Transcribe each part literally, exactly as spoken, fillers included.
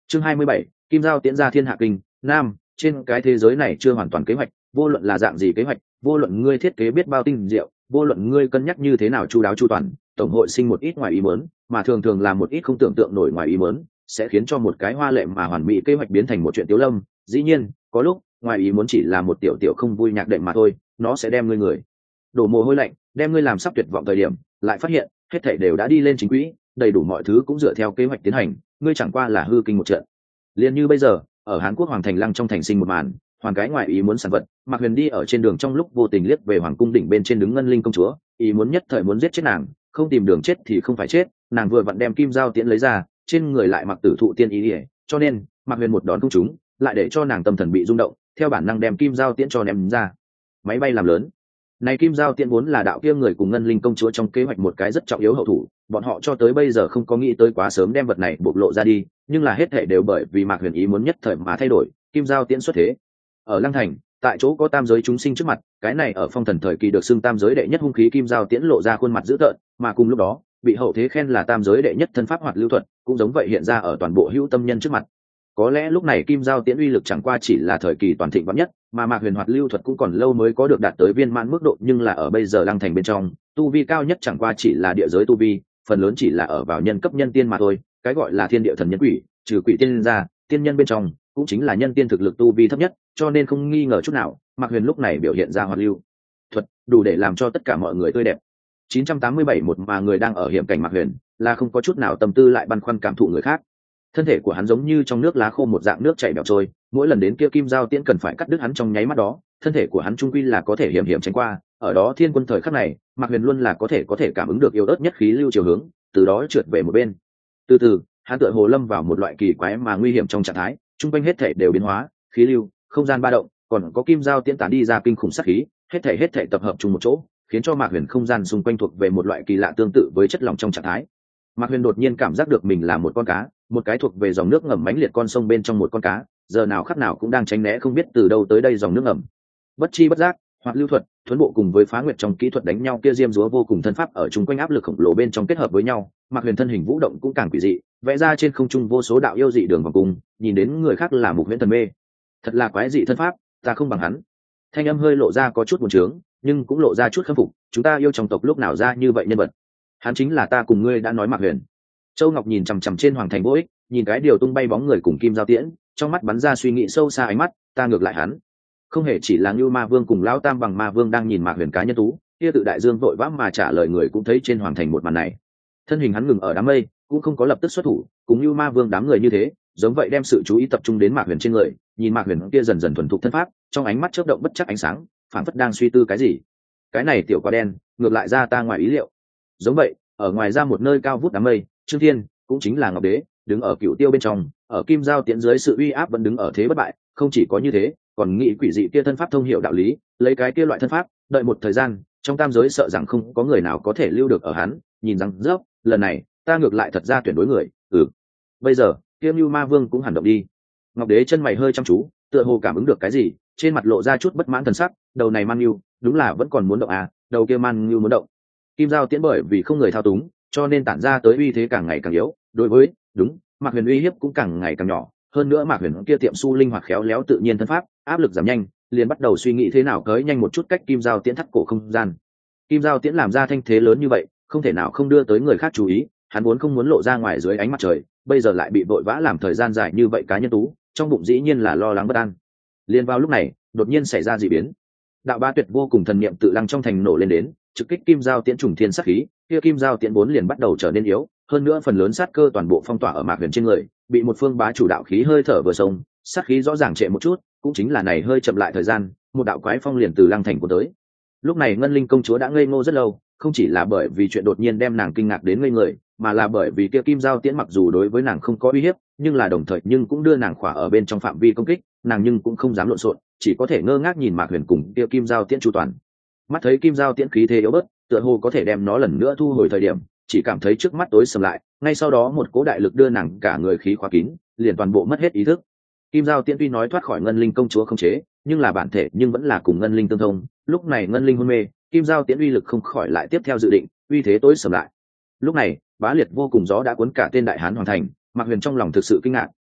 Chương hai mươi bảy, Kim Giao tiễn ra thiên hạ kinh. Nam, trên cái thế giới này chưa hoàn toàn kế hoạch, vô luận là dạng gì kế hoạch, vô luận ngươi thiết kế biết bao tinh diệu, vô luận ngươi cân nhắc như thế nào chu đáo chu toàn, tổng hội sinh một ít ngoài ý muốn, mà thường thường là một ít không tưởng tượng nổi ngoài ý muốn, sẽ khiến cho một cái hoa lệ mà hoàn mỹ kế hoạch biến thành một chuyện tiểu lâm. Dĩ nhiên, có lúc, ngoài ý muốn chỉ là một tiểu tiểu không vui nhạc đệm mà thôi, nó sẽ đem ngươi người đổ mồ hôi lạnh, đem ngươi làm sắp tuyệt vọng thời điểm, lại phát hiện, hết thảy đều đã đi lên chính quỹ, đầy đủ mọi thứ cũng dựa theo kế hoạch tiến hành, ngươi chẳng qua là hư kinh một trận. Liên như bây giờ, ở Hán Quốc Hoàng Thành Lăng trong thành sinh một màn, hoàn cái ngoài ý muốn sản vật, Mạc Huyền đi ở trên đường trong lúc vô tình liếc về hoàng cung đỉnh bên trên đứng Ngân Linh công chúa, ý muốn nhất thời muốn giết chết nàng, không tìm đường chết thì không phải chết, nàng vừa vặn đem kim giao tiễn lấy ra, trên người lại mặc tử thụ tiên ý, ý cho nên Mạc Huyền một đón công chúng, lại để cho nàng tâm thần bị rung động, theo bản năng đem kim giao tiễn cho ném ra. Máy bay làm lớn. Này kim giao tiễn vốn là đạo kia người cùng Ngân Linh công chúa trong kế hoạch một cái rất trọng yếu hậu thủ, bọn họ cho tới bây giờ không có nghĩ tới quá sớm đem vật này bộc lộ ra đi, nhưng là hết thảy đều bởi vì Mạc Huyền ý muốn nhất thời mà thay đổi, kim giao tiễn xuất thế. Ở Lăng Thành, tại chỗ có tam giới chúng sinh trước mặt, cái này ở phong thần thời kỳ được xưng tam giới đệ nhất hung khí kim giao tiễn lộ ra khuôn mặt dữ tợn, mà cùng lúc đó, bị hậu thế khen là tam giới đệ nhất thân pháp hoạt lưu thuật, cũng giống vậy hiện ra ở toàn bộ hữu tâm nhân trước mặt. Có lẽ lúc này kim giao tiễn uy lực chẳng qua chỉ là thời kỳ toàn thịnh vạn nhất, mà Mạc Huyền hoạt lưu thuật cũng còn lâu mới có được đạt tới viên mãn mức độ, nhưng là ở bây giờ Lăng Thành bên trong, tu vi cao nhất chẳng qua chỉ là địa giới tu vi, phần lớn chỉ là ở vào nhân cấp nhân tiên mà thôi, cái gọi là thiên địa thần nhân quỷ, trừ quỷ tiên ra, tiên nhân bên trong cũng chính là nhân tiên thực lực tu vi thấp nhất, cho nên không nghi ngờ chút nào, Mạc Huyền lúc này biểu hiện ra hoạt lưu thuật, đủ để làm cho tất cả mọi người tươi đẹp. chín trăm tám mươi bảy một mà người đang ở hiểm cảnh Mạc Huyền, là không có chút nào tâm tư lại băn khoăn cảm thụ người khác. Thân thể của hắn giống như trong nước lá khô một dạng nước chảy bèo trôi, mỗi lần đến kia kim giao tiễn cần phải cắt đứt hắn trong nháy mắt đó, thân thể của hắn trung quy là có thể hiểm hiểm tránh qua, ở đó thiên quân thời khắc này, Mạc Huyền luôn là có thể có thể cảm ứng được yếu ớt nhất khí lưu chiều hướng, từ đó trượt về một bên. Từ từ, hắn tựa hồ lâm vào một loại kỳ quái mà nguy hiểm trong trạng thái, trung quanh hết thể đều biến hóa, khí lưu, không gian ba động, còn có kim giao tiễn tán đi ra kinh khủng sát khí, hết thể hết thể tập hợp chung một chỗ, khiến cho Mạc Huyền không gian xung quanh thuộc về một loại kỳ lạ tương tự với chất lỏng trong trạng thái. Mạc Huyền đột nhiên cảm giác được mình là một con cá, một cái thuộc về dòng nước ngầm mãnh liệt con sông bên trong một con cá, giờ nào khắc nào cũng đang tránh né không biết từ đâu tới đây dòng nước ngầm. Bất chi bất giác, hoạt lưu thuật, thuấn bộ cùng với phá nguyệt trong kỹ thuật đánh nhau kia diêm dúa vô cùng thân pháp ở chung quanh áp lực khổng lồ bên trong kết hợp với nhau, Mạc Huyền thân hình vũ động cũng càng quỷ dị, vẽ ra trên không trung vô số đạo yêu dị đường vòng cung, nhìn đến người khác là mục huyễn thần mê. Thật là quái dị thân pháp, ta không bằng hắn. Thanh âm hơi lộ ra có chút buồn chướng, nhưng cũng lộ ra chút khâm phục, chúng ta yêu trong tộc lúc nào ra như vậy nhân vật. Hắn chính là ta cùng ngươi đã nói Mạc Huyền. Châu Ngọc nhìn chằm chằm trên hoàng thành vô ích, nhìn cái điều tung bay bóng người cùng kim giao tiễn, trong mắt bắn ra suy nghĩ sâu xa ánh mắt, ta ngược lại hắn. Không hề chỉ là Ngưu Ma Vương cùng Lão Tam Bằng Ma Vương đang nhìn Mạc Huyền cá nhân tú, kia tự đại dương vội vã mà trả lời người cũng thấy trên hoàng thành một màn này. Thân hình hắn ngừng ở đám mây, cũng không có lập tức xuất thủ, cùng Ngưu Ma Vương đám người như thế, giống vậy đem sự chú ý tập trung đến Mạc Huyền trên người, nhìn Mạc Huyền kia dần dần thuần thục thân pháp, trong ánh mắt chớp động bất chắc ánh sáng, phảng phất đang suy tư cái gì. Cái này tiểu quả đen, ngược lại ra ta ngoài ý liệu. Giống vậy, ở ngoài ra một nơi cao vút đám mây, Trương Thiên, cũng chính là Ngọc Đế, đứng ở cựu tiêu bên trong, ở kim giao tiễn dưới sự uy áp vẫn đứng ở thế bất bại, không chỉ có như thế, còn nghĩ quỷ dị kia thân pháp thông hiểu đạo lý, lấy cái kia loại thân pháp, đợi một thời gian, trong tam giới sợ rằng không có người nào có thể lưu được ở hắn, nhìn rằng rớp, lần này, ta ngược lại thật ra tuyển đối người, ừ. Bây giờ, Kiêm Lưu Ma Vương cũng hẳn động đi. Ngọc Đế chân mày hơi chăm chú, tựa hồ cảm ứng được cái gì, trên mặt lộ ra chút bất mãn thần sắc, đầu này Man Lưu, đúng là vẫn còn muốn động à, đầu kia Man Lưu muốn động. Kim giao tiễn bởi vì không người thao túng, cho nên tản ra tới uy thế càng ngày càng yếu, đối với, đúng, Mạc Huyền uy hiếp cũng càng ngày càng nhỏ, hơn nữa Mạc Huyền kia tiệm su linh hoạt khéo léo tự nhiên thân pháp, áp lực giảm nhanh, liền bắt đầu suy nghĩ thế nào cưới nhanh một chút cách kim giao tiễn thắt cổ không gian. Kim giao tiễn làm ra thanh thế lớn như vậy, không thể nào không đưa tới người khác chú ý, hắn vốn không muốn lộ ra ngoài dưới ánh mặt trời, bây giờ lại bị vội vã làm thời gian dài như vậy cá nhân tú, trong bụng dĩ nhiên là lo lắng bất an. Liên vào lúc này, đột nhiên xảy ra dị biến. Đạo Ba Tuyệt vô cùng thần niệm tự lăng trong thành nổ lên đến, trực kích kim giao tiễn trùng thiên sát khí, kia kim giao tiễn vốn liền bắt đầu trở nên yếu, hơn nữa phần lớn sát cơ toàn bộ phong tỏa ở Mạc Huyền trên người, bị một phương bá chủ đạo khí hơi thở vừa sông, sát khí rõ ràng trệ một chút, cũng chính là này hơi chậm lại thời gian, một đạo quái phong liền từ lăng thành của tới. Lúc này Ngân Linh công chúa đã ngây ngô rất lâu, không chỉ là bởi vì chuyện đột nhiên đem nàng kinh ngạc đến ngây người, mà là bởi vì kia kim giao tiễn mặc dù đối với nàng không có uy hiếp, nhưng là đồng thời nhưng cũng đưa nàng khỏa ở bên trong phạm vi công kích, nàng nhưng cũng không dám lộn xộn, chỉ có thể ngơ ngác nhìn Mạc Huyền cùng kia kim giao tiễn chu toàn. Mắt thấy kim giao tiễn khí thế yếu bớt, tựa hồ có thể đem nó lần nữa thu hồi thời điểm, chỉ cảm thấy trước mắt tối sầm lại, ngay sau đó một cỗ đại lực đưa nàng cả người khí khóa kín, liền toàn bộ mất hết ý thức. Kim giao tiễn tuy nói thoát khỏi Ngân Linh công chúa không chế, nhưng là bản thể nhưng vẫn là cùng Ngân Linh tương thông, lúc này Ngân Linh hôn mê, kim giao tiễn uy lực không khỏi lại tiếp theo dự định, uy thế tối sầm lại. Lúc này, bá liệt vô cùng gió đã cuốn cả tên đại hán hoàn thành, Mạc Huyền trong lòng thực sự kinh ngạc,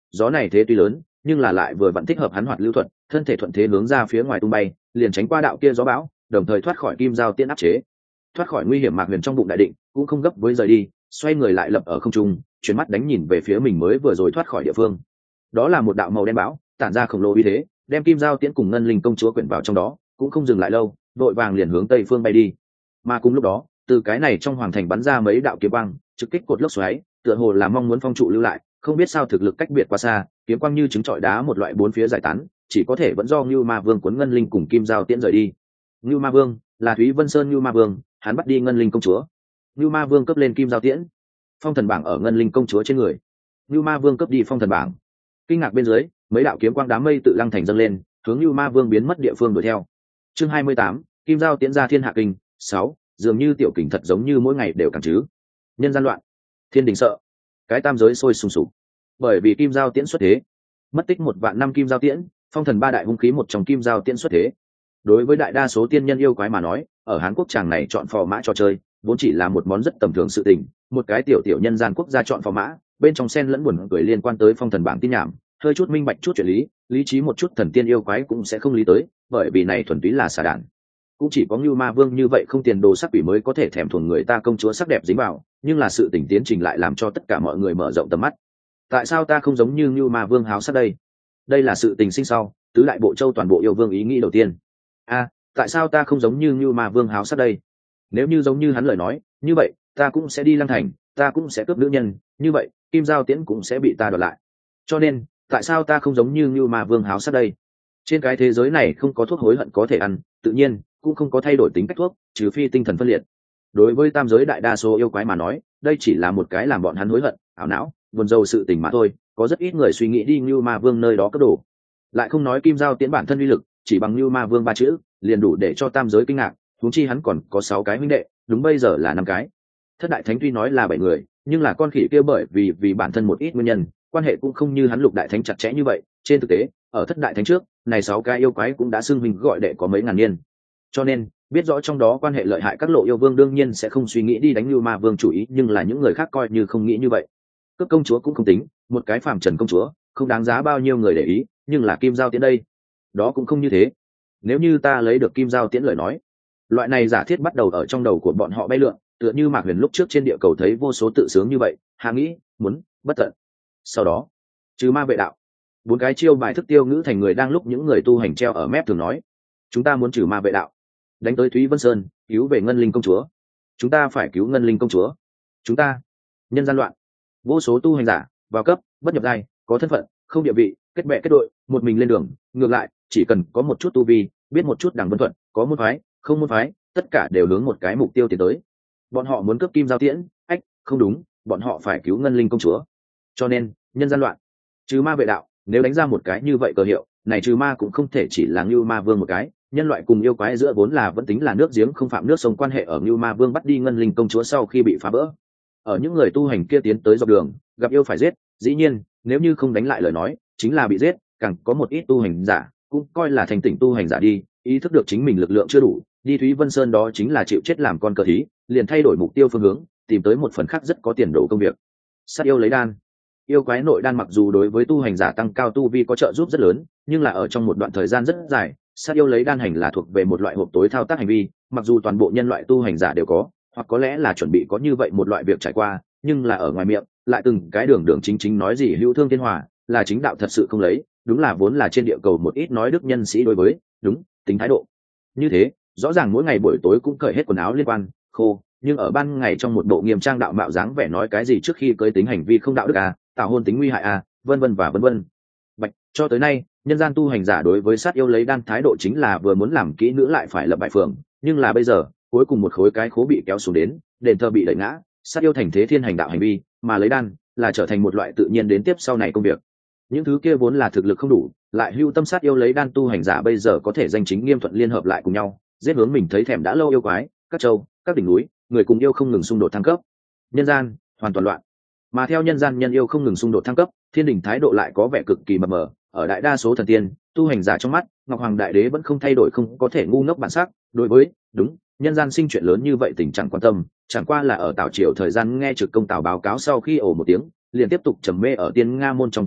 gió này thế tuy lớn nhưng là lại vừa vẫn thích hợp hắn hoạt lưu thuật, thân thể thuận thế hướng ra phía ngoài tung bay, liền tránh qua đạo kia gió bão, đồng thời thoát khỏi kim giao tiễn áp chế. Thoát khỏi nguy hiểm, Mạc Huyền trong bụng đại định cũng không gấp với rời đi, xoay người lại lập ở không trung, chuyển mắt đánh nhìn về phía mình mới vừa rồi thoát khỏi địa phương. Đó là một đạo màu đen bão, tản ra khổng lồ uy thế, đem kim giao tiễn cùng ngân linh công chúa quyển vào trong đó, cũng không dừng lại lâu, đội vàng liền hướng tây phương bay đi. Mà cùng lúc đó, từ cái này trong hoàng thành bắn ra mấy đạo kiếm quang, trực kích cột lốc xoáy, tựa hồ là mong muốn phong trụ lưu lại, không biết sao thực lực cách biệt quá xa, kiếm quang như trứng trọi đá một loại bốn phía giải tán, chỉ có thể vẫn do Ngưu Ma Vương cuốn ngân linh cùng kim giao tiễn rời đi. Ngưu Ma Vương là Thúy Vân Sơn Ngưu Ma Vương, hắn bắt đi ngân linh công chúa. Ngưu Ma Vương cấp lên kim giao tiễn, phong thần bảng ở ngân linh công chúa trên người. Ngưu Ma Vương cấp đi phong thần bảng. Kinh ngạc bên dưới, mấy đạo kiếm quang đám mây tự lăng thành dâng lên, hướng Ngưu Ma Vương biến mất địa phương đuổi theo. Chương hai mươi tám, kim giao tiễn ra thiên hạ kinh. Sáu, dường như tiểu kình thật giống như mỗi ngày đều càng chứ. Nhân gian loạn, thiên đình sợ, cái tam giới sôi sùng sục. Bởi vì kim giao tiễn xuất thế, mất tích một vạn năm kim giao tiễn, phong thần ba đại hung khí một trong kim giao tiễn xuất thế. Đối với đại đa số tiên nhân yêu quái mà nói, ở Hán Quốc chàng này chọn phò mã trò chơi vốn chỉ là một món rất tầm thường sự tình, một cái tiểu tiểu nhân gian quốc gia chọn phò mã, bên trong xen lẫn buồn cười liên quan tới phong thần bảng tin nhảm, hơi chút minh bạch chút chuyện lý, lý trí một chút thần tiên yêu quái cũng sẽ không lý tới, bởi vì này thuần túy là xả đản. Cũng chỉ có Ngưu Ma Vương như vậy không tiền đồ sắc quỷ mới có thể thèm thuồng người ta công chúa sắc đẹp dính vào, nhưng là sự tình tiến trình lại làm cho tất cả mọi người mở rộng tầm mắt. Tại sao ta không giống như Ngưu Ma Vương háo sắc đây? Đây là sự tình sinh sau, tứ đại bộ châu toàn bộ yêu vương ý nghĩ đầu tiên. A, tại sao ta không giống như Ngưu Ma Vương háo sắc đây? Nếu như giống như hắn lời nói, như vậy ta cũng sẽ đi Lăng Thành, ta cũng sẽ cướp nữ nhân, như vậy kim giao tiễn cũng sẽ bị ta đoạt lại. Cho nên, tại sao ta không giống như Ngưu Ma Vương háo sắc đây? Trên cái thế giới này không có thuốc hối hận có thể ăn, tự nhiên cũng không có thay đổi tính cách thuốc, trừ phi tinh thần phân liệt. Đối với tam giới đại đa số yêu quái mà nói, đây chỉ là một cái làm bọn hắn hối hận, ảo não, buồn rầu sự tình mà thôi. Có rất ít người suy nghĩ đi Ngưu Ma Vương nơi đó cất đồ. Lại không nói kim giao tiễn bản thân uy lực, chỉ bằng Ngưu Ma Vương ba chữ liền đủ để cho tam giới kinh ngạc. Huống chi hắn còn có sáu cái huynh đệ, đúng bây giờ là năm cái. Thất đại thánh tuy nói là bảy người, nhưng là con khỉ kia bởi vì vì bản thân một ít nguyên nhân, quan hệ cũng không như hắn lục đại thánh chặt chẽ như vậy. Trên thực tế, ở thất đại thánh trước, này sáu cái yêu quái cũng đã xưng mình gọi đệ có mấy ngàn niên. Cho nên, biết rõ trong đó quan hệ lợi hại các lộ yêu vương đương nhiên sẽ không suy nghĩ đi đánh Ngưu Ma Vương chủ ý, nhưng là những người khác coi như không nghĩ như vậy. Cướp công chúa cũng không tính, một cái phàm trần công chúa, không đáng giá bao nhiêu người để ý, nhưng là kim giao tiễn đây, đó cũng không như thế. Nếu như ta lấy được kim giao tiễn lời nói, loại này giả thiết bắt đầu ở trong đầu của bọn họ bay lượn, tựa như Mạc Huyền lúc trước trên địa cầu thấy vô số tự sướng như vậy, hà nghĩ, muốn, bất tận. Sau đó, trừ ma vệ đạo, bốn cái chiêu bài thức tiêu ngữ thành người đang lúc những người tu hành treo ở mép thường nói, chúng ta muốn trừ ma vệ đạo, đánh tới Thúy Vân Sơn, cứu về ngân linh công chúa, chúng ta phải cứu ngân linh công chúa, chúng ta nhân gian loạn. Vô số tu hành giả vào cấp, bất nhập giai, có thân phận, không địa vị, kết bè kết đội, một mình lên đường. Ngược lại, chỉ cần có một chút tu vi, biết một chút đẳng vân thuận, có môn phái, không môn phái, tất cả đều hướng một cái mục tiêu tiến tới. Bọn họ muốn cướp kim giao tiễn, ách, không đúng, bọn họ phải cứu ngân linh công chúa. Cho nên, nhân gian loạn, trừ ma vệ đạo. Nếu đánh ra một cái như vậy cờ hiệu, này trừ ma cũng không thể chỉ là Ngưu Ma Vương một cái. Nhân loại cùng yêu quái giữa vốn là vẫn tính là nước giếng không phạm nước sông quan hệ, ở Ngưu Ma Vương bắt đi ngân linh công chúa sau khi bị phá vỡ. Ở những người tu hành kia tiến tới dọc đường, gặp yêu phải giết, dĩ nhiên nếu như không đánh lại lời nói chính là bị giết. Càng có một ít tu hành giả cũng coi là thành tỉnh tu hành giả đi, ý thức được chính mình lực lượng chưa đủ, đi Thúy Vân Sơn đó chính là chịu chết làm con cờ thí, liền thay đổi mục tiêu phương hướng, tìm tới một phần khác rất có tiền đồ công việc. Sát yêu lấy đan. Yêu quái nội đan mặc dù đối với tu hành giả tăng cao tu vi có trợ giúp rất lớn, nhưng là ở trong một đoạn thời gian rất dài, sát yêu lấy đan hành là thuộc về một loại hộp tối thao tác hành vi, mặc dù toàn bộ nhân loại tu hành giả đều có, hoặc có lẽ là chuẩn bị có như vậy một loại việc trải qua, nhưng là ở ngoài miệng lại từng cái đường đường chính chính nói gì hữu thương thiên hòa, là chính đạo thật sự không lấy, đúng là vốn là trên địa cầu một ít nói đức nhân sĩ đối với đúng tính thái độ như thế. Rõ ràng mỗi ngày buổi tối cũng cởi hết quần áo liên quan khô, nhưng ở ban ngày trong một bộ nghiêm trang đạo mạo dáng vẻ nói cái gì trước khi cưới tính hành vi không đạo đức à, tảo hôn tính nguy hại à, vân vân và vân vân. Bạch, cho tới nay nhân gian tu hành giả đối với sát yêu lấy đan thái độ chính là vừa muốn làm kỹ nữ lại phải lập bại phường, nhưng là bây giờ cuối cùng một khối cái khố bị kéo xuống đến, đền thờ bị đẩy ngã, sát yêu thành thế thiên hành đạo hành vi, mà lấy đan là trở thành một loại tự nhiên đến tiếp sau này công việc. Những thứ kia vốn là thực lực không đủ, lại hưu tâm sát yêu lấy đan tu hành giả bây giờ có thể danh chính nghiêm thuận liên hợp lại cùng nhau, giết hướng mình thấy thèm đã lâu yêu quái, các châu, các đỉnh núi, người cùng yêu không ngừng xung đột thăng cấp. Nhân gian hoàn toàn loạn. Mà theo nhân gian nhân yêu không ngừng xung đột thăng cấp, thiên đình thái độ lại có vẻ cực kỳ mập mờ. Ở đại đa số thần tiên, tu hành giả trong mắt, Ngọc Hoàng Đại Đế vẫn không thay đổi, không có thể ngu ngốc bản sắc. Đối với đúng nhân gian sinh chuyện lớn như vậy tình trạng quan tâm, chẳng qua là ở Tào Triều thời gian nghe Trực Công Tào báo cáo sau khi ồ một tiếng, liền tiếp tục trầm mê ở Tiên Nga môn trong ca múa,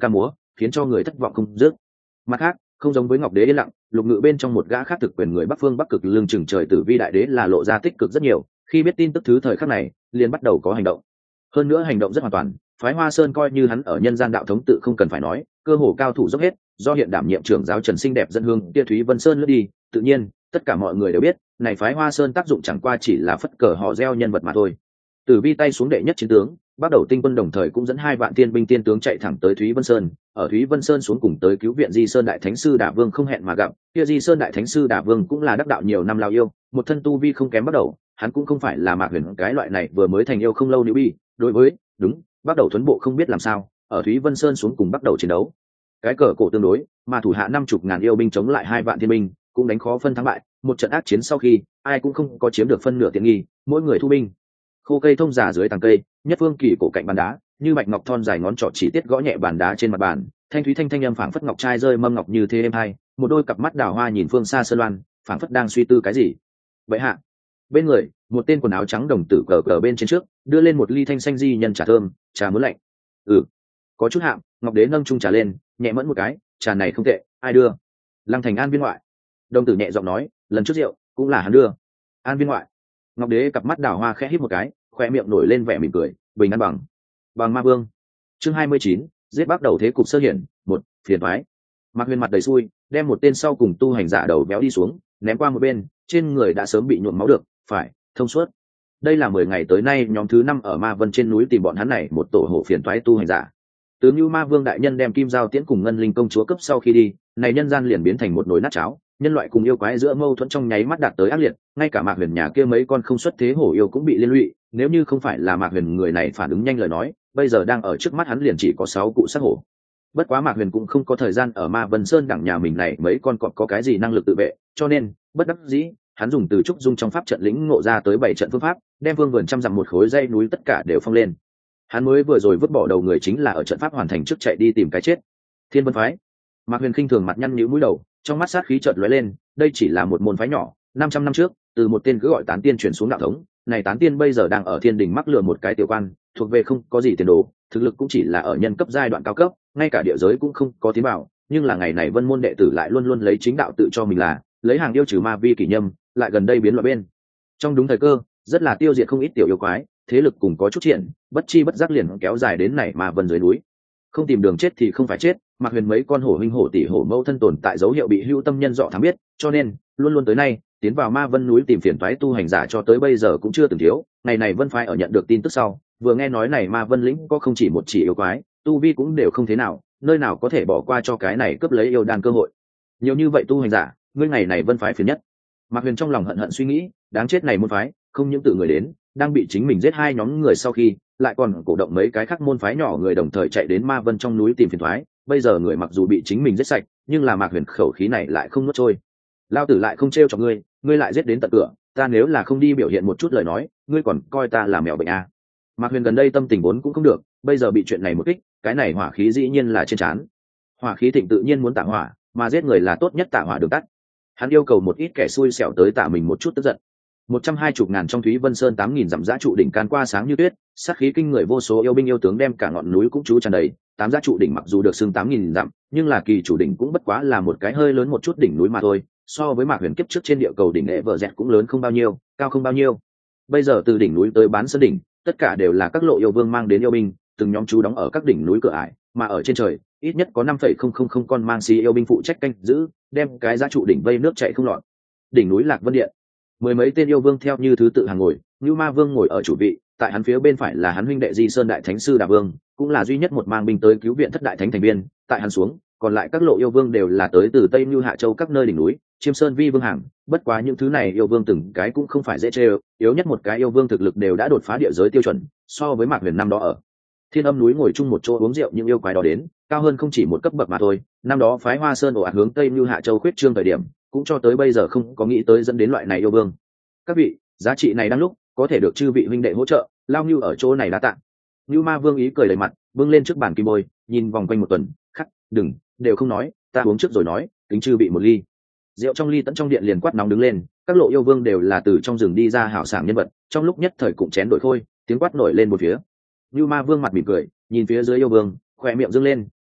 khiến cho người thất vọng không dứt. Mặt khác, không giống với Ngọc Đế yên lặng, Lục Ngự bên trong một gã khác thực quyền người Bắc Phương Bắc Cực lưng chừng trời Tử Vi đại đế là lộ ra tích cực rất nhiều, khi biết tin tức thứ thời khắc này, liền bắt đầu có hành động. Hơn nữa hành động rất hoàn toàn, phái Hoa Sơn coi như hắn ở nhân gian đạo thống tự không cần phải nói, cơ hồ cao thủ dốc hết, do hiện đảm nhiệm trưởng giáo Trần Sinh đẹp dẫn hương tia Thúy Vân Sơn lướt đi, tự nhiên, tất cả mọi người đều biết, này phái Hoa Sơn tác dụng chẳng qua chỉ là phất cờ họ gieo nhân vật mà thôi. Tử Vi tay xuống đệ nhất chiến tướng, bắt đầu tinh quân đồng thời cũng dẫn hai vạn tiên binh tiên tướng chạy thẳng tới Thúy Vân Sơn, ở Thúy Vân Sơn xuống cùng tới cứu viện Di Sơn đại thánh sư Đả Vương không hẹn mà gặp, kia Di Sơn đại thánh sư Đả Vương cũng là đắc đạo nhiều năm lao yêu, một thân tu vi không kém bắt đầu, hắn cũng không phải là Mạc Huyền cái loại này vừa mới thành yêu không lâu nữ bi, đối với, đúng, bắt đầu tuấn bộ không biết làm sao, ở Thúy Vân Sơn xuống cùng bắt đầu chiến đấu. Cái cờ cổ tương đối, mà thủ hạ năm chục ngàn yêu binh chống lại hai vạn thiên binh, cũng đánh khó phân thắng bại, một trận ác chiến sau khi, ai cũng không có chiếm được phân nửa tiện nghi, mỗi người thu binh. Khô cây thông giả dưới tàng cây, nhất phương kỳ cổ cạnh bàn đá, như bạch ngọc thon dài ngón trỏ chỉ tiết gõ nhẹ bàn đá trên mặt bàn, thanh thúy thanh thanh âm phảng phất ngọc trai rơi mâm ngọc như thế êm hai, một đôi cặp mắt đào hoa nhìn phương xa sơn loan, phảng phất đang suy tư cái gì. Vậy hạ, bên người, một tên quần áo trắng đồng tử cờ cờ bên trên trước, đưa lên một ly thanh xanh di nhân trà thơm, trà muốn lạnh. Ừ, có chút hạm, Ngọc Đế nâng chung trà lên, nhẹ mẫn một cái, trà này không tệ, ai đưa? Lăng Thành An viên ngoại. Đồng tử nhẹ giọng nói, lần trước rượu cũng là hắn đưa. An viên ngoại. Ngọc Đế cặp mắt đào hoa khẽ hít một cái, khoe miệng nổi lên vẻ mỉm cười, bình an bằng bằng ma vương. Chương hai mươi chín, giết bắt đầu thế cục sơ hiển, một phiền toái. Mạc Huyền mặt đầy xui, đem một tên sau cùng tu hành giả đầu béo đi xuống, ném qua một bên, trên người đã sớm bị nhuộm máu được, phải thông suốt. Đây là mười ngày tới nay nhóm thứ năm ở Ma Vân trên núi tìm bọn hắn này một tổ hộ phiền toái tu hành giả. Tướng Nưu Ma Vương đại nhân đem Kim Giao Tiễn cùng Ngân Linh công chúa cấp sau khi đi, này nhân gian liền biến thành một nồi nát cháo, nhân loại cùng yêu quái giữa mâu thuẫn trong nháy mắt đạt tới ác liệt, ngay cả Mạc Huyền nhà kia mấy con không xuất thế hổ yêu cũng bị liên lụy, nếu như không phải là Mạc Huyền người này phản ứng nhanh lời nói, bây giờ đang ở trước mắt hắn liền chỉ có sáu cụ sát hổ. Bất quá Mạc Huyền cũng không có thời gian ở Ma Vân Sơn đẳng nhà mình này mấy con cọp có cái gì năng lực tự vệ, cho nên, bất đắc dĩ, hắn dùng từ trúc dung trong pháp trận lĩnh ngộ ra tới bảy trận phương pháp, đem vương vườn trăm dặm một khối dây núi tất cả đều phong lên. Hắn mới vừa rồi vứt bỏ đầu người chính là ở trận pháp hoàn thành trước chạy đi tìm cái chết. Thiên Vân phái. Mạc Huyền khinh thường mặt nhăn nhíu mũi đầu, trong mắt sát khí chợt lóe lên, đây chỉ là một môn phái nhỏ, năm trăm năm trước, từ một tên cứ gọi Tán Tiên chuyển xuống đạo thống, này Tán Tiên bây giờ đang ở Thiên Đình mắc lừa một cái tiểu quan, thuộc về không có gì tiền đồ, thực lực cũng chỉ là ở nhân cấp giai đoạn cao cấp, ngay cả địa giới cũng không có tiến vào, nhưng là ngày này Vân môn đệ tử lại luôn luôn lấy chính đạo tự cho mình là, lấy hàng yêu trừ ma vi kỷ nhâm, lại gần đây biến loại bên. Trong đúng thời cơ, rất là tiêu diệt không ít tiểu yêu quái, thế lực cùng có chút triển, bất chi bất giác liền kéo dài đến này mà Vân dưới núi. Không tìm đường chết thì không phải chết, Mạc Huyền mấy con hổ huynh hổ tỷ hổ mâu thân tồn tại dấu hiệu bị hưu tâm nhân dọ thám biết, cho nên luôn luôn tới nay tiến vào Ma Vân núi tìm phiền toái tu hành giả cho tới bây giờ cũng chưa từng thiếu. Ngày này Vân phái ở nhận được tin tức sau, vừa nghe nói này Ma Vân lĩnh có không chỉ một chỉ yêu quái, tu vi cũng đều không thế nào, nơi nào có thể bỏ qua cho cái này cướp lấy yêu đan cơ hội. Nhiều như vậy tu hành giả, ngươi ngày này Vân phái phiền nhất. Mạc Huyền trong lòng hận hận suy nghĩ, đáng chết này môn phái, không những tự người đến, đang bị chính mình giết hai nhóm người sau khi, lại còn cổ động mấy cái khác môn phái nhỏ người đồng thời chạy đến Ma Vân trong núi tìm phiền toái. Bây giờ người mặc dù bị chính mình giết sạch, nhưng là Mạc Huyền khẩu khí này lại không nuốt trôi. Lao tử lại không trêu cho ngươi, ngươi lại giết đến tận cửa, ta nếu là không đi biểu hiện một chút lời nói, ngươi còn coi ta là mèo bệnh à. Mạc Huyền gần đây tâm tình vốn cũng không được, bây giờ bị chuyện này một kích, cái này hỏa khí dĩ nhiên là trên trán. Hỏa khí thịnh tự nhiên muốn tả hỏa, mà giết người là tốt nhất tả hỏa đường tắt. Hắn yêu cầu một ít kẻ xui xẻo tới tả mình một chút tức giận. Một trăm hai chục ngàn trong Thúy Vân Sơn tám nghìn dặm giá trụ đỉnh can qua sáng như tuyết, sát khí kinh người vô số yêu binh yêu tướng đem cả ngọn núi cũng trú tràn đầy. Tám giá trụ đỉnh mặc dù được xưng tám nghìn dặm, nhưng là kỳ chủ đỉnh cũng bất quá là một cái hơi lớn một chút đỉnh núi mà thôi. So với Mạc Huyền kiếp trước trên địa cầu đỉnh lệ vợ dẹt cũng lớn không bao nhiêu, cao không bao nhiêu. Bây giờ từ đỉnh núi tới bán sơn đỉnh, tất cả đều là các lộ yêu vương mang đến yêu binh, từng nhóm trú đóng ở các đỉnh núi cửa ải, mà ở trên trời ít nhất có năm phẩy không không không con mang xí yêu binh phụ trách canh giữ, đem cái giá trụ đỉnh vây nước chảy không lọt. Đỉnh núi Lạc Vân Điện, mười mấy tên yêu vương theo như thứ tự hàng ngồi, Nưu Ma Vương ngồi ở chủ vị, tại hắn phía bên phải là hắn huynh đệ Di Sơn đại thánh sư Đả Vương, cũng là duy nhất một mang binh tới cứu viện thất đại thánh thành viên, tại hắn xuống, còn lại các lộ yêu vương đều là tới từ Tây Nưu Hạ Châu các nơi đỉnh núi, Chiêm Sơn Vi Vương hàng, bất quá những thứ này yêu vương từng cái cũng không phải dễ chơi, yếu nhất một cái yêu vương thực lực đều đã đột phá địa giới tiêu chuẩn, so với Mạc Huyền năm đó ở Thiên Âm núi ngồi chung một chỗ uống rượu những yêu quái đó đến, cao hơn không chỉ một cấp bậc mà thôi. Năm đó phái Hoa Sơn ồ ạt hướng Tây Nưu Hạ Châu khuyết trương thời điểm, cũng cho tới bây giờ không có nghĩ tới dẫn đến loại này yêu vương. Các vị, giá trị này đang lúc có thể được chư vị huynh đệ hỗ trợ, lao Nưu ở chỗ này đã tặng. Nưu Ma Vương ý cười đầy mặt, bưng lên trước bàn kim bôi, nhìn vòng quanh một tuần, khắc, đừng, đều không nói, ta uống trước rồi nói, kính chư vị một ly. Rượu trong ly tận trong điện liền quát nóng đứng lên, các lộ yêu vương đều là từ trong rừng đi ra hảo sảng nhân vật, trong lúc nhất thời cũng chén đổi khôi, tiếng quát nổi lên một phía. Nưu Ma Vương mặt mỉm cười, nhìn phía dưới yêu vương, khỏe miệng dương lên,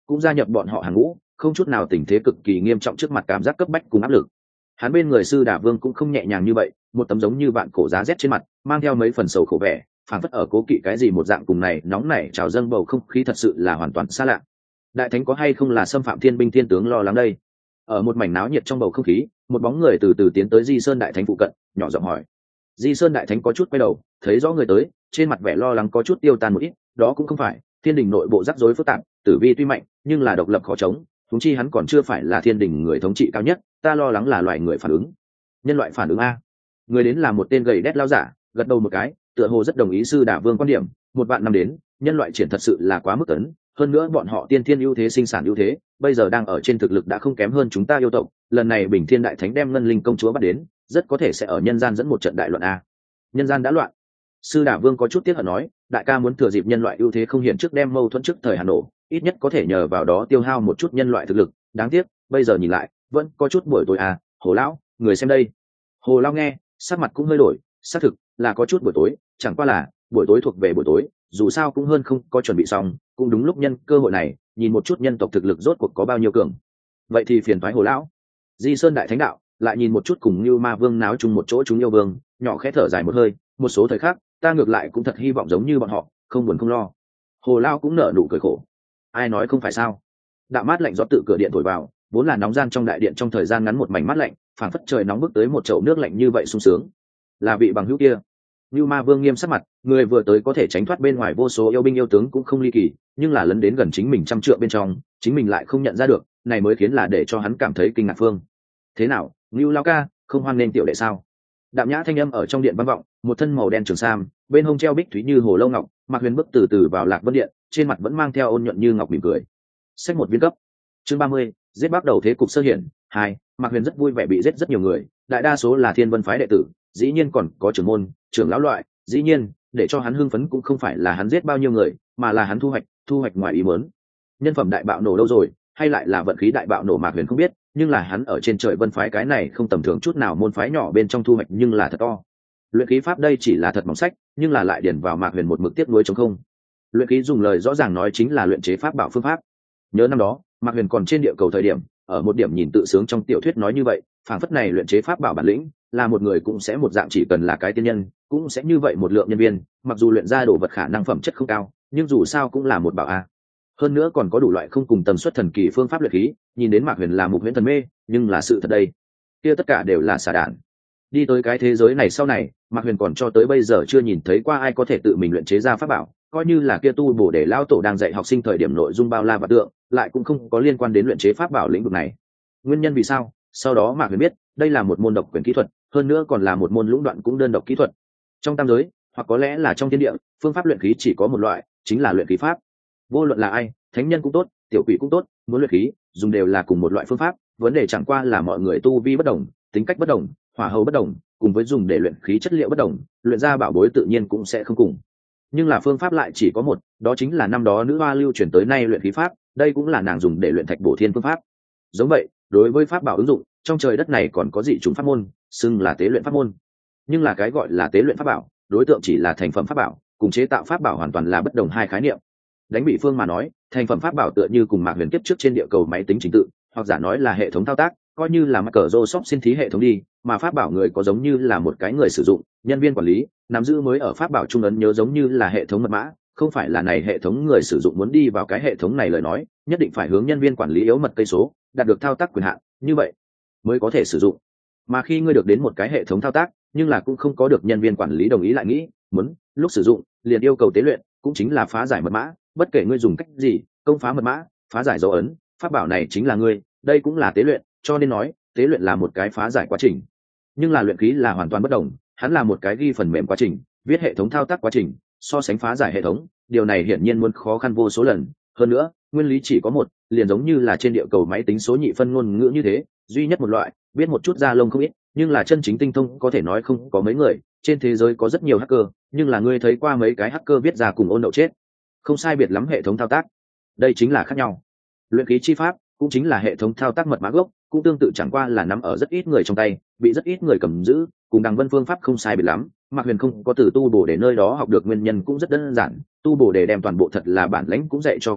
cũng gia nhập bọn họ hàng ngũ, không chút nào tình thế cực kỳ nghiêm trọng trước mặt cảm giác cấp bách cùng áp lực. Hắn bên người sư đả vương cũng không nhẹ nhàng như vậy, một tấm giống như vạn cổ giá rét trên mặt, mang theo mấy phần sầu khổ vẻ, phản phất ở cố kỵ cái gì một dạng cùng này nóng nảy trào dâng bầu không khí thật sự là hoàn toàn xa lạ. Đại thánh có hay không là xâm phạm thiên binh thiên tướng lo lắng đây? Ở một mảnh náo nhiệt trong bầu không khí, một bóng người từ từ tiến tới Di Sơn đại thánh phụ cận, nhỏ giọng hỏi. Di Sơn đại thánh có chút quay đầu, thấy rõ người tới, trên mặt vẻ lo lắng có chút tiêu tan một ít, đó cũng không phải, thiên đình nội bộ rắc rối phức tạp, tử vi tuy mạnh, nhưng là độc lập khó chống, huống chi hắn còn chưa phải là thiên đình người thống trị cao nhất, ta lo lắng là loài người phản ứng. Nhân loại phản ứng a? Người đến là một tên gầy đét lao giả, gật đầu một cái, tựa hồ rất đồng ý sư đả vương quan điểm, một vạn năm đến, nhân loại triển thật sự là quá mức ấn, hơn nữa bọn họ tiên thiên ưu thế sinh sản ưu thế, bây giờ đang ở trên thực lực đã không kém hơn chúng ta yêu tộc, lần này Bình Thiên đại thánh đem Ngân Linh công chúa bắt đến, rất có thể sẽ ở nhân gian dẫn một trận đại loạn a. Nhân gian đã loạn. Sư đả vương có chút tiếc hận nói, đại ca muốn thừa dịp nhân loại ưu thế không hiện trước đem mâu thuẫn trước thời Hà Nội, ít nhất có thể nhờ vào đó tiêu hao một chút nhân loại thực lực, đáng tiếc, bây giờ nhìn lại, vẫn có chút buổi tối à, Hồ lão, người xem đây. Hồ lão nghe, sắc mặt cũng hơi đổi, xác thực là có chút buổi tối, chẳng qua là buổi tối thuộc về buổi tối, dù sao cũng hơn không có chuẩn bị xong, cũng đúng lúc nhân cơ hội này, nhìn một chút nhân tộc thực lực rốt cuộc có bao nhiêu cường. Vậy thì phiền toái Hồ lão. Di Sơn đại thánh đạo, lại nhìn một chút cùng Như Ma Vương náo chung một chỗ chúng yêu vương, nhỏ khẽ thở dài một hơi, một số thời khắc, ta ngược lại cũng thật hy vọng giống như bọn họ, không buồn không lo. Hồ lão cũng nở nụ cười khổ. Ai nói không phải sao? Đạo mát lạnh gió tự cửa điện thổi vào, vốn là nóng gian trong đại điện trong thời gian ngắn một mảnh mát lạnh, phảng phất trời nóng bước tới một chậu nước lạnh như vậy sung sướng. Là vị bằng hữu kia. Như Ma Vương nghiêm sắc mặt, người vừa tới có thể tránh thoát bên ngoài vô số yêu binh yêu tướng cũng không ly kỳ, nhưng là lấn đến gần chính mình trăm trượng bên trong, chính mình lại không nhận ra được, này mới khiến là để cho hắn cảm thấy kinh ngạc. Phương thế nào, Ngưu lão ca, không hoan nên tiểu đệ sao? Đạm nhã thanh âm ở trong điện vang vọng, một thân màu đen trường sam, bên hông treo bích thúy như hồ lâu ngọc, Mạc Huyền bước từ từ vào Lạc Vân điện, trên mặt vẫn mang theo ôn nhuận như ngọc mỉm cười. Sách một viên cấp. Chương ba mươi, giết bắt đầu thế cục sơ hiển. Hai, Mạc Huyền rất vui vẻ bị giết rất nhiều người, đại đa số là Thiên Vân phái đệ tử, dĩ nhiên còn có trưởng môn, trưởng lão loại, dĩ nhiên, để cho hắn hưng phấn cũng không phải là hắn giết bao nhiêu người, mà là hắn thu hoạch, thu hoạch ngoài ý muốn. Nhân phẩm đại bạo nổ đâu rồi, hay lại là vận khí đại bạo nổ Mạc Huyền không biết, nhưng là hắn ở trên trời Vân phái cái này không tầm thường chút nào môn phái nhỏ bên trong thu hoạch nhưng là thật to. Luyện khí pháp đây chỉ là thật mỏng sách, nhưng là lại điền vào Mạc Huyền một mực tiếp nối trống không. Luyện khí dùng lời rõ ràng nói chính là luyện chế pháp bảo phương pháp. Nhớ năm đó, Mạc Huyền còn trên địa cầu thời điểm, ở một điểm nhìn tự sướng trong tiểu thuyết nói như vậy, phảng phất này luyện chế pháp bảo bản lĩnh, là một người cũng sẽ một dạng chỉ cần là cái tiên nhân, cũng sẽ như vậy một lượng nhân viên, mặc dù luyện ra đồ vật khả năng phẩm chất không cao, nhưng dù sao cũng là một bảo a. Hơn nữa còn có đủ loại không cùng tần suất thần kỳ phương pháp luyện khí, nhìn đến Mạc Huyền là mục huyễn thần mê, nhưng là sự thật đây. Kia tất cả đều là xả đạn. Đi tới cái thế giới này sau này, Mạc Huyền còn cho tới bây giờ chưa nhìn thấy qua ai có thể tự mình luyện chế ra pháp bảo, coi như là kia tu bổ để lao tổ đang dạy học sinh thời điểm nội dung bao la và tượng, lại cũng không có liên quan đến luyện chế pháp bảo lĩnh vực này. Nguyên nhân vì sao? Sau đó Mạc Huyền biết, đây là một môn độc quyền kỹ thuật, hơn nữa còn là một môn lũng đoạn cũng đơn độc kỹ thuật. Trong tam giới, hoặc có lẽ là trong thiên địa, phương pháp luyện khí chỉ có một loại, chính là luyện khí pháp. Vô luận là ai, thánh nhân cũng tốt, tiểu quỷ cũng tốt, muốn luyện khí, dùng đều là cùng một loại phương pháp, vấn đề chẳng qua là mọi người tu vi bất đồng, tính cách bất đồng, hỏa hầu bất đồng, cùng với dùng để luyện khí chất liệu bất đồng, luyện ra bảo bối tự nhiên cũng sẽ không cùng. Nhưng là phương pháp lại chỉ có một, đó chính là năm đó nữ hoa lưu truyền tới nay luyện khí pháp, đây cũng là nàng dùng để luyện thạch bổ thiên phương pháp. Giống vậy, đối với pháp bảo ứng dụng, trong trời đất này còn có dị chủng pháp môn, xưng là tế luyện pháp môn. Nhưng là cái gọi là tế luyện pháp bảo, đối tượng chỉ là thành phẩm pháp bảo, cùng chế tạo pháp bảo hoàn toàn là bất đồng hai khái niệm. Đánh bị phương mà nói, thành phẩm pháp bảo tựa như cùng Mạc Huyền kiếp trước trên địa cầu máy tính trình tự, hoặc giả nói là hệ thống thao tác, coi như là Microsoft xin thí hệ thống đi, mà pháp bảo người có giống như là một cái người sử dụng, nhân viên quản lý, nắm giữ mới ở pháp bảo trung ấn nhớ giống như là hệ thống mật mã, không phải là này hệ thống người sử dụng muốn đi vào cái hệ thống này lời nói, nhất định phải hướng nhân viên quản lý yếu mật cây số, đạt được thao tác quyền hạn, như vậy mới có thể sử dụng. Mà khi ngươi được đến một cái hệ thống thao tác, nhưng là cũng không có được nhân viên quản lý đồng ý lại nghĩ, muốn lúc sử dụng, liền yêu cầu tế luyện, cũng chính là phá giải mật mã, bất kể ngươi dùng cách gì, công phá mật mã, phá giải dấu ấn, pháp bảo này chính là ngươi, đây cũng là tế luyện, cho nên nói, tế luyện là một cái phá giải quá trình. Nhưng là luyện khí là hoàn toàn bất đồng, hắn là một cái ghi phần mềm quá trình, viết hệ thống thao tác quá trình, so sánh phá giải hệ thống, điều này hiển nhiên muốn khó khăn vô số lần, hơn nữa, nguyên lý chỉ có một, liền giống như là trên địa cầu máy tính số nhị phân ngôn ngữ như thế, duy nhất một loại, biết một chút da lông không ít, nhưng là chân chính tinh thông có thể nói không có mấy người, trên thế giới có rất nhiều hacker, nhưng là ngươi thấy qua mấy cái hacker viết ra cùng ôn đậu chết. Không sai biệt lắm hệ thống thao tác. Đây chính là khác nhau. Luyện khí chi pháp cũng chính là hệ thống thao tác mật mã gốc, cũng tương tự chẳng qua là nắm ở rất ít người trong tay, bị rất ít người cầm giữ, cùng Đằng Vân phương pháp không sai biệt lắm. Mạc Huyền không có từ tu bổ để nơi đó học được nguyên nhân cũng rất đơn giản, tu bổ để đem toàn bộ thật là bản lãnh cũng dạy cho con khỉ,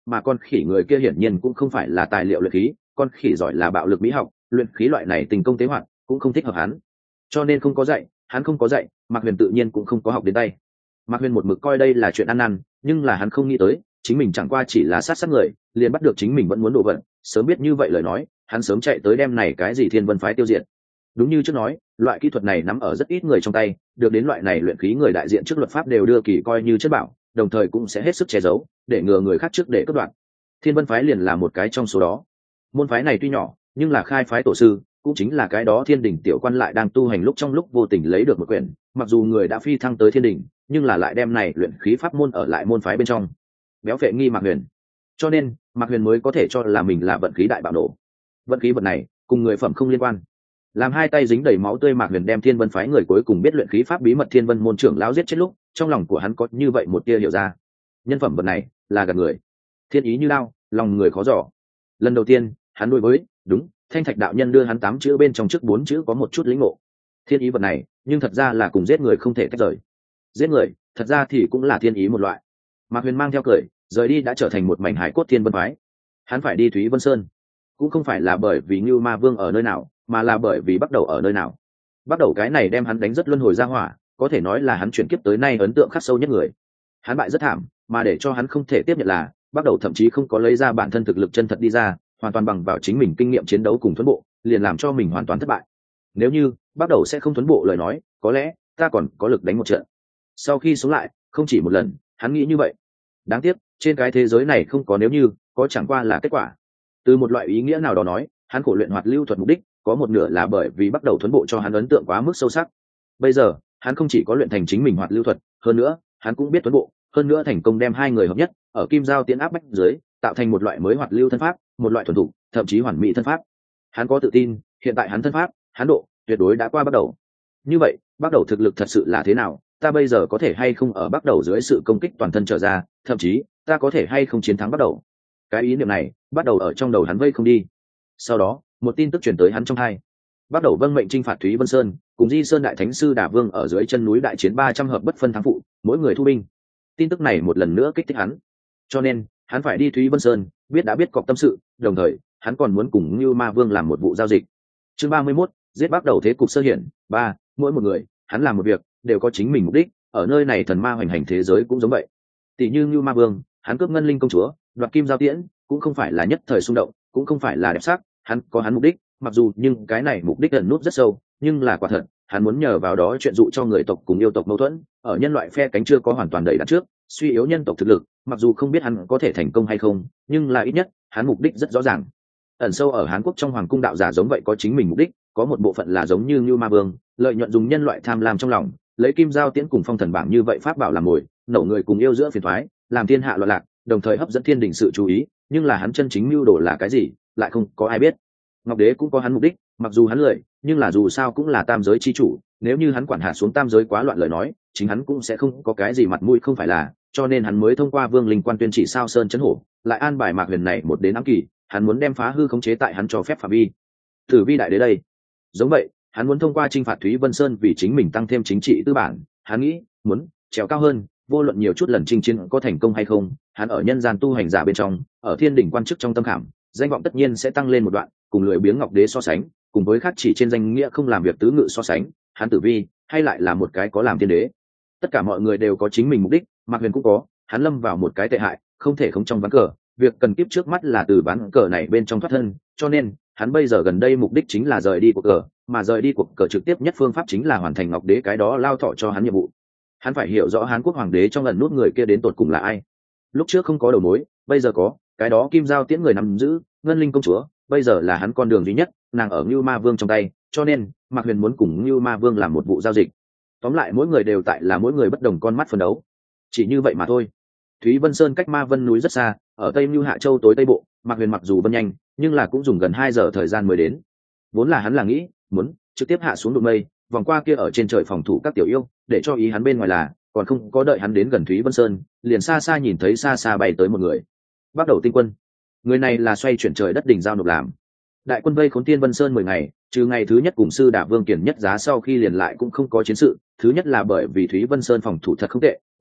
mà con khỉ người kia hiển nhiên cũng không phải là tài liệu luyện khí, con khỉ giỏi là bạo lực mỹ học, luyện khí loại này tình công tế hoạt cũng không thích hợp hắn, cho nên không có dạy, hắn không có dạy, Mạc Huyền tự nhiên cũng không có học đến tay. Mạc Huyền một mực coi đây là chuyện ăn năn, nhưng là hắn không nghĩ tới chính mình chẳng qua chỉ là sát sát người liền bắt được chính mình vẫn muốn đổ vận, sớm biết như vậy lời nói hắn sớm chạy tới đem này cái gì Thiên Vân phái tiêu diệt. Đúng như trước nói, loại kỹ thuật này nắm ở rất ít người trong tay, được đến loại này luyện khí người đại diện trước luật pháp đều đưa kỳ coi như chất bảo, đồng thời cũng sẽ hết sức che giấu để ngừa người khác trước để cất đoạn. Thiên Vân phái liền là một cái trong số đó. Môn phái này tuy nhỏ nhưng là khai phái tổ sư cũng chính là cái đó Thiên Đình tiểu quan lại đang tu hành lúc trong lúc vô tình lấy được một quyển, mặc dù người đã phi thăng tới Thiên Đình nhưng là lại đem này luyện khí pháp môn ở lại môn phái bên trong, béo phệ nghi Mạc Huyền. Cho nên Mạc Huyền mới có thể cho là mình là vận khí đại bạo nổ. Vận khí vật này cùng người phẩm không liên quan. Làm hai tay dính đầy máu tươi, Mạc Huyền đem Thiên Vân phái người cuối cùng biết luyện khí pháp bí mật Thiên Vân môn trưởng lão giết chết lúc, trong lòng của hắn có như vậy một tia hiểu ra, nhân phẩm vật này là gạt người, thiên ý như lao, lòng người khó dò. Lần đầu tiên hắn đối với đúng Thanh Thạch đạo nhân đưa hắn tám chữ bên trong trước bốn chữ có một chút lĩnh ngộ. Thiên ý vật này nhưng thật ra là cùng giết người không thể tách rời. Giết người thật ra thì cũng là thiên ý một loại. Mạc Huyền mang theo cười rời đi, đã trở thành một mảnh hải cốt Thiên Vân phái. Hắn phải đi Thúy Vân Sơn cũng không phải là bởi vì Ngưu Ma Vương ở nơi nào, mà là bởi vì bắt đầu ở nơi nào. Bắt đầu cái này đem hắn đánh rất luân hồi ra hỏa, có thể nói là hắn chuyển kiếp tới nay ấn tượng khắc sâu nhất người. Hắn bại rất thảm, mà để cho hắn không thể tiếp nhận là bắt đầu thậm chí không có lấy ra bản thân thực lực chân thật đi ra, hoàn toàn bằng vào chính mình kinh nghiệm chiến đấu cùng thuấn bộ, liền làm cho mình hoàn toàn thất bại. Nếu như bắt đầu sẽ không thuấn bộ lời nói, có lẽ ta còn có lực đánh một trận. Sau khi sống lại, không chỉ một lần, hắn nghĩ như vậy. Đáng tiếc, trên cái thế giới này không có nếu như, có chẳng qua là kết quả. Từ một loại ý nghĩa nào đó nói, hắn khổ luyện hoạt lưu thuật mục đích có một nửa là bởi vì bắt đầu thuấn bộ cho hắn ấn tượng quá mức sâu sắc. Bây giờ hắn không chỉ có luyện thành chính mình hoạt lưu thuật, hơn nữa hắn cũng biết thuấn bộ, hơn nữa thành công đem hai người hợp nhất, ở kim giao tiến áp bách dưới tạo thành một loại mới hoạt lưu thân pháp, một loại thuần thủ, thậm chí hoàn mỹ thân pháp. Hắn có tự tin, hiện tại hắn thân pháp, hắn độ tuyệt đối đã qua bắt đầu. Như vậy bắt đầu thực lực thật sự là thế nào, ta bây giờ có thể hay không ở bắt đầu dưới sự công kích toàn thân trở ra, thậm chí ta có thể hay không chiến thắng bắt đầu. Cái ý niệm này bắt đầu ở trong đầu hắn vây không đi. Sau đó một tin tức truyền tới hắn trong hai, bắt đầu vâng mệnh chinh phạt Thúy Vân Sơn, cùng Di Sơn đại thánh sư Đả Vương ở dưới chân núi đại chiến ba trăm hợp bất phân thắng phụ, mỗi người thu binh. Tin tức này một lần nữa kích thích hắn, cho nên hắn phải đi Thúy Vân Sơn, biết đã biết cọc tâm sự, đồng thời hắn còn muốn cùng Như Ma Vương làm một vụ giao dịch. Chương ba mươi mốt, giết bắt đầu thế cục sơ hiển. Ba, mỗi một người hắn làm một việc đều có chính mình mục đích, ở nơi này thần ma hoành hành thế giới cũng giống vậy. Tỷ như Như Ma Vương, hắn cướp ngân linh công chúa, đoạt kim giao tiễn, cũng không phải là nhất thời xung động, cũng không phải là đẹp sắc, hắn có hắn mục đích, mặc dù nhưng cái này mục đích ẩn nút rất sâu, nhưng là quả thật hắn muốn nhờ vào đó chuyện dụ cho người tộc cùng yêu tộc mâu thuẫn, ở nhân loại phe cánh chưa có hoàn toàn đẩy đặt trước, suy yếu nhân tộc thực lực, mặc dù không biết hắn có thể thành công hay không, nhưng là ít nhất hắn mục đích rất rõ ràng. Ẩn sâu ở Hán Quốc trong hoàng cung đạo giả giống vậy có chính mình mục đích, có một bộ phận là giống như Như Ma Vương, lợi nhuận dùng nhân loại tham lam trong lòng, lấy kim giao tiễn cùng phong thần bảng như vậy pháp bảo làm mồi, nổ người cùng yêu giữa phiền toái, làm thiên hạ loạn lạc, đồng thời hấp dẫn thiên đình sự chú ý, nhưng là hắn chân chính mưu đồ là cái gì, lại không có ai biết. Ngọc Đế cũng có hắn mục đích, mặc dù hắn lười, nhưng là dù sao cũng là tam giới chi chủ, nếu như hắn quản hạt xuống tam giới quá loạn lời nói, chính hắn cũng sẽ không có cái gì mặt mũi không phải là, cho nên hắn mới thông qua Vương Linh Quan tuyên chỉ sao sơn chấn hổ, lại an bài Mạc Huyền này một đến ám kỳ, hắn muốn đem phá hư khống chế tại hắn cho phép phạm vi. Tử vi đại đế đây, giống vậy, hắn muốn thông qua chinh phạt Thúy Vân Sơn vì chính mình tăng thêm chính trị tư bản, hắn nghĩ, muốn trèo cao hơn, vô luận nhiều chút lần chinh chiến có thành công hay không, hắn ở nhân gian tu hành giả bên trong, ở thiên đỉnh quan chức trong tâm khảm, danh vọng tất nhiên sẽ tăng lên một đoạn, cùng lười biếng Ngọc Đế so sánh, cùng với khác chỉ trên danh nghĩa không làm việc tứ ngự so sánh, hắn tử vi hay lại là một cái có làm thiên đế. Tất cả mọi người đều có chính mình mục đích, Mạc Huyền cũng có, hắn lâm vào một cái tệ hại, không thể không trong ván cờ, việc cần kiếp trước mắt là từ ván cờ này bên trong thoát thân, cho nên hắn bây giờ gần đây mục đích chính là rời đi cuộc cờ, mà rời đi cuộc cờ trực tiếp nhất phương pháp chính là hoàn thành Ngọc Đế cái đó lao thọ cho hắn nhiệm vụ. Hắn phải hiểu rõ Hán Quốc hoàng đế trong ẩn nút người kia đến tột cùng là ai. Lúc trước không có đầu mối, bây giờ có, cái đó kim giao tiễn người nắm giữ, ngân linh công chúa, bây giờ là hắn con đường duy nhất, nàng ở Ngưu Ma Vương trong tay, cho nên Mạc Huyền muốn cùng Ngưu Ma Vương làm một vụ giao dịch. Tóm lại mỗi người đều tại là mỗi người bất đồng con mắt phân đấu, chỉ như vậy mà thôi. Thúy Vân Sơn cách Ma Vân núi rất xa, ở Tây Nưu Hạ Châu tối tây bộ, Mạc Huyền mặc dù vân nhanh, nhưng là cũng dùng gần hai giờ thời gian mới đến. Vốn là hắn là nghĩ, muốn trực tiếp hạ xuống đụng mây, vòng qua kia ở trên trời phòng thủ các tiểu yêu, để cho ý hắn bên ngoài là, còn không có đợi hắn đến gần Thúy Vân Sơn, liền xa xa nhìn thấy xa xa bay tới một người. Bắt đầu tinh quân. Người này là xoay chuyển trời đất đỉnh giao nộp làm. Đại quân vây khốn Tiên Vân Sơn mười ngày, trừ ngày thứ nhất cùng sư Đả Vương kiển nhất giá sau khi liền lại cũng không có chiến sự, thứ nhất là bởi vì Thúy Vân Sơn phòng thủ thật không tệ,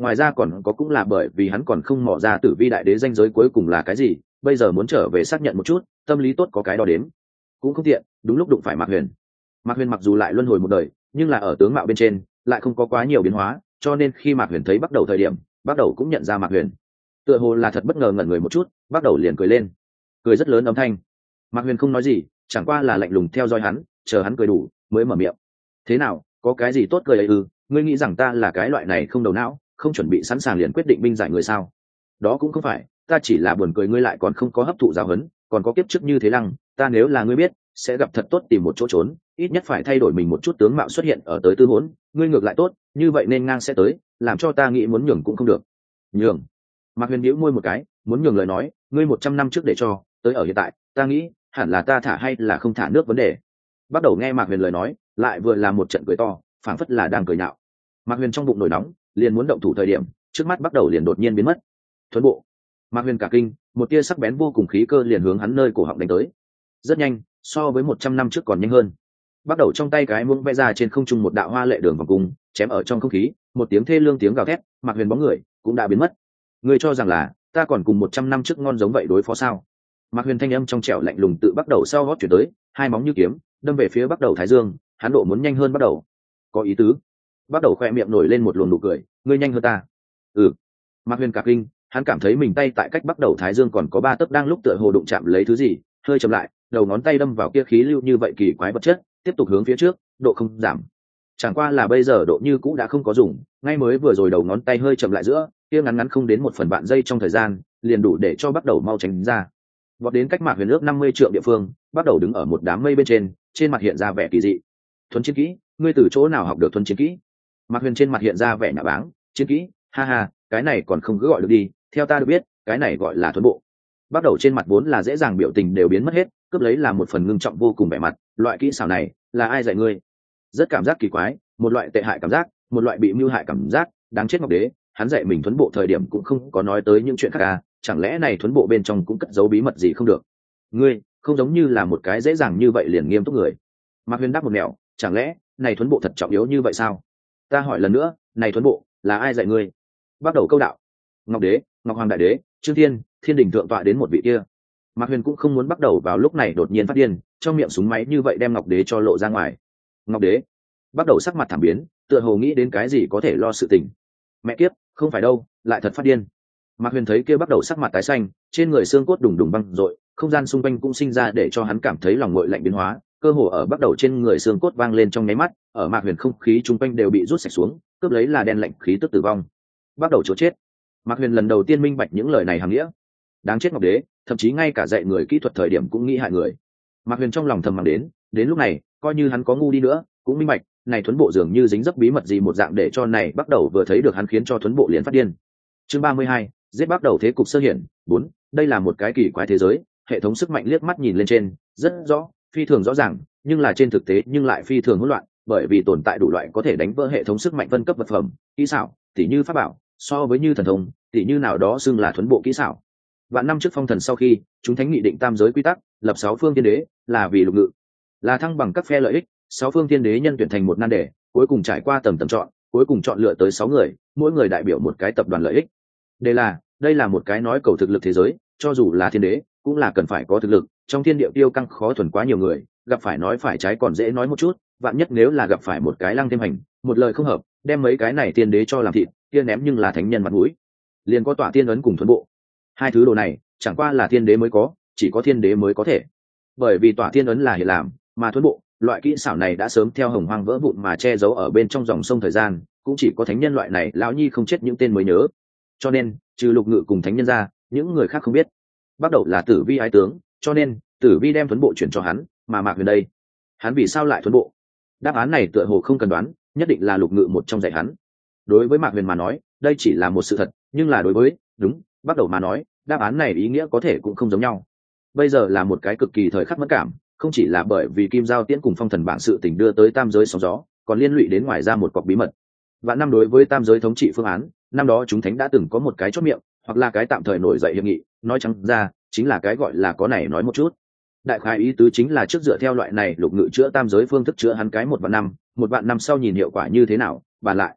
ngoài ra còn có cũng là bởi vì hắn còn không mò ra tử vi đại đế danh giới cuối cùng là cái gì, bây giờ muốn trở về xác nhận một chút, tâm lý tốt có cái đo đếm cũng không tiện. Đúng lúc đụng phải Mạc Huyền. Mạc Huyền mặc dù lại luân hồi một đời, nhưng là ở tướng mạo bên trên lại không có quá nhiều biến hóa, cho nên khi Mạc Huyền thấy bắt đầu thời điểm, bắt đầu cũng nhận ra Mạc Huyền. Tựa hồ là thật bất ngờ ngẩn người một chút, bắt đầu liền cười lên, cười rất lớn âm thanh. Mạc Huyền không nói gì, chẳng qua là lạnh lùng theo dõi hắn, chờ hắn cười đủ mới mở miệng. Thế nào, có cái gì tốt cười ấy ư? Ngươi nghĩ rằng ta là cái loại này không đầu não, không chuẩn bị sẵn sàng liền quyết định binh giải người sao? Đó cũng không phải, ta chỉ là buồn cười ngươi lại còn không có hấp thụ giáo huấn, còn có kiếp trước như thế lăng, ta nếu là ngươi biết, sẽ gặp thật tốt tìm một chỗ trốn, ít nhất phải thay đổi mình một chút tướng mạo xuất hiện ở tới tư hỗn, ngươi ngược lại tốt, như vậy nên ngang sẽ tới, làm cho ta nghĩ muốn nhường cũng không được. Nhường? Mạc Huyền nhíu môi một cái, muốn nhường lời nói, ngươi một trăm năm trước để cho, tới ở hiện tại, ta nghĩ, hẳn là ta thả hay là không thả nước vấn đề. Bắt đầu nghe Mạc Huyền lời nói, lại vừa là một trận cười to, phảng phất là đang cười nhạo. Mạc Huyền trong bụng nổi nóng, liền muốn động thủ thời điểm, trước mắt bắt đầu liền đột nhiên biến mất. Thuấn bộ. Mạc Huyền cả kinh, một tia sắc bén vô cùng khí cơ liền hướng hắn nơi cổ họng đánh tới. Rất nhanh, so với một trăm năm trước còn nhanh hơn. Bắt đầu trong tay cái muỗng vẽ ra trên không trung một đạo hoa lệ đường vòng cung, chém ở trong không khí, một tiếng thê lương tiếng gào thét, Mạc Huyền bóng người cũng đã biến mất. Ngươi cho rằng là ta còn cùng một trăm năm trước ngon giống vậy đối phó sao? Mạc Huyền thanh âm trong trẻo lạnh lùng tự bắt đầu sau gót chuyển tới, hai móng như kiếm, đâm về phía bắt đầu thái dương, hắn độ muốn nhanh hơn bắt đầu. Có ý tứ. Bắt đầu khoe miệng nổi lên một luồng nụ cười, ngươi nhanh hơn ta. Ừ. Mạc Huyền cả kinh, hắn cảm thấy mình tay tại cách bắt đầu thái dương còn có ba tấc đang lúc tựa hồ đụng chạm lấy thứ gì, hơi chậm lại, đầu ngón tay đâm vào kia khí lưu như vậy kỳ quái vật chất, tiếp tục hướng phía trước, độ không giảm. Chẳng qua là bây giờ độ như cũ đã không có dùng, ngay mới vừa rồi đầu ngón tay hơi chậm lại giữa, kia ngắn ngắn không đến một phần vạn giây trong thời gian, liền đủ để cho bắt đầu mau tránh ra. Vọt đến cách Mạc Huyền ước năm mươi trượng địa phương, bắt đầu đứng ở một đám mây bên trên, trên mặt hiện ra vẻ kỳ dị. Thuấn chiến kỹ, ngươi từ chỗ nào học được thuấn chiến kỹ? Mạc Huyền trên mặt hiện ra vẻ nhạ báng, chiến kỹ, ha ha, cái này còn không cứ gọi được đi, theo ta được biết, cái này gọi là thuấn bộ. Bắt đầu trên mặt vốn là dễ dàng biểu tình đều biến mất hết, cướp lấy là một phần ngưng trọng vô cùng vẻ mặt, loại kỹ xảo này, là ai dạy ngươi? Rất cảm giác kỳ quái, một loại tệ hại cảm giác, một loại bị mưu hại cảm giác, đáng chết Ngọc Đế, hắn dạy mình thuấn bộ thời điểm cũng không có nói tới những chuyện khác à, chẳng lẽ này thuấn bộ bên trong cũng cất giấu bí mật gì không được? Ngươi, không giống như là một cái dễ dàng như vậy liền nghiêm túc người. Mạc Huyền đáp một mẹo, chẳng lẽ, này thuấn bộ thật trọng yếu như vậy sao? Ta hỏi lần nữa, này thuấn bộ, là ai dạy ngươi? Bắt đầu câu đạo. Ngọc Đế, Ngọc Hoàng Đại Đế, Trương Thiên, Thiên Đình thượng tọa đến một vị kia. Mạc Huyền cũng không muốn bắt đầu vào lúc này đột nhiên phát điên, trong miệng súng máy như vậy đem Ngọc Đế cho lộ ra ngoài. Ngọc Đế, bắt đầu sắc mặt thảm biến, tựa hồ nghĩ đến cái gì có thể lo sự tình. Mẹ kiếp, không phải đâu, lại thật phát điên. Mạc Huyền thấy kia bắt đầu sắc mặt tái xanh, trên người xương cốt đùng đùng băng rội, không gian xung quanh cũng sinh ra để cho hắn cảm thấy lòng nguội lạnh biến hóa, cơ hồ ở bắt đầu trên người xương cốt vang lên trong nháy mắt, ở Mạc Huyền không khí chung quanh đều bị rút sạch xuống, cướp lấy là đen lạnh khí tức tử vong. Bắt đầu chỗ chết. Mạc Huyền lần đầu tiên minh bạch những lời này hàm nghĩa. Đáng chết Ngọc Đế, thậm chí ngay cả dạy người kỹ thuật thời điểm cũng nghĩ hại người. Mạc Huyền trong lòng thầm mắng đến, đến lúc này, coi như hắn có ngu đi nữa, cũng minh bạch, này thuấn bộ dường như dính dấp bí mật gì một dạng để cho này bắt đầu vừa thấy được hắn khiến cho thuấn bộ liền phát điên. Chương ba mươi hai, giết bắt đầu thế cục sơ hiển. Bốn, đây là một cái kỳ quái thế giới, hệ thống sức mạnh liếc mắt nhìn lên trên, rất rõ, phi thường rõ ràng, nhưng là trên thực tế nhưng lại phi thường hỗn loạn, bởi vì tồn tại đủ loại có thể đánh vỡ hệ thống sức mạnh phân cấp vật phẩm, kỹ xảo, tỉ như pháp bảo, so với như thần thông, tỉ như nào đó xưng là thuấn bộ kỹ xảo. Vạn năm trước phong thần sau khi, chúng thánh nghị định tam giới quy tắc, lập sáu phương thiên đế, là vì lục ngự, là thăng bằng các phe lợi ích, sáu phương thiên đế nhân tuyển thành một nan đề, cuối cùng trải qua tầm tầm chọn, cuối cùng chọn lựa tới sáu người, mỗi người đại biểu một cái tập đoàn lợi ích. Đây là, đây là một cái nói cầu thực lực thế giới, cho dù là thiên đế, cũng là cần phải có thực lực, trong thiên địa tiêu căng khó thuần quá nhiều người, gặp phải nói phải trái còn dễ nói một chút, vạn nhất nếu là gặp phải một cái lăng thêm hành, một lời không hợp, đem mấy cái này thiên đế cho làm thịt, kia ném nhưng là thánh nhân mặt mũi. Liền có tỏa tiên ấn cùng thuấn bộ. Hai thứ đồ này, chẳng qua là thiên đế mới có, chỉ có thiên đế mới có thể. Bởi vì tỏa tiên ấn là hiện làm, mà thuấn bộ, loại kỹ xảo này đã sớm theo hồng hoang vỡ vụn mà che giấu ở bên trong dòng sông thời gian, cũng chỉ có thánh nhân loại này lão nhi không chết những tên mới nhớ. Cho nên, trừ lục ngự cùng thánh nhân ra, những người khác không biết. Bắt đầu là Tử Vi ái tướng, cho nên Tử Vi đem thuấn bộ chuyển cho hắn, mà Mạc Huyền đây, hắn vì sao lại thuấn bộ? Đáp án này tựa hồ không cần đoán, nhất định là lục ngự một trong dạy hắn. Đối với Mạc Huyền mà nói, đây chỉ là một sự thật, nhưng là đối với, đúng, bắt đầu mà nói, đáp án này ý nghĩa có thể cũng không giống nhau. Bây giờ là một cái cực kỳ thời khắc mất cảm, không chỉ là bởi vì Kim Giao Tiễn cùng Phong Thần bảng sự tình đưa tới tam giới sóng gió, còn liên lụy đến ngoài ra một cọc bí mật. Vạn năm đối với tam giới thống trị phương án, năm đó chúng thánh đã từng có một cái chốt miệng, hoặc là cái tạm thời nổi dậy hiệp nghị, nói trắng ra, chính là cái gọi là có này nói một chút. Đại khái ý tứ chính là trước dựa theo loại này lục ngự chữa tam giới phương thức chữa hắn cái một vạn năm, một vạn năm sau nhìn hiệu quả như thế nào, bàn lại.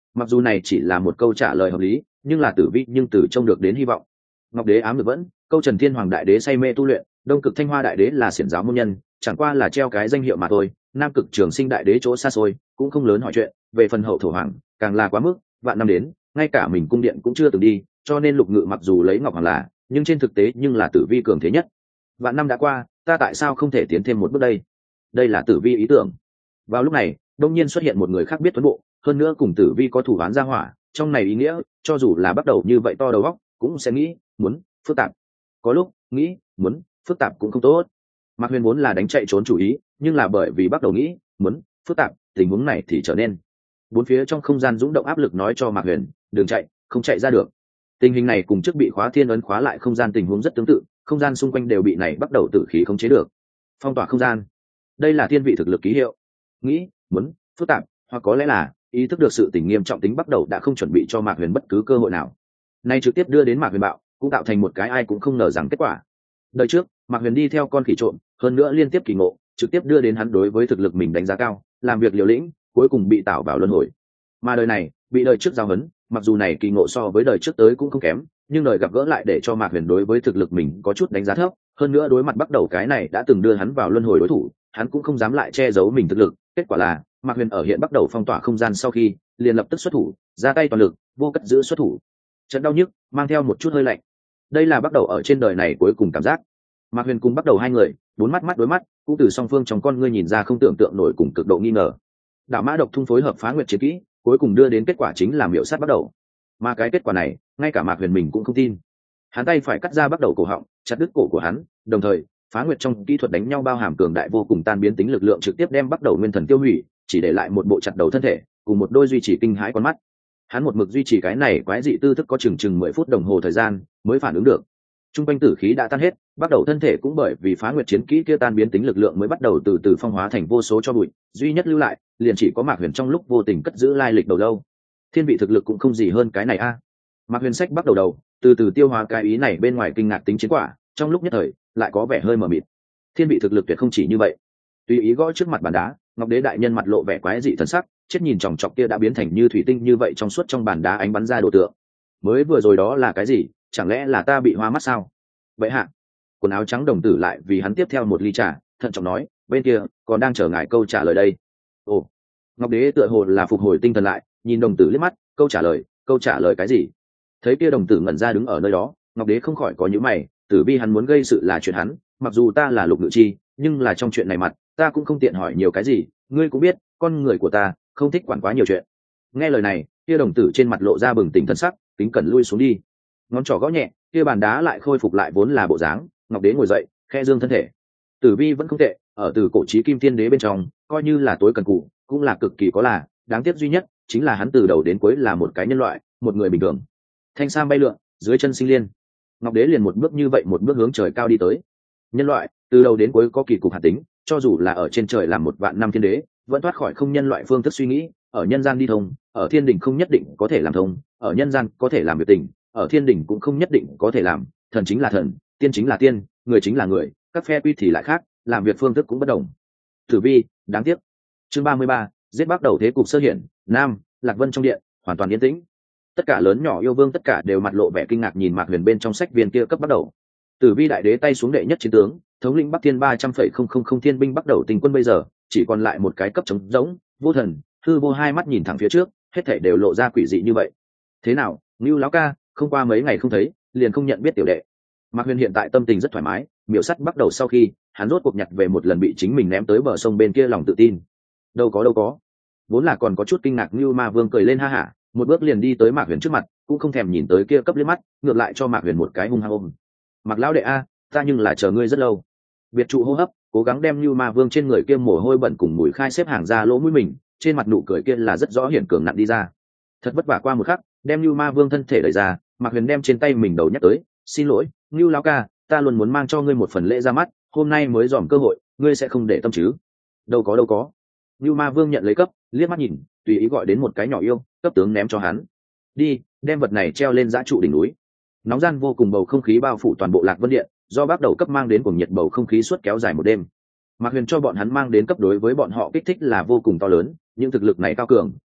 Mặc dù này chỉ là một câu trả lời hợp lý, nhưng là tử vi nhưng từ trông được đến hy vọng. Ngọc đế ám được vẫn, câu Trần Thiên Hoàng đại đế say mê tu luyện, Đông Cực Thanh Hoa đại đế là xiển giáo môn nhân, chẳng qua là treo cái danh hiệu mà thôi. Nam Cực Trường Sinh đại đế chỗ xa xôi, cũng không lớn hỏi chuyện. Về phần hậu thổ hoàng, càng là quá mức, vạn năm đến, ngay cả mình cung điện cũng chưa từng đi, cho nên Lục Ngự mặc dù lấy Ngọc Hoàng là, nhưng trên thực tế nhưng là tử vi cường thế nhất. Vạn năm đã qua, ta tại sao không thể tiến thêm một bước đây? Đây là tử vi ý tưởng. Vào lúc này, đông nhiên xuất hiện một người khác biết tuấn bộ, hơn nữa cùng tử vi có thủ án gia hỏa, trong này ý nghĩa, cho dù là bắt đầu như vậy to đầu óc, cũng sẽ nghĩ, muốn, phức tạp. Có lúc, nghĩ, muốn, phức tạp cũng không tốt. Mạc Huyền vốn là đánh chạy trốn chủ ý, nhưng là bởi vì bắt đầu nghĩ, muốn, phức tạp, tình huống này thì trở nên. Bốn phía trong không gian dũng động áp lực nói cho Mạc Huyền, đừng chạy, không chạy ra được. Tình hình này cùng trước bị khóa thiên ấn khóa lại không gian tình huống rất tương tự, không gian xung quanh đều bị này bắt đầu tử khí khống chế được. Phong tỏa không gian. Đây là thiên vị thực lực ký hiệu. Nghĩ, muốn, phức tạp, hoặc có lẽ là ý thức được sự tình nghiêm trọng tính bắt đầu đã không chuẩn bị cho Mạc Huyền bất cứ cơ hội nào. Nay trực tiếp đưa đến Mạc Huyền bạo, cũng tạo thành một cái ai cũng không ngờ rằng kết quả. Đời trước, Mạc Huyền đi theo con khỉ trộm, hơn nữa liên tiếp kỳ ngộ, trực tiếp đưa đến hắn đối với thực lực mình đánh giá cao, làm việc liều lĩnh, cuối cùng bị tạo vào luân hồi. Mà đời này, bị đời trước giao hấn, mặc dù này kỳ ngộ so với đời trước tới cũng không kém, nhưng đời gặp gỡ lại để cho Mạc Huyền đối với thực lực mình có chút đánh giá thấp, hơn nữa đối mặt bắt đầu cái này đã từng đưa hắn vào luân hồi đối thủ, hắn cũng không dám lại che giấu mình thực lực. Kết quả là Mạc Huyền ở hiện bắt đầu phong tỏa không gian sau khi, liền lập tức xuất thủ, ra tay toàn lực, vô cất giữ xuất thủ. Trận đau nhức mang theo một chút hơi lạnh. Đây là bắt đầu ở trên đời này cuối cùng cảm giác. Mạc Huyền cùng bắt đầu hai người, bốn mắt mắt đối mắt, cũng từ song phương trong con ngươi nhìn ra không tưởng tượng nổi cùng cực độ nghi ngờ. Đạo Mã Độc Thung phối hợp Phá Nguyệt chiến kỹ, cuối cùng đưa đến kết quả chính là miểu sát bắt đầu. Mà cái kết quả này, ngay cả Mạc Huyền mình cũng không tin. Hắn tay phải cắt ra bắt đầu cổ họng, chặt đứt cổ của hắn, đồng thời, Phá Nguyệt trong kỹ thuật đánh nhau bao hàm cường đại vô cùng tan biến tính lực lượng trực tiếp đem bắt đầu nguyên thần tiêu hủy, chỉ để lại một bộ chặt đầu thân thể, cùng một đôi duy trì kinh hãi con mắt. Hắn một mực duy trì cái này quái dị tư thức có chừng chừng mười phút đồng hồ thời gian, mới phản ứng được. Trung quanh tử khí đã tan hết, bắt đầu thân thể cũng bởi vì Phá Nguyệt chiến kỹ kia tan biến tính lực lượng mới bắt đầu từ từ phong hóa thành vô số cho bụi, duy nhất lưu lại, liền chỉ có Mạc Huyền trong lúc vô tình cất giữ lai lịch đầu lâu. Thiên vị thực lực cũng không gì hơn cái này a. À. Mạc Huyền sách bắt đầu đầu, từ từ tiêu hóa cái ý này bên ngoài kinh ngạc tính chiến quả, trong lúc nhất thời, lại có vẻ hơi mờ mịt. Thiên vị thực lực tuyệt không chỉ như vậy. Tùy ý gõ trước mặt bàn đá, Ngọc Đế đại nhân mặt lộ vẻ quái dị thần sắc, chết nhìn chòng chọc kia đã biến thành như thủy tinh như vậy trong suốt trong bàn đá ánh bắn ra đồ tượng. Mới vừa rồi đó là cái gì, chẳng lẽ là ta bị hoa mắt sao? Vậy hạ, quần áo trắng đồng tử lại vì hắn tiếp theo một ly trà, thận trọng nói, bên kia còn đang chờ ngài câu trả lời đây. Ồ, Ngọc Đế tựa hồ là phục hồi tinh thần lại, nhìn đồng tử liếc mắt, câu trả lời, câu trả lời cái gì? Thấy kia đồng tử ngẩn ra đứng ở nơi đó, Ngọc Đế không khỏi có những mày, tử vi hắn muốn gây sự là chuyện hắn, mặc dù ta là Lục Ngự Chi, nhưng là trong chuyện này mặt, ta cũng không tiện hỏi nhiều cái gì, ngươi cũng biết, con người của ta không thích quản quá nhiều chuyện. Nghe lời này, kia đồng tử trên mặt lộ ra bừng tỉnh thần sắc, kính cẩn lui xuống đi. Ngón trỏ gõ nhẹ, kia bàn đá lại khôi phục lại vốn là bộ dáng, Ngọc Đế ngồi dậy, khe dương thân thể. Tử vi vẫn không tệ, ở từ cổ chí kim thiên đế bên trong, coi như là tối cần cụ, cũng là cực kỳ có là, đáng tiếc duy nhất chính là hắn từ đầu đến cuối là một cái nhân loại, một người bình thường. Thanh sam bay lượn, dưới chân sinh liên. Ngọc Đế liền một bước như vậy một bước hướng trời cao đi tới. Nhân loại, từ đầu đến cuối có kỳ cục hạt tính, cho dù là ở trên trời làm một vạn năm thiên đế, vẫn thoát khỏi không nhân loại phương thức suy nghĩ, ở nhân gian đi thông, ở thiên đình không nhất định có thể làm thông, ở nhân gian có thể làm việc tình, ở thiên đình cũng không nhất định có thể làm, thần chính là thần, tiên chính là tiên, người chính là người, các phe quy thì lại khác, làm việc phương thức cũng bất đồng. Tử vi, đáng tiếc. Chương ba mươi ba, giết bắt đầu thế cục sơ hiển, Nam, Lạc Vân trong điện, hoàn toàn yên tĩnh. Tất cả lớn nhỏ yêu vương tất cả đều mặt lộ vẻ kinh ngạc nhìn Mạc Huyền bên trong sách viên kia cấp bắt đầu. Tử vi đại đế tay xuống đệ nhất chiến tướng, thống lĩnh Bắc Thiên ba trăm phẩy không không không thiên binh bắt đầu tình quân bây giờ, chỉ còn lại một cái cấp trống rỗng, vô thần, hư vô hai mắt nhìn thẳng phía trước, hết thảy đều lộ ra quỷ dị như vậy. Thế nào, Nưu lão ca, không qua mấy ngày không thấy, liền không nhận biết tiểu đệ. Mạc Huyền hiện tại tâm tình rất thoải mái, miểu sắt bắt đầu sau khi, hắn rốt cuộc nhặt về một lần bị chính mình ném tới bờ sông bên kia lòng tự tin. Đâu có đâu có. Vốn là còn có chút kinh ngạc Nưu Ma Vương cười lên ha hả, một bước liền đi tới Mạc Huyền trước mặt, cũng không thèm nhìn tới kia cấp liếc mắt, ngược lại cho Mạc Huyền một cái hung hăng ôm. Mạc lão đệ a, ta nhưng là chờ ngươi rất lâu. Biệt trụ hô hấp, cố gắng đem Nưu Ma Vương trên người kia mồ hôi bẩn cùng mùi khai xếp hàng ra lỗ mũi mình, trên mặt nụ cười kia là rất rõ hiển cường nặng đi ra. Thật vất vả qua một khắc, đem Nưu Ma Vương thân thể đẩy ra, Mạc Huyền đem trên tay mình đầu nhắc tới, xin lỗi, Nưu lão ca, ta luôn muốn mang cho ngươi một phần lễ ra mắt, hôm nay mới dòm cơ hội, ngươi sẽ không để tâm chứ? Đâu có đâu có. Nưu Ma Vương nhận lấy cấp, liếc mắt nhìn, tùy ý gọi đến một cái nhỏ yêu, cấp tướng ném cho hắn. Đi, đem vật này treo lên dã trụ đỉnh núi. Nóng gian vô cùng bầu không khí bao phủ toàn bộ Lạc Vân Điện, do bắt đầu cấp mang đến cùng nhiệt bầu không khí suốt kéo dài một đêm. Mạc Huyền cho bọn hắn mang đến cấp đối với bọn họ kích thích là vô cùng to lớn, những thực lực này cao cường,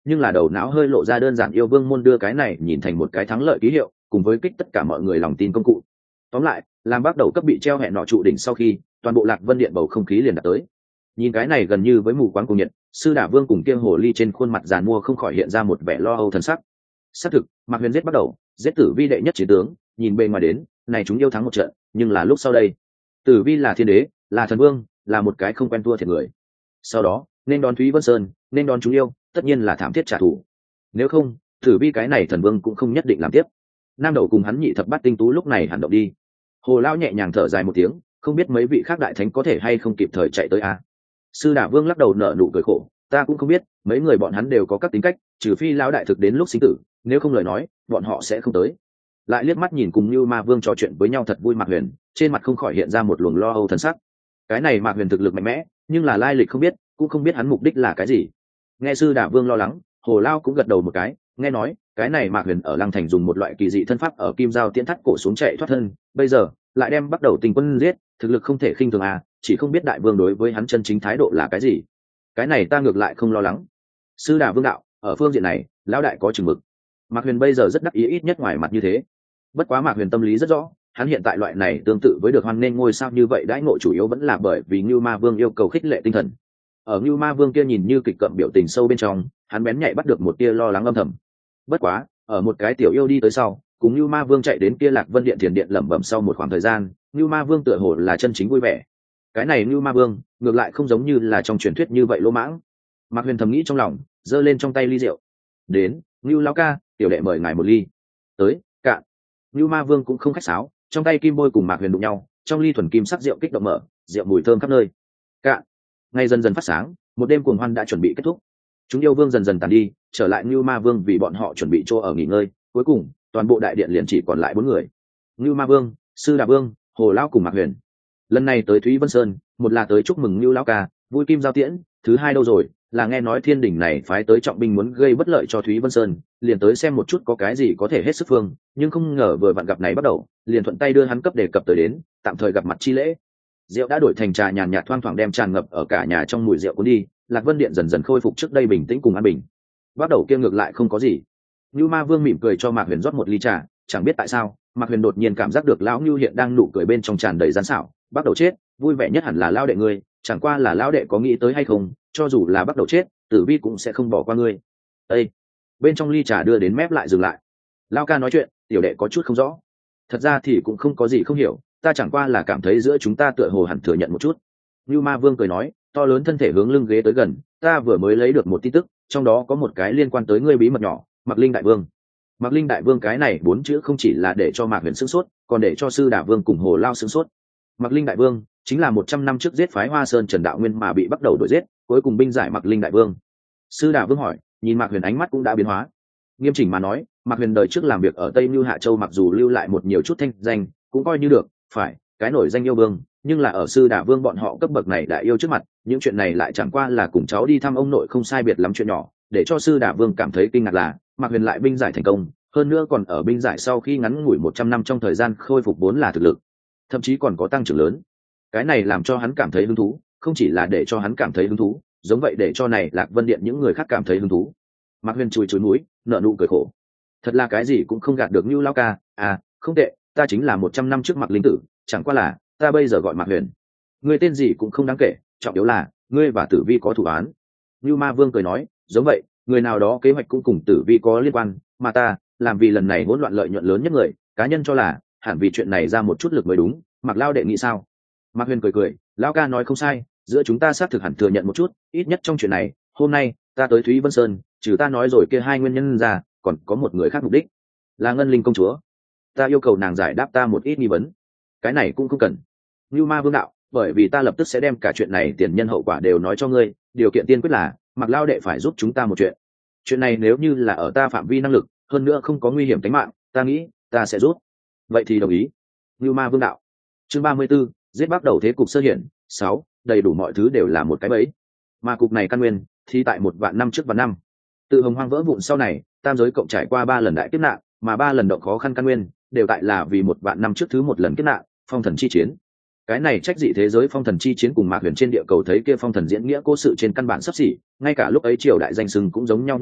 nhưng là đầu não hơi lộ ra đơn giản, yêu vương môn đưa cái này nhìn thành một cái thắng lợi ký hiệu, cùng với kích tất cả mọi người lòng tin công cụ. Tóm lại, làm bắt đầu cấp bị treo hẹn nọ trụ đỉnh sau khi, toàn bộ Lạc Vân Điện bầu không khí liền đạt tới. Nhìn cái này gần như với mù quáng cùng nhiệt, sư đả vương cùng kia hồ ly trên khuôn mặt giàn mua không khỏi hiện ra một vẻ lo âu thần sắc. Xác thực, Mạc Huyền giết bắt đầu, giết Tử Vi đệ nhất chiến tướng, nhìn bề ngoài đến, này chúng yêu thắng một trận, nhưng là lúc sau đây, Tử Vi là thiên đế, là thần vương, là một cái không quen thua thiệt người. Sau đó, nên đón Thúy Vân Sơn, nên đón chúng yêu, tất nhiên là thảm thiết trả thù. Nếu không, Tử Vi cái này thần vương cũng không nhất định làm tiếp. Nam đầu cùng hắn nhị thập bát tinh tú lúc này hành động đi. Hồ lão nhẹ nhàng thở dài một tiếng, không biết mấy vị khác đại thánh có thể hay không kịp thời chạy tới a. Sư Đả Vương lắc đầu nở nụ cười khổ, ta cũng không biết, mấy người bọn hắn đều có các tính cách, trừ phi lão đại thực đến lúc sinh tử, nếu không lời nói, bọn họ sẽ không tới. Lại liếc mắt nhìn cùng Như Ma Vương trò chuyện với nhau thật vui Mạc Huyền, trên mặt không khỏi hiện ra một luồng lo âu thần sắc. Cái này Mạc Huyền thực lực mạnh mẽ, nhưng là lai lịch không biết, cũng không biết hắn mục đích là cái gì. Nghe Sư Đả Vương lo lắng, Hồ Lao cũng gật đầu một cái, nghe nói, cái này Mạc Huyền ở Lăng Thành dùng một loại kỳ dị thân pháp ở kim giao tiễn thắt cổ xuống chạy thoát thân, bây giờ lại đem bắt đầu tình quân giết, thực lực không thể khinh thường à, chỉ không biết đại vương đối với hắn chân chính thái độ là cái gì. Cái này ta ngược lại không lo lắng. Sư Đả Vương đạo, ở phương diện này, lão đại có chừng mực. Mạc Huyền bây giờ rất đắc ý, ít nhất ngoài mặt như thế. Bất quá Mạc Huyền tâm lý rất rõ, hắn hiện tại loại này tương tự với được hoan nên ngôi sao như vậy đãi ngộ chủ yếu vẫn là bởi vì Như Ma Vương yêu cầu khích lệ tinh thần. Ở Như Ma Vương kia nhìn như kịch cậm biểu tình sâu bên trong, hắn bén nhạy bắt được một tia lo lắng âm thầm. Bất quá, ở một cái tiểu yêu đi tới sau, cùng Như Ma Vương chạy đến kia Lạc Vân Điện Thiền Điện lẩm bẩm sau một khoảng thời gian, Như Ma Vương tựa hồ là chân chính vui vẻ. Cái này Như Ma Vương, ngược lại không giống như là trong truyền thuyết như vậy lỗ mãng. Mạc Huyền thầm nghĩ trong lòng, giơ lên trong tay ly rượu. Đến, Như lão ca, tiểu đệ mời ngài một ly. Tới, cạn. Như Ma Vương cũng không khách sáo, trong tay kim bôi cùng Mạc Huyền đụng nhau, trong ly thuần kim sắc rượu kích động mở, rượu mùi thơm khắp nơi. Cạn. Ngày dần dần phát sáng, một đêm cuồng hoan đã chuẩn bị kết thúc. Chúng yêu vương dần dần tàn đi, trở lại Như Ma Vương vì bọn họ chuẩn bị chỗ ở nghỉ ngơi. Cuối cùng, toàn bộ đại điện liền chỉ còn lại bốn người: Như Ma Vương, Sư Đả Vương, Hồ lão cùng Mạc Huyền. Lần này tới Thúy Vân Sơn, một là tới chúc mừng Như lão ca, vui kim giao tiễn, thứ hai đâu rồi, là nghe nói thiên đình này phái tới trọng binh muốn gây bất lợi cho Thúy Vân Sơn, liền tới xem một chút có cái gì có thể hết sức phương, nhưng không ngờ vừa vặn gặp này bắt đầu, liền thuận tay đưa hắn cấp đề cập tới đến, tạm thời gặp mặt chi lễ. Rượu đã đổi thành trà nhàn nhạt thoang thoảng đem tràn ngập ở cả nhà trong mùi rượu cuốn đi, Lạc Vân Điện dần dần khôi phục trước đây bình tĩnh cùng an bình. Bắt đầu kia ngược lại không có gì. Như Ma Vương mỉm cười cho Mạc Huyền rót một ly trà, chẳng biết tại sao, Mạc Huyền đột nhiên cảm giác được lão Như hiện đang nụ cười bên trong tràn đầy gian xảo, bắt đầu chết, vui vẻ nhất hẳn là lão đệ ngươi, chẳng qua là lão đệ có nghĩ tới hay không, cho dù là bắt đầu chết, Tử Vi cũng sẽ không bỏ qua ngươi. Ê! Bên trong ly trà đưa đến mép lại dừng lại. Lão ca nói chuyện, tiểu đệ có chút không rõ. Thật ra thì cũng không có gì không hiểu, ta chẳng qua là cảm thấy giữa chúng ta tựa hồ hẳn thừa nhận một chút. Như Ma Vương cười nói, to lớn thân thể hướng lưng ghế tới gần, ta vừa mới lấy được một tin tức, trong đó có một cái liên quan tới ngươi bí mật nhỏ, Mạc Linh Đại Vương. Mạc Linh Đại Vương cái này bốn chữ không chỉ là để cho Mạc Huyền sửng sốt, còn để cho Sư Đả Vương cùng Hồ Lao sửng sốt. Mạc Linh Đại Vương chính là một trăm năm trước giết phái Hoa Sơn Trần Đạo Nguyên mà bị bắt đầu đuổi giết, cuối cùng binh giải Mạc Linh Đại Vương. Sư Đả Vương hỏi, nhìn Mạc Huyền ánh mắt cũng đã biến hóa. Nghiêm chỉnh mà nói, Mạc Huyền đời trước làm việc ở Tây Như Hạ Châu mặc dù lưu lại một nhiều chút thanh danh, cũng coi như được, phải, cái nổi danh yêu vương, nhưng là ở Sư Đả Vương bọn họ cấp bậc này đại yêu trước mặt, những chuyện này lại chẳng qua là cùng cháu đi thăm ông nội không sai biệt lắm chuyện nhỏ, để cho Sư Đả Vương cảm thấy kinh ngạc là, Mạc Huyền lại binh giải thành công, hơn nữa còn ở binh giải sau khi ngắn ngủi một trăm năm trong thời gian khôi phục vốn là thực lực, thậm chí còn có tăng trưởng lớn. Cái này làm cho hắn cảm thấy hứng thú, không chỉ là để cho hắn cảm thấy hứng thú, giống vậy để cho này Lạc Vân Điện những người khác cảm thấy hứng thú. Mạc Huyền chùi chùi mũi, nở nụ cười khổ. Thật là cái gì cũng không gạt được Như lão ca, à, không tệ, ta chính là một trăm năm trước Mạc Linh Tử, chẳng qua là, ta bây giờ gọi Mạc Huyền. Ngươi tên gì cũng không đáng kể, trọng yếu là, ngươi và Tử Vi có thủ án. Như Ma Vương cười nói, giống vậy, người nào đó kế hoạch cũng cùng Tử Vi có liên quan, mà ta, làm vì lần này hỗn loạn lợi nhuận lớn nhất người, cá nhân cho là, hẳn vì chuyện này ra một chút lực mới đúng, Mạc Lao đệ nghĩ sao? Mạc Huyền cười cười, lão ca nói không sai, giữa chúng ta xác thực hẳn thừa nhận một chút, ít nhất trong chuyện này, hôm nay, ta tới Thúy Vân Sơn, trừ ta nói rồi kia hai nguyên nhân ra, còn có một người khác mục đích, là Ngân Linh công chúa. Ta yêu cầu nàng giải đáp ta một ít nghi vấn. Cái này cũng không cần. Như Ma Vương đạo, bởi vì ta lập tức sẽ đem cả chuyện này tiền nhân hậu quả đều nói cho ngươi, điều kiện tiên quyết là, Mạc Lao đệ phải giúp chúng ta một chuyện. Chuyện này nếu như là ở ta phạm vi năng lực, hơn nữa không có nguy hiểm tính mạng, ta nghĩ, ta sẽ giúp. Vậy thì đồng ý. Như Ma Vương đạo. Chương ba mươi 34, giết bắt đầu thế cục sơ hiển. Sáu, đầy đủ mọi thứ đều là một cái bẫy. Mà cục này căn nguyên, thì tại một vạn năm trước vạn năm. Tự Hồng Hoang vỡ vụn sau này, tam giới cộng trải qua ba lần đại kiếp nạn, mà ba lần động khó khăn căn nguyên, đều tại là vì một vạn năm trước thứ một lần kiếp nạn, phong thần chi chiến. Cái này trách dị thế giới phong thần chi chiến cùng Mạc Huyền trên địa cầu thấy kia phong thần diễn nghĩa cố sự trên căn bản sắp xỉ, ngay cả lúc ấy triều đại danh sừng cũng giống nhau như lúc,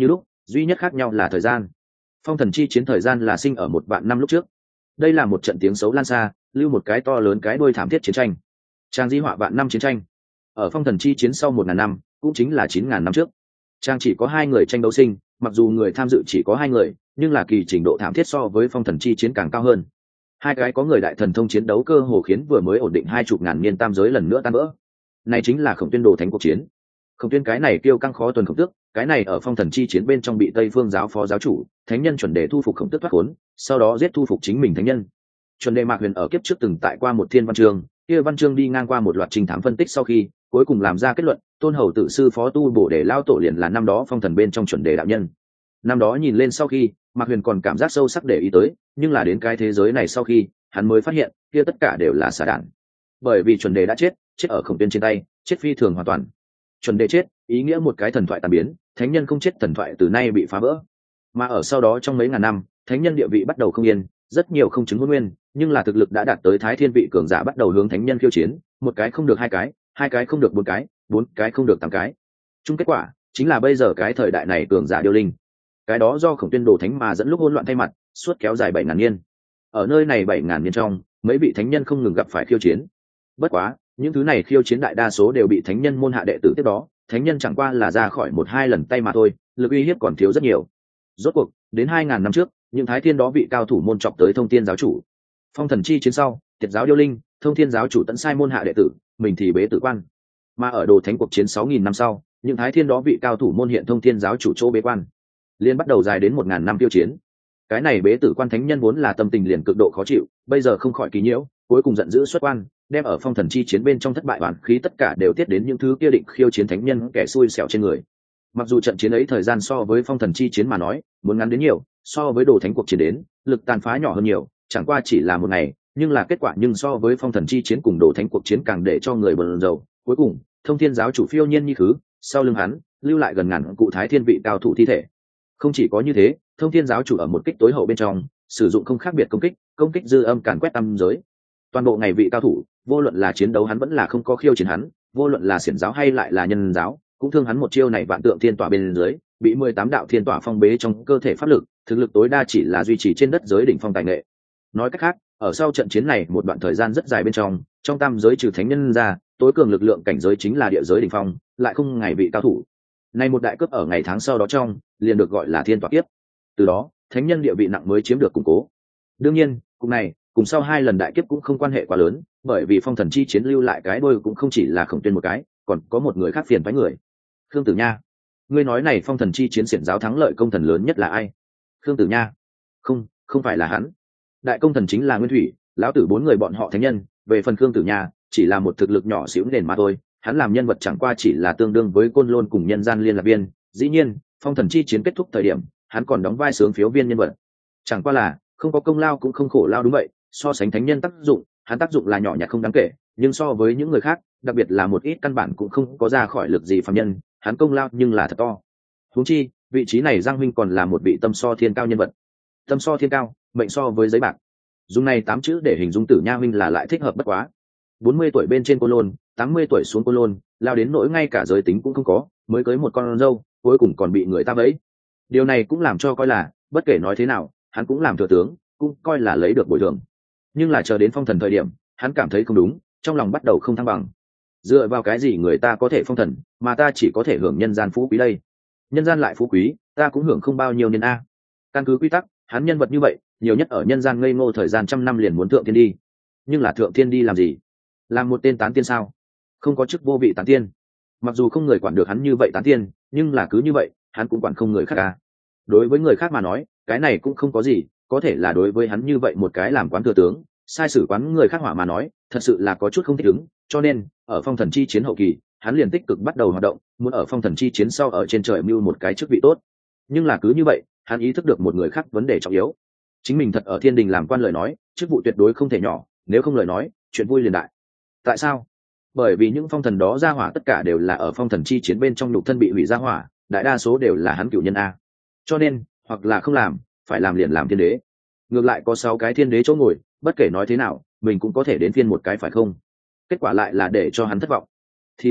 duy nhất khác nhau là thời gian. Phong thần chi chiến thời gian là sinh ở một vạn năm lúc trước. Đây là một trận tiếng xấu lan xa, lưu một cái to lớn cái đuôi thảm thiết chiến tranh. Trang di họa vạn năm chiến tranh. Ở phong thần chi chiến sau một ngàn năm, cũng chính là chín ngàn năm trước. Trang chỉ có hai người tranh đấu sinh, mặc dù người tham dự chỉ có hai người, nhưng là kỳ trình độ thảm thiết so với phong thần chi chiến càng cao hơn. Hai cái có người đại thần thông chiến đấu cơ hồ khiến vừa mới ổn định hai chục ngàn niên tam giới lần nữa tan vỡ. Này chính là Khổng Tuyên đồ thánh cuộc chiến. Khổng Tuyên cái này kiêu căng khó tuần khổng tước, cái này ở phong thần chi chiến bên trong bị Tây Phương giáo phó giáo chủ, thánh nhân chuẩn đề thu phục khổng tước thoát khốn, sau đó giết thu phục chính mình thánh nhân. Chuẩn đề Mạc Huyền ở kiếp trước từng tại qua một thiên văn chương, kia văn chương đi ngang qua một loạt trình thám phân tích sau khi, cuối cùng làm ra kết luận, tôn hầu tự sư phó tu bổ để lao tổ liền là năm đó phong thần bên trong chuẩn đề đạo nhân. Năm đó nhìn lên sau khi, Mạc Huyền còn cảm giác sâu sắc để ý tới, nhưng là đến cái thế giới này sau khi, hắn mới phát hiện, kia tất cả đều là xả đạn. Bởi vì chuẩn đề đã chết, chết ở Khổng Tuyên trên tay, chết phi thường hoàn toàn. Chuẩn đề chết, ý nghĩa một cái thần thoại tàn biến, thánh nhân không chết thần thoại từ nay bị phá vỡ. Mà ở sau đó trong mấy ngàn năm, thánh nhân địa vị bắt đầu không yên, rất nhiều không chứng hôn nguyên, nhưng là thực lực đã đạt tới thái thiên vị cường giả bắt đầu hướng thánh nhân khiêu chiến, một cái không được hai cái, hai cái không được bốn cái, bốn cái không được tám cái. Chung kết quả chính là bây giờ cái thời đại này cường giả điêu linh. Cái đó do Khổng Tuyên đồ thánh mà dẫn lúc hỗn loạn thay mặt, suốt kéo dài bảy ngàn niên. Ở nơi này bảy ngàn niên trong, mấy vị thánh nhân không ngừng gặp phải khiêu chiến. Bất quá, những thứ này khiêu chiến đại đa số đều bị thánh nhân môn hạ đệ tử tiếp đó, thánh nhân chẳng qua là ra khỏi một hai lần tay mà thôi, lực uy hiếp còn thiếu rất nhiều. Rốt cuộc, đến hai ngàn năm trước, những thái thiên đó bị cao thủ môn chọc tới Thông Thiên giáo chủ. Phong thần chi chiến sau, Tiệt giáo điêu linh, Thông Thiên giáo chủ tận sai môn hạ đệ tử, mình thì bế tử quan. Mà ở đồ thánh cuộc chiến sáu nghìn năm sau, những thái thiên đó bị cao thủ môn hiện Thông Thiên giáo chủ chỗ bế quan. Liên bắt đầu dài đến một ngàn năm tiêu chiến. Cái này bế tử quan thánh nhân vốn là tâm tình liền cực độ khó chịu, bây giờ không khỏi kỳ nhiễu, cuối cùng giận dữ xuất quan, đem ở phong thần chi chiến bên trong thất bại hoàn khí tất cả đều tiết đến những thứ kia định khiêu chiến thánh nhân kẻ xui xẻo trên người. Mặc dù trận chiến ấy thời gian so với phong thần chi chiến mà nói muốn ngắn đến nhiều, so với đồ thánh cuộc chiến đến lực tàn phá nhỏ hơn nhiều, chẳng qua chỉ là một ngày, nhưng là kết quả nhưng so với phong thần chi chiến cùng đồ thánh cuộc chiến càng để cho người bần dầu. Cuối cùng Thông Thiên giáo chủ phiêu nhiên như thứ, sau lưng hắn lưu lại gần ngàn cụ thái thiên vị cao thủ thi thể. Không chỉ có như thế, Thông Thiên giáo chủ ở một kích tối hậu bên trong sử dụng không khác biệt công kích, công kích dư âm càn quét tam giới. Toàn bộ ngày vị cao thủ, vô luận là chiến đấu hắn vẫn là không có khiêu chiến hắn, vô luận là xiển giáo hay lại là nhân giáo, cũng thương hắn một chiêu này vạn tượng thiên tỏa bên dưới, bị mười tám đạo thiên tỏa phong bế trong cơ thể pháp lực, thực lực tối đa chỉ là duy trì trên đất giới đỉnh phong tài nghệ. Nói cách khác, ở sau trận chiến này một đoạn thời gian rất dài bên trong, trong tam giới trừ thánh nhân ra, tối cường lực lượng cảnh giới chính là địa giới đỉnh phong, lại không ngày vị cao thủ. Nay một đại cướp ở ngày tháng sau đó trong, liền được gọi là thiên tỏa kiếp. Từ đó, thánh nhân địa vị nặng mới chiếm được củng cố. Đương nhiên, cùng này, cùng sau hai lần đại kiếp cũng không quan hệ quá lớn, bởi vì phong thần chi chiến lưu lại cái đôi cũng không chỉ là Khổng Tuyên một cái, còn có một người khác phiền phái người. Khương Tử Nha. Ngươi nói này phong thần chi chiến xiển giáo thắng lợi công thần lớn nhất là ai? Khương Tử Nha. Không, không phải là hắn. Đại công thần chính là Nguyên Thủy, lão tử bốn người bọn họ thánh nhân, về phần Khương Tử Nha, chỉ là một thực lực nhỏ xíu nền mà thôi, hắn làm nhân vật chẳng qua chỉ là tương đương với Côn Lôn cùng nhân gian liên lạc viên. Dĩ nhiên, phong thần chi chiến kết thúc thời điểm, hắn còn đóng vai sướng phiếu viên nhân vật. Chẳng qua là không có công lao cũng không khổ lao, đúng vậy, so sánh thánh nhân tác dụng, hắn tác dụng là nhỏ nhặt không đáng kể, nhưng so với những người khác, đặc biệt là một ít căn bản cũng không có ra khỏi lực gì phàm nhân, hắn công lao nhưng là thật to. Huống chi, vị trí này Giang Minh còn là một vị tâm so thiên cao nhân vật. Tâm so thiên cao, mệnh so với giấy bạc. Dùng này tám chữ để hình dung Tử Nha Minh là lại thích hợp bất quá. bốn mươi tuổi bên trên Côn Lôn, tám mươi tuổi xuống Côn Lôn, lao đến nỗi ngay cả giới tính cũng không có, mới cưới một con dâu, cuối cùng còn bị người ta bẫy. Điều này cũng làm cho coi là, bất kể nói thế nào, hắn cũng làm thừa tướng, cũng coi là lấy được bồi thường. Nhưng là chờ đến phong thần thời điểm, hắn cảm thấy không đúng, trong lòng bắt đầu không thăng bằng. Dựa vào cái gì người ta có thể phong thần, mà ta chỉ có thể hưởng nhân gian phú quý đây? Nhân gian lại phú quý, ta cũng hưởng không bao nhiêu nên a. Căn cứ quy tắc, hắn nhân vật như vậy, nhiều nhất ở nhân gian ngây ngô thời gian trăm năm liền muốn thượng thiên đi. Nhưng là thượng thiên đi làm gì? Làm một tên tán tiên sao? Không có chức vô vị tán tiên. Mặc dù không người quản được hắn như vậy tán tiên, nhưng là cứ như vậy, hắn cũng quản không người khác à. Đối với người khác mà nói, cái này cũng không có gì, có thể là đối với hắn như vậy một cái làm quán thừa tướng, sai sử quán người khác hỏa mà nói, thật sự là có chút không thích ứng. Cho nên, ở phong thần chi chiến hậu kỳ, hắn liền tích cực bắt đầu hoạt động, muốn ở phong thần chi chiến sau ở trên trời mưu một cái chức vị tốt. Nhưng là cứ như vậy, hắn ý thức được một người khác vấn đề trọng yếu. Chính mình thật ở thiên đình làm quan lời nói, chức vụ tuyệt đối không thể nhỏ, nếu không lời nói, chuyện vui liền đại. Tại sao? Bởi vì những phong thần đó ra hỏa tất cả đều là ở phong thần chi chiến bên trong nhục thân bị hủy ra hỏa, đại đa số đều là hắn cửu nhân a. Cho nên, hoặc là không làm, phải làm liền làm thiên đế. Ngược lại có sáu cái thiên đế chỗ ngồi, bất kể nói thế nào, mình cũng có thể đến phiên một cái phải không? Kết quả lại là để cho hắn thất vọng. Thì ra,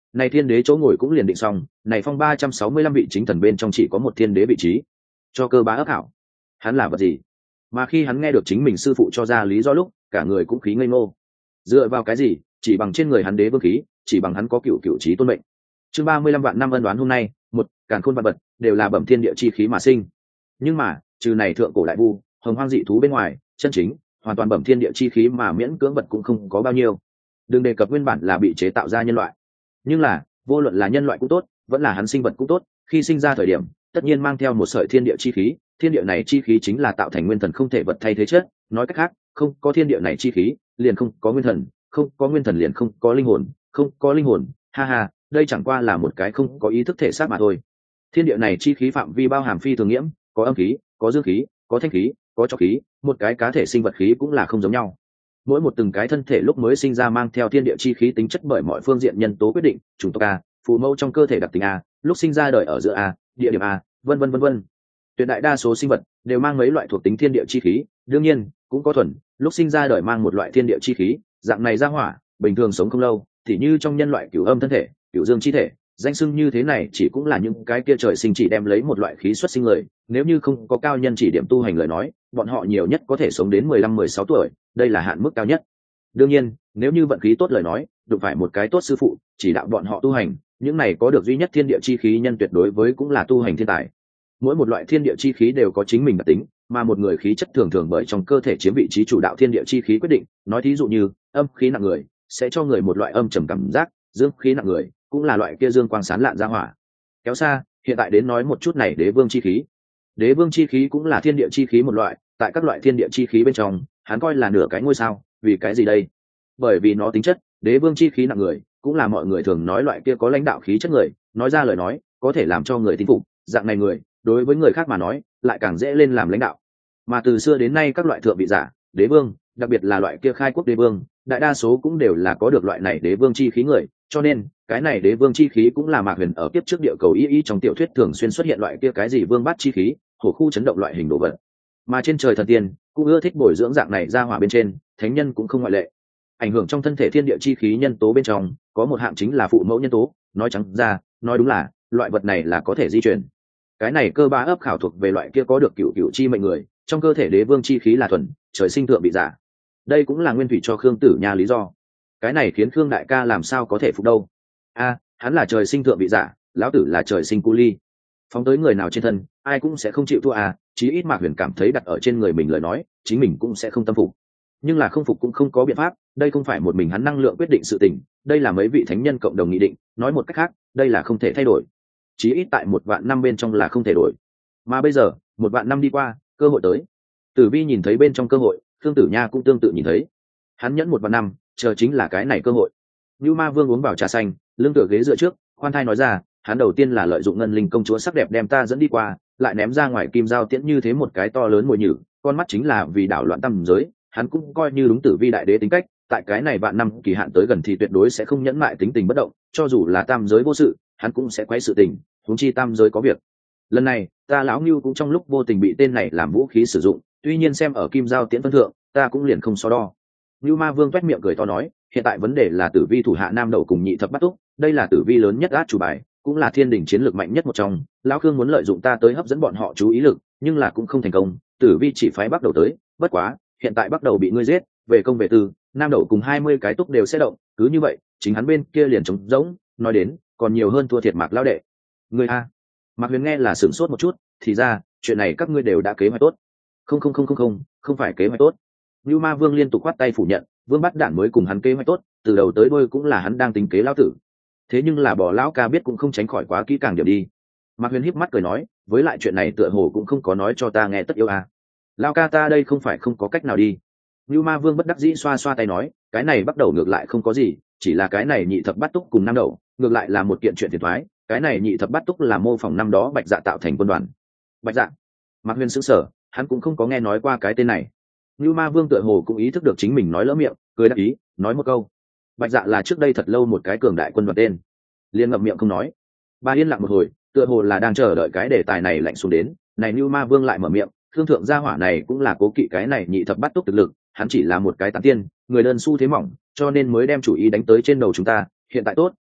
này thiên đế chỗ ngồi cũng liền định xong, này phong ba trăm sáu mươi lăm vị chính thần bên trong chỉ có một thiên đế vị trí, cho cơ bá ấp hảo. Hắn là vật gì? Mà khi hắn nghe được chính mình sư phụ cho ra lý do lúc, cả người cũng khí ngây ngô. Dựa vào cái gì? Chỉ bằng trên người hắn đế vương khí, chỉ bằng hắn có cựu cựu trí tôn mệnh. Chương ba mươi lăm vạn năm ân đoán hôm nay, một càn khôn vạn vật đều là bẩm thiên địa chi khí mà sinh. Nhưng mà, trừ này thượng cổ đại vu, hồng hoang dị thú bên ngoài, chân chính hoàn toàn bẩm thiên địa chi khí mà miễn cưỡng vật cũng không có bao nhiêu. Đừng đề cập nguyên bản là bị chế tạo ra nhân loại. Nhưng là, vô luận là nhân loại cũng tốt, vẫn là hắn sinh vật cũng tốt, khi sinh ra thời điểm, tất nhiên mang theo một sợi thiên địa chi khí, thiên địa này chi khí chính là tạo thành nguyên thần không thể vật thay thế chất, nói cách khác, không có thiên địa này chi khí, liền không có nguyên thần, không có nguyên thần liền không có linh hồn, không có linh hồn, ha ha, đây chẳng qua là một cái không có ý thức thể xác mà thôi. Thiên địa này chi khí phạm vi bao hàm phi thường nghiễm, có âm khí, có dương khí, có thanh khí, có trọc khí, một cái cá thể sinh vật khí cũng là không giống nhau. Mỗi một từng cái thân thể lúc mới sinh ra mang theo thiên địa chi khí tính chất bởi mọi phương diện nhân tố quyết định, chủng tộc a, phù mẫu trong cơ thể đặc tính a, lúc sinh ra đời ở giữa a, địa điểm a, vân vân vân vân. Tuyệt đại đa số sinh vật đều mang mấy loại thuộc tính thiên địa chi khí, đương nhiên cũng có thuần lúc sinh ra đời mang một loại thiên địa chi khí, dạng này ra hỏa bình thường sống không lâu, thì như trong nhân loại cửu âm thân thể, cửu dương chi thể, danh xưng như thế này chỉ cũng là những cái kia trời sinh chỉ đem lấy một loại khí xuất sinh người, nếu như không có cao nhân chỉ điểm tu hành lời nói, bọn họ nhiều nhất có thể sống đến mười lăm mười sáu tuổi, đây là hạn mức cao nhất. Đương nhiên, nếu như vận khí tốt lời nói, đụng phải một cái tốt sư phụ, chỉ đạo bọn họ tu hành, những này có được duy nhất thiên địa chi khí nhân tuyệt đối với cũng là tu hành thiên tài. Mỗi một loại thiên địa chi khí đều có chính mình đặc tính, mà một người khí chất thường thường bởi trong cơ thể chiếm vị trí chủ đạo thiên địa chi khí quyết định, nói thí dụ như, âm khí nặng người sẽ cho người một loại âm trầm cảm giác, dương khí nặng người cũng là loại kia dương quang sáng lạn ra hỏa. Kéo xa, hiện tại đến nói một chút này đế vương chi khí. Đế vương chi khí cũng là thiên địa chi khí một loại, tại các loại thiên địa chi khí bên trong, hắn coi là nửa cái ngôi sao, vì cái gì đây? Bởi vì nó tính chất, đế vương chi khí nặng người, cũng là mọi người thường nói loại kia có lãnh đạo khí chất người, nói ra lời nói, có thể làm cho người tín phục, dạng này người, đối với người khác mà nói, lại càng dễ lên làm lãnh đạo. Mà từ xưa đến nay các loại thượng vị giả, đế vương, đặc biệt là loại kia khai quốc đế vương, đại đa số cũng đều là có được loại này đế vương chi khí người, cho nên cái này đế vương chi khí cũng là Mạc Huyền ở kiếp trước địa cầu y y trong tiểu thuyết thường xuyên xuất hiện loại kia cái gì vương bát chi khí, hổ khu chấn động loại hình đồ vật. Mà trên trời thần tiên cũng ưa thích bồi dưỡng dạng này ra hỏa bên trên, thánh nhân cũng không ngoại lệ. Ảnh hưởng trong thân thể thiên địa chi khí nhân tố bên trong, có một hạng chính là phụ mẫu nhân tố, nói trắng ra, nói đúng là loại vật này là có thể di chuyển. Cái này cơ ba ấp khảo thuộc về loại kia có được cựu cựu chi mệnh người, trong cơ thể đế vương chi khí là thuần, trời sinh thượng bị giả. Đây cũng là nguyên thủy cho Khương Tử Nha lý do. Cái này khiến Khương đại ca làm sao có thể phục đâu? A, hắn là trời sinh thượng vị giả, lão tử là trời sinh cu ly. Phóng tới người nào trên thân, ai cũng sẽ không chịu thua à, chí ít Mạc Huyền cảm thấy đặt ở trên người mình lời nói, chính mình cũng sẽ không tâm phục. Nhưng là không phục cũng không có biện pháp, đây không phải một mình hắn năng lượng quyết định sự tình, đây là mấy vị thánh nhân cộng đồng nghị định, nói một cách khác, đây là không thể thay đổi. Chí ít tại một vạn năm bên trong là không thể đổi. Mà bây giờ, một vạn năm đi qua, cơ hội tới. Tử Vi nhìn thấy bên trong cơ hội, Khương Tử Nha cũng tương tự nhìn thấy. Hắn nhẫn một vạn năm, chờ chính là cái này cơ hội. Như Ma Vương uống vào trà xanh, lưng tựa ghế dựa trước, khoan thai nói ra, hắn đầu tiên là lợi dụng ngân linh công chúa sắc đẹp đem ta dẫn đi qua, lại ném ra ngoài kim giao tiễn như thế một cái to lớn mồi nhử, con mắt chính là vì đảo loạn tâm giới, hắn cũng coi như đúng Tử Vi đại đế tính cách, tại cái này vạn năm kỳ hạn tới gần thì tuyệt đối sẽ không nhẫn mại tính tình bất động, cho dù là tam giới vô sự, hắn cũng sẽ quấy sự tình, huống chi tam giới có việc. Lần này, ta lão Nưu cũng trong lúc vô tình bị tên này làm vũ khí sử dụng, tuy nhiên xem ở kim giao tiễn phân thượng, ta cũng liền không so đo. Nưu Ma Vương toét miệng cười to nói, hiện tại vấn đề là Tử Vi thủ hạ Nam Đậu cùng Nhị Thập Bát Túc, đây là Tử Vi lớn nhất át chủ bài, cũng là thiên đình chiến lược mạnh nhất một trong, lão Khương muốn lợi dụng ta tới hấp dẫn bọn họ chú ý lực, nhưng là cũng không thành công, Tử Vi chỉ phái Bắc Đầu tới, bất quá, hiện tại Bắc Đầu bị ngươi giết, về công về tư, Nam Đậu cùng hai mươi cái túc đều sẽ động, cứ như vậy, chính hắn bên kia liền trống rỗng, nói đến, còn nhiều hơn thua thiệt Mạc lão đệ. Ngươi a. Mạc Huyền nghe là sửng sốt một chút, thì ra, chuyện này các ngươi đều đã kế hoạch tốt. Không không không không không, không phải kế hoạch tốt. Nưu Ma Vương liên tục quát tay phủ nhận, Vương Bát Đản mới cùng hắn kế hoạch tốt, từ đầu tới đuôi cũng là hắn đang tính kế lão tử. Thế nhưng là bỏ lão ca biết cũng không tránh khỏi quá kỹ càng điểm đi. Mạc Huyền híp mắt cười nói, với lại chuyện này tựa hồ cũng không có nói cho ta nghe tất yếu à. Lão ca ta đây không phải không có cách nào đi. Nưu Ma Vương bất đắc dĩ xoa xoa tay nói, cái này bắt đầu ngược lại không có gì, chỉ là cái này Nhị Thập Bát Túc cùng Nam Đậu, ngược lại là một kiện chuyện phiền toái, cái này Nhị Thập Bát Túc là mô phỏng năm đó Bạch Dạ tạo thành quân đoàn. Bạch Dạ? Mạc Huyền sững sờ, hắn cũng không có nghe nói qua cái tên này. Nưu Ma Vương tựa hồ cũng ý thức được chính mình nói lỡ miệng, cười đáp ý, nói một câu. Bạch Dạ là trước đây thật lâu một cái cường đại quân đoàn tên. Liên ngậm miệng không nói. Ba yên lặng một hồi, tựa hồ là đang chờ đợi cái đề tài này lạnh xuống đến, này Nưu Ma Vương lại mở miệng, thương thượng gia hỏa này cũng là cố kỵ cái này Nhị Thập Bát Túc thực lực, hắn chỉ là một cái tán tiên, người đơn su thế mỏng, cho nên mới đem chủ ý đánh tới trên đầu chúng ta, hiện tại tốt,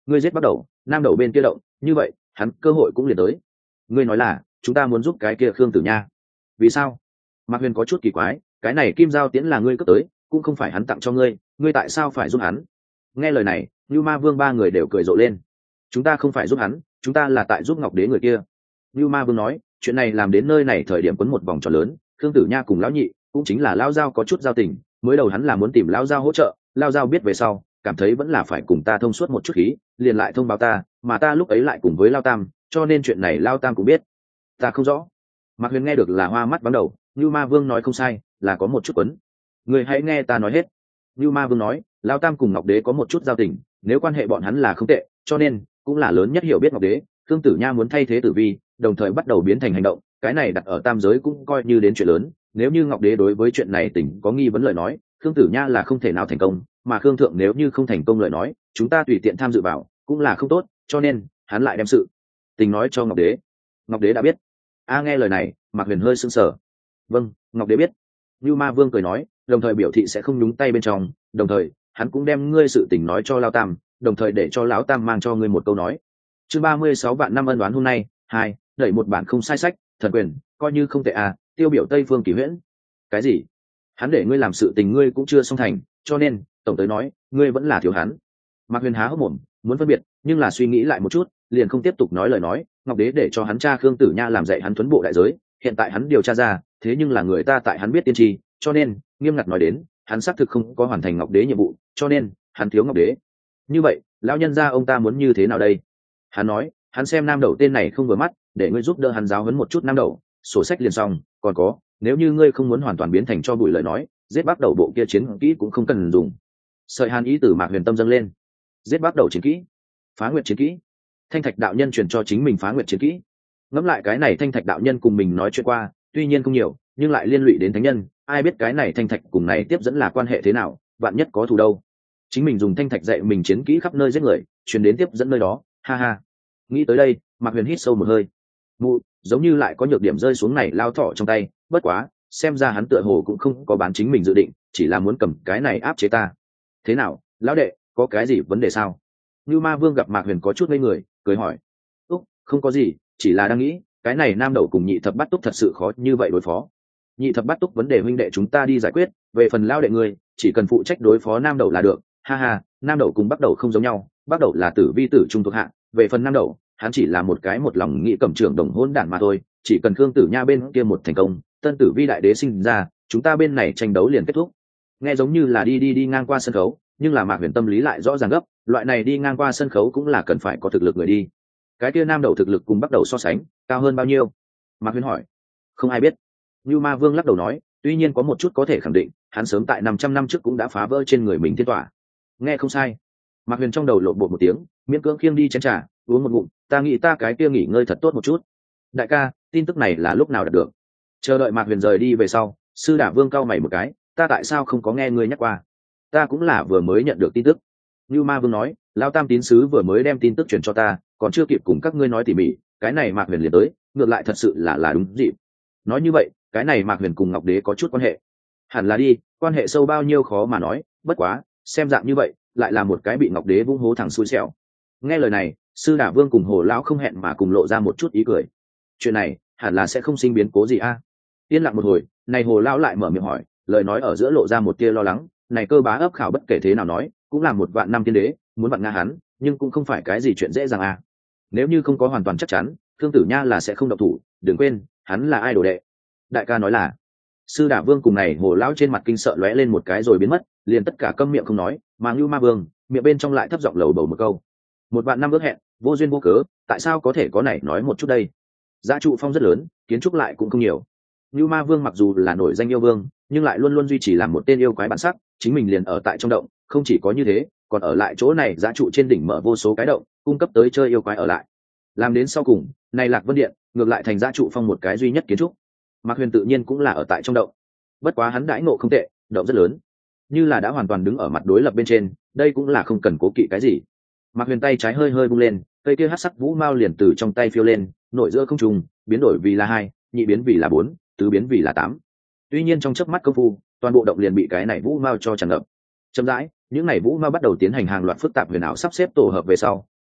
ngươi giết bắt đầu nam đầu bên kia động như vậy hắn cơ hội cũng liền tới. Ngươi nói là chúng ta muốn giúp cái kia Khương Tử Nha, vì sao? Mạc Huyền có chút kỳ quái, cái này kim giao tiễn là ngươi cướp tới, cũng không phải hắn tặng cho ngươi, ngươi tại sao phải giúp hắn? Nghe lời này, Nưu Ma Vương ba người đều cười rộ lên. Chúng ta không phải giúp hắn, chúng ta là tại giúp Ngọc Đế người kia. Nưu Ma Vương nói, chuyện này làm đến nơi này thời điểm quấn một vòng tròn lớn, Khương Tử Nha cùng lão nhị, cũng chính là lão giao có chút giao tình, mới đầu hắn là muốn tìm lão giao hỗ trợ, lão giao biết về sau, cảm thấy vẫn là phải cùng ta thông suốt một chút khí, liền lại thông báo ta, mà ta lúc ấy lại cùng với Lão Tam, cho nên chuyện này Lão Tam cũng biết. Ta không rõ. Mạc Huyền nghe được là hoa mắt vắng đầu, Nưu Ma Vương nói không sai, là có một chút quấn. Người hãy nghe ta nói hết. Nưu Ma Vương nói, Lão Tam cùng Ngọc Đế có một chút giao tình, nếu quan hệ bọn hắn là không tệ, cho nên cũng là lớn nhất hiểu biết Ngọc Đế. Khương Tử Nha muốn thay thế Tử Vi, đồng thời bắt đầu biến thành hành động, cái này đặt ở tam giới cũng coi như đến chuyện lớn. Nếu như Ngọc Đế đối với chuyện này tỉnh có nghi vấn lời nói, Khương Tử Nha là không thể nào thành công, mà Khương Thượng nếu như không thành công lời nói, chúng ta tùy tiện tham dự vào cũng là không tốt, cho nên hắn lại đem sự tình nói cho Ngọc Đế. Ngọc Đế đã biết. A nghe lời này, Mạc Huyền hơi sững sờ. Vâng, Ngọc Đế biết. Nưu Ma Vương cười nói, đồng thời biểu thị sẽ không nhúng tay bên trong, đồng thời hắn cũng đem ngươi sự tình nói cho Lão Tam, đồng thời để cho Lão Tam mang cho ngươi một câu nói. Chương ba mươi sáu vạn năm ân đoán hôm nay, hai, đẩy một bản không sai sách, thần quyền, coi như không tệ à, tiêu biểu Tây Phương Kỳ Huyễn. Cái gì? Hắn để ngươi làm sự tình ngươi cũng chưa xong thành, cho nên, tổng tới nói, ngươi vẫn là thiếu hắn. Mạc Huyền há hốc mồm, muốn phân biệt, nhưng là suy nghĩ lại một chút, liền không tiếp tục nói lời nói. Ngọc Đế để cho hắn cha Khương Tử Nha làm dạy hắn tuấn bộ đại giới, hiện tại hắn điều tra ra, thế nhưng là người ta tại hắn biết tiên tri, cho nên, nghiêm ngặt nói đến, hắn xác thực không có hoàn thành Ngọc Đế nhiệm vụ, cho nên, hắn thiếu Ngọc Đế. Như vậy, lão nhân gia ông ta muốn như thế nào đây? Hắn nói, hắn xem nam đầu tên này không vừa mắt, để ngươi giúp đỡ hắn giáo huấn một chút nam đầu, sổ sách liền xong, còn có, nếu như ngươi không muốn hoàn toàn biến thành cho bụi lời nói, giết bắt đầu bộ kia chiến kỹ cũng không cần dùng. Sợi Hàn ý từ Mạc Huyền tâm dâng lên. Giết bắt đầu chiến kỹ, Phá Nguyệt chiến kỹ. Thanh Thạch đạo nhân truyền cho chính mình Phá Nguyệt chiến kỹ. Ngẫm lại cái này Thanh Thạch đạo nhân cùng mình nói chuyện qua, tuy nhiên không nhiều, nhưng lại liên lụy đến thánh nhân, ai biết cái này Thanh Thạch cùng này tiếp dẫn là quan hệ thế nào, vạn nhất có thù đâu. Chính mình dùng Thanh Thạch dạy mình chiến kỹ khắp nơi giết người, truyền đến tiếp dẫn nơi đó, ha ha. Nghĩ tới đây, Mạc Huyền hít sâu một hơi. Mụ, giống như lại có nhược điểm rơi xuống này lao thọ trong tay, bất quá, xem ra hắn tựa hồ cũng không có bán chính mình dự định, chỉ là muốn cầm cái này áp chế ta. Thế nào, lão đệ, có cái gì vấn đề sao? Như Ma Vương gặp Mạc Huyền có chút ngây người, cười hỏi. Úc, không có gì, chỉ là đang nghĩ, cái này nam đầu cùng nhị thập bắt túc thật sự khó như vậy đối phó. Nhị thập bắt túc vấn đề huynh đệ chúng ta đi giải quyết, về phần lao đệ người, chỉ cần phụ trách đối phó nam đầu là được. Ha ha, nam đầu cùng bắt đầu không giống nhau, bắt đầu là tử vi tử trung thuộc hạ, về phần nam đầu, hắn chỉ là một cái một lòng nghĩ cầm trưởng đồng hôn đản mà thôi, chỉ cần Khương Tử Nha bên kia một thành công, tân tử vi đại đế sinh ra, chúng ta bên này tranh đấu liền kết thúc. Nghe giống như là đi đi đi ngang qua sân khấu, nhưng là Mạc Huyền tâm lý lại rõ ràng gấp, loại này đi ngang qua sân khấu cũng là cần phải có thực lực người đi. Cái kia nam đầu thực lực cùng bắt đầu so sánh, cao hơn bao nhiêu? Mạc Huyền hỏi. Không ai biết. Như Ma Vương lắc đầu nói, tuy nhiên có một chút có thể khẳng định, hắn sớm tại năm trăm năm trước cũng đã phá vỡ trên người mình thiên tỏa. Nghe không sai. Mạc Huyền trong đầu lộn bột một tiếng, miễn cưỡng khiêng đi chén trà, uống một ngụm, ta nghĩ ta cái kia nghỉ ngơi thật tốt một chút. Đại ca, tin tức này là lúc nào đạt được? Chờ đợi Mạc Huyền rời đi về sau, Sư Đả Vương cau mày một cái, ta tại sao không có nghe ngươi nhắc qua? Ta cũng là vừa mới nhận được tin tức. Như Ma Vương nói, Lão Tam tín sứ vừa mới đem tin tức truyền cho ta, còn chưa kịp cùng các ngươi nói tỉ mỉ, cái này Mạc Huyền liền tới, ngược lại thật sự là là đúng dịp. Nói như vậy, cái này Mạc Huyền cùng Ngọc Đế có chút quan hệ. Hẳn là đi, quan hệ sâu bao nhiêu khó mà nói, bất quá, xem dạng như vậy, lại là một cái bị Ngọc Đế vung hố thẳng xui xẻo. Nghe lời này, Sư Đả Vương cùng Hồ lão không hẹn mà cùng lộ ra một chút ý cười. Chuyện này, hẳn là sẽ không sinh biến cố gì a. À? Yên lặng một hồi, này Hồ lão lại mở miệng hỏi, lời nói ở giữa lộ ra một tia lo lắng, này Cơ Bá ấp khảo bất kể thế nào nói, cũng là một vạn năm tiên đế, muốn vặn ngã hắn, nhưng cũng không phải cái gì chuyện dễ dàng à. Nếu như không có hoàn toàn chắc chắn, Thương Tử Nha là sẽ không động thủ, đừng quên, hắn là ai đồ đệ. Đại ca nói là. Sư Đả Vương cùng này Hồ lão trên mặt kinh sợ lóe lên một cái rồi biến mất, liền tất cả câm miệng không nói, mà Ngưu Ma Vương, miệng bên trong lại thấp giọng lầu bầu một câu. Một vạn năm ước hẹn, vô duyên vô cớ, tại sao có thể có này nói một chút đây? Giá trụ phong rất lớn, kiến trúc lại cũng không nhiều. Ngưu Ma Vương mặc dù là nổi danh yêu vương, nhưng lại luôn luôn duy trì làm một tên yêu quái bản sắc, chính mình liền ở tại trong động, không chỉ có như thế, còn ở lại chỗ này giá trụ trên đỉnh mở vô số cái động, cung cấp tới chơi yêu quái ở lại. Làm đến sau cùng, này Lạc Vân Điện, ngược lại thành giá trụ phong một cái duy nhất kiến trúc. Mạc Huyền tự nhiên cũng là ở tại trong động. Bất quá hắn đãi ngộ không tệ, động rất lớn, như là đã hoàn toàn đứng ở mặt đối lập bên trên, đây cũng là không cần cố kỵ cái gì. Mạc Huyền tay trái hơi hơi bung lên, cây kia hắc sắc vũ mao liền từ trong tay phiêu lên, nội giữa không trùng, biến đổi vì là hai, nhị biến vì là bốn, tứ biến vì là tám. Tuy nhiên trong chớp mắt công phu, toàn bộ động liền bị cái này vũ mao cho tràn ngập. Chậm rãi, những này vũ mao bắt đầu tiến hành hàng loạt phức tạp huyền ảo sắp xếp tổ hợp về sau,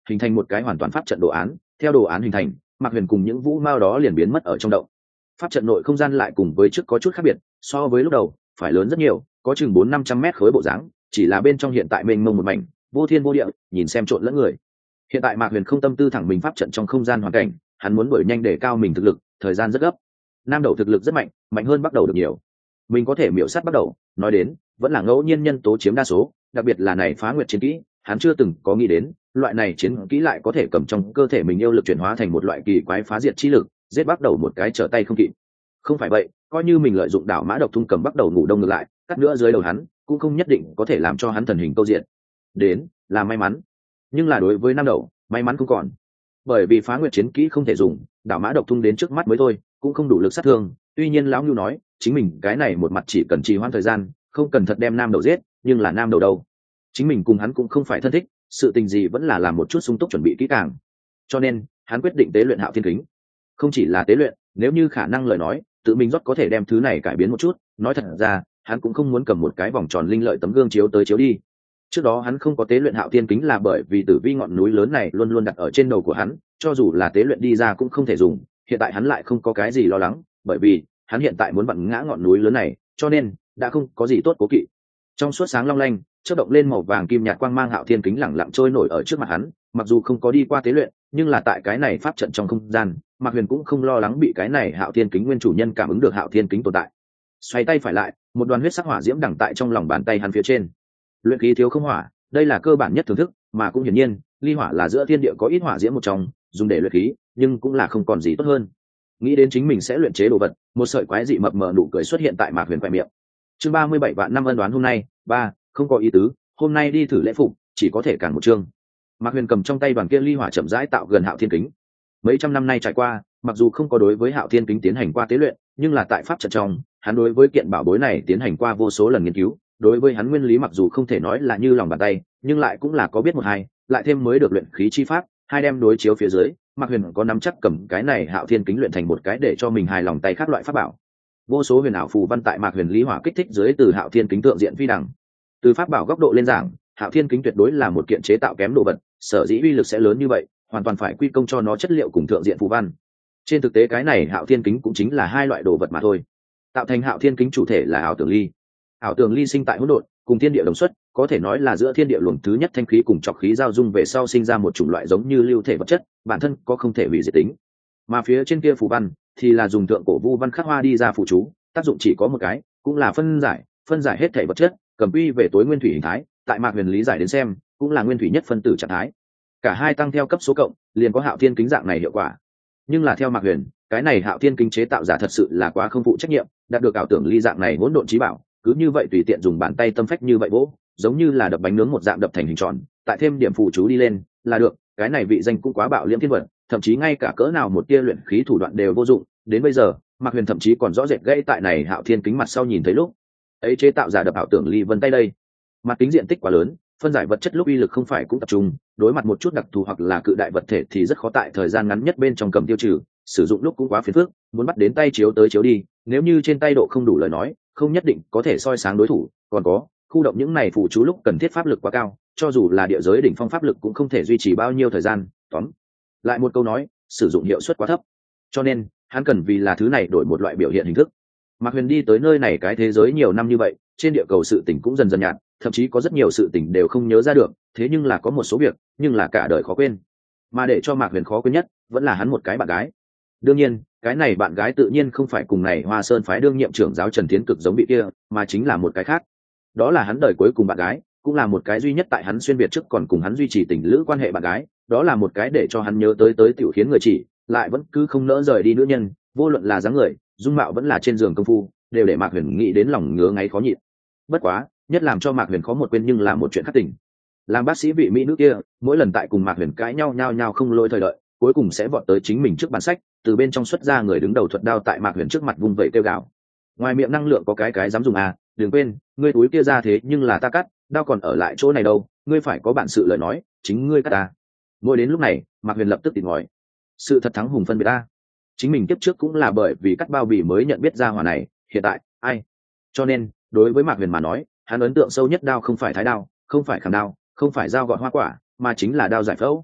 hình thành một cái hoàn toàn pháp trận đồ án. Theo đồ án hình thành, Mạc Huyền cùng những vũ mao đó liền biến mất ở trong động. Pháp trận nội không gian lại cùng với trước có chút khác biệt, so với lúc đầu phải lớn rất nhiều, có chừng bốn năm trăm mét khối bộ dáng, chỉ là bên trong hiện tại mênh mông một mảnh, vô thiên vô địa, nhìn xem trộn lẫn người. Hiện tại Mạc Huyền không tâm tư thẳng mình pháp trận trong không gian hoàn cảnh, hắn muốn đuổi nhanh để cao mình thực lực, thời gian rất gấp. Nam Đầu thực lực rất mạnh, mạnh hơn Bắc Đầu được nhiều. Mình có thể miểu sát Bắc Đầu, nói đến, vẫn là ngẫu nhiên nhân tố chiếm đa số, đặc biệt là này phá nguyệt chiến kỹ, hắn chưa từng có nghĩ đến, loại này chiến kỹ lại có thể cầm trong cơ thể mình yêu lực chuyển hóa thành một loại kỳ quái phá diệt chi lực, giết Bắc Đầu một cái trở tay không kịp. Không phải vậy, coi như mình lợi dụng đảo mã độc thung cầm Bắc Đầu ngủ đông ngược lại, cắt nữa dưới đầu hắn, cũng không nhất định có thể làm cho hắn thần hình câu diện. Đến, là may mắn. Nhưng là đối với Nam Đầu, may mắn không còn. Bởi vì phá nguyệt chiến kỹ không thể dùng, đảo mã độc thung đến trước mắt mới thôi, cũng không đủ lực sát thương. Tuy nhiên lão Nưu nói, chính mình cái này một mặt chỉ cần trì hoãn thời gian, không cần thật đem Nam Đầu giết, nhưng là Nam Đầu đâu? Chính mình cùng hắn cũng không phải thân thích, sự tình gì vẫn là làm một chút sung túc chuẩn bị kỹ càng. Cho nên, hắn quyết định tế luyện Hạo Thiên Kính. Không chỉ là tế luyện, nếu như khả năng lời nói, tự mình rót có thể đem thứ này cải biến một chút. Nói thật ra, hắn cũng không muốn cầm một cái vòng tròn linh lợi tấm gương chiếu tới chiếu đi. Trước đó hắn không có tế luyện Hạo Thiên Kính là bởi vì tử vi ngọn núi lớn này luôn luôn đặt ở trên đầu của hắn, cho dù là tế luyện đi ra cũng không thể dùng. Hiện tại hắn lại không có cái gì lo lắng, bởi vì hắn hiện tại muốn vặn ngã ngọn núi lớn này, cho nên đã không có gì tốt cố kỵ. Trong suốt sáng long lanh, chớp động lên màu vàng kim nhạt quang mang Hạo Thiên Kính lẳng lặng trôi nổi ở trước mặt hắn, mặc dù không có đi qua tế luyện, nhưng là tại cái này pháp trận trong không gian, Mạc Huyền cũng không lo lắng bị cái này Hạo Thiên Kính nguyên chủ nhân cảm ứng được Hạo Thiên Kính tồn tại. Xoay tay phải lại, một đoàn huyết sắc hỏa diễm đằng tại trong lòng bàn tay hắn phía trên. Luyện khí thiếu không hỏa, đây là cơ bản nhất thưởng thức, mà cũng hiển nhiên, ly hỏa là giữa thiên địa có ít hỏa diễm một trong, dùng để luyện khí, nhưng cũng là không còn gì tốt hơn. Nghĩ đến chính mình sẽ luyện chế đồ vật, một sợi quái dị mập mờ nụ cười xuất hiện tại Mạc Huyền quẻ miệng. Chương ba mươi bảy vạn năm ân đoán hôm nay, ba, không có ý tứ, hôm nay đi thử lễ phục, chỉ có thể càng một chương. Mạc Huyền cầm trong tay đoàn kia ly hỏa chậm rãi tạo gần Hạo Thiên Kính. Mấy trăm năm nay trải qua, mặc dù không có đối với Hạo Thiên Kính tiến hành qua tế luyện, nhưng là tại pháp trận trong, hắn đối với kiện bảo bối này tiến hành qua vô số lần nghiên cứu, đối với hắn nguyên lý mặc dù không thể nói là như lòng bàn tay, nhưng lại cũng là có biết một hai, lại thêm mới được luyện khí chi pháp, hai đem đối chiếu phía dưới, Mạc Huyền có nắm chắc cầm cái này Hạo Thiên Kính luyện thành một cái để cho mình hài lòng tay khác loại pháp bảo. Vô số huyền ảo phù văn tại Mạc Huyền lý hỏa kích thích dưới từ Hạo Thiên Kính tượng diện phi đẳng. Từ pháp bảo góc độ lên giảng, Hạo Thiên Kính tuyệt đối là một kiện chế tạo kém đồ vật, sở dĩ uy lực sẽ lớn như vậy, hoàn toàn phải quy công cho nó chất liệu cùng thượng diện phù văn. Trên thực tế cái này Hạo Thiên Kính cũng chính là hai loại đồ vật mà thôi. Tạo thành Hạo Thiên Kính chủ thể là ảo tưởng ly. Ảo tưởng ly sinh tại hỗn độn, cùng thiên địa đồng xuất, có thể nói là giữa thiên địa luồng thứ nhất thanh khí cùng trọc khí giao dung về sau sinh ra một chủng loại giống như lưu thể vật chất, bản thân có không thể hủy diệt tính. Mà phía trên kia phù văn thì là dùng thượng cổ vu văn khắc hoa đi ra phù chú, tác dụng chỉ có một cái, cũng là phân giải, phân giải hết thể vật chất, cầm quy về tối nguyên thủy hình thái, tại Mạc Huyền lý giải đến xem, cũng là nguyên thủy nhất phân tử trạng thái. Cả hai tăng theo cấp số cộng, liền có Hạo Thiên Kính dạng này hiệu quả. Nhưng là theo Mạc Huyền, cái này Hạo Thiên Kính chế tạo giả thật sự là quá không phụ trách nhiệm, đạt được ảo tưởng ly dạng này hỗn độn trí bảo, cứ như vậy tùy tiện dùng bàn tay tâm phách như vậy vỗ, giống như là đập bánh nướng một dạng đập thành hình tròn, tại thêm điểm phù chú đi lên, là được, cái này vị danh cũng quá bạo liễm thiên vật, thậm chí ngay cả cỡ nào một tia luyện khí thủ đoạn đều vô dụng, đến bây giờ, Mạc Huyền thậm chí còn rõ rệt gãy tại này Hạo Thiên Kính mặt sau nhìn thấy lúc ấy chế tạo giả đập ảo tưởng ly vân tay đây. Mặt kính diện tích quá lớn, phân giải vật chất lúc uy lực không phải cũng tập trung, đối mặt một chút đặc thù hoặc là cự đại vật thể thì rất khó tại thời gian ngắn nhất bên trong cầm tiêu trừ, sử dụng lúc cũng quá phiền phức, muốn bắt đến tay chiếu tới chiếu đi, nếu như trên tay độ không đủ lời nói, không nhất định có thể soi sáng đối thủ, còn có, khu động những này phụ chú lúc cần thiết pháp lực quá cao, cho dù là địa giới đỉnh phong pháp lực cũng không thể duy trì bao nhiêu thời gian, tóm lại một câu nói, sử dụng hiệu suất quá thấp. Cho nên, hắn cần vì là thứ này đổi một loại biểu hiện hình thức. Mạc Huyền đi tới nơi này cái thế giới nhiều năm như vậy, trên địa cầu sự tình cũng dần dần nhạt, thậm chí có rất nhiều sự tình đều không nhớ ra được, thế nhưng là có một số việc, nhưng là cả đời khó quên. Mà để cho Mạc Huyền khó quên nhất, vẫn là hắn một cái bạn gái. Đương nhiên, cái này bạn gái tự nhiên không phải cùng này Hoa Sơn phái đương nhiệm trưởng giáo Trần Tiến Cực giống bị kia, mà chính là một cái khác. Đó là hắn đời cuối cùng bạn gái, cũng là một cái duy nhất tại hắn xuyên việt trước còn cùng hắn duy trì tình lữ quan hệ bạn gái, đó là một cái để cho hắn nhớ tới tới tiểu khiến người chỉ, lại vẫn cứ không nỡ rời đi nữ nhân, vô luận là dáng người, dung mạo vẫn là trên giường công phu, đều để Mạc Huyền nghĩ đến lòng ngứa ngáy khó nhịn. Bất quá, nhất làm cho Mạc Huyền khó một quên nhưng là một chuyện khác tình. Làm bác sĩ vị mỹ nữ kia, mỗi lần tại cùng Mạc Huyền cãi nhau nhau nhau không lôi thời đợi, cuối cùng sẽ vọt tới chính mình trước bàn sách, từ bên trong xuất ra người đứng đầu thuật đao tại Mạc Huyền trước mặt vung vẩy kêu gào. Ngoài miệng năng lượng có cái cái dám dùng à, đừng quên, ngươi túi kia ra thế nhưng là ta cắt, đao còn ở lại chỗ này đâu, ngươi phải có bản sự lời nói, chính ngươi cắt ta. Mỗi đến lúc này, Mạc Huyền lập tức tỉnh ngòi. Sự thật thắng hùng phân biệt ta. Chính mình kiếp trước cũng là bởi vì cắt bao bì mới nhận biết ra hỏa này, hiện tại, ai? Cho nên, đối với Mạc Huyền mà nói, hắn ấn tượng sâu nhất đao không phải thái đao, không phải khảm đao, không phải dao gọt hoa quả, mà chính là đao giải phẫu.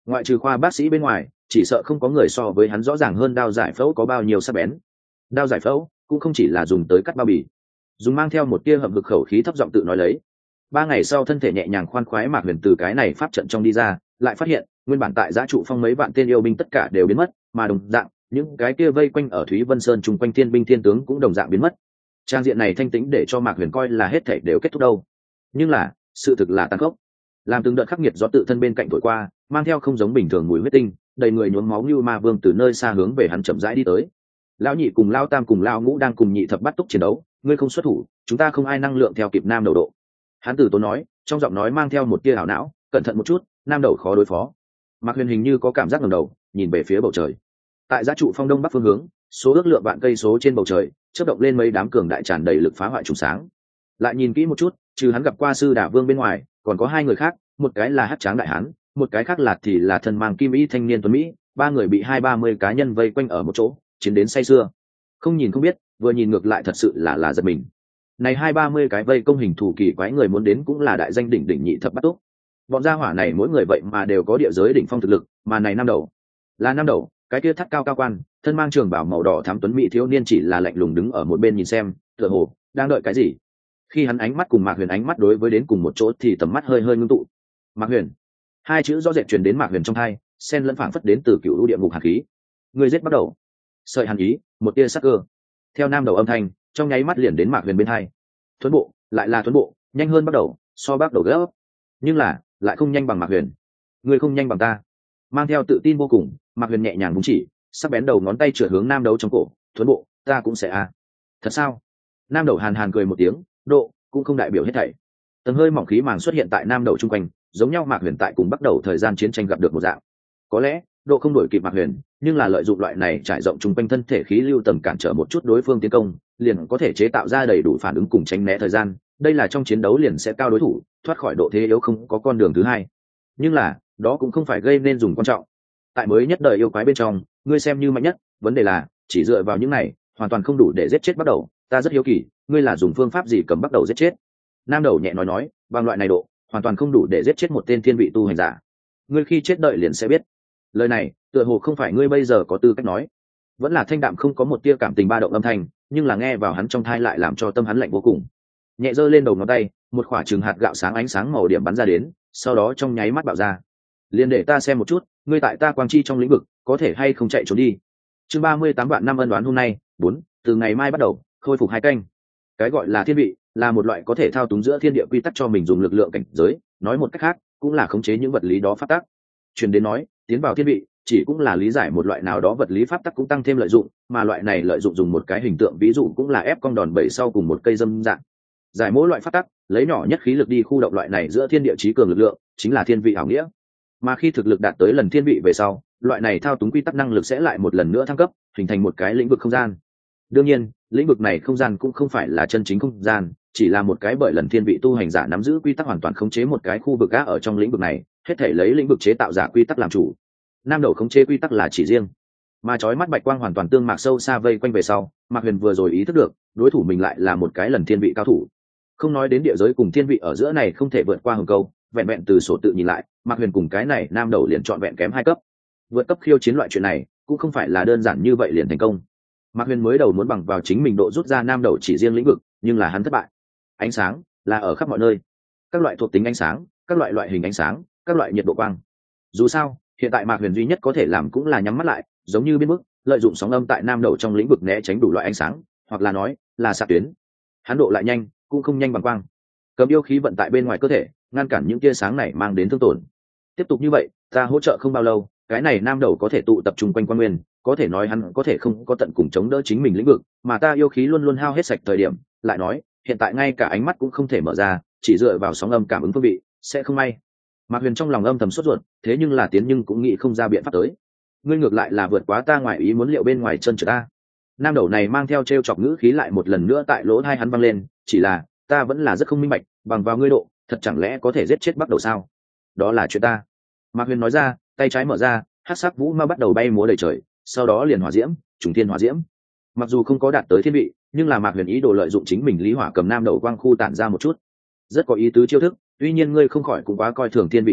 ngoại trừ khoa bác sĩ bên ngoài chỉ sợ không có người so với hắn rõ ràng hơn đao giải phẫu có bao nhiêu sắc bén. Đao giải phẫu cũng không chỉ là dùng tới cắt bao bì. Dùng mang theo một tia hậm hực khẩu khí thấp giọng tự nói lấy. Ba ngày sau thân thể nhẹ nhàng khoan khoái Mạc Huyền từ cái này pháp trận trong đi ra, lại phát hiện nguyên bản tại giã trụ phong mấy vạn tên yêu binh tất cả đều biến mất, mà đồng dạng những cái kia vây quanh ở Thúy Vân Sơn chung quanh thiên binh thiên tướng cũng đồng dạng biến mất. Trang diện này thanh tĩnh để cho Mạc Huyền coi là hết thảy đều kết thúc đâu. Nhưng là sự thực là tàn khốc. Làm từng đợt khắc nghiệt gió tự thân bên cạnh thổi qua, mang theo không giống bình thường mùi huyết tinh, đầy người nhuốm máu như ma vương từ nơi xa hướng về hắn chậm rãi đi tới. Lão nhị cùng Lão tam cùng Lão ngũ đang cùng nhị thập bắt túc chiến đấu, ngươi không xuất thủ, chúng ta không ai năng lượng theo kịp Nam Đầu độ. Hắn tử tốn nói, trong giọng nói mang theo một tia ảo não, cẩn thận một chút, Nam Đầu khó đối phó. Mạc Huyền hình như có cảm giác ngẩng đầu, nhìn về phía bầu trời. Tại giã trụ phong đông bắc phương hướng, số ước lượng vạn cây số trên bầu trời, chớp động lên mấy đám cường đại tràn đầy lực phá hoại trùng sáng. Lại nhìn kỹ một chút, trừ hắn gặp qua sư đả vương bên ngoài, còn có hai người khác, một cái là hắc tráng đại hán, một cái khác là thì là thân mang kim y thanh niên tuấn mỹ, ba người bị hai ba mươi cá nhân vây quanh ở một chỗ, chiến đến say sưa. Không nhìn không biết, vừa nhìn ngược lại thật sự là là giật mình. Này hai ba mươi cái vây công hình thủ kỳ quái người muốn đến cũng là đại danh đỉnh đỉnh nhị thập bắt túc. Bọn gia hỏa này mỗi người vậy mà đều có địa giới đỉnh phong thực lực, mà này năm đầu là năm đầu, cái kia thắt cao cao quan, thân mang trường bào màu đỏ thắm tuấn mỹ thiếu niên chỉ là lạnh lùng đứng ở một bên nhìn xem, tựa hồ đang đợi cái gì. Khi hắn ánh mắt cùng Mạc Huyền ánh mắt đối với đến cùng một chỗ thì tầm mắt hơi hơi ngưng tụ. Mạc Huyền, hai chữ rõ rệt truyền đến Mạc Huyền trong tai, xen lẫn phảng phất đến từ cựu lũ địa ngục hàn khí. Người giết bắt đầu. Sợi hàn ý, một tia sắc cơ. Theo nam đầu âm thanh, trong nháy mắt liền đến Mạc Huyền bên hai. Thuấn bộ, lại là thuấn bộ, nhanh hơn bắt đầu, so bắt đầu gấp. Nhưng là, lại không nhanh bằng Mạc Huyền. Người không nhanh bằng ta. Mang theo tự tin vô cùng, Mạc Huyền nhẹ nhàng búng chỉ, sắc bén đầu ngón tay chửa hướng nam đấu trong cổ, thuấn bộ, ta cũng sẽ a. Thật sao? Nam đầu hàn hàn cười một tiếng, độ cũng không đại biểu hết thảy. Tầng hơi mỏng khí màng xuất hiện tại nam đầu trung quanh, giống nhau Mạc Huyền tại cùng bắt đầu thời gian chiến tranh gặp được một dạng. Có lẽ độ không đổi kịp Mạc Huyền, nhưng là lợi dụng loại này trải rộng trung quanh thân thể khí lưu tầm cản trở một chút đối phương tiến công, liền có thể chế tạo ra đầy đủ phản ứng cùng tránh né thời gian. Đây là trong chiến đấu liền sẽ cao đối thủ, thoát khỏi độ thế yếu không có con đường thứ hai. Nhưng là đó cũng không phải gây nên dùng quan trọng. Tại mới nhất đời yêu quái bên trong, ngươi xem như mạnh nhất, vấn đề là chỉ dựa vào những này hoàn toàn không đủ để giết chết bắt đầu. Ta rất hiếu kỳ, ngươi là dùng phương pháp gì cầm bắt đầu giết chết? Nam đầu nhẹ nói nói, bằng loại này độ hoàn toàn không đủ để giết chết một tên thiên vị tu hành giả. Ngươi khi chết đợi liền sẽ biết. Lời này tựa hồ không phải ngươi bây giờ có tư cách nói. Vẫn là thanh đạm không có một tia cảm tình ba động âm thanh, nhưng là nghe vào hắn trong thai lại làm cho tâm hắn lạnh vô cùng. Nhẹ giơ lên đầu ngón tay, một quả trứng hạt gạo sáng ánh sáng màu điểm bắn ra đến, sau đó trong nháy mắt bạo ra. Liền để ta xem một chút, ngươi tại ta quang chi trong lĩnh vực có thể hay không chạy trốn đi. Chương ba mươi tám vạn năm ân đoán hôm nay, bốn, từ ngày mai bắt đầu, khôi phục hai canh. Cái gọi là thiên vị là một loại có thể thao túng giữa thiên địa quy tắc cho mình dùng lực lượng cảnh giới, nói một cách khác cũng là khống chế những vật lý đó pháp tắc. Truyền đến nói, tiến vào thiên vị chỉ cũng là lý giải một loại nào đó vật lý pháp tắc cũng tăng thêm lợi dụng, mà loại này lợi dụng dùng một cái hình tượng ví dụ cũng là ép con đòn bẩy sau cùng một cây dâm dạng. Giải mỗi loại pháp tắc, lấy nhỏ nhất khí lực đi khu động loại này giữa thiên địa trí cường lực lượng, chính là thiên vị ảo nghĩa. Mà khi thực lực đạt tới lần thiên vị về sau, loại này thao túng quy tắc năng lực sẽ lại một lần nữa thăng cấp, hình thành một cái lĩnh vực không gian. Đương nhiên, lĩnh vực này không gian cũng không phải là chân chính không gian, chỉ là một cái bởi lần thiên vị tu hành giả nắm giữ quy tắc hoàn toàn khống chế một cái khu vực á ở trong lĩnh vực này, hết thể lấy lĩnh vực chế tạo giả quy tắc làm chủ. Nam đầu khống chế quy tắc là chỉ riêng, mà chói mắt bạch quang hoàn toàn tương mạc sâu xa vây quanh về sau, Mạc Huyền vừa rồi ý thức được, đối thủ mình lại là một cái lần thiên vị cao thủ. Không nói đến địa giới cùng thiên vị ở giữa này không thể vượt qua hừng câu, vẹn vẹn từ sổ tự nhìn lại, Mạc Huyền cùng cái này nam đầu liền chọn vẹn kém hai cấp. Vượt cấp khiêu chiến loại chuyện này cũng không phải là đơn giản như vậy liền thành công. Mạc Huyền mới đầu muốn bằng vào chính mình độ rút ra nam đầu chỉ riêng lĩnh vực, nhưng là hắn thất bại. Ánh sáng là ở khắp mọi nơi, các loại thuộc tính ánh sáng, các loại loại hình ánh sáng, các loại nhiệt độ quang. Dù sao, hiện tại Mạc Huyền duy nhất có thể làm cũng là nhắm mắt lại, giống như biến mức, lợi dụng sóng âm tại nam đầu trong lĩnh vực né tránh đủ loại ánh sáng, hoặc là nói là xạ tuyến. Hắn độ lại nhanh, cũng không nhanh bằng quang. Cầm yêu khí vận tại bên ngoài cơ thể, ngăn cản những tia sáng này mang đến thương tổn. Tiếp tục như vậy, ta hỗ trợ không bao lâu, cái này nam đầu có thể tụ tập trung quanh quan nguyên, có thể nói hắn có thể không có tận cùng chống đỡ chính mình lĩnh vực, mà ta yêu khí luôn luôn hao hết sạch thời điểm, lại nói, hiện tại ngay cả ánh mắt cũng không thể mở ra, chỉ dựa vào sóng âm cảm ứng phương vị, sẽ không may. Mạc Huyền trong lòng âm thầm sốt ruột, thế nhưng là tiến nhưng cũng nghĩ không ra biện pháp tới. Ngươi ngược lại là vượt quá ta ngoài ý muốn liệu bên ngoài chân trở ta. Nam đầu này mang theo trêu chọc ngữ khí lại một lần nữa tại lỗ tai hắn vang lên, chỉ là, ta vẫn là rất không minh bạch, bằng vào ngươi độ, thật chẳng lẽ có thể giết chết bắt đầu sao? Đó là chuyện ta. Mạc Huyền nói ra, tay trái mở ra, hắc sắc vũ ma bắt đầu bay múa đầy trời, sau đó liền hỏa diễm, trùng thiên hỏa diễm. Mặc dù không có đạt tới thiên vị, nhưng là Mạc Huyền ý đồ lợi dụng chính mình lý hỏa cầm nam đầu quang khu tản ra một chút, rất có ý tứ chiêu thức. Tuy nhiên ngươi không khỏi cũng quá coi thường thiên vị lực lượng,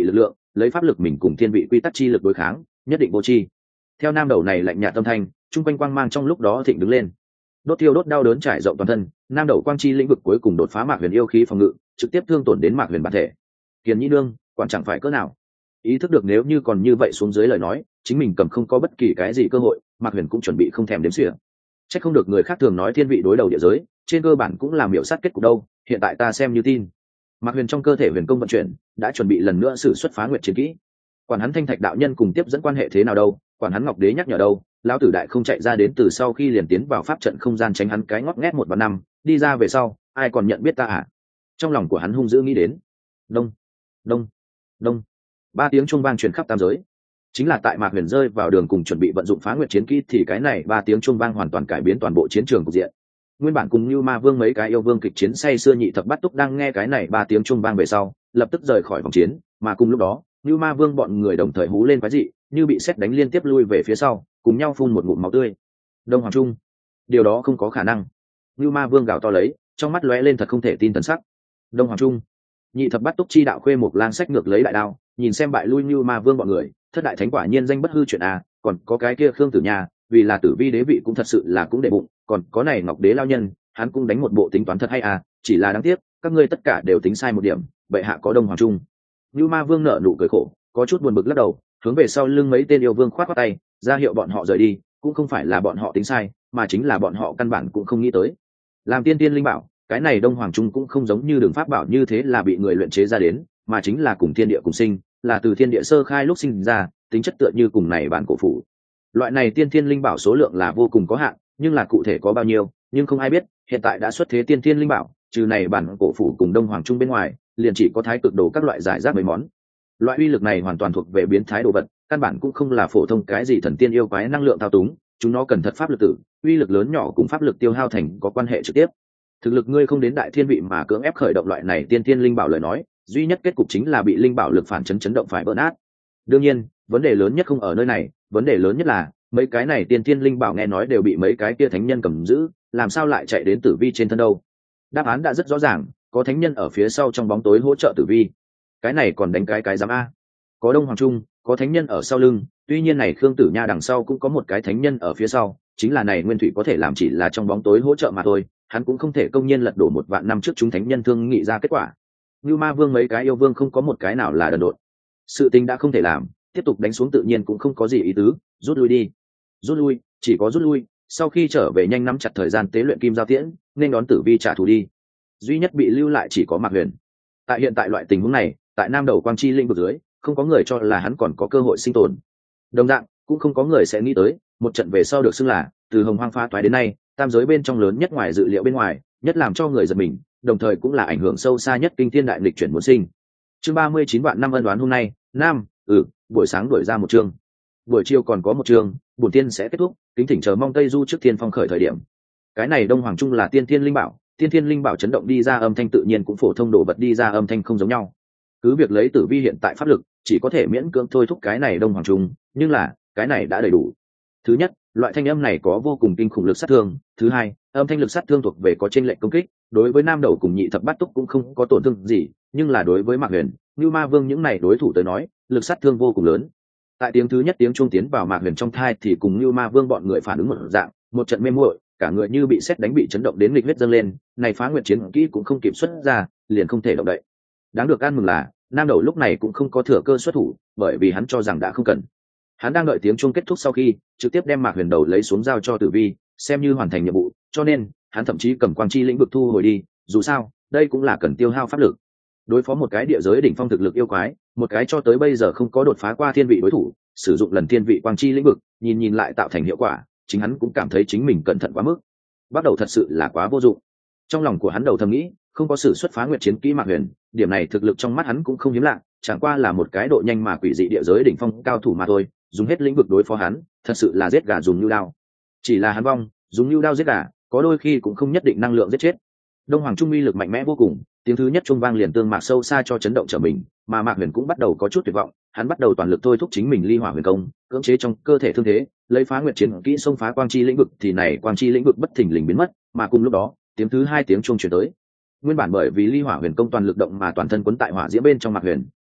lấy pháp lực mình cùng thiên vị quy tắc chi lực đối kháng nhất định vô chi. Theo nam đầu này lạnh nhạt tâm thanh, trung quanh quang mang trong lúc đó thịnh đứng lên, đốt thiêu đốt đau đớn trải rộng toàn thân. Nam đầu quang chi lĩnh vực cuối cùng đột phá Mạc Huyền yêu khí phòng ngự, trực tiếp thương tổn đến Mạc Huyền bản thể. Kiền Nhĩ Nương, quản chẳng phải cỡ nào. Ý thức được nếu như còn như vậy xuống dưới lời nói, chính mình cầm không có bất kỳ cái gì cơ hội, Mạc Huyền cũng chuẩn bị không thèm đếm xỉa. Chắc không được người khác thường nói thiên vị đối đầu địa giới, trên cơ bản cũng làm miểu sát kết cục đâu, hiện tại ta xem như tin. Mạc Huyền trong cơ thể huyền công vận chuyển, đã chuẩn bị lần nữa sử xuất phá nguyệt chiến kỹ. Quản hắn Thanh Thạch đạo nhân cùng tiếp dẫn quan hệ thế nào đâu, quản hắn Ngọc Đế nhắc nhở đâu, lão tử đại không chạy ra đến từ sau khi liền tiến vào pháp trận không gian tránh hắn cái ngót nghét một và năm, đi ra về sau, ai còn nhận biết ta à? Trong lòng của hắn hung dữ nghĩ đến. Đông, đông, đông. Ba tiếng chuông vang truyền khắp tam giới. Chính là tại Mạc Huyền rơi vào đường cùng chuẩn bị vận dụng phá nguyệt chiến kỹ thì cái này ba tiếng chuông vang hoàn toàn cải biến toàn bộ chiến trường cục diện. Nguyên bản cùng Như Ma Vương mấy cái yêu vương kịch chiến say xưa nhị thập bát túc đang nghe cái này ba tiếng chuông vang về sau, lập tức rời khỏi vòng chiến, mà cùng lúc đó, Như Ma Vương bọn người đồng thời hú lên quái dị, như bị sét đánh liên tiếp lui về phía sau, cùng nhau phun một ngụm máu tươi. Đông Hoàng Trung, điều đó không có khả năng. Như Ma Vương gào to lấy, trong mắt lóe lên thật không thể tin thần sắc. Đông Hoàng Trung, nhị thập bát túc chi đạo khuê một lang sách ngược lấy đại đao, nhìn xem bại lui Như Ma Vương bọn người, thất đại thánh quả nhiên danh bất hư chuyện à, còn có cái kia Khương Tử Nha, vì là tử vi đế vị cũng thật sự là cũng đệ bụng, còn có này Ngọc Đế lao nhân, hắn cũng đánh một bộ tính toán thật hay à, chỉ là đáng tiếc, các ngươi tất cả đều tính sai một điểm, bệ hạ có Đông Hoàng Trung. Như Ma Vương nở nụ cười khổ, có chút buồn bực lắc đầu, hướng về sau lưng mấy tên yêu vương khoát khoát tay, ra hiệu bọn họ rời đi, cũng không phải là bọn họ tính sai, mà chính là bọn họ căn bản cũng không nghĩ tới. Làm tiên tiên linh bảo, cái này Đông Hoàng Trung cũng không giống như đường pháp bảo như thế là bị người luyện chế ra đến, mà chính là cùng thiên địa cùng sinh, là từ thiên địa sơ khai lúc sinh ra, tính chất tựa như cùng này bản cổ phủ. Loại này tiên thiên linh bảo số lượng là vô cùng có hạn, nhưng là cụ thể có bao nhiêu, nhưng không ai biết, hiện tại đã xuất thế tiên thiên linh bảo, trừ này bản cổ phủ cùng Đông Hoàng Trung bên ngoài, liền chỉ có thái cực đồ các loại giải rác mấy món. Loại uy lực này hoàn toàn thuộc về biến thái đồ vật, căn bản cũng không là phổ thông cái gì thần tiên yêu quái năng lượng thao túng, chúng nó cần thật pháp lực tử, uy lực lớn nhỏ cùng pháp lực tiêu hao thành có quan hệ trực tiếp. Thực lực ngươi không đến đại thiên vị mà cưỡng ép khởi động loại này tiên thiên linh bảo lời nói, duy nhất kết cục chính là bị linh bảo lực phản chấn chấn động phải vỡ nát. Đương nhiên, vấn đề lớn nhất không ở nơi này, vấn đề lớn nhất là mấy cái này tiên thiên linh bảo nghe nói đều bị mấy cái kia thánh nhân cầm giữ, làm sao lại chạy đến tử vi trên thân đâu? Đáp án đã rất rõ ràng, có thánh nhân ở phía sau trong bóng tối hỗ trợ tử vi. Cái này còn đánh cái cái giám a? Có Đông Hoàng Trung, có thánh nhân ở sau lưng, tuy nhiên này Khương Tử Nha đằng sau cũng có một cái thánh nhân ở phía sau, chính là này Nguyên Thủy có thể làm chỉ là trong bóng tối hỗ trợ mà thôi, hắn cũng không thể công nhiên lật đổ một vạn năm trước chúng thánh nhân thương nghị ra kết quả. Như Ma Vương mấy cái yêu vương không có một cái nào là đần độn. Sự tình đã không thể làm, tiếp tục đánh xuống tự nhiên cũng không có gì ý tứ, rút lui đi. Rút lui, chỉ có rút lui, sau khi trở về nhanh nắm chặt thời gian tế luyện kim giao tiễn, nên đón tử vi trả thù đi. Duy nhất bị lưu lại chỉ có Mạc Huyền. Tại hiện tại loại tình huống này, tại Nam Đầu Quang Chi lĩnh vực dưới, không có người cho là hắn còn có cơ hội sinh tồn. Đồng dạng, cũng không có người sẽ nghĩ tới, một trận về sau được xưng là từ Hồng Hoang phá toái đến nay, tam giới bên trong lớn nhất ngoài dự liệu bên ngoài, nhất làm cho người giật mình, đồng thời cũng là ảnh hưởng sâu xa nhất kinh thiên đại nghịch chuyển muốn sinh. Chương ba mươi chín vạn năm ân đoán hôm nay, nam, ừ, buổi sáng đổi ra một chương. Buổi chiều còn có một chương, bổn tiên sẽ kết thúc, kính thỉnh chờ mong Tây Du trước Thiên Phong khởi thời điểm. Cái này Đông Hoàng Trung là tiên thiên linh bảo, tiên thiên linh bảo chấn động đi ra âm thanh tự nhiên cũng phổ thông đồ vật đi ra âm thanh không giống nhau. Cứ việc lấy tử vi hiện tại pháp lực, chỉ có thể miễn cưỡng thôi thúc cái này Đông Hoàng Trung, nhưng là, cái này đã đầy đủ. Thứ nhất, loại thanh âm này có vô cùng kinh khủng lực sát thương. Thứ hai, âm thanh lực sát thương thuộc về có chênh lệch công kích, đối với Nam Đầu cùng nhị thập bát túc cũng không có tổn thương gì, nhưng là đối với Mạc Huyền, Như Ma Vương những này đối thủ tới nói, lực sát thương vô cùng lớn. Tại tiếng thứ nhất tiếng chuông tiến vào Mạc Huyền trong thai thì cùng Như Ma Vương bọn người phản ứng một dạng, một trận mê muội, cả người như bị sét đánh bị chấn động đến nghịch huyết dâng lên, này phá nguyệt chiến kỹ cũng không kịp xuất ra, liền không thể động đậy. Đáng được ăn mừng là, Nam Đầu lúc này cũng không có thừa cơ xuất thủ, bởi vì hắn cho rằng đã không cần. Hắn đang đợi tiếng chuông kết thúc sau khi, trực tiếp đem Mạc Huyền đầu lấy xuống giao cho Tử Vi, xem như hoàn thành nhiệm vụ, cho nên, hắn thậm chí cầm quang chi lĩnh vực thu hồi đi, dù sao, đây cũng là cần tiêu hao pháp lực. Đối phó một cái địa giới đỉnh phong thực lực yêu quái, một cái cho tới bây giờ không có đột phá qua thiên vị đối thủ, sử dụng lần thiên vị quang chi lĩnh vực, nhìn nhìn lại tạo thành hiệu quả, chính hắn cũng cảm thấy chính mình cẩn thận quá mức. Bắt đầu thật sự là quá vô dụng. Trong lòng của hắn đầu thầm nghĩ, không có sự xuất phá nguyệt chiến kỹ Mạc Huyền, điểm này thực lực trong mắt hắn cũng không hiếm lạ, chẳng qua là một cái độ nhanh mà quỷ dị địa giới đỉnh phong cao thủ mà thôi, dùng hết lĩnh vực đối phó hắn, thật sự là giết gà dùng như đao. Chỉ là hắn vong, dùng như đao giết gà, có đôi khi cũng không nhất định năng lượng giết chết. Đông Hoàng Trung uy lực mạnh mẽ vô cùng, tiếng thứ nhất trung vang liền tương mạc sâu xa cho chấn động trở mình, mà Mạc Huyền cũng bắt đầu có chút tuyệt vọng, hắn bắt đầu toàn lực thôi thúc chính mình ly hỏa huyền công, cưỡng chế trong cơ thể thương thế, lấy phá nguyệt chiến kỹ xông phá quang chi lĩnh vực thì này quang chi lĩnh vực bất thình lình biến mất, mà cùng lúc đó, tiếng thứ hai tiếng chuông truyền tới. Nguyên bản bởi vì ly hỏa huyền công toàn lực động mà toàn thân quấn tại hỏa diễm bên trong Mạc Huyền,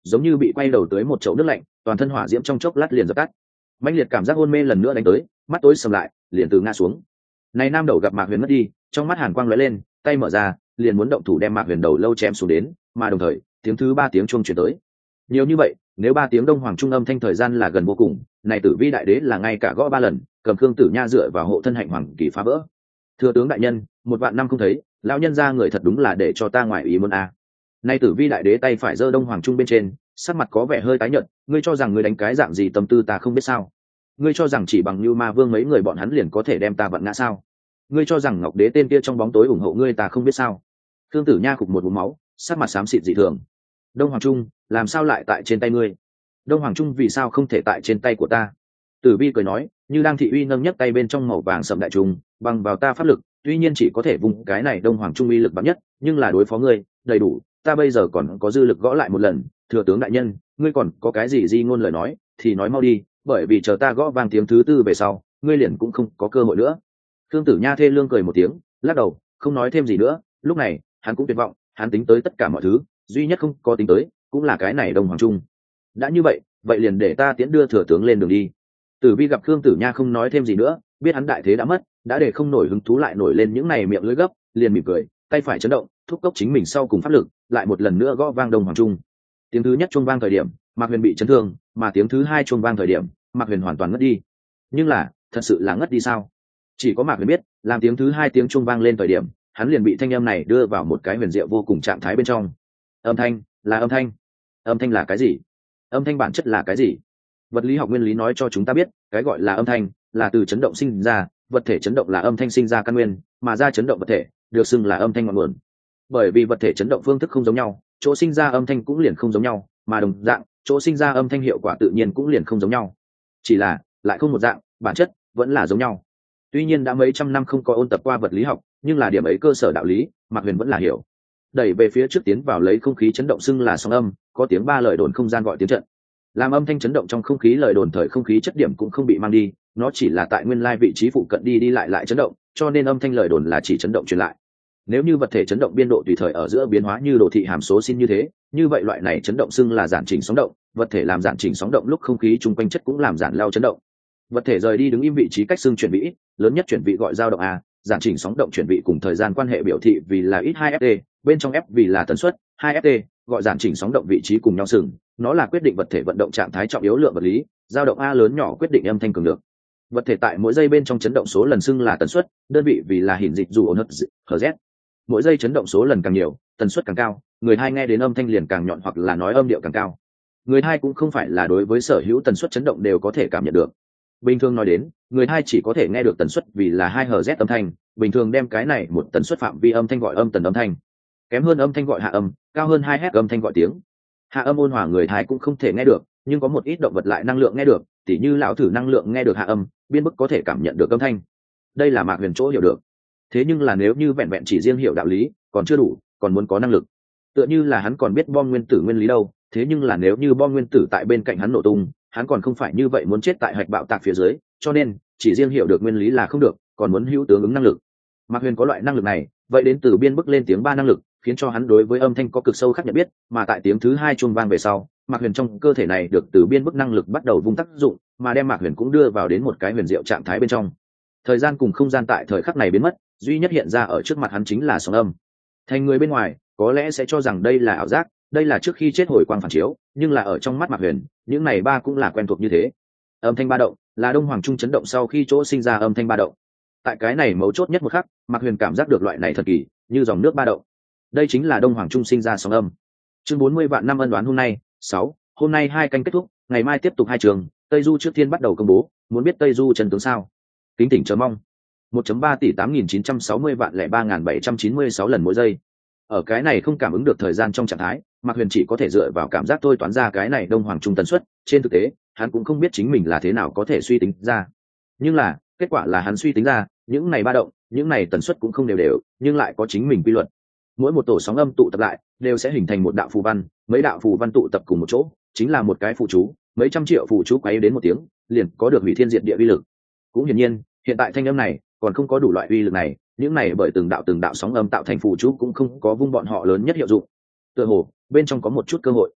giống như bị quay đầu tới một chậu nước lạnh, toàn thân hỏa diễm trong chốc lát liền dập tắt. Mãnh liệt cảm giác hôn mê lần nữa đánh tới, mắt tối sầm lại, liền từ ngã xuống. Này nam đầu gặp Mạc Huyền mất đi, trong mắt hàn quang lóe lên, tay mở ra, liền muốn động thủ đem Mạc Huyền đầu lâu chém xuống đến, mà đồng thời, tiếng thứ ba tiếng chuông truyền tới. Nhiều như vậy, nếu ba tiếng Đông Hoàng trung âm thanh thời gian là gần vô cùng, này Tử Vi đại đế là ngay cả gõ ba lần, cầm Khương Tử Nha dựa vào hộ thân hạnh hoàng kỳ phá vỡ. Thưa tướng đại nhân, một vạn năm không thấy, lão nhân gia người thật đúng là để cho ta ngoại ý muốn a. À. Nay Tử Vi đại đế tay phải giơ Đông Hoàng trung bên trên, sắc mặt có vẻ hơi tái nhợt, ngươi cho rằng ngươi đánh cái dạng gì tâm tư ta không biết sao? Ngươi cho rằng chỉ bằng Như Ma Vương mấy người bọn hắn liền có thể đem ta vặn ngã sao? Ngươi cho rằng Ngọc Đế tên kia trong bóng tối ủng hộ ngươi ta không biết sao? Khương Tử Nha khục một ngụm máu, sắc mặt xám xịt dị thường. Đông Hoàng trung, làm sao lại tại trên tay ngươi? Đông Hoàng trung vì sao không thể tại trên tay của ta? Tử Vi cười nói, như đang thị uy nâng nhấc tay bên trong màu vàng sầm đại trung, bằng vào ta pháp lực, tuy nhiên chỉ có thể vùng cái này Đông Hoàng trung uy lực bắn nhất, nhưng là đối phó ngươi, đầy đủ, ta bây giờ còn có dư lực gõ lại một lần. Thừa tướng đại nhân, ngươi còn có cái gì di ngôn lời nói, thì nói mau đi, bởi vì chờ ta gõ vang tiếng thứ tư về sau, ngươi liền cũng không có cơ hội nữa. Khương Tử Nha thê lương cười một tiếng, lắc đầu, không nói thêm gì nữa. Lúc này, hắn cũng tuyệt vọng, hắn tính tới tất cả mọi thứ, duy nhất không có tính tới, cũng là cái này Đông Hoàng trung. Đã như vậy, vậy liền để ta tiễn đưa thừa tướng lên đường đi. Tử Vi gặp Khương Tử Nha không nói thêm gì nữa, biết hắn đại thế đã mất, đã để không nổi hứng thú lại nổi lên những này miệng lưỡi gấp, liền mỉm cười, tay phải chấn động, thúc cốc chính mình sau cùng pháp lực, lại một lần nữa gõ vang Đông Hoàng trung. Tiếng thứ nhất chuông vang thời điểm, Mạc Huyền bị chấn thương, mà tiếng thứ hai chuông vang thời điểm, Mạc Huyền hoàn toàn ngất đi. Nhưng là, thật sự là ngất đi sao? Chỉ có Mạc Huyền biết, làm tiếng thứ hai tiếng chuông vang lên thời điểm, hắn liền bị thanh âm này đưa vào một cái huyền diệu vô cùng trạng thái bên trong. Âm thanh, là âm thanh. Âm thanh là cái gì? Âm thanh bản chất là cái gì? Vật lý học nguyên lý nói cho chúng ta biết, cái gọi là âm thanh là từ chấn động sinh ra, vật thể chấn động là âm thanh sinh ra căn nguyên, mà ra chấn động vật thể được xưng là âm thanh ngọn nguồn. Bởi vì vật thể chấn động phương thức không giống nhau, chỗ sinh ra âm thanh cũng liền không giống nhau, mà đồng dạng, chỗ sinh ra âm thanh hiệu quả tự nhiên cũng liền không giống nhau. Chỉ là, lại không một dạng, bản chất vẫn là giống nhau. Tuy nhiên đã mấy trăm năm không có ôn tập qua vật lý học, nhưng là điểm ấy cơ sở đạo lý, Mạc Huyền vẫn là hiểu. Đẩy về phía trước tiến vào lấy không khí chấn động xưng là sóng âm, có tiếng ba lời đồn không gian gọi tiếng trận. Làm âm thanh chấn động trong không khí lời đồn thời không khí chất điểm cũng không bị mang đi, nó chỉ là tại nguyên lai vị trí phụ cận đi đi lại lại chấn động, cho nên âm thanh lời đồn là chỉ chấn động truyền lại. Nếu như vật thể chấn động biên độ tùy thời ở giữa biến hóa như đồ thị hàm số sin như thế, như vậy loại này chấn động xưng là giản chỉnh sóng động, vật thể làm giản chỉnh sóng động lúc không khí chung quanh chất cũng làm giản lao chấn động. Vật thể rời đi đứng im vị trí cách xưng chuyển vị ít, lớn nhất chuyển vị gọi dao động a, giản chỉnh sóng động chuyển vị cùng thời gian quan hệ biểu thị vì là ít hai ft, bên trong f vì là tần suất, hai ft, gọi giản chỉnh sóng động vị trí cùng nhau sừng, nó là quyết định vật thể vận động trạng thái trọng yếu lượng vật lý, dao động a lớn nhỏ quyết định âm thanh cường lượng. Vật thể tại mỗi giây bên trong chấn động số lần xưng là tần suất, đơn vị vì là hình dịch dù ổn hz. Mỗi giây chấn động số lần càng nhiều, tần suất càng cao, người hai nghe đến âm thanh liền càng nhọn hoặc là nói âm điệu càng cao. Người hai cũng không phải là đối với sở hữu tần suất chấn động đều có thể cảm nhận được. Bình thường nói đến, người hai chỉ có thể nghe được tần suất vì là hai Hz âm thanh, bình thường đem cái này một tần suất phạm vi âm thanh gọi âm tần âm thanh. Kém hơn âm thanh gọi hạ âm, cao hơn hai Hz âm thanh gọi tiếng. Hạ âm ôn hòa người hai cũng không thể nghe được, nhưng có một ít động vật lại năng lượng nghe được, tỉ như lão thử năng lượng nghe được hạ âm, biên bức có thể cảm nhận được âm thanh. Đây là Mạc Huyền chỗ hiểu được. Thế nhưng là nếu như vẹn vẹn chỉ riêng hiểu đạo lý, còn chưa đủ, còn muốn có năng lực. Tựa như là hắn còn biết bom nguyên tử nguyên lý đâu, thế nhưng là nếu như bom nguyên tử tại bên cạnh hắn nổ tung, hắn còn không phải như vậy muốn chết tại hạch bạo tạc phía dưới, cho nên chỉ riêng hiểu được nguyên lý là không được, còn muốn hữu tướng ứng năng lực. Mạc Huyền có loại năng lực này, vậy đến từ biên bức lên tiếng ba năng lực, khiến cho hắn đối với âm thanh có cực sâu khác nhận biết, mà tại tiếng thứ hai chuông vang về sau, Mạc Huyền trong cơ thể này được từ biên bức năng lực bắt đầu vung tác dụng, mà đem Mạc Huyền cũng đưa vào đến một cái huyền diệu trạng thái bên trong. Thời gian cùng không gian tại thời khắc này biến mất, duy nhất hiện ra ở trước mặt hắn chính là sóng âm. Thành người bên ngoài có lẽ sẽ cho rằng đây là ảo giác, đây là trước khi chết hồi quang phản chiếu, nhưng là ở trong mắt Mạc Huyền, những này ba cũng là quen thuộc như thế. Âm thanh ba động là Đông Hoàng trung chấn động sau khi chỗ sinh ra âm thanh ba động. Tại cái này mấu chốt nhất một khắc, Mạc Huyền cảm giác được loại này thần kỳ, như dòng nước ba động. Đây chính là Đông Hoàng trung sinh ra sóng âm. Chương bốn mươi vạn năm ân đoán hôm nay, sáu, hôm nay hai canh kết thúc, ngày mai tiếp tục hai trường, Tây Du trước tiên bắt đầu công bố, muốn biết Tây Du chân tướng sao? Kính tỉnh chờ mong. một phẩy ba tỷ tám nghìn chín trăm sáu mươi vạn lẻ ba nghìn bảy trăm chín mươi sáu lần mỗi giây. Ở cái này không cảm ứng được thời gian trong trạng thái, Mạc Huyền chỉ có thể dựa vào cảm giác thôi toán ra cái này Đông Hoàng trung tần suất, trên thực tế, hắn cũng không biết chính mình là thế nào có thể suy tính ra. Nhưng là, kết quả là hắn suy tính ra, những này ba động, những này tần suất cũng không đều đều, nhưng lại có chính mình quy luật. Mỗi một tổ sóng âm tụ tập lại, đều sẽ hình thành một đạo phù văn, mấy đạo phù văn tụ tập cùng một chỗ, chính là một cái phù chú, mấy trăm triệu phù chú quấy đến một tiếng, liền có được hủy thiên diệt địa uy lực. Cũng hiển nhiên, hiện tại thanh âm này còn không có đủ loại uy lực này, những này bởi từng đạo từng đạo sóng âm tạo thành phù chú cũng không có vung bọn họ lớn nhất hiệu dụng. Tựa hồ bên trong có một chút cơ hội.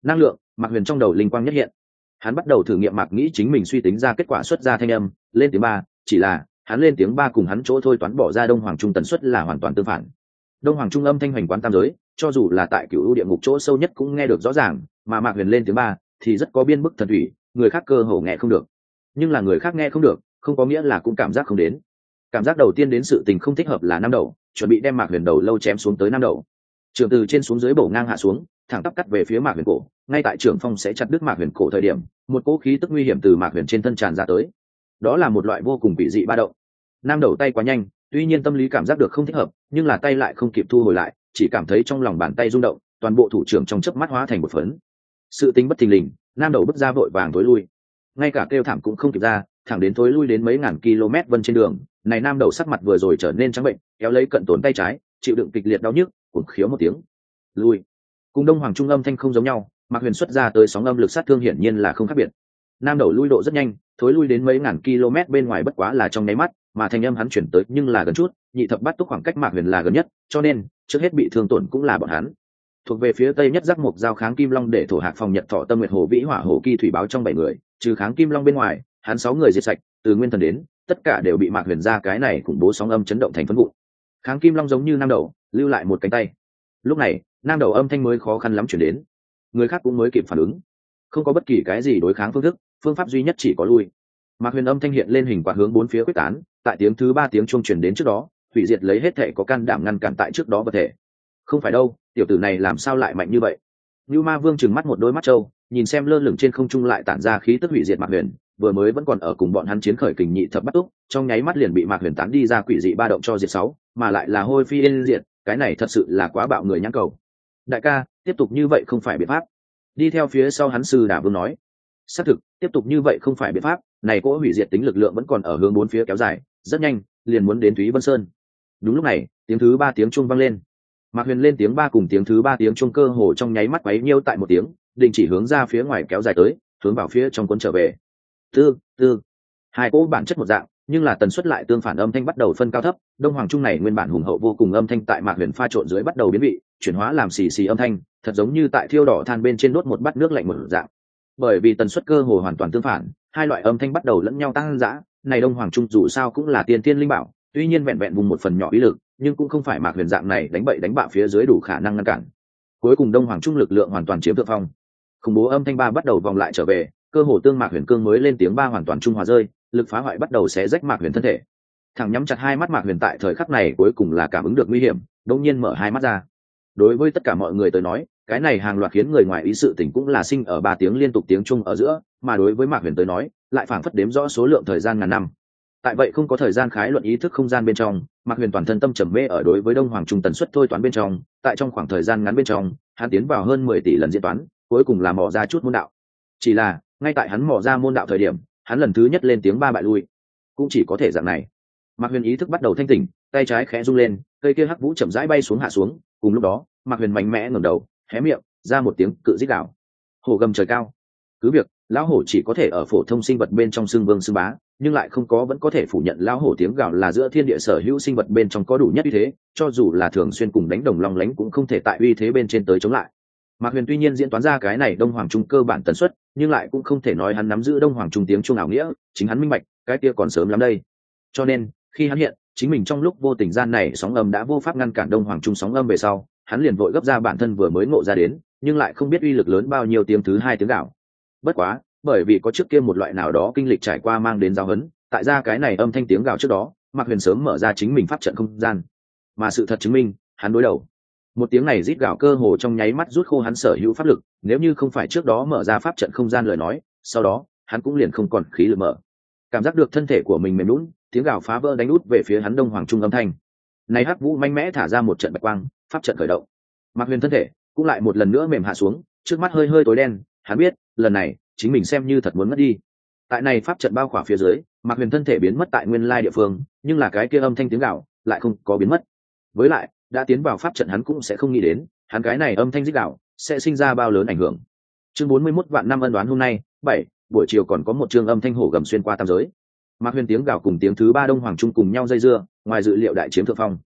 năng lượng. Mạc Huyền trong đầu linh quang nhất hiện, hắn bắt đầu thử nghiệm mạc nghĩ chính mình suy tính ra kết quả xuất ra thanh âm lên tiếng ba, chỉ là hắn lên tiếng ba cùng hắn chỗ thôi toán bỏ ra đông hoàng trung tần suất là hoàn toàn tương phản. Đông hoàng trung âm thanh hoành quán tam giới, cho dù là tại cựu ưu địa ngục chỗ sâu nhất cũng nghe được rõ ràng, mà Mạc Huyền lên tiếng ba thì rất có biên bức thần thủy, người khác cơ hồ nghe không được. Nhưng là người khác nghe không được không có nghĩa là cũng cảm giác không đến. Cảm giác đầu tiên đến sự tình không thích hợp là năm đầu, chuẩn bị đem Mạc Huyền đầu lâu chém xuống tới năm đầu. Trường từ trên xuống dưới bổ ngang hạ xuống, thẳng tắp cắt về phía Mạc Huyền cổ, ngay tại trường phong sẽ chặt đứt Mạc Huyền cổ thời điểm, một cỗ khí tức nguy hiểm từ Mạc Huyền trên thân tràn ra tới. Đó là một loại vô cùng kỳ dị ba động. Nam đầu tay quá nhanh, tuy nhiên tâm lý cảm giác được không thích hợp, nhưng là tay lại không kịp thu hồi lại, chỉ cảm thấy trong lòng bàn tay rung động, toàn bộ thủ trưởng trong chớp mắt hóa thành một phấn. Sự tính bất thình lình, Nam đầu bước ra vội vàng tối lui, ngay cả kêu thảm cũng không kịp ra, thẳng đến tối lui đến mấy ngàn km vân trên đường. Này Nam đầu sắc mặt vừa rồi trở nên trắng bệnh, kéo lấy cận tổn tay trái, chịu đựng kịch liệt đau nhức, cuồng khiếu một tiếng, lui. Cùng đông hoàng trung âm thanh không giống nhau, Mạc Huyền xuất ra tới sóng âm lực sát thương hiển nhiên là không khác biệt. Nam đầu lui độ rất nhanh, thối lui đến mấy ngàn km bên ngoài bất quá là trong nháy mắt, mà thanh âm hắn chuyển tới nhưng là gần chút, nhị thập bát túc khoảng cách Mạc Huyền là gần nhất, cho nên trước hết bị thương tổn cũng là bọn hắn. Thuộc về phía tây nhất giác mục giao kháng kim long để thổ hạc phòng nhật thọ tâm nguyệt hồ vĩ hỏa hồ kỳ thủy báo trong bảy người, trừ kháng kim long bên ngoài, hắn sáu người diệt sạch, từ nguyên thần đến, tất cả đều bị Mạc Huyền ra cái này khủng bố sóng âm chấn động thành phấn vụ. Kháng kim long giống như nam đầu, lưu lại một cánh tay. Lúc này, nam đầu âm thanh mới khó khăn lắm chuyển đến, người khác cũng mới kịp phản ứng. Không có bất kỳ cái gì đối kháng phương thức, phương pháp duy nhất chỉ có lui. Mạc Huyền âm thanh hiện lên hình quạt hướng bốn phía quyết tán, tại tiếng thứ ba tiếng chuông truyền đến trước đó, hủy diệt lấy hết thể có can đảm ngăn cản tại trước đó vật thể. Không phải đâu, tiểu tử này làm sao lại mạnh như vậy? Nưu Ma Vương trừng mắt một đôi mắt trâu, nhìn xem lơ lửng trên không trung lại tản ra khí tức hủy diệt Mạc Huyền, vừa mới vẫn còn ở cùng bọn hắn chiến khởi kình nhị thập bắt túc, trong nháy mắt liền bị Mạc Huyền tán đi ra quỷ dị ba động cho diệt sáu, mà lại là hôi phi yên diệt, cái này thật sự là quá bạo người nhãn cầu. Đại ca, tiếp tục như vậy không phải biện pháp. Đi theo phía sau hắn sư Đả Vương nói, xác thực, tiếp tục như vậy không phải biện pháp, này cỗ hủy diệt tính lực lượng vẫn còn ở hướng bốn phía kéo dài, rất nhanh, liền muốn đến Thúy Vân Sơn. Đúng lúc này, tiếng thứ ba tiếng chuông vang lên. Mạc Huyền lên tiếng ba cùng tiếng thứ ba tiếng chuông cơ hồ trong nháy mắt quấy nhiêu tại một tiếng, định chỉ hướng ra phía ngoài kéo dài tới, hướng vào phía trong cuốn trở về. Tư, tư. Hai cỗ bản chất một dạng, nhưng là tần suất lại tương phản, âm thanh bắt đầu phân cao thấp. Đông hoàng trung này nguyên bản hùng hậu vô cùng âm thanh tại Mạc Huyền pha trộn dưới bắt đầu biến vị, chuyển hóa làm xì xì âm thanh, thật giống như tại thiêu đỏ than bên trên đốt một bát nước lạnh một dạng. Bởi vì tần suất cơ hồ hoàn toàn tương phản, hai loại âm thanh bắt đầu lẫn nhau tăng dã. Này đông hoàng trung dù sao cũng là tiên tiên linh bảo, tuy nhiên vẹn vẹn vùng một phần nhỏ ý lực, nhưng cũng không phải Mạc Huyền dạng này đánh bậy đánh bạ phía dưới đủ khả năng ngăn cản. Cuối cùng đông hoàng trung lực lượng hoàn toàn chiếm thượng phong, khủng bố âm thanh ba bắt đầu vòng lại trở về, cơ hồ tương Mạc Huyền cương mới lên tiếng ba hoàn toàn trung hòa rơi, lực phá hoại bắt đầu xé rách Mạc Huyền thân thể. Thẳng nhắm chặt hai mắt Mạc Huyền tại thời khắc này cuối cùng là cảm ứng được nguy hiểm, đột nhiên mở hai mắt ra. Đối với tất cả mọi người tới nói, cái này hàng loạt khiến người ngoài ý sự tình cũng là sinh ở ba tiếng liên tục tiếng trung ở giữa, mà đối với Mạc Huyền tới nói, lại phảng phất đếm rõ số lượng thời gian ngàn năm. Tại vậy không có thời gian khái luận ý thức không gian bên trong, Mạc Huyền toàn thân tâm trầm mê ở đối với đông hoàng trung tần suất thôi toán bên trong, tại trong khoảng thời gian ngắn bên trong, hắn tiến vào hơn mười tỷ lần diễn toán, cuối cùng là mò ra chút môn đạo. Chỉ là, ngay tại hắn mò ra môn đạo thời điểm, hắn lần thứ nhất lên tiếng ba bại lui. Cũng chỉ có thể dạng này. Mạc Huyền ý thức bắt đầu thanh tỉnh, tay trái khẽ rung lên, cây kia hắc vũ chậm rãi bay xuống hạ xuống, cùng lúc đó, Mạc Huyền mạnh mẽ ngẩng đầu, hé miệng, ra một tiếng cự rít gào. Hổ gầm trời cao. Cứ việc, lão hổ chỉ có thể ở phổ thông sinh vật bên trong xưng vương xưng bá, nhưng lại không có vẫn có thể phủ nhận lão hổ tiếng gào là giữa thiên địa sở hữu sinh vật bên trong có đủ nhất uy thế, cho dù là thường xuyên cùng đánh đồng long lánh cũng không thể tại uy thế bên trên tới chống lại. Mạc Huyền tuy nhiên diễn toán ra cái này đông hoàng trung cơ bản tần suất, nhưng lại cũng không thể nói hắn nắm giữ đông hoàng trung tiếng chuông ảo nghĩa, chính hắn minh bạch, cái kia còn sớm lắm đây. Cho nên, khi hắn hiện, chính mình trong lúc vô tình gian này sóng âm đã vô pháp ngăn cản đông hoàng trung sóng âm về sau, hắn liền vội gấp ra bản thân vừa mới ngộ ra đến, nhưng lại không biết uy lực lớn bao nhiêu tiếng thứ hai tiếng gào. Bất quá, bởi vì có trước kia một loại nào đó kinh lịch trải qua mang đến giáo huấn, tại ra cái này âm thanh tiếng gào trước đó, Mạc Huyền sớm mở ra chính mình pháp trận không gian, mà sự thật chứng minh, hắn đối đầu. Một tiếng này rít gào cơ hồ trong nháy mắt rút khô hắn sở hữu pháp lực, nếu như không phải trước đó mở ra pháp trận không gian lời nói, sau đó, hắn cũng liền không còn khí lực mở. Cảm giác được thân thể của mình mềm nhũn, tiếng gào phá vỡ đánh út về phía hắn đông hoàng trung âm thanh. Này hắc vũ mạnh mẽ thả ra một trận bạch quang, pháp trận khởi động. Mạc Huyền thân thể cũng lại một lần nữa mềm hạ xuống, trước mắt hơi hơi tối đen, hắn biết, lần này, chính mình xem như thật muốn mất đi. Tại này pháp trận bao khỏa phía dưới, Mạc Huyền thân thể biến mất tại nguyên lai địa phương, nhưng là cái kia âm thanh tiếng gào lại không có biến mất. Với lại, đã tiến vào pháp trận hắn cũng sẽ không nghĩ đến, hắn cái này âm thanh rít gào sẽ sinh ra bao lớn ảnh hưởng. Chương bốn mươi mốt vạn năm ân đoán hôm nay, bảy, buổi chiều còn có một chương âm thanh hổ gầm xuyên qua tam giới. Mạc Huyền tiếng gào cùng tiếng thứ ba đông hoàng trung cùng nhau dây dưa, ngoài dự liệu đại chiếm thượng phong.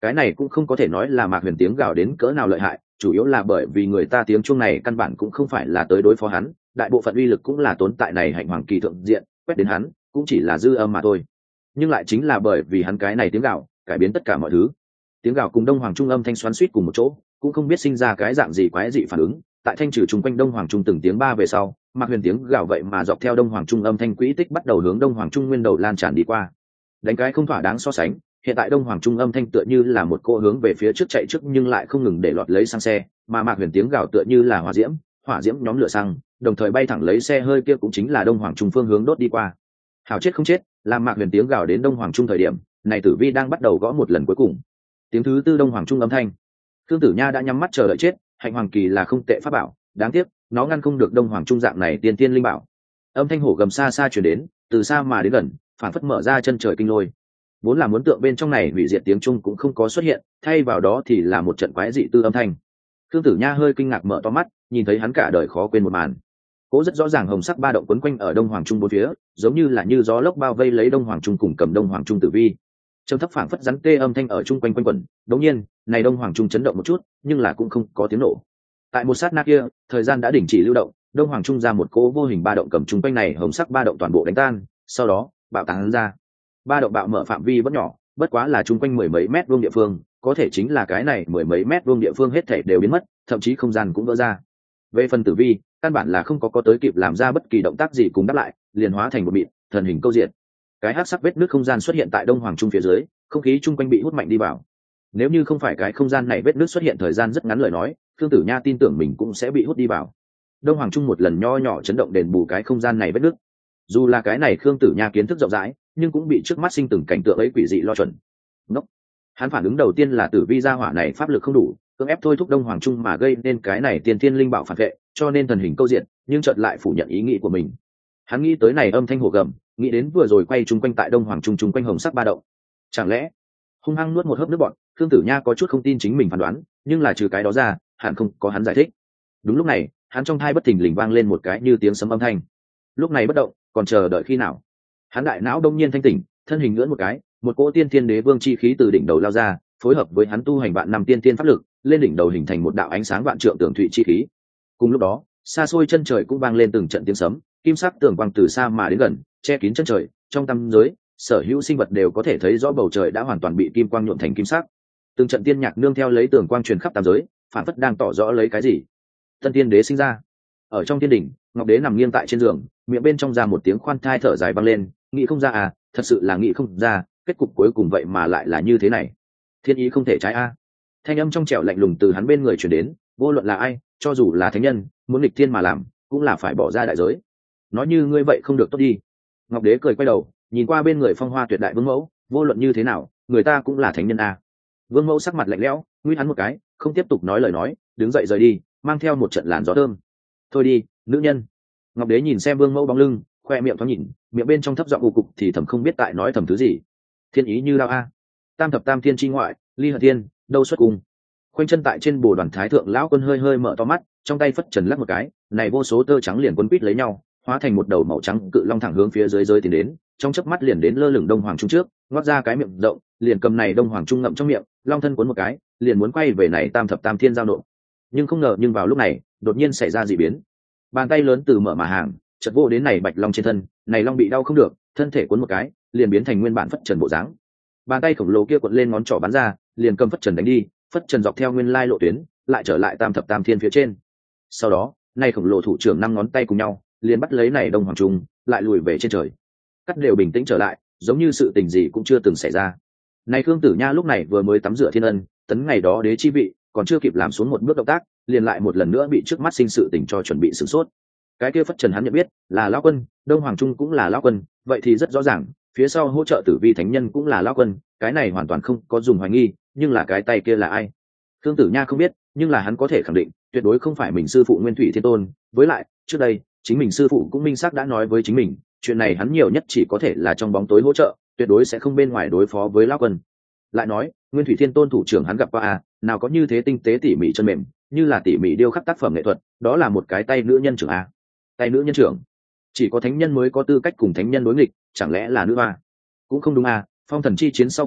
cái này cũng không có thể nói là Mạc Huyền tiếng gào đến cỡ nào lợi hại, chủ yếu là bởi vì người ta tiếng chuông này căn bản cũng không phải là tới đối phó hắn, đại bộ phận uy lực cũng là tốn tại này hạnh hoàng kỳ thượng diện, quét đến hắn cũng chỉ là dư âm mà thôi. Nhưng lại chính là bởi vì hắn cái này tiếng gào cải biến tất cả mọi thứ. Tiếng gào cùng Đông Hoàng Trung âm thanh xoắn xuýt cùng một chỗ, cũng không biết sinh ra cái dạng gì quái dị phản ứng, tại thanh trừ chung quanh Đông Hoàng Trung từng tiếng ba về sau, Mạc Huyền tiếng gào vậy mà dọc theo Đông Hoàng Trung âm thanh quỹ tích bắt đầu hướng Đông Hoàng Trung nguyên đầu lan tràn đi qua. Đánh cái không thỏa đáng so sánh, hiện tại Đông Hoàng Trung âm thanh tựa như là một cô hướng về phía trước chạy trước nhưng lại không ngừng để lọt lấy sang xe, mà Mạc Huyền tiếng gào tựa như là hỏa diễm, hỏa diễm nhóm lửa xăng, đồng thời bay thẳng lấy xe hơi kia cũng chính là Đông Hoàng Trung phương hướng đốt đi qua. Hảo chết không chết, làm Mạc Huyền tiếng gào đến Đông Hoàng Trung thời điểm, này Tử Vi đang bắt đầu gõ một lần cuối cùng. Tiếng thứ tư Đông Hoàng Trung âm thanh. Khương Tử Nha đã nhắm mắt chờ đợi chết, hạnh hoàng kỳ là không tệ pháp bảo, đáng tiếc, nó ngăn không được Đông Hoàng Trung dạng này tiên tiên linh bảo. Âm thanh hổ gầm xa xa truyền đến, từ xa mà đến gần, phản phất mở ra chân trời kinh lôi. Vốn là muốn tượng bên trong này hủy diệt tiếng Trung cũng không có xuất hiện, thay vào đó thì là một trận quái dị tư âm thanh. Khương Tử Nha hơi kinh ngạc mở to mắt, nhìn thấy hắn cả đời khó quên một màn. Cố rất rõ ràng hồng sắc ba động quấn quanh ở Đông Hoàng Trung bốn phía, giống như là như gió lốc bao vây lấy Đông Hoàng Trung cùng cầm Đông Hoàng Trung Tử Vi. Trầm thấp phảng phất rắn tê âm thanh ở chung quanh quanh quẩn, đột nhiên, này Đông Hoàng Trung chấn động một chút, nhưng là cũng không có tiếng nổ. Tại một sát na kia, thời gian đã đình chỉ lưu động, Đông Hoàng Trung ra một cỗ vô hình ba động cầm chung quanh này hồng sắc ba động toàn bộ đánh tan, sau đó, bạo tán ra. Ba động bạo mở phạm vi vẫn nhỏ, bất quá là chung quanh mười mấy mét vuông địa phương, có thể chính là cái này mười mấy mét vuông địa phương hết thảy đều biến mất, thậm chí không gian cũng vỡ ra. Về phần Tử Vi, căn bản là không có có tới kịp làm ra bất kỳ động tác gì cùng đáp lại, liền hóa thành một mịn, thần hình câu diện. Cái hắc sắc vết nước không gian xuất hiện tại Đông Hoàng Trung phía dưới, không khí chung quanh bị hút mạnh đi vào. Nếu như không phải cái không gian này vết nước xuất hiện thời gian rất ngắn lời nói, Khương Tử Nha tin tưởng mình cũng sẽ bị hút đi vào. Đông Hoàng Trung một lần nho nhỏ chấn động đền bù cái không gian này vết nước. Dù là cái này Khương Tử Nha kiến thức rộng rãi, nhưng cũng bị trước mắt sinh từng cảnh tượng ấy quỷ dị lo chuẩn. Ngốc. Hắn phản ứng đầu tiên là Tử Vi gia hỏa này pháp lực không đủ, cưỡng ép thôi thúc Đông Hoàng Trung mà gây nên cái này tiên thiên linh bảo phản vệ, cho nên thần hình câu diện, nhưng chợt lại phủ nhận ý nghĩ của mình. Hắn nghĩ tới này âm thanh hổ gầm, nghĩ đến vừa rồi quay chung quanh tại Đông Hoàng Trung chung quanh hồng sắc ba động. Chẳng lẽ hung hăng nuốt một hớp nước bọt, Khương Tử Nha có chút không tin chính mình phán đoán, nhưng là trừ cái đó ra, hẳn không có hắn giải thích. Đúng lúc này, hắn trong thai bất thình lình vang lên một cái như tiếng sấm âm thanh. Lúc này bất động, còn chờ đợi khi nào? Hắn đại não đông nhiên thanh tỉnh, thân hình ngưỡng một cái, một cỗ tiên thiên đế vương chi khí từ đỉnh đầu lao ra, phối hợp với hắn tu hành vạn năm tiên thiên pháp lực, lên đỉnh đầu hình thành một đạo ánh sáng vạn trượng tường thụy chi khí. Cùng lúc đó, xa xôi chân trời cũng vang lên từng trận tiếng sấm, kim sắc tường quang từ xa mà đến gần, che kín chân trời, trong tâm giới, sở hữu sinh vật đều có thể thấy rõ bầu trời đã hoàn toàn bị kim quang nhuộm thành kim sắc. Từng trận tiên nhạc nương theo lấy tường quang truyền khắp tam giới, phản phất đang tỏ rõ lấy cái gì. Tân tiên đế sinh ra. Ở trong thiên đỉnh, Ngọc Đế nằm nghiêng tại trên giường, miệng bên trong ra một tiếng khoan thai thở dài vang lên, nghĩ không ra à, thật sự là nghĩ không ra, kết cục cuối cùng vậy mà lại là như thế này. Thiên ý không thể trái a. Thanh âm trong trẻo lạnh lùng từ hắn bên người truyền đến, vô luận là ai, cho dù là thánh nhân, muốn nghịch thiên mà làm, cũng là phải bỏ ra đại giới. Nói như ngươi vậy không được tốt đi. Ngọc Đế cười quay đầu, nhìn qua bên người phong hoa tuyệt đại Vương Mẫu, vô luận như thế nào, người ta cũng là thánh nhân a. Vương Mẫu sắc mặt lạnh lẽo, nguy hắn một cái, không tiếp tục nói lời nói, đứng dậy rời đi, mang theo một trận làn gió thơm. Thôi đi, nữ nhân. Ngọc Đế nhìn xem Vương Mẫu bóng lưng, khoe miệng thoáng nhìn, miệng bên trong thấp giọng ù cục thì thầm không biết tại nói thầm thứ gì. Thiên ý như lao a. Tam thập tam thiên chi ngoại, ly hợp thiên, đâu xuất cùng. Khoanh chân tại trên bồ đoàn thái thượng lão quân hơi hơi mở to mắt, trong tay phất trần lắc một cái, này vô số tơ trắng liền quấn quít lấy nhau, hóa thành một đầu màu trắng cự long thẳng hướng phía dưới rơi tiến đến, trong chớp mắt liền đến lơ lửng Đông Hoàng Trung trước, ngoác ra cái miệng rộng, liền cầm này Đông Hoàng Trung ngậm trong miệng, long thân cuốn một cái, liền muốn quay về này tam thập tam thiên giao nộp. Nhưng không ngờ nhưng vào lúc này, đột nhiên xảy ra dị biến. Bàn tay lớn từ mở mà hàng, chợt vô đến này bạch long trên thân, này long bị đau không được, thân thể cuốn một cái, liền biến thành nguyên bản phất trần bộ dáng. Bàn tay khổng lồ kia cuộn lên ngón trỏ bắn ra, liền cầm phất trần đánh đi, phất trần dọc theo nguyên lai lộ tuyến, lại trở lại tam thập tam thiên phía trên. Sau đó, này khổng lồ thủ trưởng năm ngón tay cùng nhau, liền bắt lấy này Đông Hoàng Trung, lại lùi về trên trời. Cắt đều bình tĩnh trở lại, giống như sự tình gì cũng chưa từng xảy ra. Này Khương Tử Nha lúc này vừa mới tắm rửa thiên ân, tấn ngày đó đế chi vị, còn chưa kịp làm xuống một bước động tác, liền lại một lần nữa bị trước mắt sinh sự tình cho chuẩn bị sửng sốt. Cái kia phất trần hắn nhận biết, là lão quân, Đông Hoàng Trung cũng là lão quân, vậy thì rất rõ ràng, phía sau hỗ trợ Tử Vi thánh nhân cũng là lão quân, cái này hoàn toàn không có dùng hoài nghi, nhưng là cái tay kia là ai? Khương Tử Nha không biết, nhưng là hắn có thể khẳng định, tuyệt đối không phải mình sư phụ Nguyên Thủy Thiên Tôn, với lại, trước đây, chính mình sư phụ cũng minh xác đã nói với chính mình, chuyện này hắn nhiều nhất chỉ có thể là trong bóng tối hỗ trợ, tuyệt đối sẽ không bên ngoài đối phó với lão quân. Lại nói, Nguyên Thủy Thiên Tôn thủ trưởng hắn gặp qua à, nào có như thế tinh tế tỉ mỉ chân mềm, như là tỉ mỉ điêu khắc tác phẩm nghệ thuật, đó là một cái tay nữ nhân trưởng à. Tay nữ nhân trưởng, chỉ có thánh nhân mới có tư cách cùng thánh nhân đối nghịch, chẳng lẽ là nữ hoa? Cũng không đúng à, phong thần chi chiến sau cùng,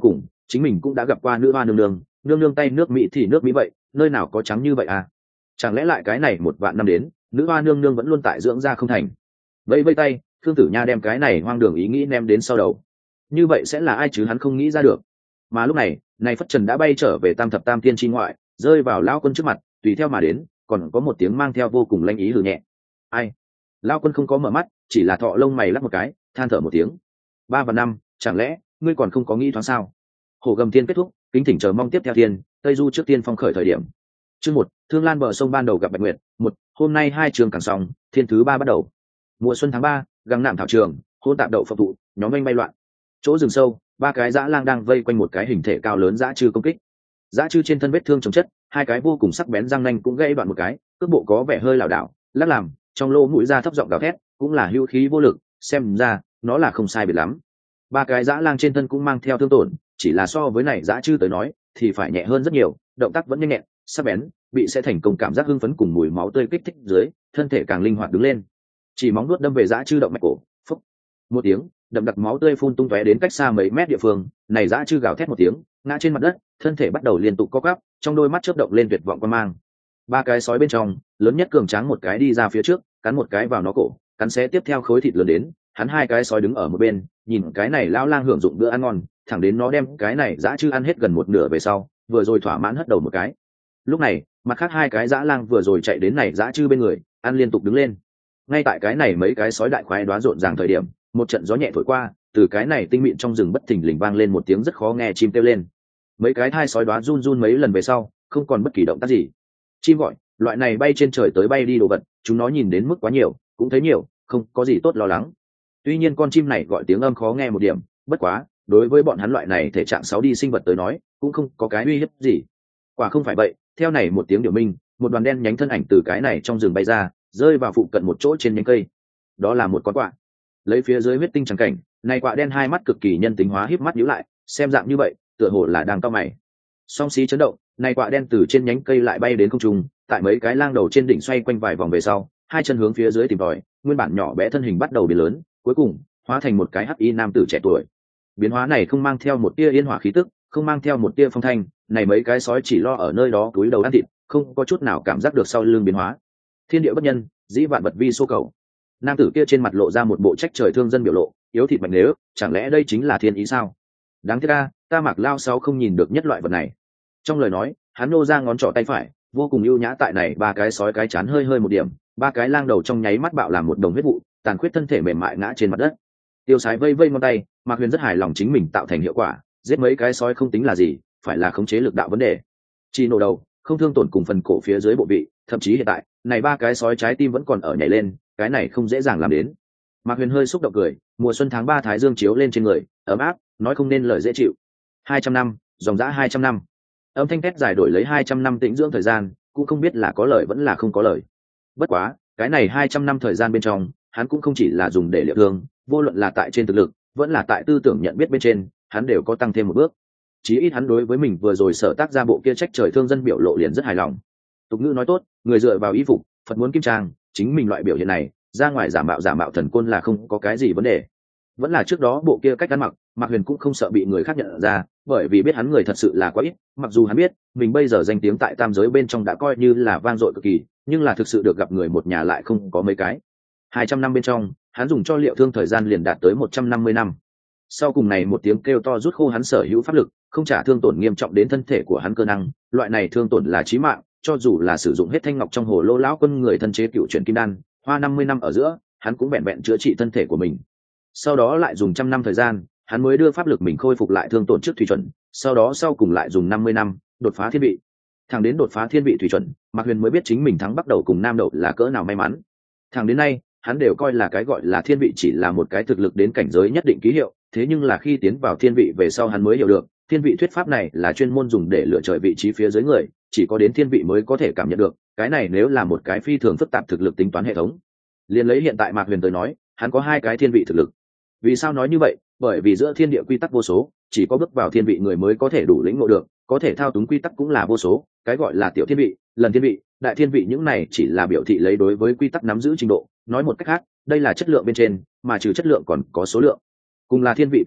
chính mình cũng đã gặp qua nữ hoa nương nương, nương nương tay nước mỹ thì nước mỹ vậy, nơi nào có trắng như vậy à? Chẳng lẽ lại cái này một vạn năm đến nữ hoa nương nương vẫn luôn tại dưỡng ra không thành? Vẫy vây tay, Khương Tử Nha đem cái này hoang đường ý nghĩ ném đến sau đầu. Như vậy sẽ là ai chứ, hắn không nghĩ ra được. Mà lúc này, này phất trần đã bay trở về tam thập tam tiên chi ngoại, rơi vào lão quân trước mặt, tùy theo mà đến, còn có một tiếng mang theo vô cùng lanh ý hừ nhẹ. Ai? Lão quân không có mở mắt, chỉ là thọ lông mày lắc một cái, than thở một tiếng. Ba và năm, chẳng lẽ ngươi còn không có nghĩ thoáng sao? Hổ gầm tiên kết thúc, kính thỉnh chờ mong tiếp theo thiên, tây du trước tiên phong khởi thời điểm. Chương một, Thương Lan bờ sông ban đầu gặp Bạch Nguyệt. Một, hôm nay hai trường càng xong, thiên thứ ba bắt đầu. Mùa xuân tháng ba, găng nạm thảo trường, hôn tạp đậu phộng thụ, nhóm oanh bay loạn. Chỗ rừng sâu, ba cái dã lang đang vây quanh một cái hình thể cao lớn dã chư công kích. Dã chư trên thân vết thương chồng chất, hai cái vô cùng sắc bén răng nanh cũng gãy đoạn một cái, cước bộ có vẻ hơi lảo đảo, lắc làm, trong lỗ mũi ra thấp giọng gào thét, cũng là hữu khí vô lực, xem ra nó là không sai biệt lắm. Ba cái dã lang trên thân cũng mang theo thương tổn, chỉ là so với này dã chư tới nói thì phải nhẹ hơn rất nhiều, động tác vẫn nhanh nhẹn, sắc bén, bị sẽ thành công cảm giác hưng phấn cùng mùi máu tươi kích thích dưới, thân thể càng linh hoạt đứng lên. Chỉ móng nuốt đâm về dã chư động mạch cổ, phúc, một tiếng, đậm đặc máu tươi phun tung tóe đến cách xa mấy mét địa phương, này dã chư gào thét một tiếng, ngã trên mặt đất, thân thể bắt đầu liên tục co quắp, trong đôi mắt chớp động lên tuyệt vọng quan mang. Ba cái sói bên trong, lớn nhất cường tráng một cái đi ra phía trước, cắn một cái vào nó cổ, cắn xé tiếp theo khối thịt lớn đến, hắn hai cái sói đứng ở một bên, nhìn cái này lão lang hưởng dụng bữa ăn ngon, thẳng đến nó đem cái này dã chư ăn hết gần một nửa về sau, vừa rồi thỏa mãn hất đầu một cái. Lúc này, mặt khác hai cái dã lang vừa rồi chạy đến này dã chư bên người, ăn liên tục đứng lên. Ngay tại cái này mấy cái sói đại khoái đoá rộn ràng thời điểm, một trận gió nhẹ thổi qua, từ cái này tinh mịn trong rừng bất thình lình vang lên một tiếng rất khó nghe chim kêu lên. Mấy cái thai sói đoá run run mấy lần về sau, không còn bất kỳ động tác gì. Chim gọi, loại này bay trên trời tới bay đi đồ vật, chúng nó nhìn đến mức quá nhiều, cũng thấy nhiều, không có gì tốt lo lắng. Tuy nhiên con chim này gọi tiếng âm khó nghe một điểm, bất quá, đối với bọn hắn loại này thể trạng sáu đi sinh vật tới nói, cũng không có cái uy hiếp gì. Quả không phải vậy, theo này một tiếng điều minh, một đoàn đen nhánh thân ảnh từ cái này trong rừng bay ra, rơi vào phụ cận một chỗ trên nhánh cây. Đó là một con quạ. Lấy phía dưới huyết tinh trắng cảnh, này quạ đen hai mắt cực kỳ nhân tính hóa, híp mắt nhíu lại, xem dạng như vậy, tựa hồ là đang cau mày. Song xí chấn động, này quạ đen từ trên nhánh cây lại bay đến không trung, tại mấy cái lang đầu trên đỉnh xoay quanh vài vòng về sau, hai chân hướng phía dưới tìm tòi, nguyên bản nhỏ bé thân hình bắt đầu biến lớn, cuối cùng hóa thành một cái hắc y nam tử trẻ tuổi. Biến hóa này không mang theo một tia yên hỏa khí tức, không mang theo một tia phong thanh, này mấy cái sói chỉ lo ở nơi đó cúi đầu ăn thịt, không có chút nào cảm giác được sau lưng biến hóa. Thiên địa bất nhân, dĩ vạn vật vi số cầu. Nam tử kia trên mặt lộ ra một bộ trách trời thương dân biểu lộ, yếu thịt mạnh nếu, chẳng lẽ đây chính là thiên ý sao? Đáng tiếc ta, ta Mạc Lao Sáu không nhìn được nhất loại vật này. Trong lời nói, hắn nô ra ngón trỏ tay phải, vô cùng ưu nhã tại này ba cái sói cái chán hơi hơi một điểm, ba cái lang đầu trong nháy mắt bạo làm một đồng huyết vụ, tàn khuyết thân thể mềm mại ngã trên mặt đất. Tiêu Sái vây vây ngón tay, Mạc Huyền rất hài lòng chính mình tạo thành hiệu quả, giết mấy cái sói không tính là gì, phải là khống chế lực đạo vấn đề. Chỉ nổ đầu, không thương tổn cùng phần cổ phía dưới bộ vị, thậm chí hiện tại, này ba cái sói trái tim vẫn còn ở nhảy lên, cái này không dễ dàng làm đến. Mạc Huyền hơi xúc động cười, mùa xuân tháng ba thái dương chiếu lên trên người, ấm áp, nói không nên lời dễ chịu. Hai trăm năm, dòng dã hai trăm năm. Âm thanh thét dài đổi lấy hai trăm năm tĩnh dưỡng thời gian, cũng không biết là có lời vẫn là không có lời. Bất quá, cái này hai trăm năm thời gian bên trong, hắn cũng không chỉ là dùng để liệu thương, vô luận là tại trên thực lực, vẫn là tại tư tưởng nhận biết bên trên, hắn đều có tăng thêm một bước. Chí ít hắn đối với mình vừa rồi sở tác ra bộ kia trách trời thương dân biểu lộ liền rất hài lòng. Tục ngữ nói tốt, người dựa vào y phục, Phật muốn kim trang, chính mình loại biểu hiện này, ra ngoài giả mạo giả mạo thần côn là không có cái gì vấn đề. Vẫn là trước đó bộ kia cách ăn mặc, Mạc Huyền cũng không sợ bị người khác nhận ra, bởi vì biết hắn người thật sự là quá ít, mặc dù hắn biết, mình bây giờ danh tiếng tại tam giới bên trong đã coi như là vang dội cực kỳ, nhưng là thực sự được gặp người một nhà lại không có mấy cái. Hai trăm năm bên trong, hắn dùng cho liệu thương thời gian liền đạt tới một trăm năm mươi năm. Sau cùng này một tiếng kêu to rút khô hắn sở hữu pháp lực, không trả thương tổn nghiêm trọng đến thân thể của hắn cơ năng, loại này thương tổn là chí mạng, cho dù là sử dụng hết thanh ngọc trong hồ lô lão quân người thân chế cựu chuyển kim đan, hoa năm mươi năm ở giữa, hắn cũng vẹn vẹn chữa trị thân thể của mình. Sau đó lại dùng trăm năm thời gian, hắn mới đưa pháp lực mình khôi phục lại thương tổn trước thủy chuẩn, sau đó sau cùng lại dùng năm mươi năm, đột phá thiên vị. Thẳng đến đột phá thiên vị thủy chuẩn, Mạc Huyền mới biết chính mình thắng bắt đầu cùng Nam Đậu là cỡ nào may mắn. Thẳng đến nay, hắn đều coi là cái gọi là thiên vị chỉ là một cái thực lực đến cảnh giới nhất định ký hiệu, thế nhưng là khi tiến vào thiên vị về sau hắn mới hiểu được, thiên vị thuyết pháp này là chuyên môn dùng để lựa chọn vị trí phía dưới người, chỉ có đến thiên vị mới có thể cảm nhận được, cái này nếu là một cái phi thường phức tạp thực lực tính toán hệ thống. Liên lấy hiện tại Mạc Huyền tới nói, hắn có hai cái thiên vị thực lực. Vì sao nói như vậy? Bởi vì giữa thiên địa quy tắc vô số, chỉ có bước vào thiên vị người mới có thể đủ lĩnh ngộ được, có thể thao túng quy tắc cũng là vô số, cái gọi là tiểu thiên vị, lần thiên vị, đại thiên vị những này chỉ là biểu thị lấy đối với quy tắc nắm giữ trình độ, nói một cách khác, đây là chất lượng bên trên, mà trừ chất lượng còn có số lượng. Cùng là thiên vị cao thủ,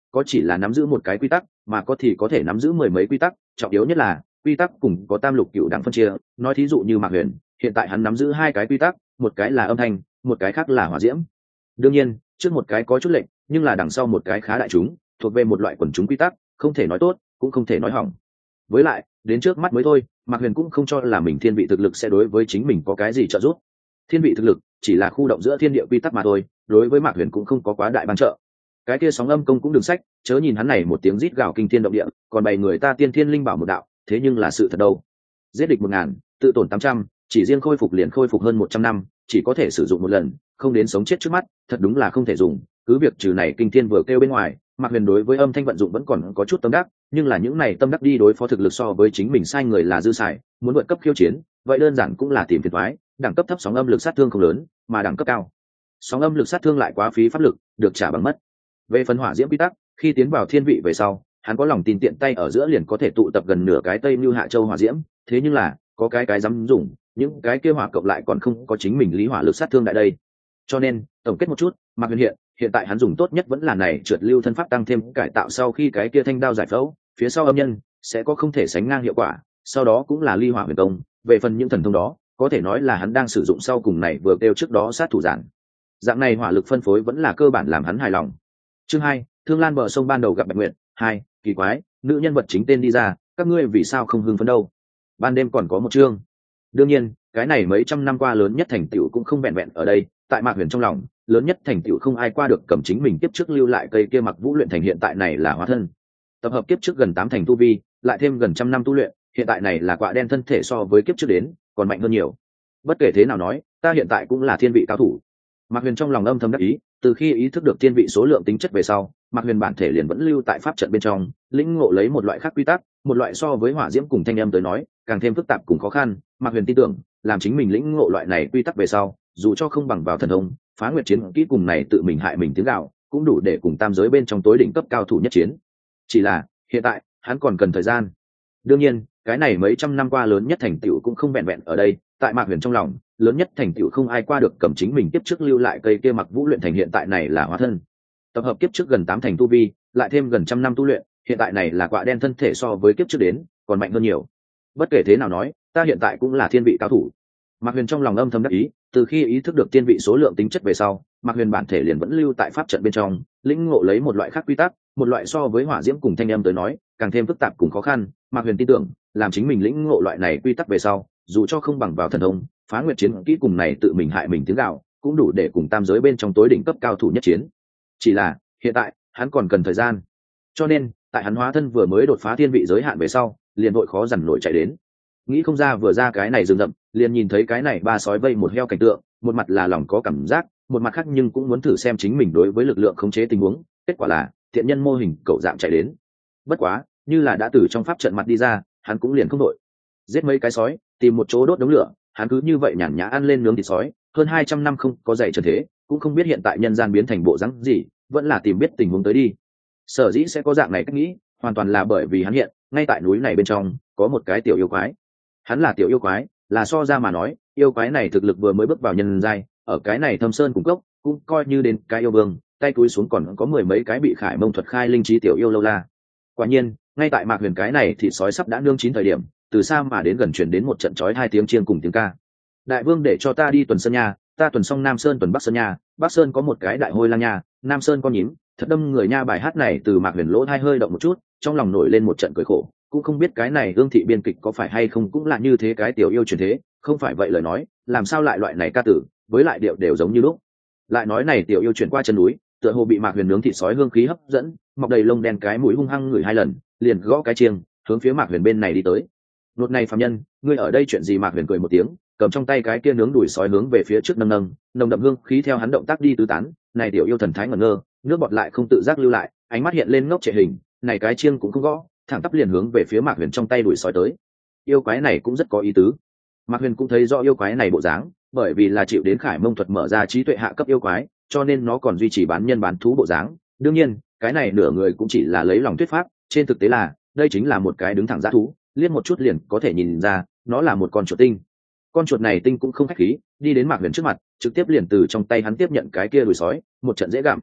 có chỉ là nắm giữ một cái quy tắc, mà có thì có thể nắm giữ mười mấy quy tắc, trọng yếu nhất là quy tắc cùng có tam lục cựu đẳng phân chia. Nói thí dụ như Mạc Huyền, hiện tại hắn nắm giữ hai cái quy tắc, một cái là âm thanh, một cái khác là hỏa diễm. Đương nhiên, trước một cái có chút lệnh, nhưng là đằng sau một cái khá đại chúng, thuộc về một loại quần chúng quy tắc, không thể nói tốt, cũng không thể nói hỏng. Với lại, đến trước mắt mới thôi, Mạc Huyền cũng không cho là mình thiên vị thực lực sẽ đối với chính mình có cái gì trợ giúp. Thiên vị thực lực chỉ là khu động giữa thiên địa quy tắc mà thôi, đối với Mạc Huyền cũng không có quá đại ban trợ. Cái kia sóng âm công cũng đừng sách, chớ nhìn hắn này một tiếng rít gào kinh thiên động địa, còn bày người ta tiên thiên linh bảo một đạo, thế nhưng là sự thật đâu. Giết địch một ngàn, tự tổn tám trăm, chỉ riêng khôi phục liền khôi phục hơn một trăm năm, chỉ có thể sử dụng một lần, không đến sống chết trước mắt, thật đúng là không thể dùng. Cứ việc trừ này kinh thiên vừa kêu bên ngoài, Mạc Huyền đối với âm thanh vận dụng vẫn còn có chút tâm đắc, nhưng là những này tâm đắc đi đối phó thực lực so với chính mình sai người là dư xài, muốn vượt cấp khiêu chiến, vậy đơn giản cũng là tìm phiền toái. Đẳng cấp thấp sóng âm lực sát thương không lớn, mà đẳng cấp cao, sóng âm lực sát thương lại quá phí pháp lực, được trả bằng mất. Về phần hỏa diễm quy tắc, khi tiến vào thiên vị về sau, hắn có lòng tin tiện tay ở giữa liền có thể tụ tập gần nửa cái Tây Nưu Hạ Châu hỏa diễm, thế nhưng là, có cái cái dám dùng, những cái kia hỏa cộng lại còn không có chính mình lý hỏa lực sát thương tại đây. Cho nên, tổng kết một chút, Mạc Huyền hiện, hiện tại hắn dùng tốt nhất vẫn là này trượt lưu thân pháp tăng thêm cải tạo sau khi cái kia thanh đao giải phẫu, phía sau âm nhân sẽ có không thể sánh ngang hiệu quả, sau đó cũng là ly hỏa huyền công, về phần những thần thông đó, có thể nói là hắn đang sử dụng sau cùng này vừa kêu trước đó sát thủ giản. Dạng này hỏa lực phân phối vẫn là cơ bản làm hắn hài lòng. Chương hai, Thương Lan bờ sông ban đầu gặp Bạch Nguyệt. Hai, kỳ quái, nữ nhân vật chính tên đi ra, các ngươi vì sao không hưng phấn đâu? Ban đêm còn có một chương. Đương nhiên, cái này mấy trăm năm qua lớn nhất thành tựu cũng không vẹn vẹn ở đây, tại Mạc Huyền trong lòng, lớn nhất thành tựu không ai qua được cầm chính mình tiếp trước lưu lại cây kia Mặc Vũ luyện thành hiện tại này là hóa thân. Tập hợp kiếp trước gần tám thành tu vi, lại thêm gần trăm năm tu luyện, hiện tại này là quạ đen thân thể so với kiếp trước đến, còn mạnh hơn nhiều. Bất kể thế nào nói, ta hiện tại cũng là thiên vị cao thủ. Mạc Huyền trong lòng âm thầm đắc ý, từ khi ý thức được thiên vị số lượng tính chất về sau, Mạc Huyền bản thể liền vẫn lưu tại pháp trận bên trong, lĩnh ngộ lấy một loại khác quy tắc, một loại so với hỏa diễm cùng thanh âm tới nói, càng thêm phức tạp cùng khó khăn. Mạc Huyền tin tưởng, làm chính mình lĩnh ngộ loại này quy tắc về sau, dù cho không bằng vào thần thông, phá nguyệt chiến kỹ cùng này tự mình hại mình tiếng gạo, cũng đủ để cùng tam giới bên trong tối đỉnh cấp cao thủ nhất chiến. Chỉ là, hiện tại, hắn còn cần thời gian. Đương nhiên, cái này mấy trăm năm qua lớn nhất thành tựu cũng không vẹn vẹn ở đây, tại Mạc Huyền trong lòng, lớn nhất thành tựu không ai qua được cầm chính mình tiếp trước lưu lại cây kia Mặc Vũ luyện thành hiện tại này là hóa thân. Tập hợp kiếp trước gần tám thành tu vi, lại thêm gần trăm năm tu luyện, hiện tại này là quạ đen thân thể so với kiếp trước đến, còn mạnh hơn nhiều. Bất kể thế nào nói, ta hiện tại cũng là thiên vị cao thủ. Mạc Huyền trong lòng âm thầm đắc ý, từ khi ý thức được thiên vị số lượng tính chất về sau, Mạc Huyền bản thể liền vẫn lưu tại pháp trận bên trong, lĩnh ngộ lấy một loại khác quy tắc, một loại so với hỏa diễm cùng thanh âm tới nói, càng thêm phức tạp cùng khó khăn. Mạc Huyền tin tưởng, làm chính mình lĩnh ngộ loại này quy tắc về sau, dù cho không bằng vào thần thông, phá nguyệt chiến kỹ cùng này tự mình hại mình tiếng gạo, cũng đủ để cùng tam giới bên trong tối đỉnh cấp cao thủ nhất chiến. Chỉ là, hiện tại, hắn còn cần thời gian. Cho nên, tại hắn hóa thân vừa mới đột phá thiên vị giới hạn về sau, liền vội khó dằn nổi chạy đến. Nghĩ không ra vừa ra cái này rừng rậm, liền nhìn thấy cái này ba sói vây một heo cảnh tượng, một mặt là lòng có cảm giác, một mặt khác nhưng cũng muốn thử xem chính mình đối với lực lượng khống chế tình huống. Kết quả là, thiện nhân mô hình cậu dạng chạy đến. Bất quá, như là đã từ trong pháp trận mặt đi ra, hắn cũng liền không đội. Giết mấy cái sói, tìm một chỗ đốt đống lửa, hắn cứ như vậy nhàn nhã ăn lên nướng thịt sói, hơn hai trăm năm không có dạy trần thế, cũng không biết hiện tại nhân gian biến thành bộ dáng gì, vẫn là tìm biết tình huống tới đi. Sở dĩ sẽ có dạng này cách nghĩ, hoàn toàn là bởi vì hắn hiện, ngay tại núi này bên trong, có một cái tiểu yêu quái. Hắn là tiểu yêu quái, là so ra mà nói, yêu quái này thực lực vừa mới bước vào nhân giai, ở cái này thâm sơn cung cốc, cũng coi như đến cái yêu vương, tay cúi xuống còn có mười mấy cái bị khải mông thuật khai linh trí tiểu yêu lâu la. Quả nhiên, ngay tại Mạc Huyền cái này thịt sói sắp đã nương chín thời điểm, từ xa mà đến gần chuyển đến một trận chói hai tiếng chiêng cùng tiếng ca. Đại vương để cho ta đi tuần sơn nha, ta tuần xong Nam Sơn tuần Bắc Sơn nha, Bắc Sơn có một cái đại hôi lang nha, Nam Sơn có nhím, thật đâm người nha. Bài hát này từ Mạc Huyền lỗ tai hơi động một chút, trong lòng nổi lên một trận cười khổ, cũng không biết cái này Ương thị biên kịch có phải hay không cũng là như thế cái tiểu yêu truyền thế, không phải vậy lời nói, làm sao lại loại này ca tử, với lại điệu đều giống như lúc. Lại nói này tiểu yêu chuyển qua chân núi, tựa hồ bị Mạc Huyền nướng thịt sói hương khí hấp dẫn, mọc đầy lông đen cái mũi hung hăng ngửi hai lần, liền gõ cái chiêng, hướng phía Mạc Huyền bên này đi tới. Nốt này phàm nhân, ngươi ở đây chuyện gì? Mạc Huyền cười một tiếng, cầm trong tay cái kia nướng đùi sói hướng về phía trước nâng nâng, nồng đậm hương khí theo hắn động tác đi tứ tán. Này tiểu yêu thần thái ngẩn ngơ, nước bọt lại không tự giác lưu lại, ánh mắt hiện lên ngốc trệ hình, này cái chiêng cũng không gõ, thẳng tắp liền hướng về phía Mạc Huyền trong tay đùi sói tới. Yêu quái này cũng rất có ý tứ. Mạc Huyền cũng thấy rõ yêu quái này bộ dáng, bởi vì là chịu đến khải mông thuật mở ra trí tuệ hạ cấp yêu quái, cho nên nó còn duy trì bán nhân bán thú bộ dáng. Đương nhiên, cái này nửa người cũng chỉ là lấy lòng thuyết pháp, trên thực tế là đây chính là một cái đứng thẳng dã thú, liếc một chút liền có thể nhìn ra, nó là một con chuột tinh. Con chuột này tinh cũng không khách khí, đi đến Mạc Huyền trước mặt, trực tiếp liền từ trong tay hắn tiếp nhận cái kia đùi sói, một trận dễ gặm.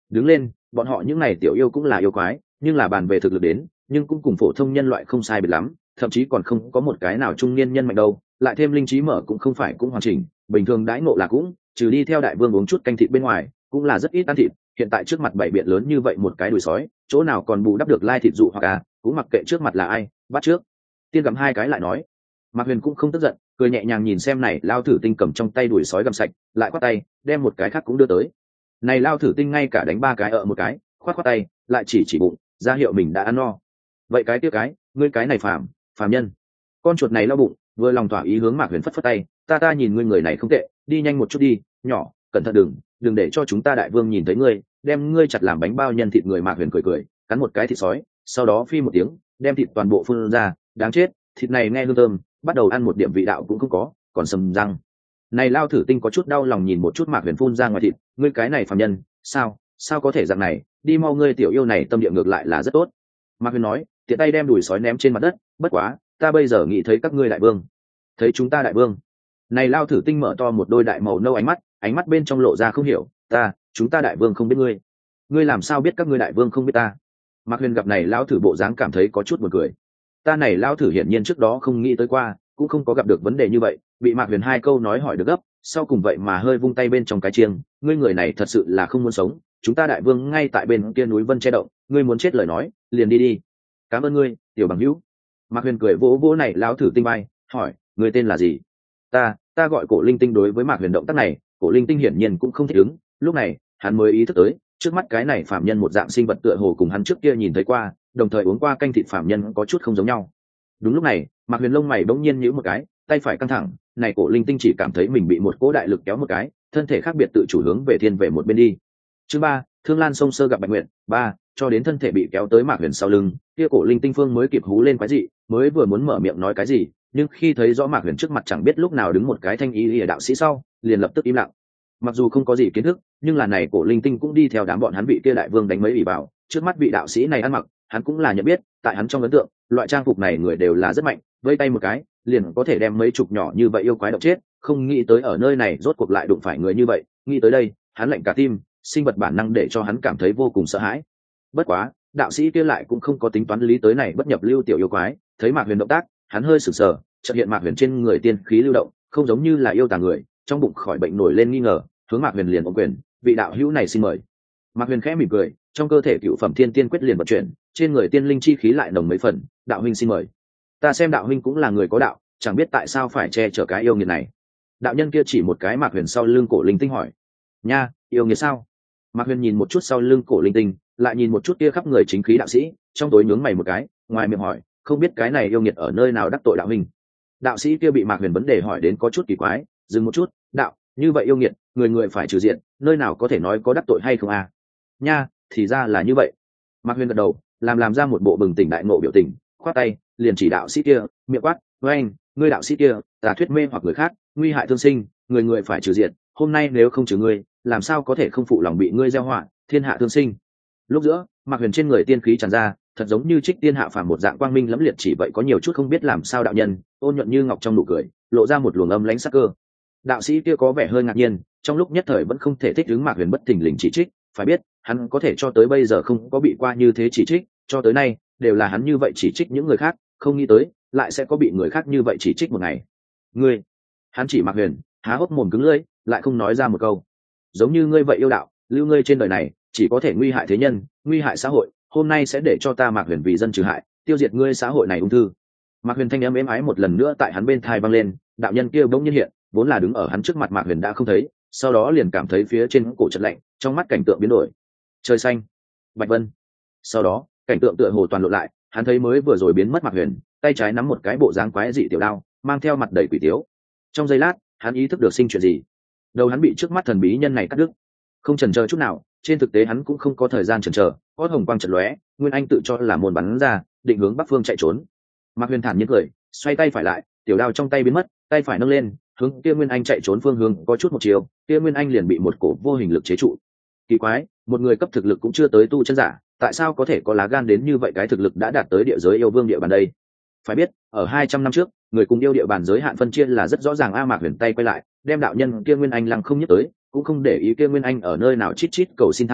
đứng lên, bọn họ những này tiểu yêu cũng là yêu quái, nhưng là bàn về thực lực đến, nhưng cũng cùng phổ thông nhân loại không sai biệt lắm, thậm chí còn không có một cái nào trung niên nhân mạnh đâu, lại thêm linh trí mở cũng không phải cũng hoàn chỉnh, bình thường đãi ngộ là cũng, trừ đi theo đại vương uống chút canh thịt bên ngoài, cũng là rất ít ăn thịt, hiện tại trước mặt bảy biện lớn như vậy một cái đùi sói, chỗ nào còn bù đắp được lai thịt dụ hoặc à, cũng mặc kệ trước mặt là ai, bắt trước. Tiên gặm hai cái lại nói. Mạc Huyền cũng không tức giận, cười nhẹ nhàng nhìn xem này lao thử tinh cầm trong tay đùi sói gặm sạch, lại quát tay, đem một cái khác cũng đưa tới. Này lao thử tinh ngay cả đánh ba cái ở một cái, khoát khoát tay, lại chỉ chỉ bụng, ra hiệu mình đã ăn no. Vậy cái tiếp cái, ngươi cái này phàm, phàm nhân. Con chuột này lao bụng, vừa lòng thỏa ý hướng Mạc Huyền phất phất tay, ta ta nhìn ngươi người này không tệ, đi nhanh một chút đi, nhỏ, cẩn thận đừng, đừng để cho chúng ta đại vương nhìn thấy ngươi, đem ngươi chặt làm bánh bao nhân thịt người. Mạc Huyền cười cười, cắn một cái thịt sói, sau đó phi một tiếng, đem thịt toàn bộ phun ra, đáng chết, thịt này nghe hương thơm, bắt đầu ăn một điểm vị đạo cũng không có, còn sầm răng. Này lao thử tinh có chút đau lòng nhìn một chút Mạc Huyền phun ra ngoài thịt, ngươi cái này phàm nhân, sao, sao có thể dạng này, đi mau, ngươi tiểu yêu này tâm địa ngược lại là rất tốt. Mạc Huyền nói, tiện tay đem đùi sói ném trên mặt đất, bất quá, ta bây giờ nghĩ thấy các ngươi đại vương, thấy chúng ta đại vương. Này lao thử tinh mở to một đôi đại màu nâu ánh mắt, ánh mắt bên trong lộ ra không hiểu, ta, chúng ta đại vương không biết ngươi, ngươi làm sao biết các ngươi đại vương không biết ta? Mạc Huyền gặp này lao thử bộ dáng cảm thấy có chút buồn cười. Ta này lao thử hiển nhiên trước đó không nghĩ tới qua, cũng không có gặp được vấn đề như vậy, bị Mạc Huyền hai câu nói hỏi được gấp, sau cùng vậy mà hơi vung tay bên trong cái chiêng, ngươi người này thật sự là không muốn sống, chúng ta đại vương ngay tại bên kia núi Vân Che Động, ngươi muốn chết lời nói, liền đi đi. Cảm ơn ngươi, tiểu bằng hữu. Mạc Huyền cười vỗ vỗ này lao thử tinh bay, hỏi, ngươi tên là gì? Ta, ta gọi Cổ Linh Tinh. Đối với Mạc Huyền động tác này, Cổ Linh Tinh hiển nhiên cũng không thích ứng, lúc này, hắn mới ý thức tới, trước mắt cái này phạm nhân một dạng sinh vật tựa hồ cùng hắn trước kia nhìn thấy qua, đồng thời uống qua canh thịt phạm nhân có chút không giống nhau. Đúng lúc này, Mạc Huyền lông mày bỗng nhiên nhíu một cái, tay phải căng thẳng, này Cổ Linh Tinh chỉ cảm thấy mình bị một cỗ đại lực kéo một cái, thân thể khác biệt tự chủ hướng về thiên về một bên đi. Chương ba, Thương Lan sông sơ gặp Bạch Nguyệt. Ba, cho đến thân thể bị kéo tới Mạc Huyền sau lưng, kia Cổ Linh Tinh phương mới kịp hú lên quái dị, mới vừa muốn mở miệng nói cái gì, nhưng khi thấy rõ Mạc Huyền trước mặt chẳng biết lúc nào đứng một cái thanh y lìa đạo sĩ sau, liền lập tức im lặng. Mặc dù không có gì kiến thức, nhưng là này Cổ Linh Tinh cũng đi theo đám bọn hắn vị kia đại vương đánh mấy ủy bảo, trước mắt vị đạo sĩ này ăn mặc, hắn cũng là nhận biết, tại hắn trong ấn tượng, loại trang phục này người đều là rất mạnh, vây tay một cái, liền có thể đem mấy chục nhỏ như vậy yêu quái độc chết, không nghĩ tới ở nơi này rốt cuộc lại đụng phải người như vậy, nghĩ tới đây, hắn lạnh cả tim, sinh vật bản năng để cho hắn cảm thấy vô cùng sợ hãi. Bất quá, đạo sĩ kia lại cũng không có tính toán lý tới này bất nhập lưu tiểu yêu quái, thấy Mạc Huyền động tác, hắn hơi sửng sờ, chợt hiện Mạc Huyền trên người tiên khí lưu động, không giống như là yêu tà người, trong bụng khỏi bệnh nổi lên nghi ngờ, hướng Mạc Huyền liền ôm quyền, vị đạo hữu này xin mời. Mạc Huyền khẽ mỉm cười, trong cơ thể cựu phẩm thiên tiên quyết liền vận chuyển, trên người tiên linh chi khí lại nồng mấy phần, đạo huynh xin mời. Ta xem đạo huynh cũng là người có đạo, chẳng biết tại sao phải che chở cái yêu nghiệt này. Đạo nhân kia chỉ một cái Mạc Huyền sau lưng Cổ Linh Tinh hỏi, nha, yêu nghiệt sao? Mạc Huyền nhìn một chút sau lưng Cổ Linh Tinh, lại nhìn một chút kia khắp người chính khí đạo sĩ, trong tối nhướng mày một cái, ngoài miệng hỏi, không biết cái này yêu nghiệt ở nơi nào đắc tội đạo huynh. Đạo sĩ kia bị Mạc Huyền vấn đề hỏi đến có chút kỳ quái, dừng một chút, đạo, như vậy yêu nghiệt, người người phải trừ diện, nơi nào có thể nói có đắc tội hay không à? Nha, thì ra là như vậy. Mạc Huyền gật đầu, làm làm ra một bộ bừng tỉnh đại ngộ biểu tình, khoát tay, liền chỉ đạo sĩ kia, miệng quát, với anh, ngươi đạo sĩ kia, tà thuyết mê hoặc người khác, nguy hại thương sinh, người người phải trừ diện, hôm nay nếu không trừ ngươi, làm sao có thể không phụ lòng bị ngươi gieo họa, thiên hạ thương sinh. Lúc giữa, Mạc Huyền trên người tiên khí tràn ra, thật giống như trích tiên hạ phàm một dạng quang minh lẫm liệt, chỉ vậy có nhiều chút không biết làm sao đạo nhân, ôn nhuận như ngọc trong nụ cười, lộ ra một luồng âm lãnh sắc cơ. Đạo sĩ kia có vẻ hơi ngạc nhiên, trong lúc nhất thời vẫn không thể thích ứng Mạc Huyền bất thình lình chỉ trích, phải biết, hắn có thể cho tới bây giờ không có bị qua như thế chỉ trích, cho tới nay đều là hắn như vậy chỉ trích những người khác, không nghĩ tới lại sẽ có bị người khác như vậy chỉ trích một ngày. Ngươi, hắn chỉ Mạc Huyền, há hốc mồm cứng lưỡi, lại không nói ra một câu. Giống như ngươi vậy yêu đạo, lưu ngươi trên đời này, chỉ có thể nguy hại thế nhân, nguy hại xã hội, hôm nay sẽ để cho ta Mạc Huyền vì dân trừ hại, tiêu diệt ngươi xã hội này ung thư. Mạc Huyền thanh âm êm ái một lần nữa tại hắn bên tai vang lên, đạo nhân kia bỗng nhiên hiện, vốn là đứng ở hắn trước mặt Mạc Huyền đã không thấy, sau đó liền cảm thấy phía trên cổ chợt lạnh, trong mắt cảnh tượng biến đổi. Trời xanh, bạch vân. Sau đó, cảnh tượng tựa hồ toàn lộ lại, hắn thấy mới vừa rồi biến mất Mạc Huyền, tay trái nắm một cái bộ dáng quái dị tiểu đao, mang theo mặt đầy quỷ tiếu. Trong giây lát, hắn ý thức được sinh chuyện gì. Đầu hắn bị trước mắt thần bí nhân này cắt đứt. Không chần chờ chút nào, trên thực tế hắn cũng không có thời gian chần chờ, có hồng quang chợt lóe, Nguyên Anh tự cho là môn bắn ra, định hướng bắc phương chạy trốn. Mạc Huyền thản nhiên cười, xoay tay phải lại, tiểu đao trong tay biến mất, tay phải nâng lên, hướng kia Nguyên Anh chạy trốn phương hướng có chút một chiều, kia Nguyên Anh liền bị một cổ vô hình lực chế trụ. Kỳ quái, một người cấp thực lực cũng chưa tới tu chân giả, tại sao có thể có lá gan đến như vậy, cái thực lực đã đạt tới địa giới yêu vương địa bàn đây? Phải biết, ở hai trăm năm trước, người cùng yêu địa bàn giới hạn phân chia là rất rõ ràng. A Mạc Huyền tay quay lại, đem đạo nhân kia Nguyên Anh lăng không nhấc tới, cũng không để ý kia Nguyên Anh ở nơi nào chít chít cầu xin tha thứ,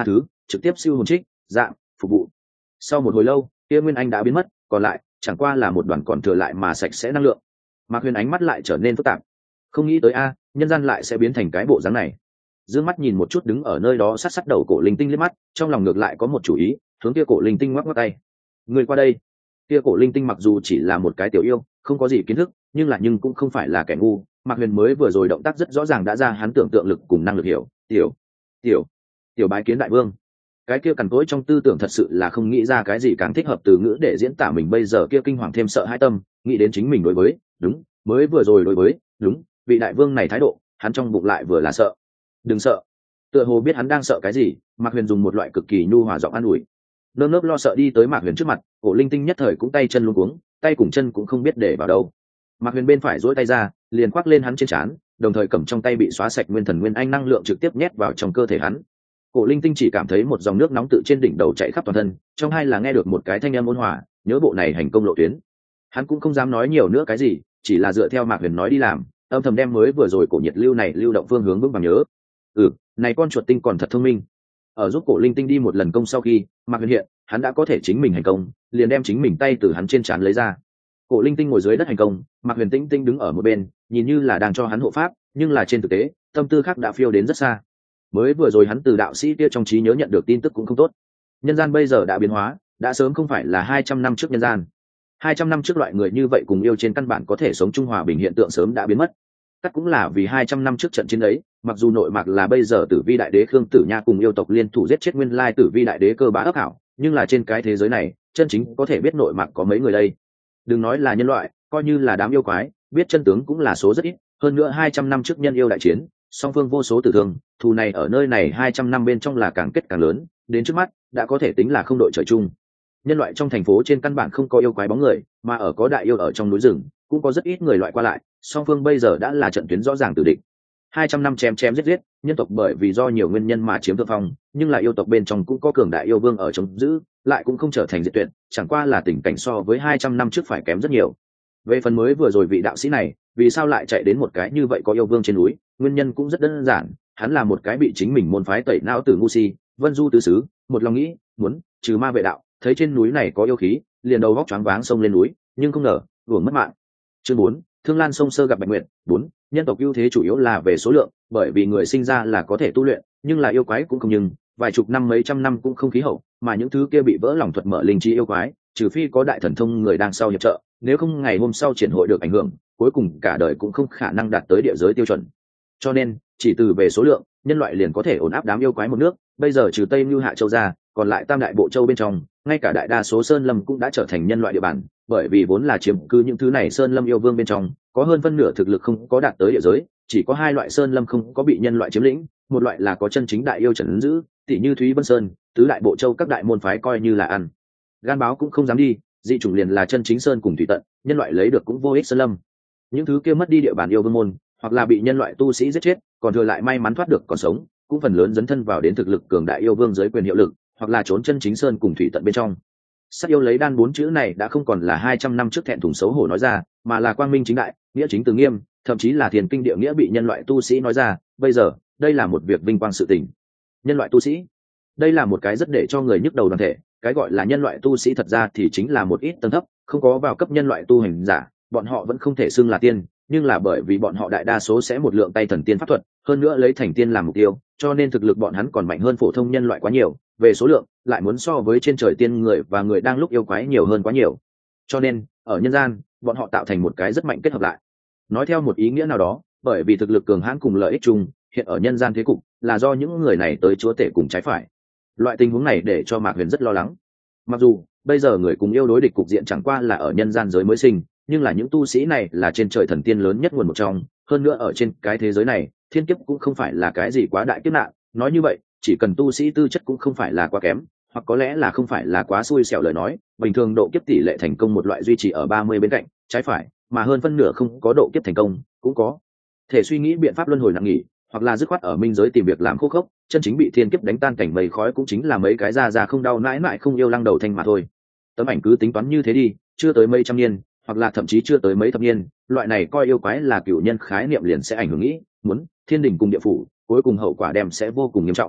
trực tiếp siêu hồn trích dạng phục vụ. Sau một hồi lâu kia nguyên anh đã biến mất, còn lại chẳng qua là một đoàn còn thừa lại mà sạch sẽ năng lượng. Mạc Huyền ánh mắt lại trở nên phức tạp, không nghĩ tới a nhân gian lại sẽ biến thành cái bộ dáng này. Dương mắt nhìn một chút đứng ở nơi đó sát sát đầu cổ linh tinh liếc mắt, trong lòng ngược lại có một chủ ý, hướng kia cổ linh tinh ngoắc ngoắc tay. Người qua đây. Kia cổ linh tinh mặc dù chỉ là một cái tiểu yêu, không có gì kiến thức, nhưng là nhưng cũng không phải là kẻ ngu. Mạc Huyền mới vừa rồi động tác rất rõ ràng đã ra hắn tưởng tượng lực cùng năng lực hiểu. Tiểu, tiểu, tiểu bái kiến đại vương. Cái kia cằn cỗi trong tư tưởng thật sự là không nghĩ ra cái gì càng thích hợp từ ngữ để diễn tả mình bây giờ kia kinh hoàng thêm sợ hãi tâm, nghĩ đến chính mình đối với, đúng, mới vừa rồi đối với, đúng, vị đại vương này thái độ, hắn trong bụng lại vừa là sợ. Đừng sợ. Tựa hồ biết hắn đang sợ cái gì, Mạc Huyền dùng một loại cực kỳ nhu hòa giọng an ủi. Nơm nớp lo sợ đi tới Mạc Huyền trước mặt, cổ linh tinh nhất thời cũng tay chân luống cuống, tay cùng chân cũng không biết để vào đâu. Mạc Huyền bên phải duỗi tay ra, liền khoác lên hắn trên trán, đồng thời cầm trong tay bị xóa sạch nguyên thần nguyên anh năng lượng trực tiếp nhét vào trong cơ thể hắn. Cổ linh tinh chỉ cảm thấy một dòng nước nóng tự trên đỉnh đầu chạy khắp toàn thân, trong hai là nghe được một cái thanh âm ôn hòa, nhớ bộ này hành công lộ tuyến. Hắn cũng không dám nói nhiều nữa cái gì, chỉ là dựa theo Mạc Huyền nói đi làm, âm thầm đem mới vừa rồi cổ nhiệt lưu này lưu động phương hướng vững vàng nhớ. Ừ, này con chuột tinh còn thật thông minh. Ở giúp cổ linh tinh đi một lần công sau khi Mạc Huyền hiện, hắn đã có thể chính mình hành công, liền đem chính mình tay từ hắn trên trán lấy ra. Cổ linh tinh ngồi dưới đất hành công, Mạc Huyền tinh tinh đứng ở một bên, nhìn như là đang cho hắn hộ pháp, nhưng là trên thực tế, tâm tư khác đã phiêu đến rất xa. Mới vừa rồi hắn từ đạo sĩ kia trong trí nhớ nhận được tin tức cũng không tốt. Nhân gian bây giờ đã biến hóa, đã sớm không phải là hai trăm năm trước nhân gian. hai trăm năm trước loại người như vậy cùng yêu trên căn bản có thể sống chung hòa bình hiện tượng sớm đã biến mất. Tất cũng là vì hai trăm năm trước trận chiến ấy, mặc dù nội mạc là bây giờ Tử Vi đại đế Khương Tử Nha cùng yêu tộc liên thủ giết chết nguyên lai Tử Vi đại đế Cơ Bá ấp hảo, nhưng là trên cái thế giới này, chân chính có thể biết nội mạc có mấy người đây. Đừng nói là nhân loại, coi như là đám yêu quái, biết chân tướng cũng là số rất ít, hơn nữa hai trăm năm trước nhân yêu đại chiến, song phương vô số tử thương, thù này ở nơi này hai trăm năm bên trong là càng kết càng lớn, đến trước mắt đã có thể tính là không đội trời chung. Nhân loại trong thành phố trên căn bản không có yêu quái bóng người, mà ở có đại yêu ở trong núi rừng, cũng có rất ít người loại qua lại, song phương bây giờ đã là trận tuyến rõ ràng từ địch. hai trăm năm chém chém giết giết, nhân tộc bởi vì do nhiều nguyên nhân mà chiếm thượng phong, nhưng là yêu tộc bên trong cũng có cường đại yêu vương ở chống giữ, lại cũng không trở thành diệt tuyệt, chẳng qua là tình cảnh so với hai trăm năm trước phải kém rất nhiều. Về phần mới vừa rồi vị đạo sĩ này, vì sao lại chạy đến một cái như vậy có yêu vương trên núi, nguyên nhân cũng rất đơn giản, hắn là một cái bị chính mình môn phái tẩy não từ ngu si, vân du tứ xứ, một lòng nghĩ muốn trừ ma vệ đạo, thấy trên núi này có yêu khí, liền đầu góc choáng váng xông lên núi, nhưng không ngờ uổng mất mạng. Chương bốn, Thương Lan sông sơ gặp Bạch Nguyệt. Bốn, nhân tộc ưu thế chủ yếu là về số lượng, bởi vì người sinh ra là có thể tu luyện, nhưng là yêu quái cũng không, nhưng vài chục năm mấy trăm năm cũng không khí hậu, mà những thứ kia bị vỡ lòng thuật mở linh chi yêu quái, trừ phi có đại thần thông người đang sau hiệp trợ, nếu không ngày hôm sau triển hội được ảnh hưởng, cuối cùng cả đời cũng không khả năng đạt tới địa giới tiêu chuẩn. Cho nên, chỉ từ về số lượng, nhân loại liền có thể ổn áp đám yêu quái một nước, bây giờ trừ Tây Nưu Hạ Châu ra, còn lại tam đại bộ châu bên trong, ngay cả đại đa số sơn lâm cũng đã trở thành nhân loại địa bàn, bởi vì vốn là chiếm cứ những thứ này sơn lâm yêu vương bên trong, có hơn phân nửa thực lực không có đạt tới địa giới, chỉ có hai loại sơn lâm không có bị nhân loại chiếm lĩnh, một loại là có chân chính đại yêu trấn giữ, tỷ như Thúy Vân Sơn, tứ đại bộ châu các đại môn phái coi như là ăn gan báo cũng không dám đi, dị chủng liền là chân chính sơn cùng thủy tận, nhân loại lấy được cũng vô ích sơn lâm. Những thứ kia mất đi địa bàn yêu vương môn, hoặc là bị nhân loại tu sĩ giết chết, còn thừa lại may mắn thoát được còn sống, cũng phần lớn dấn thân vào đến thực lực cường đại yêu vương dưới quyền hiệu lực, hoặc là trốn chân chính sơn cùng thủy tận bên trong. Sát yêu lấy đan bốn chữ này đã không còn là hai trăm năm trước thẹn thùng xấu hổ nói ra, mà là quang minh chính đại, nghĩa chính từ nghiêm, thậm chí là thiền kinh địa nghĩa bị nhân loại tu sĩ nói ra, bây giờ, đây là một việc vinh quang sự tình. Nhân loại tu sĩ, đây là một cái rất để cho người nhức đầu đoàn thể, cái gọi là nhân loại tu sĩ thật ra thì chính là một ít tầng thấp, không có vào cấp nhân loại tu hành giả, bọn họ vẫn không thể xưng là tiên, nhưng là bởi vì bọn họ đại đa số sẽ một lượng tay thần tiên pháp thuật, hơn nữa lấy thành tiên làm mục tiêu, cho nên thực lực bọn hắn còn mạnh hơn phổ thông nhân loại quá nhiều, về số lượng lại muốn so với trên trời tiên người và người đang lúc yêu quái nhiều hơn quá nhiều. Cho nên, ở nhân gian, bọn họ tạo thành một cái rất mạnh kết hợp lại. Nói theo một ý nghĩa nào đó, bởi vì thực lực cường hãn cùng lợi ích chung, hiện ở nhân gian thế cục là do những người này tới chúa tể cùng trái phải. Loại tình huống này để cho Mạc Huyền rất lo lắng. Mặc dù bây giờ người cùng yêu đối địch cục diện chẳng qua là ở nhân gian giới mới sinh, nhưng là những tu sĩ này là trên trời thần tiên lớn nhất nguồn một trong, hơn nữa ở trên cái thế giới này, thiên kiếp cũng không phải là cái gì quá đại kiếp nạn, nói như vậy, chỉ cần tu sĩ tư chất cũng không phải là quá kém, hoặc có lẽ là không phải là quá xui xẻo lời nói, bình thường độ kiếp tỷ lệ thành công một loại duy trì ở ba mươi bên cạnh, trái phải, mà hơn phân nửa không có độ kiếp thành công, cũng có thể suy nghĩ biện pháp luân hồi nặng nghỉ, hoặc là dứt khoát ở minh giới tìm việc làm khô khốc, chân chính bị thiên kiếp đánh tan cảnh mây khói cũng chính là mấy cái da da không đau mãi mãi không yêu lăng đầu thanh mà thôi. Tấm ảnh cứ tính toán như thế đi, chưa tới mấy trăm niên, hoặc là thậm chí chưa tới mấy thập niên, loại này coi yêu quái là cửu nhân khái niệm liền sẽ ảnh hưởng nghĩ muốn thiên đình cùng địa phủ, cuối cùng hậu quả đem sẽ vô cùng nghiêm trọng.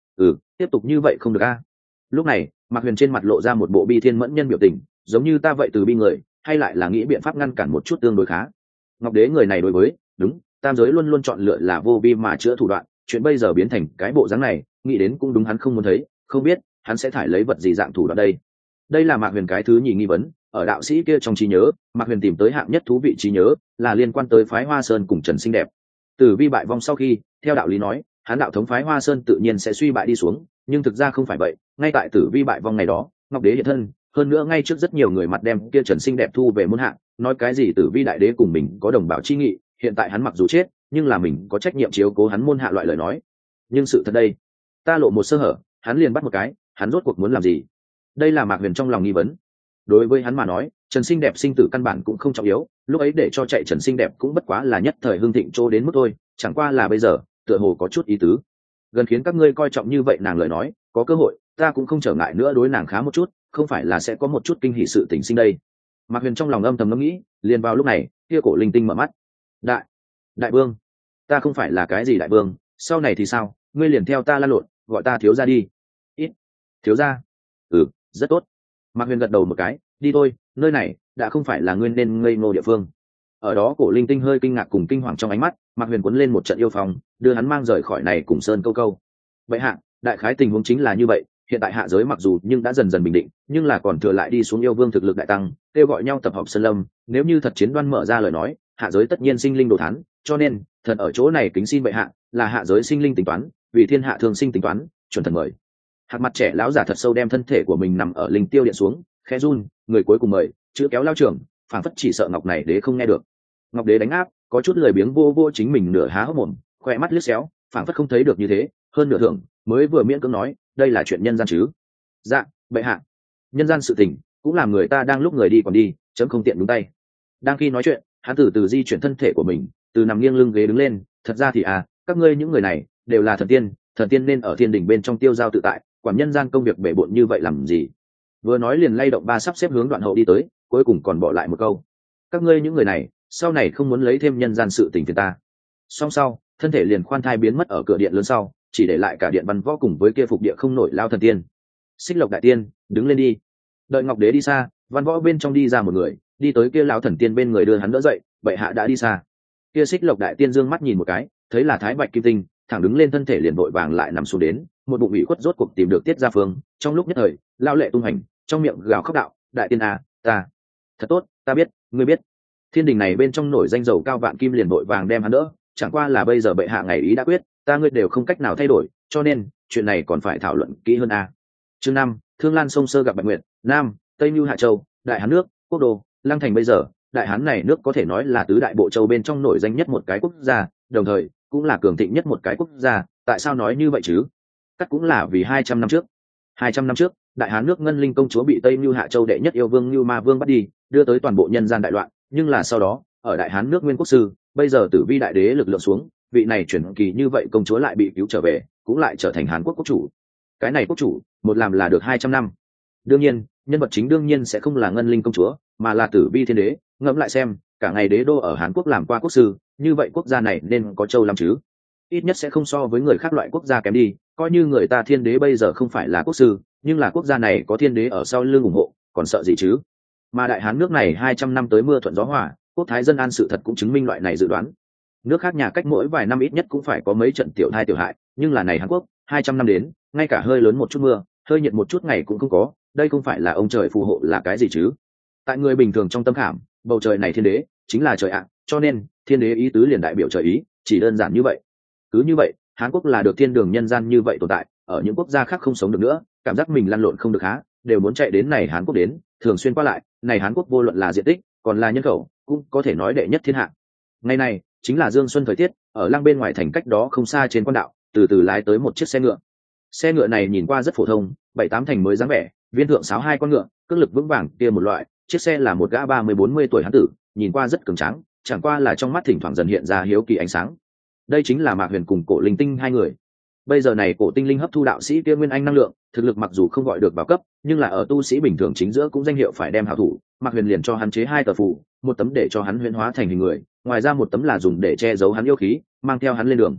Ừ, tiếp tục như vậy không được a. Lúc này Mạc Huyền trên mặt lộ ra một bộ bi thiên mẫn nhân biểu tình, giống như ta vậy từ bi người, hay lại là nghĩ biện pháp ngăn cản một chút tương đối khá. Ngọc đế người này đối với đúng tam giới luôn luôn chọn lựa là vô vi mà chữa thủ đoạn, chuyện bây giờ biến thành cái bộ dáng này, nghĩ đến cũng đúng, hắn không muốn thấy, không biết hắn sẽ thải lấy vật gì dạng thủ đoạn đây. Đây là Mạc Huyền cái thứ nhì nghi vấn. Ở đạo sĩ kia trong trí nhớ, Mạc Huyền tìm tới hạng nhất thú vị trí nhớ là liên quan tới phái Hoa Sơn cùng Trần Xinh Đẹp. Tử vi bại vong sau khi, theo đạo lý nói, hắn đạo thống phái Hoa Sơn tự nhiên sẽ suy bại đi xuống, nhưng thực ra không phải vậy. Ngay tại tử vi bại vong ngày đó, Ngọc đế hiện thân, hơn nữa ngay trước rất nhiều người mặt đem kia Trần Xinh Đẹp thu về môn hạ, nói cái gì tử vi đại đế cùng mình có đồng bảo chi nghị, hiện tại hắn mặc dù chết, nhưng là mình có trách nhiệm chiếu cố hắn môn hạ loại lời nói. Nhưng sự thật đây, ta lộ một sơ hở, hắn liền bắt một cái, hắn rốt cuộc muốn làm gì? Đây là Mạc Huyền trong lòng nghi vấn. Đối với hắn mà nói, Trần Xinh Đẹp sinh tử căn bản cũng không trọng yếu, lúc ấy để cho chạy Trần Xinh Đẹp cũng bất quá là nhất thời hưng thịnh trô đến mức thôi, chẳng qua là bây giờ tựa hồ có chút ý tứ, gần khiến các ngươi coi trọng như vậy nàng lời nói, có cơ hội ta cũng không trở ngại nữa đối nàng khá một chút, không phải là sẽ có một chút kinh hỉ sự tình sinh đây. Mạc Huyền trong lòng âm thầm ngẫm nghĩ, liền vào lúc này kia cổ linh tinh mở mắt. đại đại vương, ta không phải là cái gì đại vương, sau này thì sao, ngươi liền theo ta lan lộn, gọi ta thiếu gia đi. Ít thiếu gia? Ừ, rất tốt. Mạc Huyền gật đầu một cái, đi thôi, nơi này đã không phải là ngươi nên ngây ngô địa phương. Ở đó cổ linh tinh hơi kinh ngạc cùng kinh hoàng trong ánh mắt, Mạc Huyền cuốn lên một trận yêu phong, đưa hắn mang rời khỏi này cùng sơn câu câu. Vậy hạ, đại khái tình huống chính là như vậy, hiện tại hạ giới mặc dù nhưng đã dần dần bình định, nhưng là còn thừa lại đi xuống yêu vương thực lực đại tăng, kêu gọi nhau tập hợp sơn lâm, nếu như thật chiến đoan mở ra lời nói, hạ giới tất nhiên sinh linh đồ thán, cho nên thần ở chỗ này kính xin bệ hạ, là hạ giới sinh linh tính toán, vì thiên hạ thường sinh tính toán, chuẩn thần mời. Hạt mặt trẻ lão giả thật sâu đem thân thể của mình nằm ở linh tiêu điện xuống, khẽ run, người cuối cùng mời, chữ kéo lao trưởng, phảng phất chỉ sợ Ngọc này đế không nghe được. Ngọc đế đánh áp, có chút lười biếng vô vô chính mình nửa há hốc mồm, khoe mắt liếc xéo, phảng phất không thấy được như thế, hơn nửa thưởng, mới vừa miễn cưỡng nói, đây là chuyện nhân gian chứ? Dạ, bệ hạ. Nhân gian sự tình, cũng làm người ta đang lúc người đi còn đi, chấm không tiện đúng tay. Đang khi nói chuyện, hắn từ từ di chuyển thân thể của mình, từ nằm nghiêng lưng ghế đứng lên, thật ra thì à, các ngươi những người này đều là thần tiên, thần tiên nên ở thiên đình bên trong tiêu giao tự tại, quản nhân gian công việc bể bộn như vậy làm gì? Vừa nói liền lay động ba sắp xếp hướng Đoạn Hậu đi tới, cuối cùng còn bỏ lại một câu, các ngươi những người này sau này không muốn lấy thêm nhân gian sự tình phiền ta. Song sau thân thể liền khoan thai biến mất ở cửa điện lớn sau, chỉ để lại cả điện văn võ cùng với kia phục địa không nổi lao thần tiên. Xích Lộc đại tiên, đứng lên đi. Đợi Ngọc đế đi xa, văn võ bên trong đi ra một người, đi tới kia lão thần tiên bên người đưa hắn đỡ dậy, bệ hạ đã đi xa. Kia Xích Lộc đại tiên dương mắt nhìn một cái, thấy là Thái Bạch Kim Tinh, thẳng đứng lên thân thể liền vội vàng lại nằm xuống đến, một bụng ủy khuất rốt cuộc tìm được tiết ra phương, trong lúc nhất thời lao lệ tung hành, trong miệng gào khóc đạo, đại tiên à, ta thật tốt, ta biết, ngươi biết. Thiên đình này bên trong nổi danh dầu cao vạn kim liền vội vàng đem hắn đỡ, chẳng qua là bây giờ bệ hạ ngày ý đã quyết, ta ngươi đều không cách nào thay đổi, cho nên chuyện này còn phải thảo luận kỹ hơn à. Chương năm, Thương Lan sông Sơ gặp Bạch Nguyệt, Nam, Tây Nưu Hạ Châu, Đại Hán nước, Quốc Đô, Lăng Thành bây giờ, Đại Hán này nước có thể nói là tứ đại bộ châu bên trong nổi danh nhất một cái quốc gia, đồng thời cũng là cường thịnh nhất một cái quốc gia. Tại sao nói như vậy chứ? Cắt cũng là vì hai trăm năm trước. hai trăm năm trước, Đại Hán nước Ngân Linh công chúa bị Tây Nưu Hạ Châu đệ nhất yêu vương Nưu Ma Vương bắt đi, đưa tới toàn bộ nhân gian đại loạn, nhưng là sau đó, ở Đại Hán nước Nguyên Quốc sư, bây giờ Tử Vi đại đế lực lượng xuống, vị này chuyển kỳ như vậy công chúa lại bị cứu trở về, cũng lại trở thành Hán quốc quốc chủ. Cái này quốc chủ, một làm là được hai trăm năm. Đương nhiên, nhân vật chính đương nhiên sẽ không là Ngân Linh công chúa, mà là Tử Vi thiên đế. Ngẫm lại xem, cả ngày đế đô ở Hán quốc làm qua quốc sư, như vậy quốc gia này nên có châu lắm chứ? Ít nhất sẽ không so với người khác loại quốc gia kém đi, coi như người ta thiên đế bây giờ không phải là quốc sư, nhưng là quốc gia này có thiên đế ở sau lưng ủng hộ, còn sợ gì chứ? Mà Đại Hán nước này hai trăm năm tới mưa thuận gió hòa, quốc thái dân an sự thật cũng chứng minh loại này dự đoán. Nước khác nhà cách mỗi vài năm ít nhất cũng phải có mấy trận tiểu thai tiểu hại, nhưng là này Hàn Quốc, hai trăm năm đến, ngay cả hơi lớn một chút mưa, hơi nhiệt một chút ngày cũng không có, đây không phải là ông trời phù hộ là cái gì chứ? Tại người bình thường trong tâm khảm, bầu trời này thiên đế chính là trời ạ, cho nên thiên đế ý tứ liền đại biểu trời ý, chỉ đơn giản như vậy. Cứ như vậy, Hán Quốc là được thiên đường nhân gian như vậy tồn tại, ở những quốc gia khác không sống được nữa, cảm giác mình lăn lộn không được há, đều muốn chạy đến này Hán Quốc đến, thường xuyên qua lại, này Hán Quốc vô luận là diện tích, còn là nhân khẩu, cũng có thể nói đệ nhất thiên hạ. Ngày này chính là dương xuân thời tiết, ở lăng bên ngoài thành cách đó không xa trên quan đạo, từ từ lái tới một chiếc xe ngựa. Xe ngựa này nhìn qua rất phổ thông, bảy tám thành mới dáng vẻ, viên thượng sáo hai con ngựa, cước lực vững vàng kia một loại. Chiếc xe là một gã ba mươi bốn mươi tuổi hán tử, nhìn qua rất cường tráng, chẳng qua là trong mắt thỉnh thoảng dần hiện ra hiếu kỳ ánh sáng. Đây chính là Mạc Huyền cùng Cổ Linh Tinh hai người. Bây giờ này Cổ Tinh Linh hấp thu đạo sĩ kia nguyên anh năng lượng, thực lực mặc dù không gọi được vào cấp, nhưng là ở tu sĩ bình thường chính giữa cũng danh hiệu phải đem hảo thủ. Mạc Huyền liền cho hắn chế hai tờ phù, một tấm để cho hắn huyễn hóa thành hình người, ngoài ra một tấm là dùng để che giấu hắn yêu khí, mang theo hắn lên đường.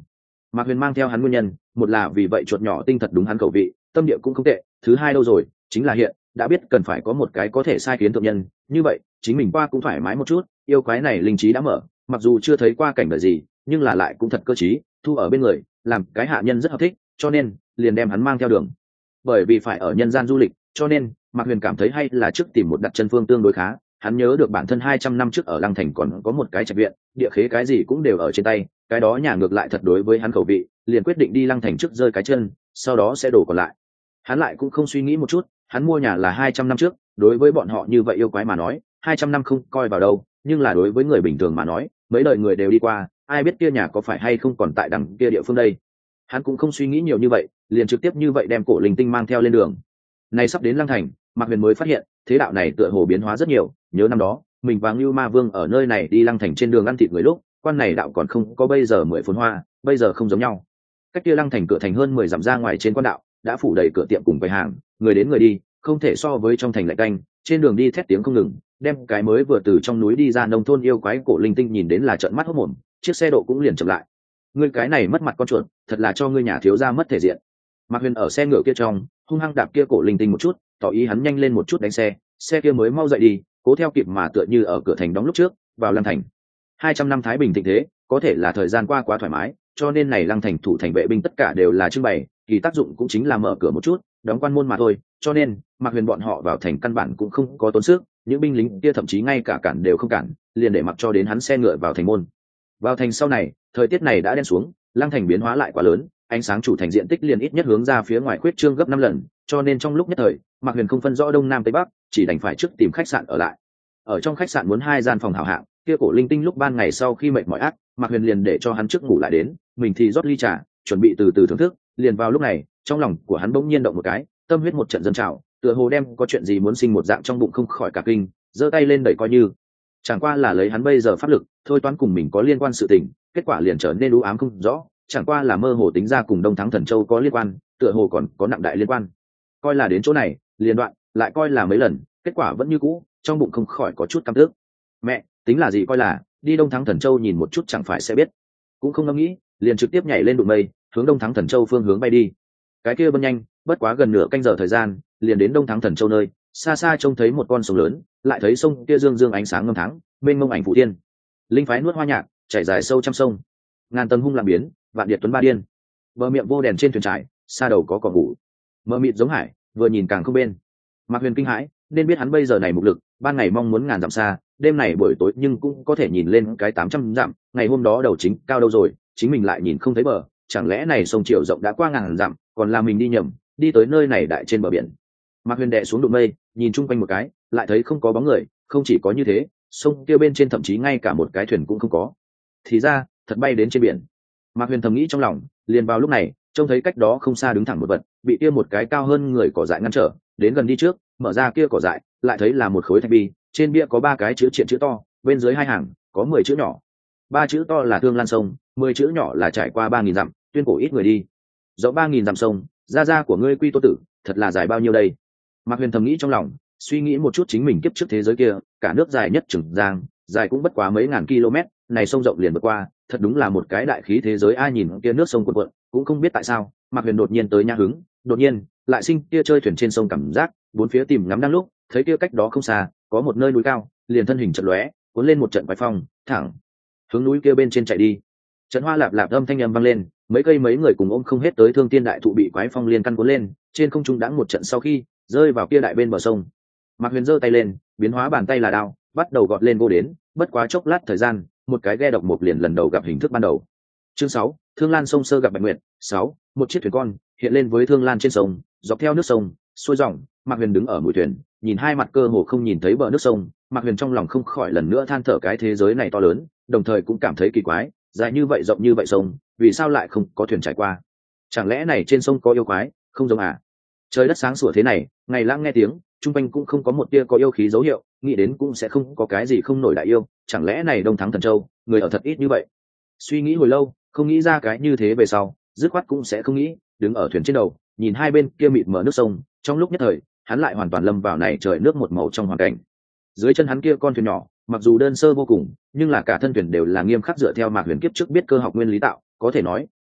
Mạc Huyền mang theo hắn nguyên nhân, một là vì vậy chuột nhỏ tinh thật đúng hắn khẩu vị, tâm địa cũng không tệ, thứ hai đâu rồi, chính là hiện đã biết cần phải có một cái có thể sai khiến thượng nhân, như vậy chính mình qua cũng thoải mái một chút. Yêu quái này linh trí đã mở, mặc dù chưa thấy qua cảnh đời gì, nhưng là lại cũng thật cơ trí, thu ở bên người làm cái hạ nhân rất hợp thích, cho nên liền đem hắn mang theo đường. Bởi vì phải ở nhân gian du lịch, cho nên Mạc Huyền cảm thấy hay là trước tìm một đặt chân phương tương đối khá. Hắn nhớ được bản thân hai trăm năm trước ở Lăng Thành còn có một cái trạch viện, địa khế cái gì cũng đều ở trên tay, cái đó nhà ngược lại thật đối với hắn khẩu vị, liền quyết định đi Lăng Thành trước rơi cái chân, sau đó sẽ đổ còn lại. Hắn lại cũng không suy nghĩ một chút, hắn mua nhà là hai trăm năm trước, đối với bọn họ như vậy yêu quái mà nói, hai trăm năm không coi vào đâu, nhưng là đối với người bình thường mà nói, mấy đời người đều đi qua, ai biết kia nhà có phải hay không còn tại đằng kia địa phương đây. Hắn cũng không suy nghĩ nhiều như vậy, liền trực tiếp như vậy đem cổ linh tinh mang theo lên đường. Này sắp đến Lăng Thành, Mạc Huyền mới phát hiện, thế đạo này tựa hồ biến hóa rất nhiều, nhớ năm đó, mình và Ngưu Ma Vương ở nơi này đi Lăng Thành trên đường ăn thịt người lúc, quan này đạo còn không có bây giờ mười phồn hoa, bây giờ không giống nhau. Cách kia Lăng Thành cửa thành hơn mười dặm ra ngoài trên quan đạo, đã phủ đầy cửa tiệm cùng quầy hàng, người đến người đi, không thể so với trong thành lạnh canh, trên đường đi thét tiếng không ngừng, đem cái mới vừa từ trong núi đi ra nông thôn yêu quái cổ linh tinh nhìn đến là trợn mắt hốt mồm, chiếc xe độ cũng liền chậm lại. Ngươi cái này mất mặt con chuột, thật là cho ngươi nhà thiếu gia mất thể diện. Mạc Huyền ở xe ngựa kia trong, hung hăng đạp kia cổ linh tinh một chút, tỏ ý hắn nhanh lên một chút đánh xe, xe kia mới mau dậy đi, cố theo kịp mà tựa như ở cửa thành đóng lúc trước, vào Lăng Thành. Hai trăm năm thái bình thịnh thế, có thể là thời gian qua quá thoải mái, cho nên này Lăng Thành thủ thành vệ binh tất cả đều là trưng bày, kỳ tác dụng cũng chính là mở cửa một chút, đóng quan môn mà thôi, cho nên Mạc Huyền bọn họ vào thành căn bản cũng không có tốn sức, những binh lính kia thậm chí ngay cả cản đều không cản, liền để mặc cho đến hắn xe ngựa vào thành môn. Vào thành sau này, thời tiết này đã đen xuống, Lăng Thành biến hóa lại quá lớn, ánh sáng chủ thành diện tích liền ít nhất hướng ra phía ngoài khuyết trương gấp năm lần, cho nên trong lúc nhất thời, Mạc Huyền không phân rõ đông nam tây bắc, chỉ đành phải trước tìm khách sạn ở lại. Ở trong khách sạn muốn hai gian phòng hảo hạng, kia cổ linh tinh lúc ban ngày sau khi mệt mỏi ác, Mạc Huyền liền để cho hắn trước ngủ lại đến, mình thì rót ly trà, chuẩn bị từ từ thưởng thức. Liền vào lúc này, trong lòng của hắn bỗng nhiên động một cái, tâm huyết một trận dâng trào, tựa hồ đem có chuyện gì muốn sinh một dạng trong bụng không khỏi cả kinh, giơ tay lên đẩy coi như chẳng qua là lấy hắn bây giờ pháp lực thôi toán cùng mình có liên quan sự tình, kết quả liền trở nên u ám không rõ, chẳng qua là mơ hồ tính ra cùng Đông Thắng Thần Châu có liên quan, tựa hồ còn có nặng đại liên quan. Coi là đến chỗ này liền đoạn, lại coi là mấy lần, kết quả vẫn như cũ, trong bụng không khỏi có chút căm tức. Mẹ, tính là gì coi là, đi Đông Thắng Thần Châu nhìn một chút chẳng phải sẽ biết. Cũng không ngẫm nghĩ, liền trực tiếp nhảy lên đụng mây, hướng Đông Thắng Thần Châu phương hướng bay đi. Cái kia bân nhanh, bất quá gần nửa canh giờ thời gian, liền đến Đông Thắng Thần Châu nơi, xa xa trông thấy một con sông lớn, lại thấy sông kia dương dương ánh sáng ngâm thắng, bên mông ảnh phụ tiên. Linh phái nuốt hoa nhạc, chảy dài sâu trăm sông. Ngàn tầng hung làm biến, vạn điệt tuấn ba điên. Bờ miệng vô đèn trên thuyền trải, xa đầu có cỏ ngủ. Mờ mịt giống hải, vừa nhìn càng không bên. Mạc Huyền kinh hãi, nên biết hắn bây giờ này mục lực, ban ngày mong muốn ngàn dặm xa, đêm này buổi tối nhưng cũng có thể nhìn lên cái tám trăm dặm, ngày hôm đó đầu chính cao đâu rồi, chính mình lại nhìn không thấy bờ, chẳng lẽ này sông chiều rộng đã qua ngàn dặm, còn là mình đi nhầm, đi tới nơi này đại trên bờ biển. Mạc Huyền đè xuống đụng mây, nhìn chung quanh một cái, lại thấy không có bóng người, không chỉ có như thế, sông kia bên trên thậm chí ngay cả một cái thuyền cũng không có. Thì ra, thật bay đến trên biển. Mạc Huyền thầm nghĩ trong lòng, liền vào lúc này, trông thấy cách đó không xa đứng thẳng một vật, bị kia một cái cao hơn người cỏ dại ngăn trở, đến gần đi trước, mở ra kia cỏ dại, lại thấy là một khối thạch bi, trên bia có ba cái chữ triện chữ to, bên dưới hai hàng có mười chữ nhỏ. Ba chữ to là Thương Lan sông, mười chữ nhỏ là trải qua ba nghìn dặm, tuyên cổ ít người đi. Rộng ba nghìn dặm sông, gia gia của ngươi Quy Tô tử, thật là dài bao nhiêu đây? Mạc Huyền thầm nghĩ trong lòng, suy nghĩ một chút chính mình kiếp trước thế giới kia, cả nước dài nhất Trường Giang, dài cũng bất quá mấy ngàn km, này sông rộng liền vượt qua, thật đúng là một cái đại khí thế giới. Ai nhìn kia nước sông cuộn cuộn, cũng không biết tại sao, Mạc Huyền đột nhiên tới nha hứng, đột nhiên lại sinh kia chơi thuyền trên sông cảm giác, bốn phía tìm ngắm đang lúc, thấy kia cách đó không xa, có một nơi núi cao, liền thân hình chợt lóe, cuốn lên một trận quái phong, thẳng hướng núi kia bên trên chạy đi. Trận hoa lạp lạp âm thanh âm vang lên, mấy cây mấy người cùng ôm không hết tới Thương Tiên đại thụ bị quái phong liên căn cuốn lên, trên không trung đãng một trận sau khi rơi vào kia đại bên bờ sông. Mạc Huyền giơ tay lên, biến hóa bàn tay là đao, bắt đầu gọt lên vô đến, bất quá chốc lát thời gian, một cái ghe độc một liền lần đầu gặp hình thức ban đầu. Chương sáu, Thương Lan sông sơ gặp Bạch Nguyệt. Sáu, một chiếc thuyền con hiện lên với Thương Lan trên sông, dọc theo nước sông xuôi dòng. Mạc Huyền đứng ở mũi thuyền, nhìn hai mặt cơ hồ không nhìn thấy bờ nước sông, Mạc Huyền trong lòng không khỏi lần nữa than thở cái thế giới này to lớn, đồng thời cũng cảm thấy kỳ quái, dài như vậy rộng như vậy sông, vì sao lại không có thuyền trải qua? Chẳng lẽ này trên sông có yêu quái, không giống à? Trời đất sáng sủa thế này, ngày lãng nghe tiếng, trung quanh cũng không có một tia có yêu khí dấu hiệu, nghĩ đến cũng sẽ không có cái gì không nổi đại yêu, chẳng lẽ này Đông Thắng Thần Châu, người ở thật ít như vậy? Suy nghĩ hồi lâu, không nghĩ ra cái như thế về sau, dứt khoát cũng sẽ không nghĩ, đứng ở thuyền trên đầu, nhìn hai bên kia mịt mờ nước sông, trong lúc nhất thời, hắn lại hoàn toàn lâm vào này trời nước một màu trong hoàn cảnh. Dưới chân hắn kia con thuyền nhỏ, mặc dù đơn sơ vô cùng, nhưng là cả thân thuyền đều là nghiêm khắc dựa theo Mạc Huyền kiếp trước biết cơ học nguyên lý tạo, có thể nói,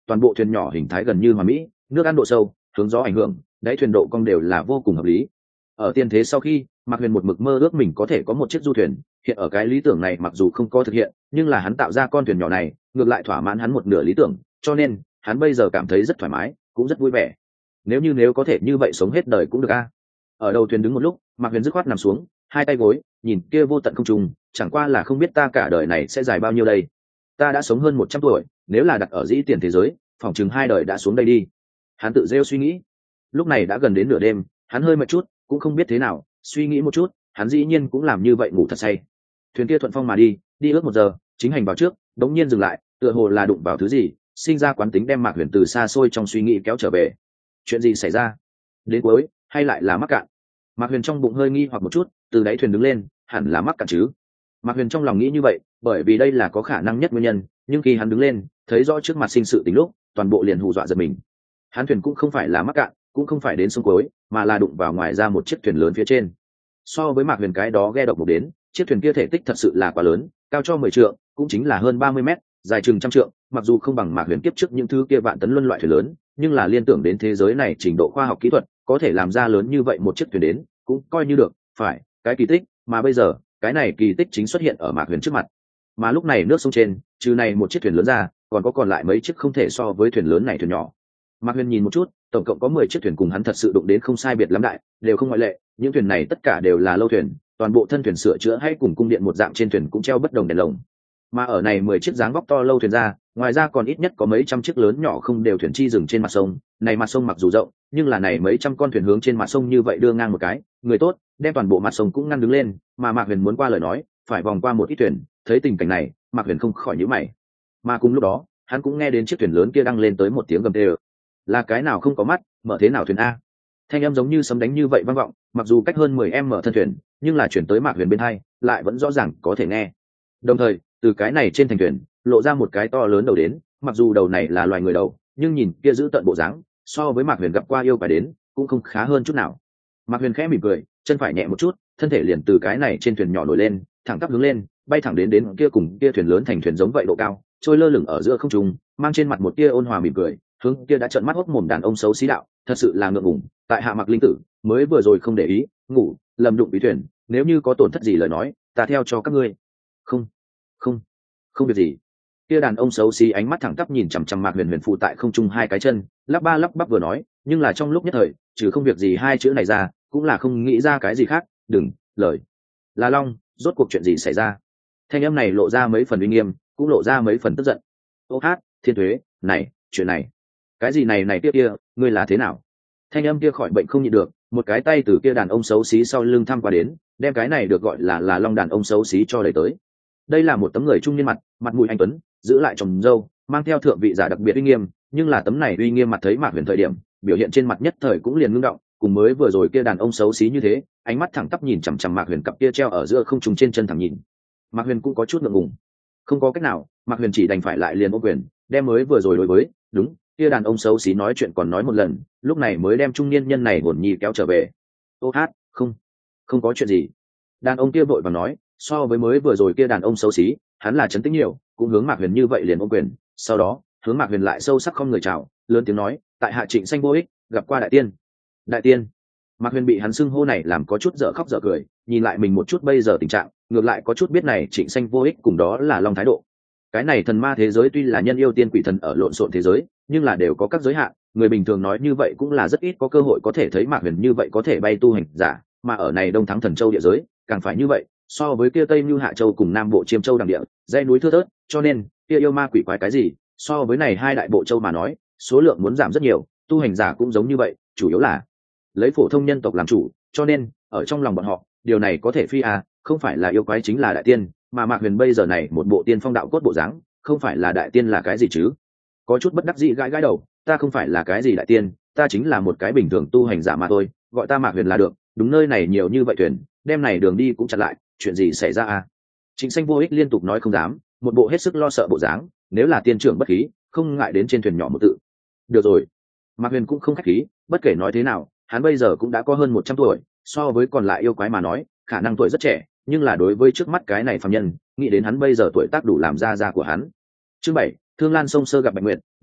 toàn bộ thuyền nhỏ hình thái gần như hoàn mỹ, nước ăn độ sâu, hướng gió ảnh hưởng, đáy thuyền độ cong đều là vô cùng hợp lý. Ở tiên thế sau khi, Mạc Huyền một mực mơ ước mình có thể có một chiếc du thuyền, hiện ở cái lý tưởng này mặc dù không có thực hiện, nhưng là hắn tạo ra con thuyền nhỏ này, ngược lại thỏa mãn hắn một nửa lý tưởng, cho nên hắn bây giờ cảm thấy rất thoải mái, cũng rất vui vẻ. Nếu như nếu có thể như vậy sống hết đời cũng được a. Ở đầu thuyền đứng một lúc, Mạc Huyền dứt khoát nằm xuống, hai tay gối, nhìn kia vô tận không trung, chẳng qua là không biết ta cả đời này sẽ dài bao nhiêu đây. Ta đã sống hơn một trăm tuổi, nếu là đặt ở dĩ tiền thế giới, phỏng chừng hai đời đã xuống đây đi. Hắn tự rêu suy nghĩ. Lúc này đã gần đến nửa đêm, hắn hơi mệt chút, cũng không biết thế nào, suy nghĩ một chút, hắn dĩ nhiên cũng làm như vậy ngủ thật say. Thuyền kia thuận phong mà đi, đi ước một giờ, chính hành vào trước, đống nhiên dừng lại, tựa hồ là đụng vào thứ gì, sinh ra quán tính đem Mạc Huyền từ xa xôi trong suy nghĩ kéo trở về. Chuyện gì xảy ra? Đến cuối, hay lại là mắc cạn? Mạc Huyền trong bụng hơi nghi hoặc một chút, từ đáy thuyền đứng lên, hẳn là mắc cạn chứ. Mạc Huyền trong lòng nghĩ như vậy, bởi vì đây là có khả năng nhất nguyên nhân, nhưng khi hắn đứng lên, thấy rõ trước mặt sinh sự tình lúc, toàn bộ liền hù dọa giật mình. Hắn thuyền cũng không phải là mắc cạn, cũng không phải đến sông cuối, mà là đụng vào ngoài ra một chiếc thuyền lớn phía trên. So với Mạc Huyền cái đó ghe độc một đến, chiếc thuyền kia thể tích thật sự là quá lớn, cao cho mười trượng, cũng chính là hơn ba mươi mét, dài chừng trăm trượng, mặc dù không bằng Mạc Huyền kiếp trước những thứ kia vạn tấn luân loại thuyền lớn, nhưng là liên tưởng đến thế giới này trình độ khoa học kỹ thuật, có thể làm ra lớn như vậy một chiếc thuyền đến, cũng coi như được, phải, cái kỳ tích, mà bây giờ, cái này kỳ tích chính xuất hiện ở Mạc Huyền trước mặt. Mà lúc này nước sông trên, trừ này một chiếc thuyền lớn ra, còn có còn lại mấy chiếc không thể so với thuyền lớn này thuyền nhỏ. Mạc Huyền nhìn một chút, tổng cộng có mười chiếc thuyền cùng hắn thật sự đụng đến không sai biệt lắm đại, đều không ngoại lệ, những thuyền này tất cả đều là lâu thuyền, toàn bộ thân thuyền sửa chữa hay cùng cung điện một dạng trên thuyền cũng treo bất đồng đèn lồng. Mà ở này mười chiếc dáng vóc to lâu thuyền ra, ngoài ra còn ít nhất có mấy trăm chiếc lớn nhỏ không đều thuyền chi dừng trên mặt sông, này mặt sông mặc dù rộng, nhưng là này mấy trăm con thuyền hướng trên mặt sông như vậy đưa ngang một cái, người tốt, đem toàn bộ mặt sông cũng ngăn đứng lên, mà Mạc Huyền muốn qua lời nói, phải vòng qua một ít thuyền, thấy tình cảnh này, Mạc Huyền không khỏi nhíu mày. Mà cùng lúc đó, hắn cũng nghe đến chiếc thuyền lớn kia đang lên tới một tiếng gầm tê. Là cái nào không có mắt, mở thế nào thuyền a? Thanh âm giống như sấm đánh như vậy vang vọng, mặc dù cách hơn mười em mở thân thuyền, nhưng là chuyển tới Mạc Huyền bên hai, lại vẫn rõ ràng có thể nghe. Đồng thời, từ cái này trên thành thuyền, lộ ra một cái to lớn đầu đến, mặc dù đầu này là loài người đầu, nhưng nhìn kia giữ tận bộ dáng, so với Mạc Huyền gặp qua yêu phải đến, cũng không khá hơn chút nào. Mạc Huyền khẽ mỉm cười, chân phải nhẹ một chút, thân thể liền từ cái này trên thuyền nhỏ nổi lên, thẳng tắp hướng lên, bay thẳng đến đến kia cùng kia thuyền lớn thành thuyền giống vậy độ cao, trôi lơ lửng ở giữa không trung, mang trên mặt một tia ôn hòa mỉm cười, hướng kia đã trợn mắt hốc mồm đàn ông xấu xí đạo, thật sự là ngượng ngùng, tại hạ Mạc Linh Tử, mới vừa rồi không để ý, ngủ, lầm đụng ý thuyền, nếu như có tổn thất gì lời nói, ta theo cho các ngươi. Không, không, không việc gì. Kia đàn ông xấu xí ánh mắt thẳng tắp nhìn chằm chằm Mạc Huyền Huyền phụ tại không trung hai cái chân, lắp ba lắp bắp vừa nói, nhưng là trong lúc nhất thời, trừ không việc gì hai chữ này ra, cũng là không nghĩ ra cái gì khác, đừng, lời. Là Long, rốt cuộc chuyện gì xảy ra? Thanh âm này lộ ra mấy phần uy nghiêm, cũng lộ ra mấy phần tức giận. Ô hát, Thiên Thuế, này, chuyện này, cái gì này này kia kia, ngươi là thế nào? Thanh âm kia khỏi bệnh không nhịn được, một cái tay từ kia đàn ông xấu xí sau lưng thăm qua đến, đem cái này được gọi là là Long đàn ông xấu xí cho đẩy tới. Đây là một tấm người trung niên mặt, mặt mũi anh tuấn, giữ lại tròm râu, mang theo thượng vị giả đặc biệt uy nghiêm, nhưng là tấm này uy nghiêm mặt thấy Mạc Huyền thời điểm, biểu hiện trên mặt nhất thời cũng liền ngưng động, cùng mới vừa rồi kia đàn ông xấu xí như thế, ánh mắt thẳng tắp nhìn chằm chằm Mạc Huyền cặp kia treo ở giữa không trung trên chân thẳng nhìn. Mạc Huyền cũng có chút ngượng ngùng, không có cách nào, Mạc Huyền chỉ đành phải lại liền ôm quyền, đem mới vừa rồi đối với, đúng, kia đàn ông xấu xí nói chuyện còn nói một lần, lúc này mới đem trung niên nhân này hồn nhi kéo trở về. Ô hát, không, không có chuyện gì. Đàn ông kia vội vàng nói, so với mới vừa rồi kia đàn ông xấu xí, hắn là trấn tĩnh nhiều, cũng hướng Mạc Huyền như vậy liền ôm quyền, sau đó, hướng Mạc Huyền lại sâu sắc không người chào, lớn tiếng nói, tại hạ Trịnh Xanh vô ích, gặp qua đại tiên. Đại tiên. Mạc Huyền bị hắn xưng hô này làm có chút dở khóc dở cười, nhìn lại mình một chút bây giờ tình trạng, ngược lại có chút biết này Trịnh Xanh vô ích cùng đó là Long thái độ. Cái này thần ma thế giới tuy là nhân yêu tiên quỷ thần ở lộn xộn thế giới, nhưng là đều có các giới hạn, người bình thường nói như vậy cũng là rất ít có cơ hội có thể thấy Mạc Huyền như vậy có thể bay tu hành giả, mà ở này Đông Thắng Thần Châu địa giới, càng phải như vậy, so với kia Tây Như Hạ Châu cùng Nam Bộ Chiêm Châu đằng địa, dãy núi thưa thớt, cho nên kia yêu ma quỷ quái cái gì, so với này hai đại bộ châu mà nói, số lượng muốn giảm rất nhiều, tu hành giả cũng giống như vậy, chủ yếu là lấy phổ thông nhân tộc làm chủ, cho nên ở trong lòng bọn họ, điều này có thể phi à, không phải là yêu quái chính là đại tiên, mà Mạc Huyền bây giờ này một bộ tiên phong đạo cốt bộ dáng, không phải là đại tiên là cái gì chứ? Có chút bất đắc dĩ gãi gãi đầu, ta không phải là cái gì đại tiên, ta chính là một cái bình thường tu hành giả mà thôi, gọi ta Mạc Huyền là được, đúng nơi này nhiều như vậy thuyền, đem này đường đi cũng chặn lại, chuyện gì xảy ra à? Trịnh Xanh vô ích liên tục nói không dám, một bộ hết sức lo sợ bộ dáng, nếu là tiên trưởng bất khí, không ngại đến trên thuyền nhỏ một tự. Được rồi. Mạc Huyền cũng không khách khí, bất kể nói thế nào, hắn bây giờ cũng đã có hơn một trăm tuổi, so với còn lại yêu quái mà nói, khả năng tuổi rất trẻ, nhưng là đối với trước mắt cái này phàm nhân, nghĩ đến hắn bây giờ tuổi tác đủ làm ra ra của hắn. Chương bảy, Thương Lan sông sơ gặp Bạch Nguyệt, bảy,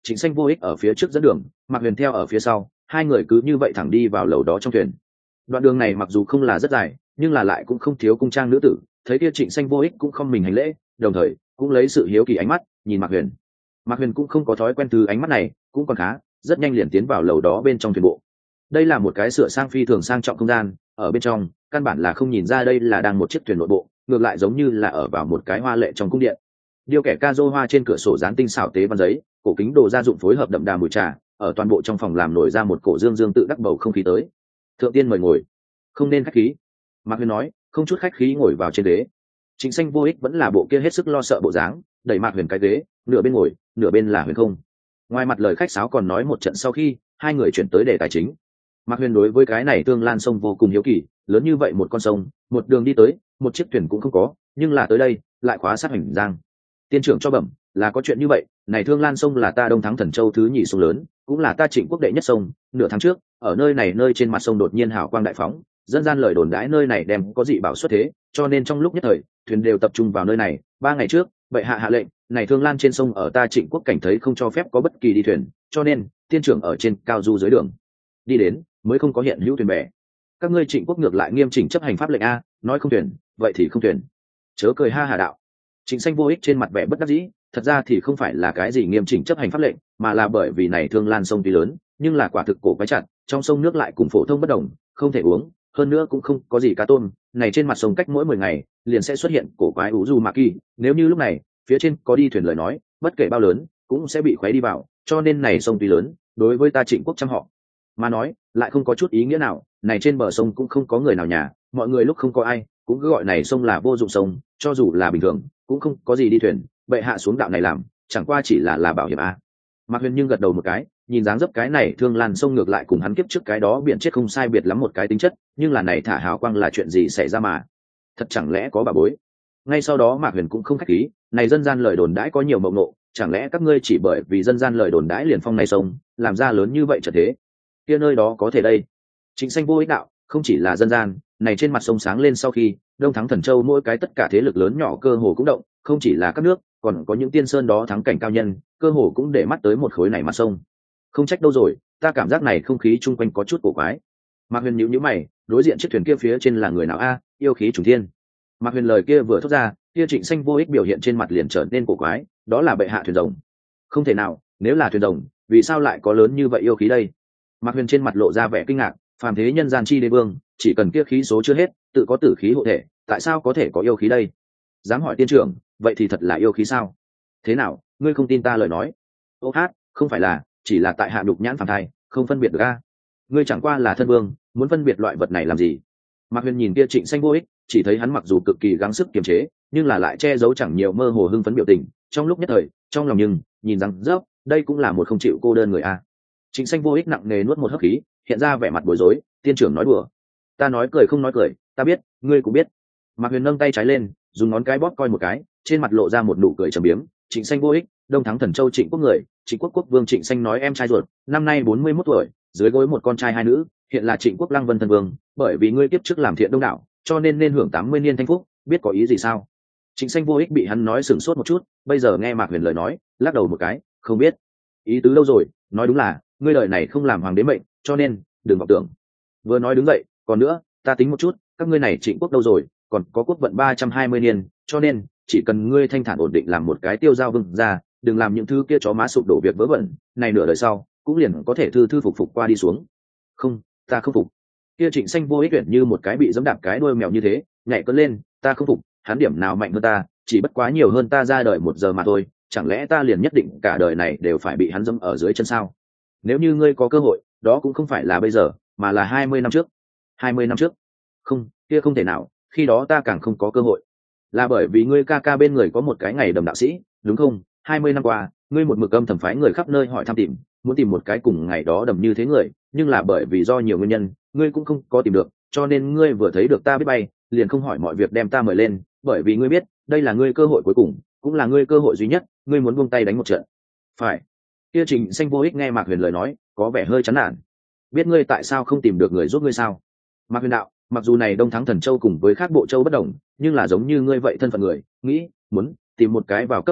Trịnh Xanh vô ích ở phía trước dẫn đường, Mạc Huyền theo ở phía sau, hai người cứ như vậy thẳng đi vào lầu đó trong thuyền. Đoạn đường này mặc dù không là rất dài, nhưng là lại cũng không thiếu cung trang nữ tử, thấy kia Trịnh Xanh vô ích cũng không mình hành lễ, đồng thời cũng lấy sự hiếu kỳ ánh mắt nhìn Mạc Huyền. Mạc Huyền cũng không có thói quen từ ánh mắt này, cũng còn khá, rất nhanh liền tiến vào lầu đó bên trong thuyền bộ. Đây là một cái sửa sang phi thường sang trọng không gian, ở bên trong căn bản là không nhìn ra đây là đang một chiếc thuyền nội bộ, ngược lại giống như là ở vào một cái hoa lệ trong cung điện. Điêu kẻ ca dô hoa trên cửa sổ dán tinh xảo tế văn giấy, cổ kính đồ gia dụng phối hợp đậm đà mùi trà, ở toàn bộ trong phòng làm nổi ra một cổ dương dương tự đắc bầu không khí tới. Thượng tiên mời ngồi. Không nên khách khí. Mạc Huyền nói, không chút khách khí ngồi vào trên ghế. Trịnh Xanh vô ích vẫn là bộ kia hết sức lo sợ bộ dáng, đẩy Mạc Huyền cái ghế, nửa bên ngồi, nửa bên là Huyền không. Ngoài mặt lời khách sáo còn nói một trận sau khi, hai người chuyển tới đề tài chính. Mạc Huyền đối với cái này Tương Lan sông vô cùng hiếu kỳ, lớn như vậy một con sông, một đường đi tới, một chiếc thuyền cũng không có, nhưng là tới đây, lại khóa sát hành giang. Tiên trưởng cho bẩm, là có chuyện như vậy, này Thương Lan sông là ta Đông Thắng Thần Châu thứ nhì sông lớn, cũng là ta Trịnh quốc đệ nhất sông, nửa tháng trước, ở nơi này nơi trên mặt sông đột nhiên hào quang đại phóng, dân gian lời đồn đãi nơi này đem có dị bảo xuất thế, cho nên trong lúc nhất thời, thuyền đều tập trung vào nơi này, ba ngày trước, bệ hạ hạ lệnh, này Thương Lan trên sông ở ta Trịnh quốc cảnh thấy không cho phép có bất kỳ đi thuyền, cho nên, tiên trưởng ở trên cao du dưới đường đi đến, mới không có hiện hữu thuyền bè. Các ngươi Trịnh quốc ngược lại nghiêm chỉnh chấp hành pháp lệnh a, nói không thuyền, vậy thì không thuyền. Chớ cười ha hà đạo. Trịnh Xanh vô ích trên mặt vẻ bất đắc dĩ, thật ra thì không phải là cái gì nghiêm chỉnh chấp hành pháp lệnh, mà là bởi vì này Thương Lan sông tuy lớn, nhưng là quả thực cổ quái chặt, trong sông nước lại cùng phổ thông bất đồng, không thể uống, hơn nữa cũng không có gì cá tôm, này trên mặt sông cách mỗi mười ngày liền sẽ xuất hiện cổ quái ú du ma kỳ, nếu như lúc này phía trên có đi thuyền lời nói, bất kể bao lớn cũng sẽ bị khuấy đi vào, cho nên này sông tuy lớn, đối với ta Trịnh quốc trăm họ mà nói lại không có chút ý nghĩa nào, này trên bờ sông cũng không có người nào nhà, mọi người lúc không có ai cũng cứ gọi này sông là vô dụng sông, cho dù là bình thường cũng không có gì đi thuyền, bệ hạ xuống đạo này làm chẳng qua chỉ là là bảo hiểm a. Mạc Huyền nhưng gật đầu một cái, nhìn dáng dấp cái này Thương Lan sông ngược lại cùng hắn kiếp trước cái đó biển chết không sai biệt lắm một cái tính chất, nhưng là này thả hào quang là chuyện gì xảy ra mà thật chẳng lẽ có bà bối. Ngay sau đó Mạc Huyền cũng không khách khí, này dân gian lời đồn đãi có nhiều mộng nộ, chẳng lẽ các ngươi chỉ bởi vì dân gian lời đồn đãi liền phong này sông làm ra lớn như vậy trở thế, kia nơi đó có thể đây. Trịnh Xanh vô ích đạo, không chỉ là dân gian, này trên mặt sông sáng lên sau khi Đông Thắng Thần Châu mỗi cái tất cả thế lực lớn nhỏ cơ hồ cũng động, không chỉ là các nước, còn có những tiên sơn đó thắng cảnh cao nhân, cơ hồ cũng để mắt tới một khối này mặt sông. Không trách đâu rồi, ta cảm giác này không khí chung quanh có chút cổ quái. Mạc Huyền nhíu nhíu mày, đối diện chiếc thuyền kia phía trên là người nào a? Yêu khí trùng thiên. Mạc Huyền lời kia vừa thốt ra, kia Trịnh Xanh vô ích biểu hiện trên mặt liền trở nên cổ quái, đó là bệ hạ thuyền rồng. Không thể nào, nếu là thuyền rồng, vì sao lại có lớn như vậy yêu khí đây? Mạc Huyền trên mặt lộ ra vẻ kinh ngạc, phàm thế nhân gian chi đế vương, chỉ cần kia khí số chưa hết, tự có tử khí hộ thể, tại sao có thể có yêu khí đây? Dám hỏi tiên trưởng, vậy thì thật là yêu khí sao? Thế nào, ngươi không tin ta lời nói? Ô hát, không phải là, chỉ là tại hạ đục nhãn phàm thai, không phân biệt được a. Ngươi chẳng qua là thân vương, muốn phân biệt loại vật này làm gì? Mạc Huyền nhìn kia Trịnh Xanh vô ích, chỉ thấy hắn mặc dù cực kỳ gắng sức kiềm chế, nhưng là lại che giấu chẳng nhiều mơ hồ hưng phấn biểu tình, trong lúc nhất thời, trong lòng nhưng nhìn rằng rớp, đây cũng là một không chịu cô đơn người a. Trịnh Xanh vô ích nặng nề nuốt một hớp khí, hiện ra vẻ mặt bối rối, tiên trưởng nói đùa. Ta nói cười không nói cười, ta biết, ngươi cũng biết. Mạc Huyền nâng tay trái lên, dùng ngón cái bóp coi một cái, trên mặt lộ ra một nụ cười trầm biếm. Trịnh Xanh vô ích, Đông Thắng Thần Châu Trịnh quốc người, Trịnh quốc quốc vương Trịnh Xanh nói em trai ruột, năm nay bốn mươi mốt tuổi, dưới gối một con trai hai nữ, hiện là Trịnh quốc Lăng Vân thân vương, bởi vì ngươi kiếp trước làm thiện đông đảo, cho nên nên hưởng tám mươi niên thanh phúc, biết có ý gì sao? Trịnh Xanh vô ích bị hắn nói sửng sốt một chút, bây giờ nghe Mạc Huyền lời nói, lắc đầu một cái, không biết. Ý tứ lâu rồi, nói đúng là, ngươi đời này không làm hoàng đế mệnh, cho nên đừng vọng tưởng. Vừa nói đứng dậy, còn nữa, ta tính một chút, các ngươi này Trịnh quốc đâu rồi, còn có quốc vận ba trăm hai mươi niên, cho nên chỉ cần ngươi thanh thản ổn định làm một cái tiêu giao vương ra, đừng làm những thứ kia chó má sụp đổ việc vớ vẩn, này nửa đời sau cũng liền có thể thư thư phục phục qua đi xuống. Không, ta không phục. Kia Trịnh Xanh vô ích tuyển như một cái bị giẫm đạp cái đuôi mèo như thế, nhảy cất lên, ta không phục, hắn điểm nào mạnh hơn ta, chỉ bất quá nhiều hơn ta ra đời một giờ mà thôi, chẳng lẽ ta liền nhất định cả đời này đều phải bị hắn dẫm ở dưới chân sao? Nếu như ngươi có cơ hội, đó cũng không phải là bây giờ, mà là hai mươi năm trước. hai mươi năm trước? Không, kia không thể nào, khi đó ta càng không có cơ hội. Là bởi vì ngươi ca ca bên người có một cái ngày đầm đạo sĩ, đúng không? hai mươi năm qua, ngươi một mực âm thầm phái người khắp nơi hỏi thăm tìm, muốn tìm một cái cùng ngày đó đầm như thế người, nhưng là bởi vì do nhiều nguyên nhân, ngươi cũng không có tìm được, cho nên ngươi vừa thấy được ta biết bay, liền không hỏi mọi việc đem ta mời lên, bởi vì ngươi biết, đây là ngươi cơ hội cuối cùng, cũng là ngươi cơ hội duy nhất, ngươi muốn buông tay đánh một trận. Phải. Kia Trịnh Xanh vô ích nghe Mạc Huyền lời nói, có vẻ hơi chán nản. Biết ngươi tại sao không tìm được người giúp ngươi sao? Mạc Huyền đạo, mặc dù này Đông Thắng Thần Châu cùng với khác bộ châu bất đồng, nhưng là giống như ngươi vậy thân phận người, nghĩ, muốn tìm một cái vào cấp thực lực,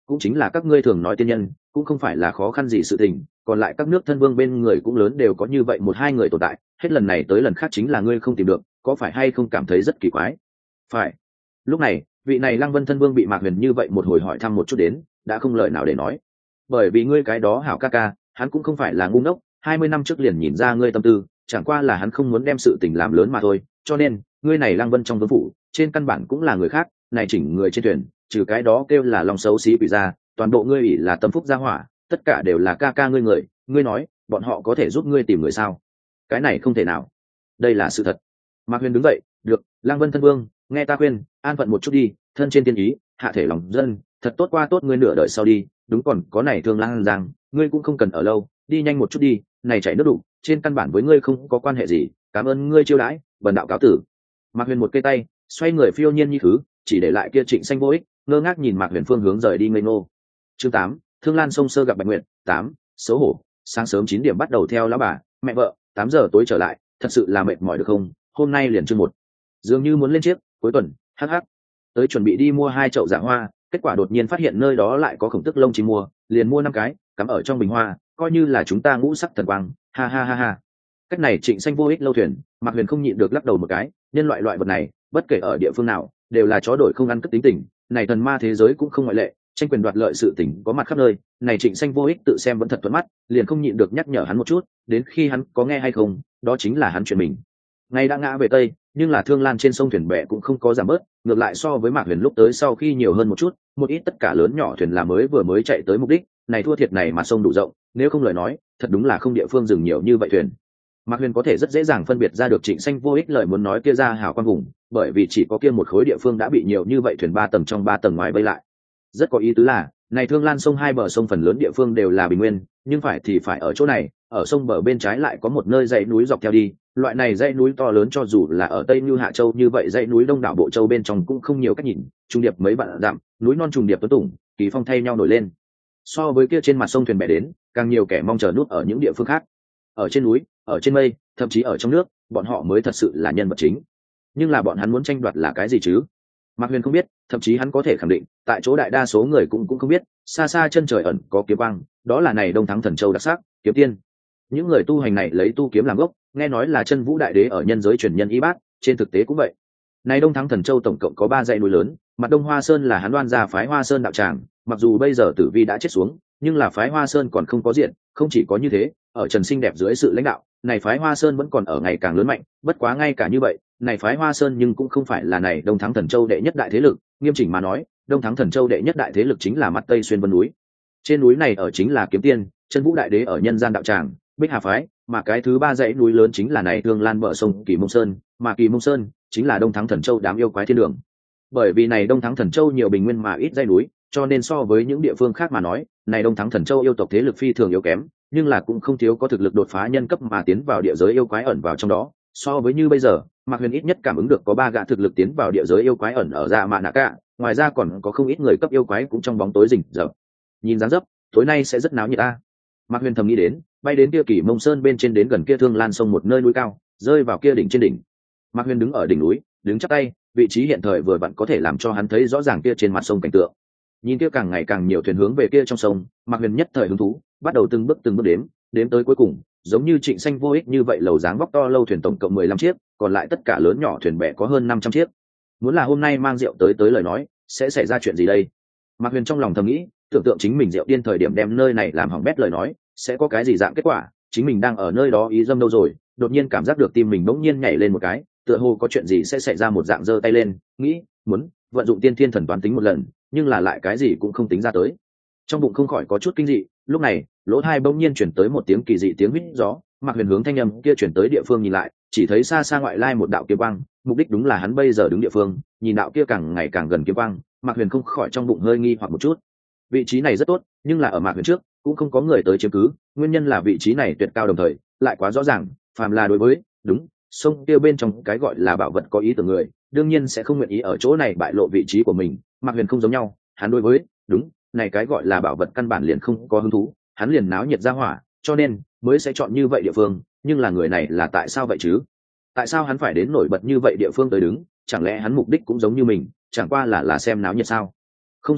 cũng chính là các ngươi thường nói tiên nhân, cũng không phải là khó khăn gì sự tình, còn lại các nước thân vương bên người cũng lớn đều có như vậy một hai người tồn tại, hết lần này tới lần khác chính là ngươi không tìm được, có phải hay không cảm thấy rất kỳ quái? Phải. Lúc này, vị này Lăng Vân thân vương bị Mạc Huyền như vậy một hồi hỏi thăm một chút đến, đã không lời nào để nói. Bởi vì ngươi cái đó hảo ca ca, hắn cũng không phải là ngu ngốc, hai mươi năm trước liền nhìn ra ngươi tâm tư, chẳng qua là hắn không muốn đem sự tình làm lớn mà thôi, cho nên, ngươi này Lăng Vân trong vương phủ, trên căn bản cũng là người khác, này chỉnh người trên thuyền, trừ cái đó kêu là lòng xấu xí quỷ ra, toàn bộ ngươi ỷ là tâm phúc gia hỏa, tất cả đều là ca ca ngươi người, ngươi nói, bọn họ có thể giúp ngươi tìm người sao? Cái này không thể nào. Đây là sự thật. Mạc Huyền đứng dậy, được, Lăng Vân thân vương, nghe ta khuyên, an phận một chút đi, thân trên tiên ý, hạ thể lòng dân, thật tốt qua tốt ngươi nửa đời sau đi, đúng còn có này thương Lang Giang, ngươi cũng không cần ở lâu, đi nhanh một chút đi, này chảy nước đủ, trên căn bản với ngươi không có quan hệ gì, cảm ơn ngươi chiêu đãi, bần đạo cáo tử. Mạc Huyền một cây tay, xoay người phiêu nhiên như thứ, chỉ để lại kia Trịnh Xanh vô ích, ngơ ngác nhìn Mạc Huyền phương hướng rời đi ngây ngô. Chương tám, Thương Lan sông sơ gặp Bạch Nguyệt. Tám, xấu hổ. Sáng sớm chín điểm bắt đầu theo lão bà, mẹ vợ, tám giờ tối trở lại, thật sự là mệt mỏi được không? Hôm nay liền chương một, dường như muốn lên chiếc, cuối tuần, hắc hắc. Tới chuẩn bị đi mua hai chậu dạ hoa, kết quả đột nhiên phát hiện nơi đó lại có khổng tức lông chim mua, liền mua năm cái, cắm ở trong bình hoa, coi như là chúng ta ngũ sắc thần quang, ha ha ha ha. Cách này Trịnh Xanh vô ích lâu thuyền, Mạc Huyền không nhịn được lắc đầu một cái, nhân loại loại vật này, bất kể ở địa phương nào, đều là chó đổi không ăn cất tính tình, này thần ma thế giới cũng không ngoại lệ, tranh quyền đoạt lợi sự tình có mặt khắp nơi, này Trịnh Xanh vô ích tự xem vẫn thật thuận mắt, liền không nhịn được nhắc nhở hắn một chút, đến khi hắn có nghe hay không, đó chính là hắn chuyện mình. Ngày đã ngã về tây, nhưng là Thương Lan trên sông thuyền bè cũng không có giảm bớt, ngược lại so với Mạc Huyền lúc tới sau khi nhiều hơn một chút, một ít tất cả lớn nhỏ thuyền là mới vừa mới chạy tới mục đích, này thua thiệt này mà sông đủ rộng, nếu không lời nói, thật đúng là không địa phương dừng nhiều như vậy thuyền. Mạc Huyền có thể rất dễ dàng phân biệt ra được Trịnh Xanh vô ích lời muốn nói kia ra hảo quan vùng, bởi vì chỉ có kia một khối địa phương đã bị nhiều như vậy thuyền ba tầng trong ba tầng ngoài vây lại. Rất có ý tứ là, này Thương Lan sông hai bờ sông phần lớn địa phương đều là bình nguyên, nhưng phải thì phải ở chỗ này, ở sông bờ bên trái lại có một nơi dãy núi dọc theo đi, loại này dãy núi to lớn cho dù là ở Tây Như Hạ Châu như vậy dãy núi Đông đảo Bộ Châu bên trong cũng không nhiều cách nhìn, trùng điệp mấy bạn dặm, núi non trùng điệp tuấn tùng, kỳ phong thay nhau nổi lên. So với kia trên mặt sông thuyền bè đến, càng nhiều kẻ mong chờ nút ở những địa phương khác. Ở trên núi, ở trên mây, thậm chí ở trong nước, bọn họ mới thật sự là nhân vật chính. Nhưng là bọn hắn muốn tranh đoạt là cái gì chứ? Mạc Huyền không biết, thậm chí hắn có thể khẳng định, tại chỗ đại đa số người cũng cũng không biết, xa xa chân trời ẩn có kiếm quang, đó là này Đông Thắng Thần Châu đặc sắc, kiếm tiên. Những người tu hành này lấy tu kiếm làm gốc, nghe nói là chân vũ đại đế ở nhân giới truyền nhân y bát, trên thực tế cũng vậy. Này Đông Thắng Thần Châu tổng cộng có ba dãy núi lớn, mặt Đông Hoa Sơn là hắn đoan ra phái Hoa Sơn đạo tràng, mặc dù bây giờ Tử Vi đã chết xuống, nhưng là phái Hoa Sơn còn không có diện, không chỉ có như thế, ở Trần Sinh đẹp dưới sự lãnh đạo, này phái Hoa Sơn vẫn còn ở ngày càng lớn mạnh, bất quá ngay cả như vậy, này phái Hoa Sơn nhưng cũng không phải là này Đông Thắng Thần Châu đệ nhất đại thế lực, nghiêm chỉnh mà nói, Đông Thắng Thần Châu đệ nhất đại thế lực chính là mặt Tây Xuyên Vân núi. Trên núi này ở chính là Kiếm Tiên, Chân Vũ đại đế ở nhân gian đạo tràng, Bích Hà phái, mà cái thứ ba dãy núi lớn chính là này Thương Lan bờ sông Kỳ Mông Sơn, mà Kỳ Mông Sơn chính là Đông Thắng Thần Châu đám yêu quái thiên đường. Bởi vì này Đông Thắng Thần Châu nhiều bình nguyên mà ít dãy núi, cho nên so với những địa phương khác mà nói, này Đông Thắng Thần Châu yêu tộc thế lực phi thường yếu kém, nhưng là cũng không thiếu có thực lực đột phá nhân cấp mà tiến vào địa giới yêu quái ẩn vào trong đó. So với như bây giờ, Mạc Huyền ít nhất cảm ứng được có ba gã thực lực tiến vào địa giới yêu quái ẩn ở Dạ Mạ Nạ Cả, ngoài ra còn có không ít người cấp yêu quái cũng trong bóng tối rình rập. Nhìn dáng dấp, tối nay sẽ rất náo nhiệt a. Mạc Huyền thầm nghĩ đến, bay đến kia Kỳ Mông Sơn bên trên đến gần kia Thương Lan sông một nơi núi cao, rơi vào kia đỉnh trên đỉnh. Mạc Huyền đứng ở đỉnh núi, đứng chắp tay, vị trí hiện thời vừa vặn có thể làm cho hắn thấy rõ ràng kia trên mặt sông cảnh tượng. Nhìn kia càng ngày càng nhiều thuyền hướng về kia trong sông, Mạc Huyền nhất thời hứng thú, bắt đầu từng bước từng bước đếm, đếm tới cuối cùng, giống như Trịnh Xanh vô ích như vậy lầu dáng vóc to lâu thuyền tổng cộng mười lăm chiếc, còn lại tất cả lớn nhỏ thuyền bè có hơn năm trăm chiếc. Muốn là hôm nay mang rượu tới tới lời nói, sẽ xảy ra chuyện gì đây? Mạc Huyền trong lòng thầm nghĩ, tưởng tượng chính mình rượu điên thời điểm đem nơi này làm hỏng bét lời nói, sẽ có cái gì dạng kết quả, chính mình đang ở nơi đó ý dâm đâu rồi, đột nhiên cảm giác được tim mình bỗng nhiên nhảy lên một cái, tựa hồ có chuyện gì sẽ xảy ra một dạng giơ tay lên, nghĩ, muốn vận dụng tiên thiên thần toán tính một lần, nhưng là lại cái gì cũng không tính ra tới. Trong bụng không khỏi có chút kinh dị, lúc này, lỗ tai bỗng nhiên chuyển tới một tiếng kỳ dị tiếng huýt gió, Mạc Huyền hướng thanh âm kia chuyển tới địa phương nhìn lại, chỉ thấy xa xa ngoại lai một đạo kiếm quang, mục đích đúng là hắn bây giờ đứng địa phương, nhìn đạo kia càng ngày càng gần kiếm quang, Mạc Huyền không khỏi trong bụng hơi nghi hoặc một chút. Vị trí này rất tốt, nhưng là ở Mạc Huyền trước, cũng không có người tới chiếm cứ, nguyên nhân là vị trí này tuyệt cao đồng thời, lại quá rõ ràng, phàm là đối với, đúng, sông kia bên trong cái gọi là bảo vật có ý tưởng người, đương nhiên sẽ không nguyện ý ở chỗ này bại lộ vị trí của mình. Mạc Huyền không giống nhau, hắn đối với, đúng, này cái gọi là bảo vật căn bản liền không có hứng thú, hắn liền náo nhiệt ra hỏa, cho nên mới sẽ chọn như vậy địa phương. Nhưng là người này là tại sao vậy chứ? Tại sao hắn phải đến nổi bật như vậy địa phương tới đứng? Chẳng lẽ hắn mục đích cũng giống như mình, chẳng qua là là xem náo nhiệt sao? Không giống à,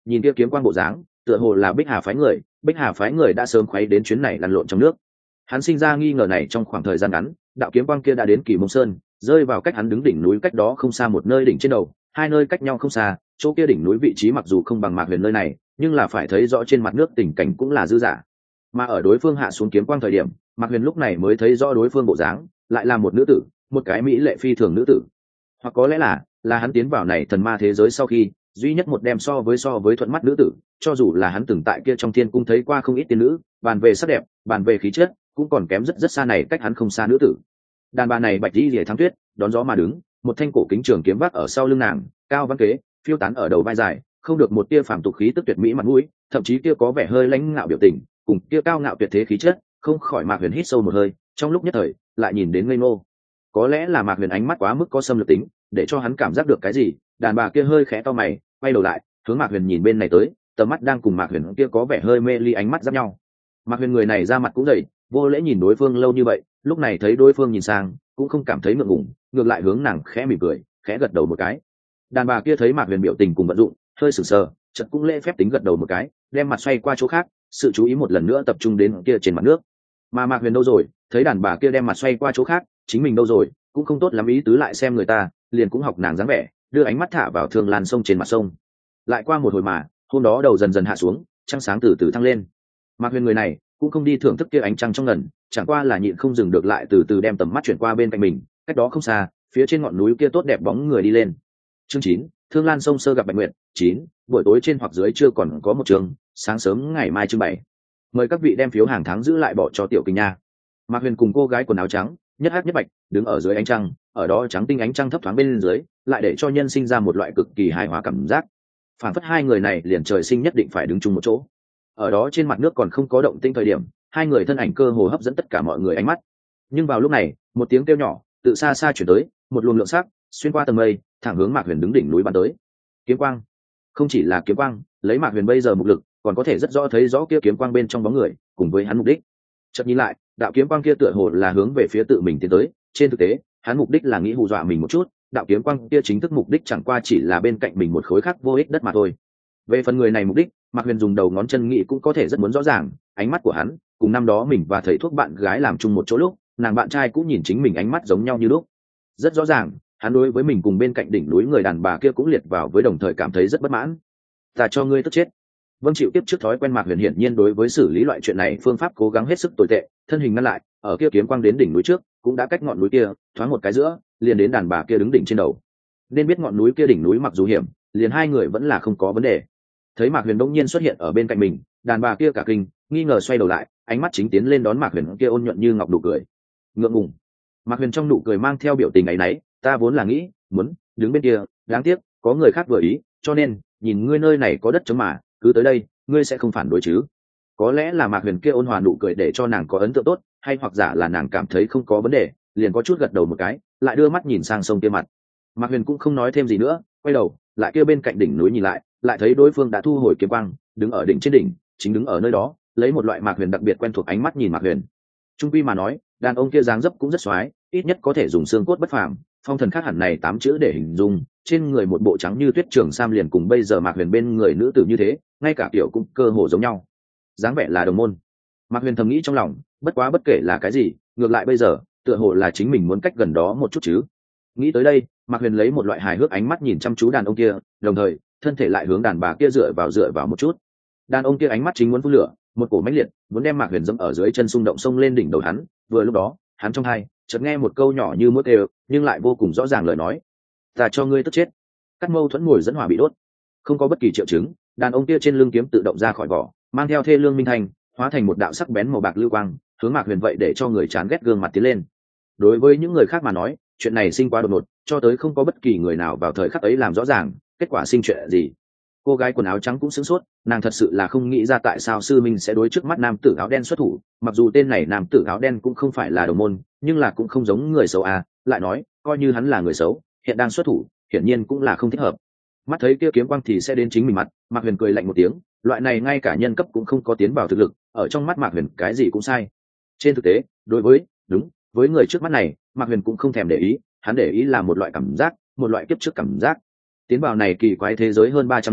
nhìn kia kiếm quang bộ dáng tựa hồ là Bích Hà phái người. Bích Hà phái người đã sớm khuấy đến chuyến này lăn lộn trong nước. Hắn sinh ra nghi ngờ này trong khoảng thời gian ngắn, đạo kiếm quang kia đã đến Kỳ Mông Sơn, rơi vào cách hắn đứng đỉnh núi cách đó không xa một nơi đỉnh trên đầu, hai nơi cách nhau không xa, chỗ kia đỉnh núi vị trí mặc dù không bằng Mạc Huyền nơi này, nhưng là phải thấy rõ trên mặt nước tình cảnh cũng là dư dả. Mà ở đối phương hạ xuống kiếm quang thời điểm, Mạc Huyền lúc này mới thấy rõ đối phương bộ dáng, lại là một nữ tử, một cái mỹ lệ phi thường nữ tử. Hoặc có lẽ là, là hắn tiến vào này thần ma thế giới sau khi, duy nhất một đem so với so với thuận mắt nữ tử, cho dù là hắn từng tại kia trong thiên cung thấy qua không ít tiên nữ, bàn về sắc đẹp, bàn về khí chất, cũng còn kém rất rất xa này cách hắn không xa nữ tử. Đàn bà này bạch y liễu thắng tuyết, đón gió mà đứng, một thanh cổ kính trường kiếm vác ở sau lưng nàng, cao văn kế, phiêu tán ở đầu vai dài, không được một tia phàm tục khí tức tuyệt mỹ mặt mũi, thậm chí kia có vẻ hơi lãnh ngạo biểu tình, cùng kia cao ngạo tuyệt thế khí chất, không khỏi Mạc Huyền hít sâu một hơi, trong lúc nhất thời, lại nhìn đến ngây ngô. Có lẽ là Mạc Huyền ánh mắt quá mức có xâm lược tính, để cho hắn cảm giác được cái gì, đàn bà kia hơi khẽ to mày, quay đầu lại, hướng Mạc Huyền nhìn bên này tới, tầm mắt đang cùng Mạc Huyền kia có vẻ hơi mê ly ánh mắt giáp nhau. Mạc Huyền người này ra mặt cũng dày, vô lễ nhìn đối phương lâu như vậy, lúc này thấy đối phương nhìn sang, cũng không cảm thấy ngượng ngùng, ngược lại hướng nàng khẽ mỉm cười, khẽ gật đầu một cái. Đàn bà kia thấy Mạc Huyền biểu tình cùng vận dụng, hơi sửng sờ, chợt cũng lễ phép tính gật đầu một cái, đem mặt xoay qua chỗ khác, sự chú ý một lần nữa tập trung đến kia trên mặt nước. Mà Mạc Huyền đâu rồi, thấy đàn bà kia đem mặt xoay qua chỗ khác, chính mình đâu rồi, cũng không tốt lắm ý tứ lại xem người ta, liền cũng học nàng dáng vẻ, đưa ánh mắt thả vào Thương Lan sông trên mặt sông. Lại qua một hồi mà, hôm đó đầu dần dần hạ xuống, trăng sáng từ từ thăng lên. Mạc Huyền người này cũng không đi thưởng thức kia ánh trăng trong ngần, chẳng qua là nhịn không dừng được lại từ từ đem tầm mắt chuyển qua bên cạnh mình, cách đó không xa, phía trên ngọn núi kia tốt đẹp bóng người đi lên. Chương chín, Thương Lan sông sơ gặp Bạch Nguyệt. Chín, buổi tối trên hoặc dưới chưa còn có một trường, sáng sớm ngày mai chương bảy. Mời các vị đem phiếu hàng tháng giữ lại bỏ cho tiểu Kinh nha. Mạc Huyền cùng cô gái quần áo trắng, nhất hắc nhất bạch, đứng ở dưới ánh trăng, ở đó trắng tinh ánh trăng thấp thoáng bên dưới, lại để cho nhân sinh ra một loại cực kỳ hài hòa cảm giác. Phản phất hai người này liền trời sinh nhất định phải đứng chung một chỗ. Ở đó trên mặt nước còn không có động tĩnh thời điểm, hai người thân ảnh cơ hồ hấp dẫn tất cả mọi người ánh mắt. Nhưng vào lúc này, một tiếng kêu nhỏ từ xa xa chuyển tới, một luồng lượng sắc xuyên qua tầng mây, thẳng hướng Mạc Huyền đứng đỉnh núi bắn tới. Kiếm quang, không chỉ là kiếm quang, lấy Mạc Huyền bây giờ mục lực, còn có thể rất rõ thấy rõ kia kiếm quang bên trong bóng người, cùng với hắn mục đích. Chợt nhìn lại, đạo kiếm quang kia tựa hồ là hướng về phía tự mình tiến tới, trên thực tế, hắn mục đích là nghĩ hù dọa mình một chút, đạo kiếm quang kia chính thức mục đích chẳng qua chỉ là bên cạnh mình một khối khắc vô ích đất mà thôi. Về phần người này mục đích, Mạc Huyền dùng đầu ngón chân nghĩ cũng có thể rất muốn rõ ràng, ánh mắt của hắn, cùng năm đó mình và thầy thuốc bạn gái làm chung một chỗ lúc, nàng bạn trai cũng nhìn chính mình ánh mắt giống nhau như lúc. Rất rõ ràng, hắn đối với mình cùng bên cạnh đỉnh núi người đàn bà kia cũng liệt vào với đồng thời cảm thấy rất bất mãn. Ta cho ngươi tức chết. Vâng, chịu tiếp trước thói quen Mạc Huyền hiển nhiên đối với xử lý loại chuyện này phương pháp cố gắng hết sức tồi tệ, thân hình ngăn lại, ở kia kiếm quang đến đỉnh núi trước, cũng đã cách ngọn núi kia, thoáng một cái giữa, liền đến đàn bà kia đứng đỉnh trên đầu. Nên biết ngọn núi kia đỉnh núi mặc dù hiểm, liền hai người vẫn là không có vấn đề. Thấy Mạc Huyền đống nhiên xuất hiện ở bên cạnh mình, đàn bà kia cả kinh, nghi ngờ xoay đầu lại, ánh mắt chính tiến lên đón Mạc Huyền kia ôn nhuận như ngọc nụ cười. Ngượng ngùng. Mạc Huyền trong nụ cười mang theo biểu tình ấy nấy, ta vốn là nghĩ, muốn đứng bên kia, đáng tiếc, có người khác vừa ý, cho nên, nhìn ngươi nơi này có đất trống mà, cứ tới đây, ngươi sẽ không phản đối chứ? Có lẽ là Mạc Huyền kia ôn hòa nụ cười để cho nàng có ấn tượng tốt, hay hoặc giả là nàng cảm thấy không có vấn đề, liền có chút gật đầu một cái, lại đưa mắt nhìn sang sông kia mặt. Mạc Huyền cũng không nói thêm gì nữa, quay đầu, lại kia bên cạnh đỉnh núi nhìn lại, lại thấy đối phương đã thu hồi kiếm quang, đứng ở đỉnh trên đỉnh, chính đứng ở nơi đó, lấy một loại Mạc Huyền đặc biệt quen thuộc ánh mắt nhìn Mạc Huyền. Trung quy mà nói, đàn ông kia dáng dấp cũng rất xoái, ít nhất có thể dùng xương cốt bất phàm, phong thần khác hẳn này tám chữ để hình dung, trên người một bộ trắng như tuyết trường sam liền cùng bây giờ Mạc Huyền bên người nữ tử như thế, ngay cả kiểu cũng cơ hồ giống nhau. Dáng vẻ là đồng môn. Mạc Huyền thầm nghĩ trong lòng, bất quá bất kể là cái gì, ngược lại bây giờ, tựa hồ là chính mình muốn cách gần đó một chút chứ. Nghĩ tới đây, Mạc Huyền lấy một loại hài hước ánh mắt nhìn chăm chú đàn ông kia, đồng thời, thân thể lại hướng đàn bà kia dựa vào dựa vào một chút. Đàn ông kia ánh mắt chính muốn phun lửa, một cổ mãnh liệt, muốn đem Mạc Huyền dẫm ở dưới chân xung động xông lên đỉnh đầu hắn, vừa lúc đó, hắn trong hai, chợt nghe một câu nhỏ như mũi kêu, nhưng lại vô cùng rõ ràng lời nói. Ta cho ngươi tức chết. Cắt mâu thuẫn mồi dẫn hỏa bị đốt. Không có bất kỳ triệu chứng, đàn ông kia trên lưng kiếm tự động ra khỏi vỏ, mang theo thê lương minh thành, hóa thành một đạo sắc bén màu bạc lưu quang, hướng Mạc Huyền vậy để cho người chán ghét gương mặt tiến lên. Đối với những người khác mà nói, chuyện này sinh quá đột ngột, cho tới không có bất kỳ người nào vào thời khắc ấy làm rõ ràng kết quả sinh chuyện gì. Cô gái quần áo trắng cũng sửng sốt, nàng thật sự là không nghĩ ra tại sao sư minh sẽ đối trước mắt nam tử áo đen xuất thủ, mặc dù tên này nam tử áo đen cũng không phải là đồng môn, nhưng là cũng không giống người xấu à, lại nói, coi như hắn là người xấu, hiện đang xuất thủ, hiển nhiên cũng là không thích hợp. Mắt thấy kia kiếm quang thì sẽ đến chính mình mặt, Mạc Huyền cười lạnh một tiếng, loại này ngay cả nhân cấp cũng không có tiến vào thực lực, ở trong mắt Mạc Huyền cái gì cũng sai. Trên thực tế, đối với, đúng, với người trước mắt này, Mạc Huyền cũng không thèm để ý, hắn để ý là một loại cảm giác, một loại kiếp trước cảm giác. Tiến vào này kỳ quái thế giới hơn ba trăm năm,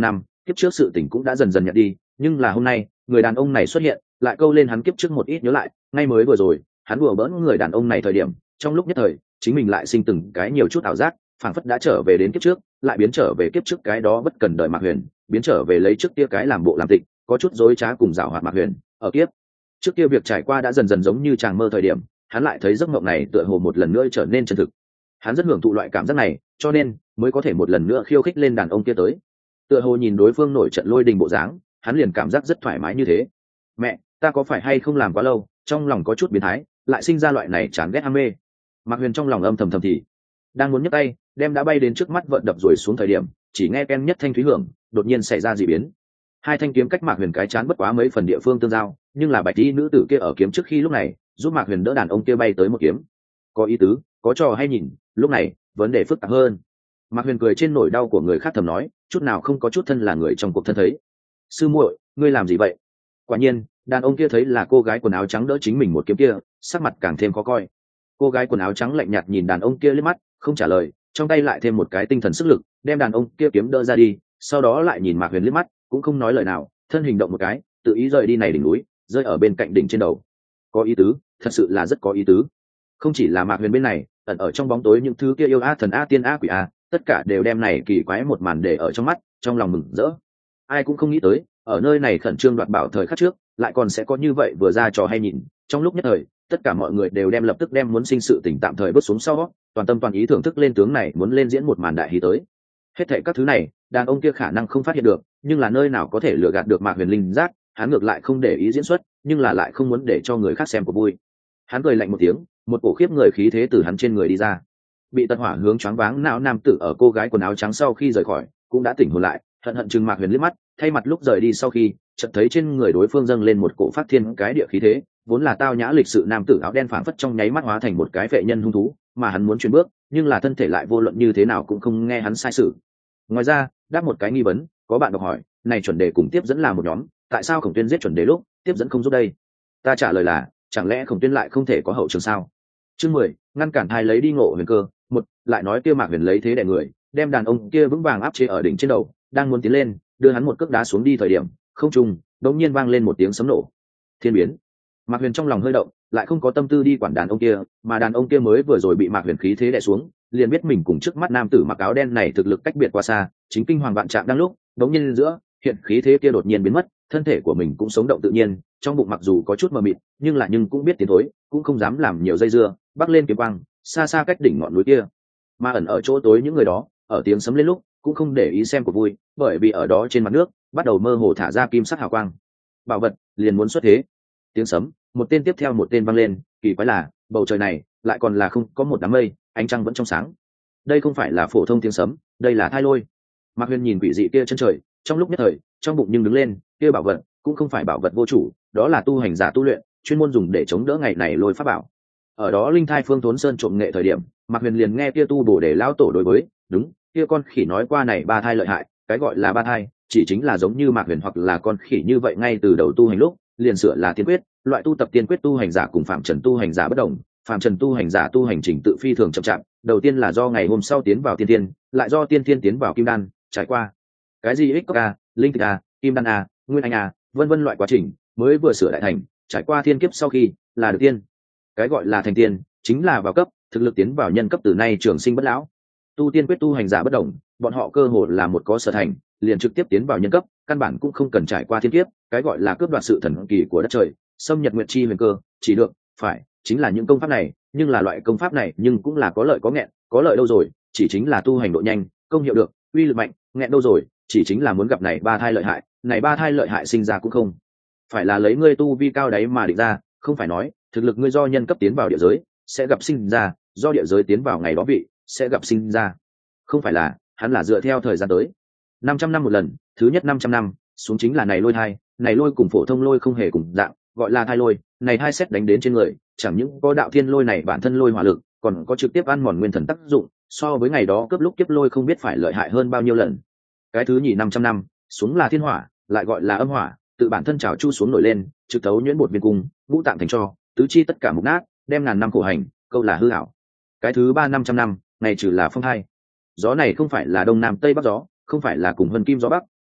kiếp trước sự tình cũng đã dần dần nhận đi, nhưng là hôm nay người đàn ông này xuất hiện lại câu lên hắn kiếp trước một ít nhớ lại. Ngay mới vừa rồi hắn đùa bỡn người đàn ông này thời điểm, trong lúc nhất thời chính mình lại sinh từng cái nhiều chút ảo giác, phảng phất đã trở về đến kiếp trước, lại biến trở về kiếp trước cái đó bất cần đời Mạc Huyền, biến trở về lấy trước kia cái làm bộ làm tịch, có chút dối trá cùng giảo hoạt Mạc Huyền. Ở kiếp trước kia việc trải qua đã dần dần giống như chàng mơ thời điểm, hắn lại thấy giấc mộng này tựa hồ một lần nữa trở nên chân thực. Hắn rất hưởng thụ loại cảm giác này, cho nên mới có thể một lần nữa khiêu khích lên đàn ông kia tới. Tựa hồ nhìn đối phương nổi trận lôi đình bộ dáng, hắn liền cảm giác rất thoải mái như thế. Mẹ, ta có phải hay không làm quá lâu, trong lòng có chút biến thái, lại sinh ra loại này chán ghét ham mê. Mạc Huyền trong lòng âm thầm thầm thì, đang muốn nhấc tay đem đã bay đến trước mắt vận đập rồi xuống thời điểm, chỉ nghe ken nhất thanh thúy hưởng, đột nhiên xảy ra dị biến. Hai thanh kiếm cách Mạc Huyền cái chán bất quá mấy phần địa phương tương giao, nhưng là bạch y nữ tử kia ở kiếm trước khi lúc này giúp Mạc Huyền đỡ đàn ông kia bay tới một kiếm. Có ý tứ, có trò hay nhìn. Lúc này vấn đề phức tạp hơn. Mạc Huyền cười trên nỗi đau của người khác thầm nói, chút nào không có chút thân là người trong cuộc thân thấy. Sư muội, ngươi làm gì vậy? Quả nhiên đàn ông kia thấy là cô gái quần áo trắng đỡ chính mình một kiếm kia, sắc mặt càng thêm khó coi. Cô gái quần áo trắng lạnh nhạt nhìn đàn ông kia liếc mắt, không trả lời, trong tay lại thêm một cái tinh thần sức lực đem đàn ông kia kiếm đỡ ra đi, sau đó lại nhìn Mạc Huyền liếc mắt, cũng không nói lời nào, thân hình động một cái, tự ý rời đi này đỉnh núi, rơi ở bên cạnh đỉnh trên đầu. Có ý tứ, thật sự là rất có ý tứ. Không chỉ là Mạc Huyền bên này, ẩn ở trong bóng tối những thứ kia yêu a thần a tiên a quỷ a, tất cả đều đem này kỳ quái một màn để ở trong mắt, trong lòng mừng rỡ. Ai cũng không nghĩ tới, ở nơi này khẩn trương đoạt bảo thời khắc trước, lại còn sẽ có như vậy vừa ra trò hay nhìn. Trong lúc nhất thời, tất cả mọi người đều đem lập tức đem muốn sinh sự tình tạm thời bước xuống sau, toàn tâm toàn ý thưởng thức lên tướng này muốn lên diễn một màn đại hí tới. Hết thảy các thứ này, đàn ông kia khả năng không phát hiện được, nhưng là nơi nào có thể lừa gạt được Mạc Huyền linh giác, hắn ngược lại không để ý diễn xuất, nhưng là lại không muốn để cho người khác xem của vui. Hắn cười lạnh một tiếng, một cổ khiếp người khí thế từ hắn trên người đi ra. Bị tật hỏa hướng choáng váng não nam tử ở cô gái quần áo trắng sau khi rời khỏi, cũng đã tỉnh hồn lại, hận hận chừng Mạc Huyền liếc mắt, thay mặt lúc rời đi sau khi, chợt thấy trên người đối phương dâng lên một cổ phát thiên cái địa khí thế, vốn là tao nhã lịch sự nam tử áo đen phảng phất trong nháy mắt hóa thành một cái vệ nhân hung thú, mà hắn muốn chuyển bước, nhưng là thân thể lại vô luận như thế nào cũng không nghe hắn sai sự. Ngoài ra, đáp một cái nghi vấn, có bạn đọc hỏi, này chuẩn đề cùng tiếp dẫn là một nhóm, tại sao Khổng Tuyên giết chuẩn đề lúc tiếp dẫn không giúp đây? Ta trả lời là, chẳng lẽ Khổng Tuyên lại không thể có hậu trường sao? Chương mười, ngăn cản hai lấy đi Ngộ Huyền Cơ. Một, lại nói kia Mạc Huyền lấy thế đè người, đem đàn ông kia vững vàng áp chế ở đỉnh trên đầu, đang muốn tiến lên, đưa hắn một cước đá xuống đi thời điểm, không trung đột nhiên vang lên một tiếng sấm nổ. Thiên biến. Mạc Huyền trong lòng hơi động, lại không có tâm tư đi quản đàn ông kia, mà đàn ông kia mới vừa rồi bị Mạc Huyền khí thế đè xuống, liền biết mình cùng trước mắt nam tử mặc áo đen này thực lực cách biệt quá xa, chính kinh hoàng vạn trạng đang lúc, đống nhiên giữa, hiện khí thế kia đột nhiên biến mất, thân thể của mình cũng sống động tự nhiên, trong bụng mặc dù có chút mờ mịt, nhưng là nhưng cũng biết tiến thối, cũng không dám làm nhiều dây dưa, bắc lên kiếm quang, xa xa cách đỉnh ngọn núi kia. Mà ẩn ở chỗ tối những người đó, ở tiếng sấm lên lúc, cũng không để ý xem của vui, bởi vì ở đó trên mặt nước, bắt đầu mơ hồ thả ra kim sắc hào quang. Bảo vật liền muốn xuất thế. Tiếng sấm, một tên tiếp theo một tên vang lên, kỳ quái là, bầu trời này lại còn là không có một đám mây, ánh trăng vẫn trong sáng. Đây không phải là phổ thông tiếng sấm, đây là thai lôi. Mạc Huyền nhìn quỷ dị kia chân trời, trong lúc nhất thời, trong bụng nhưng đứng lên, kia bảo vật cũng không phải bảo vật vô chủ, đó là tu hành giả tu luyện, chuyên môn dùng để chống đỡ ngày này lôi pháp bảo. Ở đó linh thai phương thốn sơn trộm nghệ thời điểm, Mạc Huyền liền nghe kia tu bổ để lão tổ đối với, đúng, kia con khỉ nói qua này ba thai lợi hại, cái gọi là ba thai, chỉ chính là giống như Mạc Huyền hoặc là con khỉ như vậy ngay từ đầu tu hành lúc, liền sửa là tiên quyết, loại tu tập tiên quyết tu hành giả cùng phạm trần tu hành giả bất đồng, phạm trần tu hành giả tu hành trình tự phi thường chậm chạp, đầu tiên là do ngày hôm sau tiến vào tiên tiên, lại do tiên tiên tiến vào kim đan, trải qua cái gì ích a, linh tịch a, kim đan a, nguyên anh a, vân vân loại quá trình, mới vừa sửa đại thành, trải qua thiên kiếp sau khi là được tiên. Cái gọi là thành tiên, chính là vào cấp, thực lực tiến vào nhân cấp từ nay trường sinh bất lão. Tu tiên quyết tu hành giả bất đồng, bọn họ cơ hồ là một có sở thành, liền trực tiếp tiến vào nhân cấp, căn bản cũng không cần trải qua thiên kiếp, cái gọi là cướp đoạt sự thần kỳ của đất trời, xâm nhật nguyệt chi huyền cơ, chỉ được, phải, chính là những công pháp này, nhưng là loại công pháp này nhưng cũng là có lợi có nghẹn, có lợi đâu rồi, chỉ chính là tu hành độ nhanh, công hiệu được, uy lực mạnh, nghẹn đâu rồi, chỉ chính là muốn gặp này ba thai lợi hại, này ba thai lợi hại sinh ra cũng không phải là lấy ngươi tu vi cao đấy mà định ra, không phải nói thực lực ngươi do nhân cấp tiến vào địa giới sẽ gặp sinh ra, do địa giới tiến vào ngày đó vị sẽ gặp sinh ra, không phải là hắn là dựa theo thời gian tới năm trăm năm một lần, thứ nhất năm trăm năm xuống chính là này lôi thai, này lôi cùng phổ thông lôi không hề cùng dạng, gọi là thai lôi, này thai xét đánh đến trên người, chẳng những có đạo thiên lôi này bản thân lôi hỏa lực, còn có trực tiếp ăn mòn nguyên thần tác dụng, so với ngày đó cướp lúc kiếp lôi không biết phải lợi hại hơn bao nhiêu lần. Cái thứ nhì năm trăm năm xuống là thiên hỏa, lại gọi là âm hỏa, tự bản thân trào chu xuống nổi lên, trực thấu nhuyễn bột viên cung, ngũ tạng thành cho, tứ chi tất cả mục nát, đem ngàn năm khổ hành, câu là hư ảo. Cái thứ ba năm trăm năm, ngày trừ là phong thai. Gió này không phải là đông nam tây bắc gió, không phải là cùng vân kim gió bắc,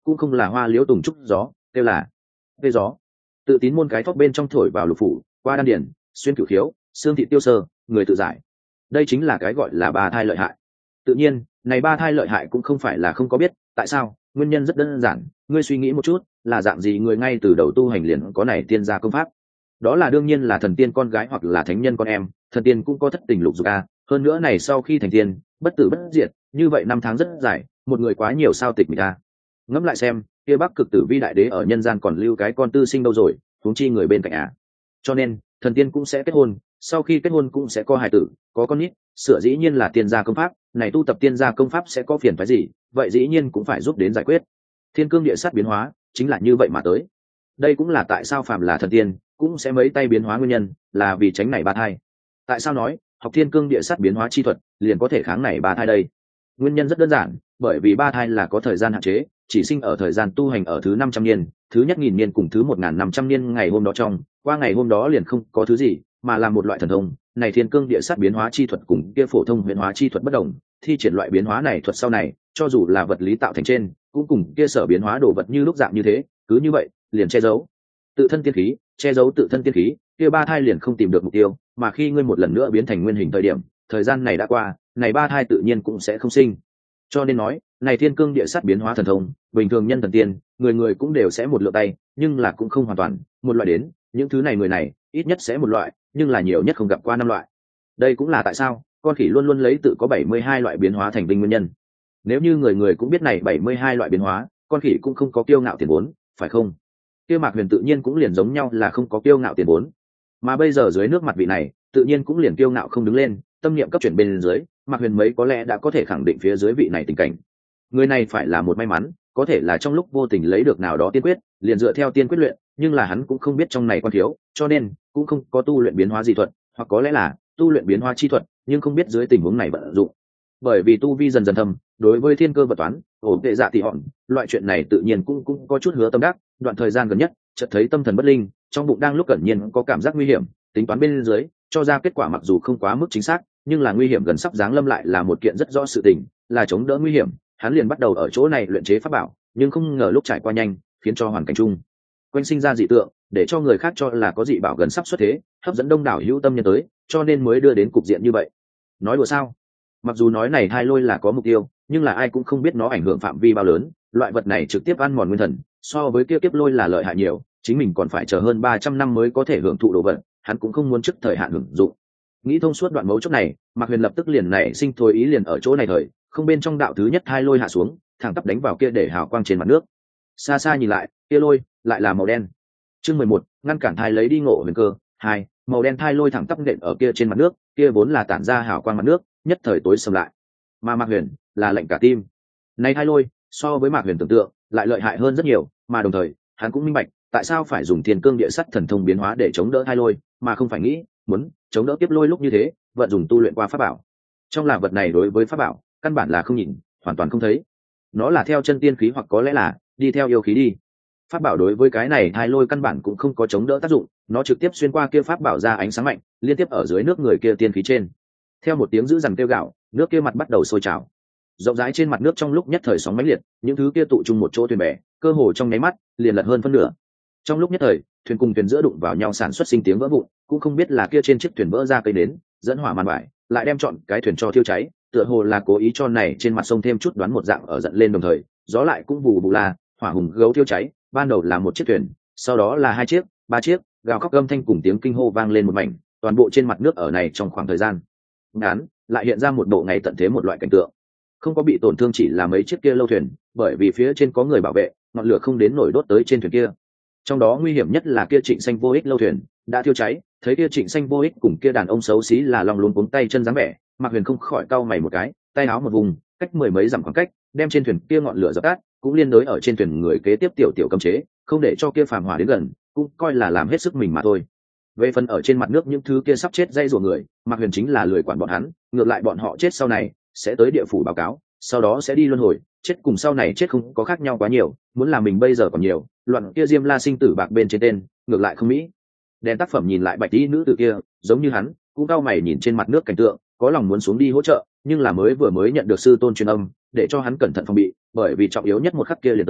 cũng không là hoa liễu tùng trúc gió, kêu là cây gió. Tự tín môn cái thóc bên trong thổi vào lục phủ, qua đan điển, xuyên cửu khiếu, xương thị tiêu sơ, người tự giải. Đây chính là cái gọi là ba thai lợi hại. Tự nhiên, này ba thai lợi hại cũng không phải là không có biết, tại sao? Nguyên nhân rất đơn giản, ngươi suy nghĩ một chút, là dạng gì người ngay từ đầu tu hành liền có này tiên gia công pháp. Đó là đương nhiên là thần tiên con gái hoặc là thánh nhân con em, thần tiên cũng có thất tình lục dục a, hơn nữa này sau khi thành tiên, bất tử bất diệt, như vậy năm tháng rất dài, một người quá nhiều sao tịch mịch a. Ngẫm lại xem, kia Bắc Cực Tử Vi đại đế ở nhân gian còn lưu cái con tư sinh đâu rồi, huống chi người bên cạnh à. Cho nên, thần tiên cũng sẽ kết hôn, sau khi kết hôn cũng sẽ có hài tử, có con nít, sửa dĩ nhiên là tiên gia công pháp, này tu tập tiên gia công pháp sẽ có phiền phức gì, vậy dĩ nhiên cũng phải giúp đến giải quyết. Thiên cương địa sát biến hóa, chính là như vậy mà tới. Đây cũng là tại sao phàm là thần tiên, cũng sẽ mấy tay biến hóa nguyên nhân, là vì tránh này ba thai. Tại sao nói, học thiên cương địa sát biến hóa chi thuật, liền có thể kháng này ba thai đây? Nguyên nhân rất đơn giản, bởi vì ba thai là có thời gian hạn chế, chỉ sinh ở thời gian tu hành ở thứ năm trăm niên, thứ nhất nghìn niên cùng thứ một nghìn năm trăm niên ngày hôm đó trong, qua ngày hôm đó liền không có thứ gì, mà là một loại thần thông, này thiên cương địa sát biến hóa chi thuật cùng kia phổ thông huyền hóa chi thuật bất đồng, thi triển loại biến hóa này thuật sau này, cho dù là vật lý tạo thành trên, cũng cùng kia sở biến hóa đồ vật như lúc dạng như thế, cứ như vậy, liền che giấu tự thân tiên khí, che giấu tự thân tiên khí, kia ba thai liền không tìm được mục tiêu, mà khi ngươi một lần nữa biến thành nguyên hình thời điểm, thời gian này đã qua, này ba thai tự nhiên cũng sẽ không sinh. Cho nên nói, này thiên cương địa sát biến hóa thần thông, bình thường nhân thần tiên, người người cũng đều sẽ một lựa tay, nhưng là cũng không hoàn toàn, một loại đến, những thứ này người này, ít nhất sẽ một loại, nhưng là nhiều nhất không gặp qua năm loại. Đây cũng là tại sao, con khỉ luôn luôn lấy tự có bảy mươi hai loại biến hóa thành vinh nguyên nhân. Nếu như người người cũng biết này bảy mươi hai loại biến hóa, con khỉ cũng không có kiêu ngạo tiền vốn, phải không? Kia Mạc Huyền tự nhiên cũng liền giống nhau là không có kiêu ngạo tiền vốn. Mà bây giờ dưới nước mặt vị này, tự nhiên cũng liền kiêu ngạo không đứng lên, tâm niệm cấp chuyển bên dưới, Mạc Huyền mấy có lẽ đã có thể khẳng định phía dưới vị này tình cảnh. Người này phải là một may mắn, có thể là trong lúc vô tình lấy được nào đó tiên quyết, liền dựa theo tiên quyết luyện, nhưng là hắn cũng không biết trong này quan thiếu, cho nên cũng không có tu luyện biến hóa gì thuật, hoặc có lẽ là tu luyện biến hóa chi thuật, nhưng không biết dưới tình huống này vận dụng. Bởi vì tu vi dần dần thâm, đối với thiên cơ vật toán, ổn tệ dạ tỷ hòn, loại chuyện này tự nhiên cũng cũng có chút hứa tâm đắc, đoạn thời gian gần nhất, chợt thấy tâm thần bất linh, trong bụng đang lúc cẩn nhiên có cảm giác nguy hiểm, tính toán bên dưới, cho ra kết quả mặc dù không quá mức chính xác, nhưng là nguy hiểm gần sắp giáng lâm lại là một kiện rất rõ sự tình, là chống đỡ nguy hiểm, hắn liền bắt đầu ở chỗ này luyện chế pháp bảo, nhưng không ngờ lúc trải qua nhanh, khiến cho hoàn cảnh chung quanh sinh ra dị tượng, để cho người khác cho là có dị bảo gần sắp xuất thế, hấp dẫn đông đảo hữu tâm nhân tới, cho nên mới đưa đến cục diện như vậy. Nói đùa sao? Mặc dù nói này hai lôi là có mục tiêu, nhưng là ai cũng không biết nó ảnh hưởng phạm vi bao lớn, loại vật này trực tiếp ăn mòn nguyên thần, so với kia kiếp lôi là lợi hại nhiều, chính mình còn phải chờ hơn ba trăm năm mới có thể hưởng thụ đồ vật, hắn cũng không muốn trước thời hạn hưởng dụng. Nghĩ thông suốt đoạn mấu chốt này, Mạc Huyền lập tức liền nảy sinh thôi ý liền ở chỗ này thời, không bên trong đạo thứ nhất hai lôi hạ xuống, thẳng tắp đánh vào kia để hào quang trên mặt nước. Xa xa nhìn lại, kia lôi lại là màu đen. Chương mười một, ngăn cản thai lấy đi ngộ huyền cơ. Hai, màu đen thai lôi thẳng tắp nện ở kia trên mặt nước, kia vốn là tản ra hào quang mặt nước, nhất thời tối sầm lại. Mà Mạc Huyền là lạnh cả tim. Này thai lôi, so với Mạc Huyền tưởng tượng, lại lợi hại hơn rất nhiều, mà đồng thời, hắn cũng minh bạch, tại sao phải dùng thiên cương địa sắt thần thông biến hóa để chống đỡ thai lôi, mà không phải nghĩ muốn chống đỡ tiếp lôi lúc như thế, vận dùng tu luyện qua pháp bảo. Trong là vật này đối với pháp bảo, căn bản là không nhìn, hoàn toàn không thấy. Nó là theo chân tiên khí hoặc có lẽ là đi theo yêu khí đi. Pháp bảo đối với cái này thai lôi căn bản cũng không có chống đỡ tác dụng, nó trực tiếp xuyên qua kia pháp bảo ra ánh sáng mạnh, liên tiếp ở dưới nước người kia tiên khí trên. Theo một tiếng dữ dằn kêu gạo, nước kia mặt bắt đầu sôi trào. Rộng rãi trên mặt nước trong lúc nhất thời sóng mãnh liệt, những thứ kia tụ chung một chỗ thuyền bè, cơ hồ trong nháy mắt liền lật hơn phân nửa. Trong lúc nhất thời, thuyền cùng thuyền giữa đụng vào nhau sản xuất sinh tiếng vỡ vụn, cũng không biết là kia trên chiếc thuyền vỡ ra cây đến, dẫn hỏa màn vải, lại đem chọn cái thuyền cho thiêu cháy, tựa hồ là cố ý cho này trên mặt sông thêm chút đoán một dạng ở giận lên đồng thời, gió lại cũng vù vù la, hỏa hùng gấu thiêu cháy, ban đầu là một chiếc thuyền, sau đó là hai chiếc, ba chiếc, gào khóc âm thanh cùng tiếng kinh hô vang lên một mảnh, toàn bộ trên mặt nước ở này trong khoảng thời gian ngắn, lại hiện ra một bộ ngày tận thế một loại cảnh tượng. Không có bị tổn thương chỉ là mấy chiếc kia lâu thuyền, bởi vì phía trên có người bảo vệ, ngọn lửa không đến nổi đốt tới trên thuyền kia. Trong đó nguy hiểm nhất là kia Trịnh Xanh vô ích lâu thuyền đã thiêu cháy, thấy kia Trịnh Xanh vô ích cùng kia đàn ông xấu xí là lòng luống cuống tay chân dáng vẻ, Mạc Huyền không khỏi cau mày một cái, tay áo một vùng, cách mười mấy dặm khoảng cách, đem trên thuyền kia ngọn lửa dập tắt, cũng liên đối ở trên thuyền người kế tiếp tiểu tiểu cấm chế, không để cho kia phàm hỏa đến gần, cũng coi là làm hết sức mình mà thôi. Về phần ở trên mặt nước những thứ kia sắp chết dây rủa người, Mạc Huyền chính là lười quản bọn hắn, ngược lại bọn họ chết sau này sẽ tới địa phủ báo cáo, sau đó sẽ đi luân hồi, chết cùng sau này chết không có khác nhau quá nhiều, muốn làm mình bây giờ còn nhiều, loạn kia Diêm La sinh tử bạc bên trên tên, ngược lại không mỹ. Đèn tác phẩm nhìn lại bạch y nữ tử kia, giống như hắn, cũng cau mày nhìn trên mặt nước cảnh tượng, có lòng muốn xuống đi hỗ trợ, nhưng là mới vừa mới nhận được sư tôn truyền âm, để cho hắn cẩn thận phòng bị, bởi vì trọng yếu nhất một khắc kia liền tới,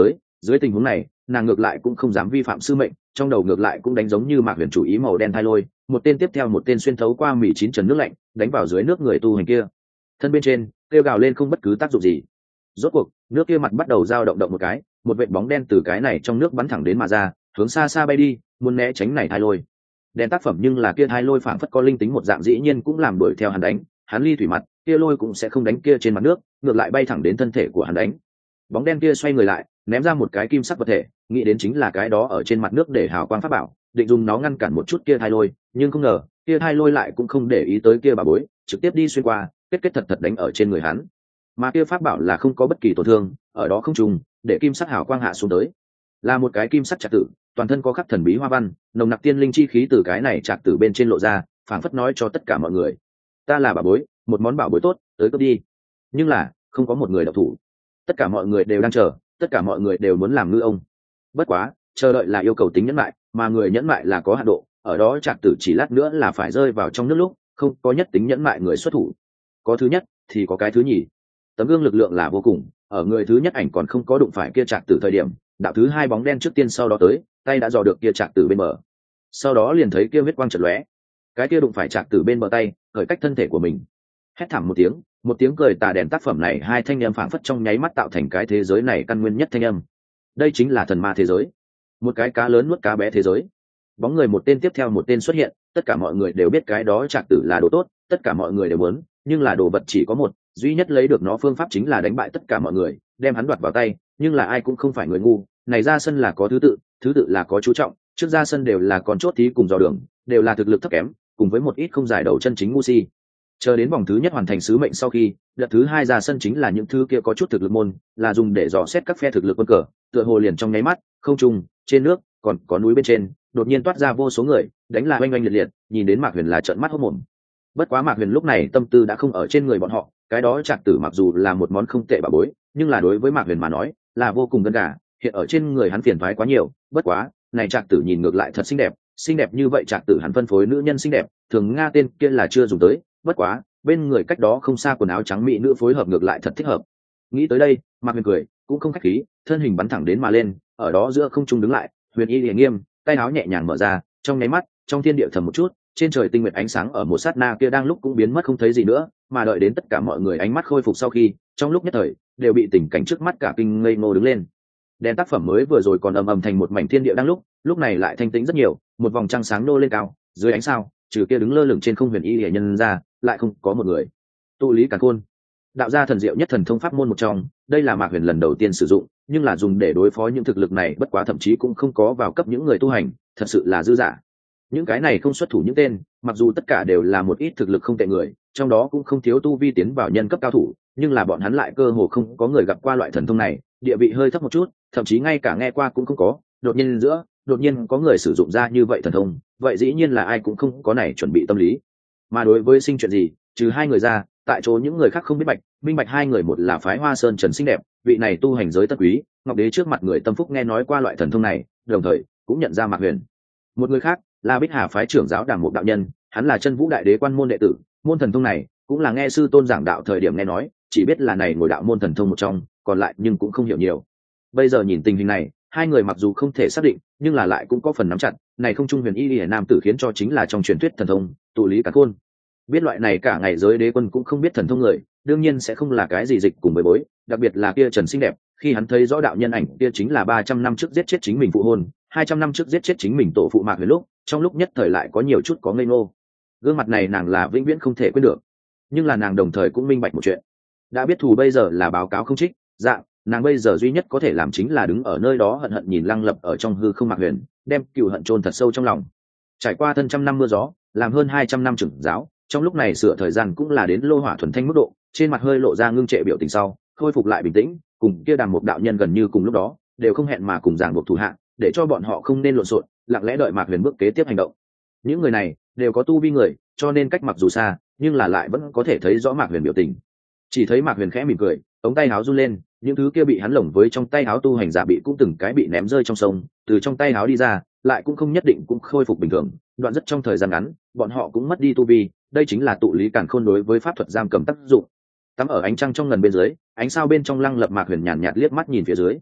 Dưới tình huống này nàng ngược lại cũng không dám vi phạm sư mệnh, trong đầu ngược lại cũng đánh giống như Mạc Huyền chủ ý màu đen thai lôi, một tên tiếp theo một tên xuyên thấu qua mì chín trần nước lạnh đánh vào dưới nước người tu hành kia. Thân bên trên kêu gào lên không bất cứ tác dụng gì. Rốt cuộc nước kia mặt bắt đầu dao động động một cái, một vệt bóng đen từ cái này trong nước bắn thẳng đến mà ra, hướng xa xa bay đi, muốn né tránh này thai lôi. Đen tác phẩm nhưng là kia thai lôi phảng phất có linh tính một dạng, dĩ nhiên cũng làm đuổi theo hắn đánh, hắn ly thủy mặt, kia lôi cũng sẽ không đánh kia trên mặt nước, ngược lại bay thẳng đến thân thể của hắn đánh. Bóng đen kia xoay người lại, ném ra một cái kim sắc vật thể, nghĩ đến chính là cái đó ở trên mặt nước để hào quang pháp bảo, định dùng nó ngăn cản một chút kia thai lôi, nhưng không ngờ kia thai lôi lại cũng không để ý tới kia bà bối, trực tiếp đi xuyên qua, kết kết thật thật đánh ở trên người hắn. Mà kia pháp bảo là không có bất kỳ tổn thương, ở đó không trùng, để kim sắc hào quang hạ xuống tới, là một cái kim sắc trạc tử, toàn thân có khắc thần bí hoa văn, nồng nặc tiên linh chi khí từ cái này trạc tử bên trên lộ ra, phảng phất nói cho tất cả mọi người, ta là bảo bối, một món bảo bối tốt, tới cướp đi. Nhưng là không có một người động thủ, tất cả mọi người đều đang chờ, tất cả mọi người đều muốn làm ngư ông. Bất quá chờ đợi là yêu cầu tính nhẫn mại, mà người nhẫn mại là có hạn độ, ở đó trạc tử chỉ lát nữa là phải rơi vào trong nước lúc, không có nhất tính nhẫn mại người xuất thủ, có thứ nhất thì có cái thứ nhì. Tấm gương lực lượng là vô cùng, ở người thứ nhất ảnh còn không có đụng phải kia trạc tử thời điểm, đạo thứ hai bóng đen trước tiên sau đó tới, tay đã dò được kia trạc tử bên bờ, sau đó liền thấy kia huyết quang chợt lóe, cái kia đụng phải trạc tử bên bờ tay khởi cách thân thể của mình. Hét thảm một tiếng, một tiếng cười tà đèn tác phẩm này hai thanh âm phảng phất trong nháy mắt tạo thành cái thế giới này căn nguyên nhất thanh âm. Đây chính là thần ma thế giới, một cái cá lớn nuốt cá bé thế giới. Bóng người một tên tiếp theo một tên xuất hiện, tất cả mọi người đều biết cái đó trạc tử là đồ tốt, tất cả mọi người đều muốn, nhưng là đồ vật chỉ có một, duy nhất lấy được nó phương pháp chính là đánh bại tất cả mọi người, đem hắn đoạt vào tay. Nhưng là ai cũng không phải người ngu, này ra sân là có thứ tự, thứ tự là có chú trọng, trước ra sân đều là con chốt thí cùng dò đường, đều là thực lực thấp kém, cùng với một ít không giải đầu chân chính ngu si. Chờ đến vòng thứ nhất hoàn thành sứ mệnh sau khi, đợt thứ hai ra sân chính là những thứ kia có chút thực lực môn, là dùng để dò xét các phe thực lực quân cờ, tựa hồ liền trong nháy mắt, không trung, trên nước, còn có núi bên trên, đột nhiên toát ra vô số người, đánh là oanh oanh liệt liệt, nhìn đến Mạc Huyền là trợn mắt hốt mồm. Bất quá Mạc Huyền lúc này tâm tư đã không ở trên người bọn họ, cái đó trạc tử mặc dù là một món không tệ bảo bối, nhưng là đối với Mạc Huyền mà nói, là vô cùng gần gà, hiện ở trên người hắn phiền toái quá nhiều. Bất quá, này trạc tử nhìn ngược lại thật xinh đẹp, xinh đẹp như vậy trạc tử hắn phân phối nữ nhân xinh đẹp, thường Nga tên kia là chưa dùng tới, bất quá, bên người cách đó không xa quần áo trắng mỹ nữ phối hợp ngược lại thật thích hợp. Nghĩ tới đây, Mạc Huyền cười, cũng không khách khí, thân hình bắn thẳng đến mà lên, ở đó giữa không trung đứng lại, huyền y liền nghiêm, tay áo nhẹ nhàng mở ra, trong nháy mắt, trong thiên địa thầm một chút, trên trời tinh nguyệt ánh sáng ở một sát na kia đang lúc cũng biến mất không thấy gì nữa, mà đợi đến tất cả mọi người ánh mắt khôi phục sau khi, trong lúc nhất thời, đều bị tình cảnh trước mắt cả kinh ngây ngô đứng lên. Đèn tác phẩm mới vừa rồi còn ầm ầm thành một mảnh thiên địa đang lúc, lúc này lại thanh tĩnh rất nhiều, một vòng trăng sáng nô lên cao, dưới ánh sao, trừ kia đứng lơ lửng trên không huyền y hệ nhân ra, lại không có một người. Tụ lý càn khôn, đạo gia thần diệu nhất thần thông pháp môn một trong, đây là Mạc Huyền lần đầu tiên sử dụng, nhưng là dùng để đối phó những thực lực này, bất quá thậm chí cũng không có vào cấp những người tu hành, thật sự là dư dả. Những cái này không xuất thủ những tên, mặc dù tất cả đều là một ít thực lực không tệ người, trong đó cũng không thiếu tu vi tiến vào nhân cấp cao thủ, nhưng là bọn hắn lại cơ hồ không có người gặp qua loại thần thông này, địa vị hơi thấp một chút, thậm chí ngay cả nghe qua cũng không có. Đột nhiên giữa, đột nhiên có người sử dụng ra như vậy thần thông, vậy dĩ nhiên là ai cũng không có này chuẩn bị tâm lý. Mà đối với sinh chuyện gì, trừ hai người ra, tại chỗ những người khác không biết bạch, minh bạch hai người, một là phái Hoa Sơn Trần xinh đẹp, vị này tu hành giới tân quý, Ngọc Đế trước mặt người tâm phúc nghe nói qua loại thần thông này, đồng thời cũng nhận ra Mạc Huyền. Một người khác là Bích Hà phái trưởng giáo Đàm Mục đạo nhân, hắn là Chân Vũ Đại Đế quan môn đệ tử, môn thần thông này cũng là nghe sư tôn giảng đạo thời điểm nghe nói, chỉ biết là này ngồi đạo môn thần thông một trong, còn lại nhưng cũng không hiểu nhiều. Bây giờ nhìn tình hình này, hai người mặc dù không thể xác định, nhưng là lại cũng có phần nắm chặt, này không trung huyền y liễu nam tử khiến cho chính là trong truyền thuyết thần thông, tụ lý càn khôn. Biết loại này cả ngày giới đế quân cũng không biết thần thông người, đương nhiên sẽ không là cái gì dịch cùng với bối, đặc biệt là kia Trần xinh đẹp, khi hắn thấy rõ đạo nhân ảnh kia chính là ba trăm năm trước giết chết chính mình phụ hôn, hai trăm năm trước giết chết chính mình tổ phụ Mạc Huyền lúc, trong lúc nhất thời lại có nhiều chút có ngây ngô. Gương mặt này nàng là vĩnh viễn không thể quên được, nhưng là nàng đồng thời cũng minh bạch một chuyện, đã biết thù bây giờ là báo cáo không trích, dạng nàng bây giờ duy nhất có thể làm chính là đứng ở nơi đó hận hận nhìn lăng lập ở trong hư không Mạc Huyền, đem cừu hận chôn thật sâu trong lòng. Trải qua thân trăm năm mưa gió, làm hơn hai trăm năm trưởng giáo, trong lúc này sửa thời gian cũng là đến lô hỏa thuần thanh mức độ, trên mặt hơi lộ ra ngưng trệ biểu tình sau, khôi phục lại bình tĩnh, cùng kia Đàm Mục đạo nhân gần như cùng lúc đó, đều không hẹn mà cùng giảng buộc thủ hạ, để cho bọn họ không nên lộn xộn, lặng lẽ đợi Mạc Huyền bước kế tiếp hành động. Những người này đều có tu vi người, cho nên cách mặc dù xa, nhưng là lại vẫn có thể thấy rõ Mạc Huyền biểu tình. Chỉ thấy Mạc Huyền khẽ mỉm cười, ống tay áo run lên, những thứ kia bị hắn lồng với trong tay áo tu hành giả bị cũng từng cái bị ném rơi trong sông, từ trong tay áo đi ra, lại cũng không nhất định cũng khôi phục bình thường, đoạn rất trong thời gian ngắn, bọn họ cũng mất đi tu vi, đây chính là tụ lý càn khôn đối với pháp thuật giam cầm tác dụng. Tắm ở ánh trăng trong ngần bên dưới, ánh sao bên trong lăng lập Mạc Huyền nhàn nhạt liếc mắt nhìn phía dưới.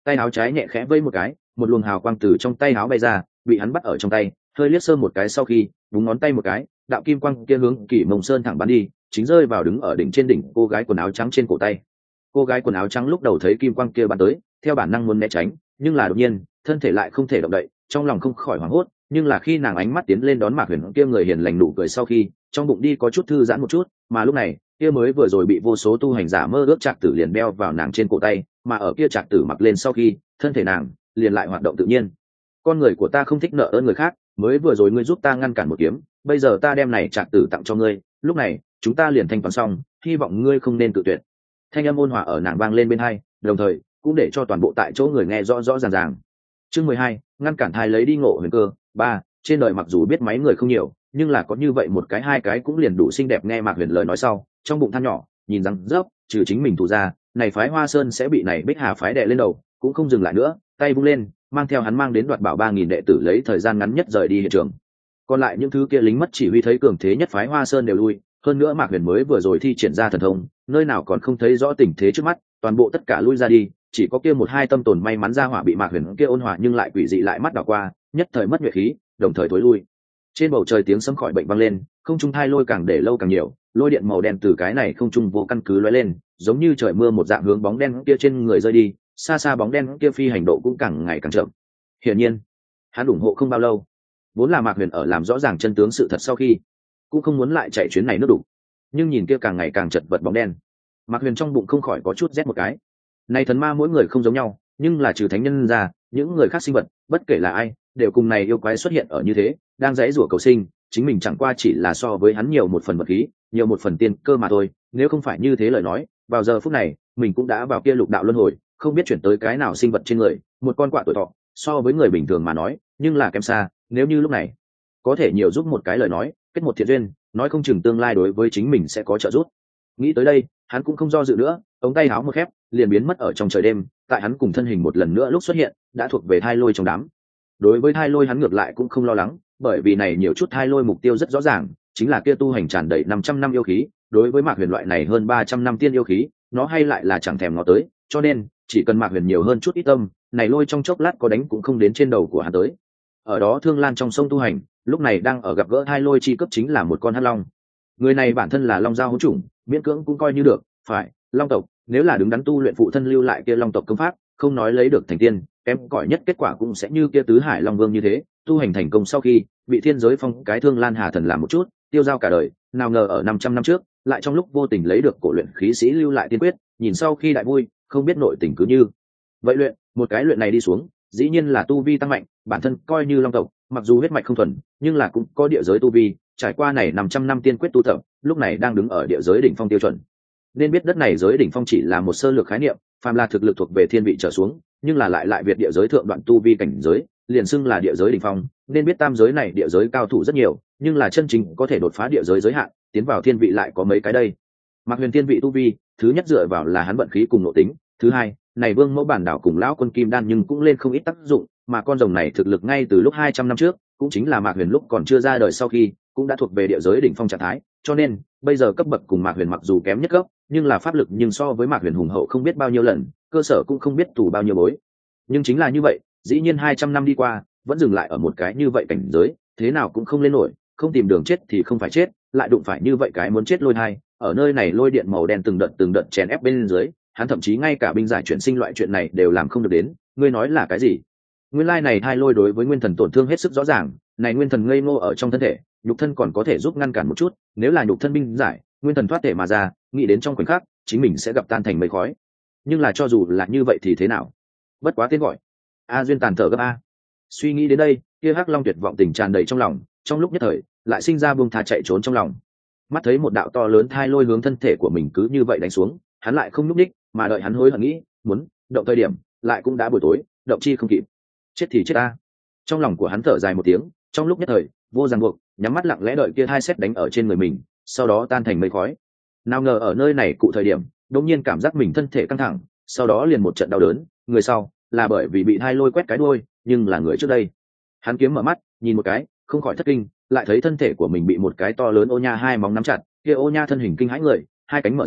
tay áo trái nhẹ khẽ vây một cái, một luồng hào quang từ trong tay áo bay ra, bị hắn bắt ở trong tay, hơi liếc sơ một cái sau khi búng ngón tay một cái, đạo kim quang kia hướng Kỷ Mông Sơn thẳng bắn đi, chính rơi vào đứng ở đỉnh trên đỉnh cô gái quần áo trắng trên cổ tay. Cô gái quần áo trắng lúc đầu thấy kim quang kia bắn tới, theo bản năng muốn né tránh, nhưng là đột nhiên thân thể lại không thể động đậy, trong lòng không khỏi hoảng hốt. Nhưng là khi nàng ánh mắt tiến lên đón Mạc Huyền kia người hiền lành nụ cười sau khi, trong bụng đi có chút thư giãn một chút, mà lúc này kia mới vừa rồi bị vô số tu hành giả mơ ước trạc tử liền đeo vào nàng trên cổ tay, mà ở kia trạc tử mặc lên sau khi, thân thể nàng liền lại hoạt động tự nhiên. Con người của ta không thích nợ ơn người khác, mới vừa rồi ngươi giúp ta ngăn cản một kiếm, bây giờ ta đem này trạc tử tặng cho ngươi, lúc này chúng ta liền thanh toán xong, hy vọng ngươi không nên tự tuyệt. Thanh âm ôn hòa ở nàng vang lên bên hai, đồng thời cũng để cho toàn bộ tại chỗ người nghe rõ rõ ràng ràng. Chương mười hai, ngăn cản thai lấy đi Ngộ Huyền Cơ. Ba, trên đời mặc dù biết máy người không nhiều, nhưng là có như vậy một cái hai cái cũng liền đủ xinh đẹp. Nghe Mạc Huyền lời nói sau, trong bụng than nhỏ, nhìn rằng dốc, trừ chính mình thủ ra, này phái Hoa Sơn sẽ bị này Bích Hà phái đè lên đầu, cũng không dừng lại nữa, tay vung lên, mang theo hắn mang đến đoạt bảo ba nghìn đệ tử lấy thời gian ngắn nhất rời đi hiện trường. Còn lại những thứ kia lính mất chỉ huy thấy cường thế nhất phái Hoa Sơn đều lui, hơn nữa Mạc Huyền mới vừa rồi thi triển ra thần thông, nơi nào còn không thấy rõ tình thế trước mắt, toàn bộ tất cả lui ra đi, chỉ có kia một hai tâm tồn may mắn ra hỏa bị Mạc Huyền kia ôn hòa nhưng lại quỷ dị lại mắt đảo qua, nhất thời mất nhuệ khí, đồng thời tối lui. Trên bầu trời tiếng sấm khỏi bệnh vang lên, không trung thai lôi càng để lâu càng nhiều, lôi điện màu đen từ cái này không trung vô căn cứ lóe lên, giống như trời mưa một dạng hướng bóng đen kia trên người rơi đi, xa xa bóng đen kia phi hành độ cũng càng ngày càng chậm. Hiển nhiên, hắn ủng hộ không bao lâu. Vốn là Mạc Huyền ở làm rõ ràng chân tướng sự thật sau khi, cũng không muốn lại chạy chuyến này nước đủ. Nhưng nhìn kia càng ngày càng chật vật bóng đen, Mạc Huyền trong bụng không khỏi có chút rét một cái. Này thần ma mỗi người không giống nhau, nhưng là trừ thánh nhân ra, những người khác sinh vật, bất kể là ai, đều cùng này yêu quái xuất hiện ở như thế, đang giãy giụa cầu sinh, chính mình chẳng qua chỉ là so với hắn nhiều một phần vật khí, nhiều một phần tiên cơ mà thôi, nếu không phải như thế lời nói, vào giờ phút này, mình cũng đã vào kia lục đạo luân hồi, không biết chuyển tới cái nào sinh vật trên người, một con quạ tuổi thọ, so với người bình thường mà nói, nhưng là kém xa, nếu như lúc này có thể nhiều giúp một cái lời nói, kết một thiện duyên, nói không chừng tương lai đối với chính mình sẽ có trợ giúp. Nghĩ tới đây, hắn cũng không do dự nữa, ống tay áo một khép, liền biến mất ở trong trời đêm, tại hắn cùng thân hình một lần nữa lúc xuất hiện, đã thuộc về thai lôi trong đám. Đối với thai lôi hắn ngược lại cũng không lo lắng, bởi vì này nhiều chút thai lôi mục tiêu rất rõ ràng, chính là kia tu hành tràn đầy năm trăm năm yêu khí, đối với Mạc Huyền loại này hơn ba trăm năm tiên yêu khí, nó hay lại là chẳng thèm ngó tới, cho nên chỉ cần Mạc Huyền nhiều hơn chút ít tâm, này lôi trong chốc lát có đánh cũng không đến trên đầu của hắn tới. Ở đó Thương Lan trong sông tu hành, lúc này đang ở gặp gỡ thai lôi chi cấp chính là một con hắc long. Người này bản thân là long giao hữu chủng, miễn cưỡng cũng coi như được, phải, long tộc, nếu là đứng đắn tu luyện phụ thân lưu lại kia long tộc công pháp, không nói lấy được thành tiên, kém cỏi nhất kết quả cũng sẽ như kia tứ hải long vương như thế, tu hành thành công sau khi bị thiên giới phong cái Thương Lan Hà thần làm một chút, tiêu dao cả đời, nào ngờ ở năm trăm năm trước, lại trong lúc vô tình lấy được cổ luyện khí sĩ lưu lại tiên quyết, nhìn sau khi đại vui, không biết nội tình cứ như vậy luyện, một cái luyện này đi xuống, dĩ nhiên là tu vi tăng mạnh, bản thân coi như long tộc, mặc dù huyết mạch không thuần, nhưng là cũng có địa giới tu vi, trải qua này năm trăm năm tiên quyết tu tập, lúc này đang đứng ở địa giới đỉnh phong tiêu chuẩn. Nên biết đất này giới đỉnh phong chỉ là một sơ lược khái niệm, phàm là thực lực thuộc về thiên vị trở xuống, nhưng là lại lại việt địa giới thượng đoạn tu vi cảnh giới, liền xưng là địa giới đỉnh phong. Nên biết tam giới này địa giới cao thủ rất nhiều, nhưng là chân chính có thể đột phá địa giới giới hạn, tiến vào thiên vị lại có mấy cái đây. Mạc Huyền thiên vị tu vi, thứ nhất dựa vào là hắn vận khí cùng nội tính, thứ hai, này Vương Mẫu bản đảo cùng lão quân kim đan nhưng cũng lên không ít tác dụng, mà con rồng này thực lực ngay từ lúc hai trăm năm trước, cũng chính là Mạc Huyền lúc còn chưa ra đời sau khi, cũng đã thuộc về địa giới đỉnh phong trạng thái, cho nên bây giờ cấp bậc cùng Mạc Huyền mặc dù kém nhất cấp, nhưng là pháp lực nhưng so với Mạc Huyền hùng hậu không biết bao nhiêu lần, cơ sở cũng không biết tù bao nhiêu bối. Nhưng chính là như vậy, dĩ nhiên hai trăm năm đi qua, vẫn dừng lại ở một cái như vậy cảnh giới, thế nào cũng không lên nổi, không tìm đường chết thì không phải chết, lại đụng phải như vậy cái muốn chết lôi hai, ở nơi này lôi điện màu đen từng đợt từng đợt chèn ép bên dưới, hắn thậm chí ngay cả binh giải chuyển sinh loại chuyện này đều làm không được đến, ngươi nói là cái gì? Nguyên lai này hai lôi đối với nguyên thần tổn thương hết sức rõ ràng, này nguyên thần ngây ngô ở trong thân thể, nhục thân còn có thể giúp ngăn cản một chút, nếu là nhục thân binh giải, nguyên thần thoát thể mà ra, nghĩ đến trong khoảnh khắc, chính mình sẽ gặp tan thành mây khói. Nhưng là cho dù là như vậy thì thế nào? Bất quá tên gọi, a duyên tàn thở gấp a. Suy nghĩ đến đây, kia hắc long tuyệt vọng tình tràn đầy trong lòng, trong lúc nhất thời, lại sinh ra buông tha chạy trốn trong lòng. Mắt thấy một đạo to lớn thai lôi hướng thân thể của mình cứ như vậy đánh xuống, hắn lại không nhúc nhích, mà đợi hắn hối hận nghĩ, muốn động thời điểm, lại cũng đã buổi tối, động chi không kịp. Chết thì chết ta. Trong lòng của hắn thở dài một tiếng, trong lúc nhất thời, vô ràng buộc, nhắm mắt lặng lẽ đợi kia hai sét đánh ở trên người mình, sau đó tan thành mây khói. Nào ngờ ở nơi này cụ thời điểm, đột nhiên cảm giác mình thân thể căng thẳng, sau đó liền một trận đau đớn, người sau là bởi vì bị hai lôi quét cái đuôi, nhưng là người trước đây. Hắn kiếm mở mắt, nhìn một cái, không khỏi thất kinh, lại thấy thân thể của mình bị một cái to lớn ô nha hai móng nắm chặt, kia ô nha thân hình kinh hãi người, hai cánh mở ra,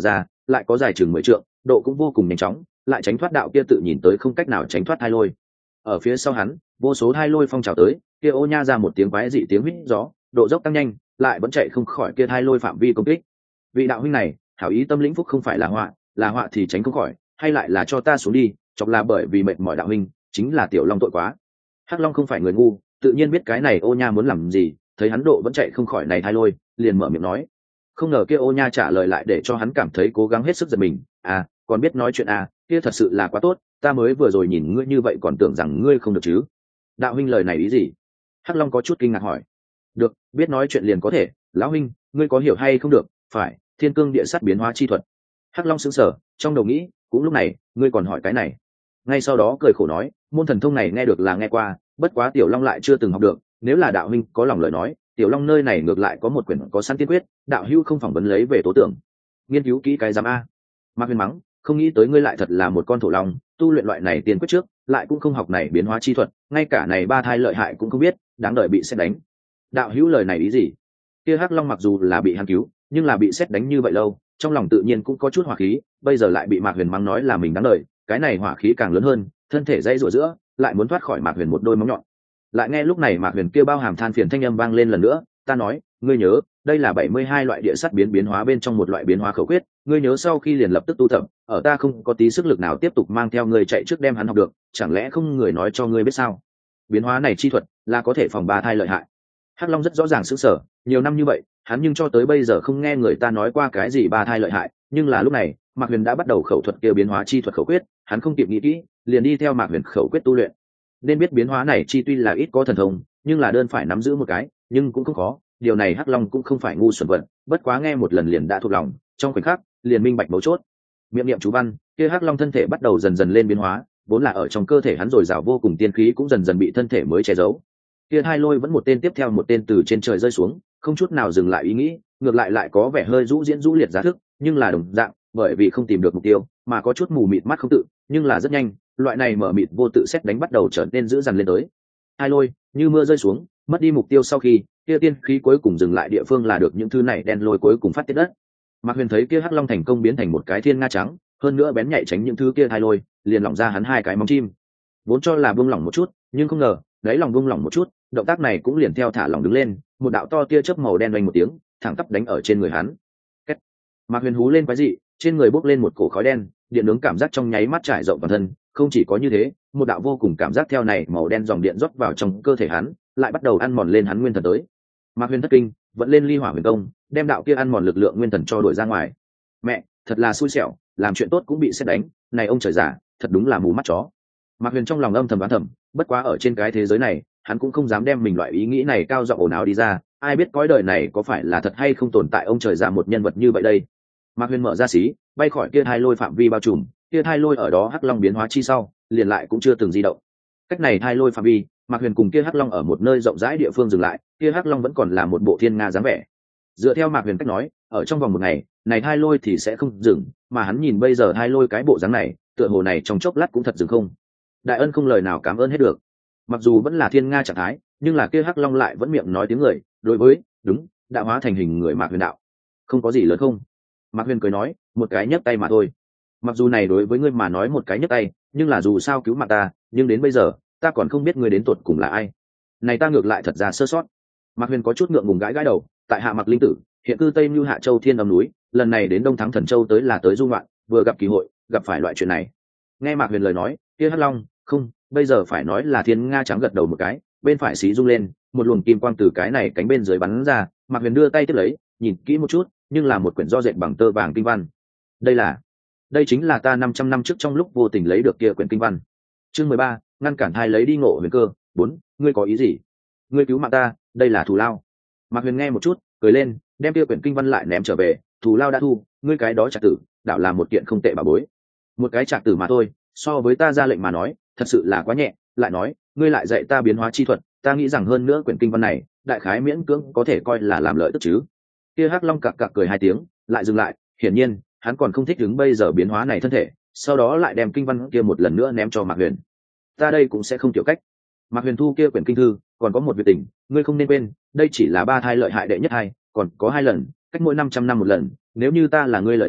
lại có dài chừng mười trượng, độ cũng vô cùng nhanh chóng, lại tránh thoát đạo kia tự nhìn tới không cách nào tránh thoát thai lôi. Ở phía sau hắn, vô số thai lôi phong trào tới, kia ô nha ra một tiếng quái dị tiếng huýt gió, độ dốc tăng nhanh, lại vẫn chạy không khỏi kia thai lôi phạm vi công kích. Vị đạo huynh này, hảo ý tâm lĩnh phúc không phải là họa, là họa thì tránh không khỏi, hay lại là cho ta xuống đi, chọc là bởi vì mệt mỏi đạo huynh, chính là tiểu long tội quá. Hắc Long không phải người ngu, tự nhiên biết cái này ô nha muốn làm gì, thấy hắn độ vẫn chạy không khỏi này thai lôi, liền mở miệng nói. Không ngờ kia ô nha trả lời lại để cho hắn cảm thấy cố gắng hết sức giật mình. À, còn biết nói chuyện à, kia thật sự là quá tốt, ta mới vừa rồi nhìn ngươi như vậy còn tưởng rằng ngươi không được chứ. Đạo huynh lời này ý gì? Hắc Long có chút kinh ngạc hỏi. Được, biết nói chuyện liền có thể, lão huynh, ngươi có hiểu hay không được? Phải, thiên cương địa sát biến hóa chi thuật. Hắc Long sững sờ, trong đầu nghĩ, cũng lúc này, ngươi còn hỏi cái này. Ngay sau đó cười khổ nói, môn thần thông này nghe được là nghe qua, bất quá tiểu long lại chưa từng học được, nếu là đạo huynh có lòng lời nói, tiểu long nơi này ngược lại có một quyển có sẵn tiên quyết, đạo hữu không phỏng vấn lấy về tố tưởng, nghiên cứu kỹ cái giám a. Mạc Huyền mắng, không nghĩ tới ngươi lại thật là một con thổ long, tu luyện loại này tiên quyết trước, lại cũng không học này biến hóa chi thuật, ngay cả này ba thai lợi hại cũng không biết, đáng đợi bị xét đánh. Đạo hữu lời này ý gì? Kia Hắc Long mặc dù là bị hắn cứu, nhưng là bị xét đánh như vậy lâu, trong lòng tự nhiên cũng có chút hỏa khí, bây giờ lại bị Mạc Huyền mắng nói là mình đáng đợi, cái này hỏa khí càng lớn hơn, thân thể dãy rủa giữa, lại muốn thoát khỏi Mạc Huyền một đôi móng nhọn. Lại nghe lúc này Mạc Huyền kêu bao hàm than phiền thanh âm vang lên lần nữa, ta nói, ngươi nhớ, đây là bảy mươi hai loại địa sắt biến biến hóa bên trong một loại biến hóa khẩu quyết, ngươi nhớ sau khi liền lập tức tu tập, ở ta không có tí sức lực nào tiếp tục mang theo ngươi chạy trước đem hắn học được, chẳng lẽ không người nói cho ngươi biết sao? Biến hóa này chi thuật là có thể phòng ba thai lợi hại. Hắc Long rất rõ ràng sững sờ, nhiều năm như vậy, hắn nhưng cho tới bây giờ không nghe người ta nói qua cái gì ba thai lợi hại, nhưng là lúc này, Mạc Huyền đã bắt đầu khẩu thuật kia biến hóa chi thuật khẩu quyết, hắn không kịp nghĩ kỹ, liền đi theo Mạc Huyền khẩu quyết tu luyện. Nên biết biến hóa này chi tuy là ít có thần thông, nhưng là đơn phải nắm giữ một cái, nhưng cũng không khó, điều này Hắc Long cũng không phải ngu xuẩn vận, bất quá nghe một lần liền đã thuộc lòng, trong khoảnh khắc, liền minh bạch mấu chốt. Miệng niệm chú văn, kia Hắc Long thân thể bắt đầu dần dần lên biến hóa, vốn là ở trong cơ thể hắn dồi dào vô cùng tiên khí cũng dần dần bị thân thể mới che giấu. Kia hai lôi vẫn một tên tiếp theo một tên từ trên trời rơi xuống, không chút nào dừng lại ý nghĩ, ngược lại lại có vẻ hơi rũ diễn rũ liệt giá thức, nhưng là đồng dạng, bởi vì không tìm được mục tiêu, mà có chút mù mịt mắt không tự, nhưng là rất nhanh, loại này mở mịt vô tự xét đánh bắt đầu trở nên dữ dằn lên tới. Hai lôi như mưa rơi xuống, mất đi mục tiêu sau khi, kia tiên khí cuối cùng dừng lại địa phương là được những thứ này đen lôi cuối cùng phát tiết đất. Mạc Huyền thấy kia Hắc Long thành công biến thành một cái thiên nga trắng, hơn nữa bén nhạy tránh những thứ kia hai lôi, liền lỏng ra hắn hai cái móng chim. Vốn cho là buông lỏng một chút, nhưng không ngờ, đấy lòng buông lỏng một chút, động tác này cũng liền theo thả lỏng đứng lên, một đạo to tia chớp màu đen vang một tiếng, thẳng tắp đánh ở trên người hắn. Két. Mạc Huyền hú lên quái dị, trên người bốc lên một cổ khói đen, điện nướng cảm giác trong nháy mắt trải rộng toàn thân, không chỉ có như thế, một đạo vô cùng cảm giác theo này màu đen dòng điện rót vào trong cơ thể hắn, lại bắt đầu ăn mòn lên hắn nguyên thần tới. Mạc Huyền thất kinh, vẫn lên ly hỏa huyền công, đem đạo kia ăn mòn lực lượng nguyên thần cho đuổi ra ngoài. Mẹ, thật là xui xẻo, làm chuyện tốt cũng bị xét đánh, này ông trời giả, thật đúng là mù mắt chó. Mạc Huyền trong lòng âm thầm đoán thầm, bất quá ở trên cái thế giới này, hắn cũng không dám đem mình loại ý nghĩ này cao giọng ồn ào đi ra, ai biết cõi đời này có phải là thật hay không tồn tại ông trời giả một nhân vật như vậy đây. Mạc Huyền mở ra xí, bay khỏi kia hai lôi phạm vi bao trùm, kia hai lôi ở đó Hắc Long biến hóa chi sau, liền lại cũng chưa từng di động. Cách này hai lôi phạm vi, Mạc Huyền cùng kia Hắc Long ở một nơi rộng rãi địa phương dừng lại, kia Hắc Long vẫn còn là một bộ thiên nga dáng vẻ. Dựa theo Mạc Huyền cách nói, ở trong vòng một ngày, này hai lôi thì sẽ không dừng, mà hắn nhìn bây giờ hai lôi cái bộ dáng này, tựa hồ này trong chốc lát cũng thật dừng không. Đại ân không lời nào cảm ơn hết được. Mặc dù vẫn là thiên nga trạng thái, nhưng là kia Hắc Long lại vẫn miệng nói tiếng người, đối với, đúng, đã hóa thành hình người Mạc Huyền đạo. Không có gì lớn không? Mạc Huyền cười nói, một cái nhấc tay mà thôi. Mặc dù này đối với ngươi mà nói một cái nhấc tay, nhưng là dù sao cứu mạng ta, nhưng đến bây giờ, ta còn không biết ngươi đến tuột cùng là ai. Này ta ngược lại thật ra sơ sót. Mạc Huyền có chút ngượng ngùng gãi gãi đầu, tại Hạ Mặc Linh Tử, hiện cư Tây Nưu Hạ Châu Thiên Âm núi, lần này đến Đông Thắng Thần Châu tới là tới du ngoạn, vừa gặp kỳ hội, gặp phải loại chuyện này. Nghe Mạc Huyền lời nói, kia Hắc Long, không, bây giờ phải nói là thiên nga trắng gật đầu một cái, bên phải xí rung lên, một luồng kim quang từ cái này cánh bên dưới bắn ra, Mạc Huyền đưa tay tiếp lấy, nhìn kỹ một chút, nhưng là một quyển do dệt bằng tơ vàng kinh văn. Đây là, đây chính là ta năm trăm năm trước trong lúc vô tình lấy được kia quyển kinh văn. Chương mười ba, ngăn cản hai lấy đi ngộ huyền cơ. Bốn, ngươi có ý gì? Ngươi cứu mạng ta, đây là thù lao. Mạc Huyền nghe một chút, cười lên, đem kia quyển kinh văn lại ném trở về, thù lao đã thu, ngươi cái đó trạc tử, đạo là một kiện không tệ bà bối. Một cái trạc tử mà thôi, so với ta ra lệnh mà nói, thật sự là quá nhẹ. Lại nói, ngươi lại dạy ta biến hóa chi thuật, ta nghĩ rằng hơn nữa quyển kinh văn này, đại khái miễn cưỡng có thể coi là làm lợi tức chứ. Kia Hắc Long cặc cặc cười hai tiếng, lại dừng lại, hiển nhiên, hắn còn không thích đứng bây giờ biến hóa này thân thể, sau đó lại đem kinh văn kia một lần nữa ném cho Mạc Huyền. Ta đây cũng sẽ không tiểu cách. Mạc Huyền thu kia quyển kinh thư, còn có một việc tình, ngươi không nên quên, đây chỉ là ba thai lợi hại đệ nhất hai, còn có hai lần, cách mỗi năm trăm năm một lần, nếu như ta là ngươi lời nói,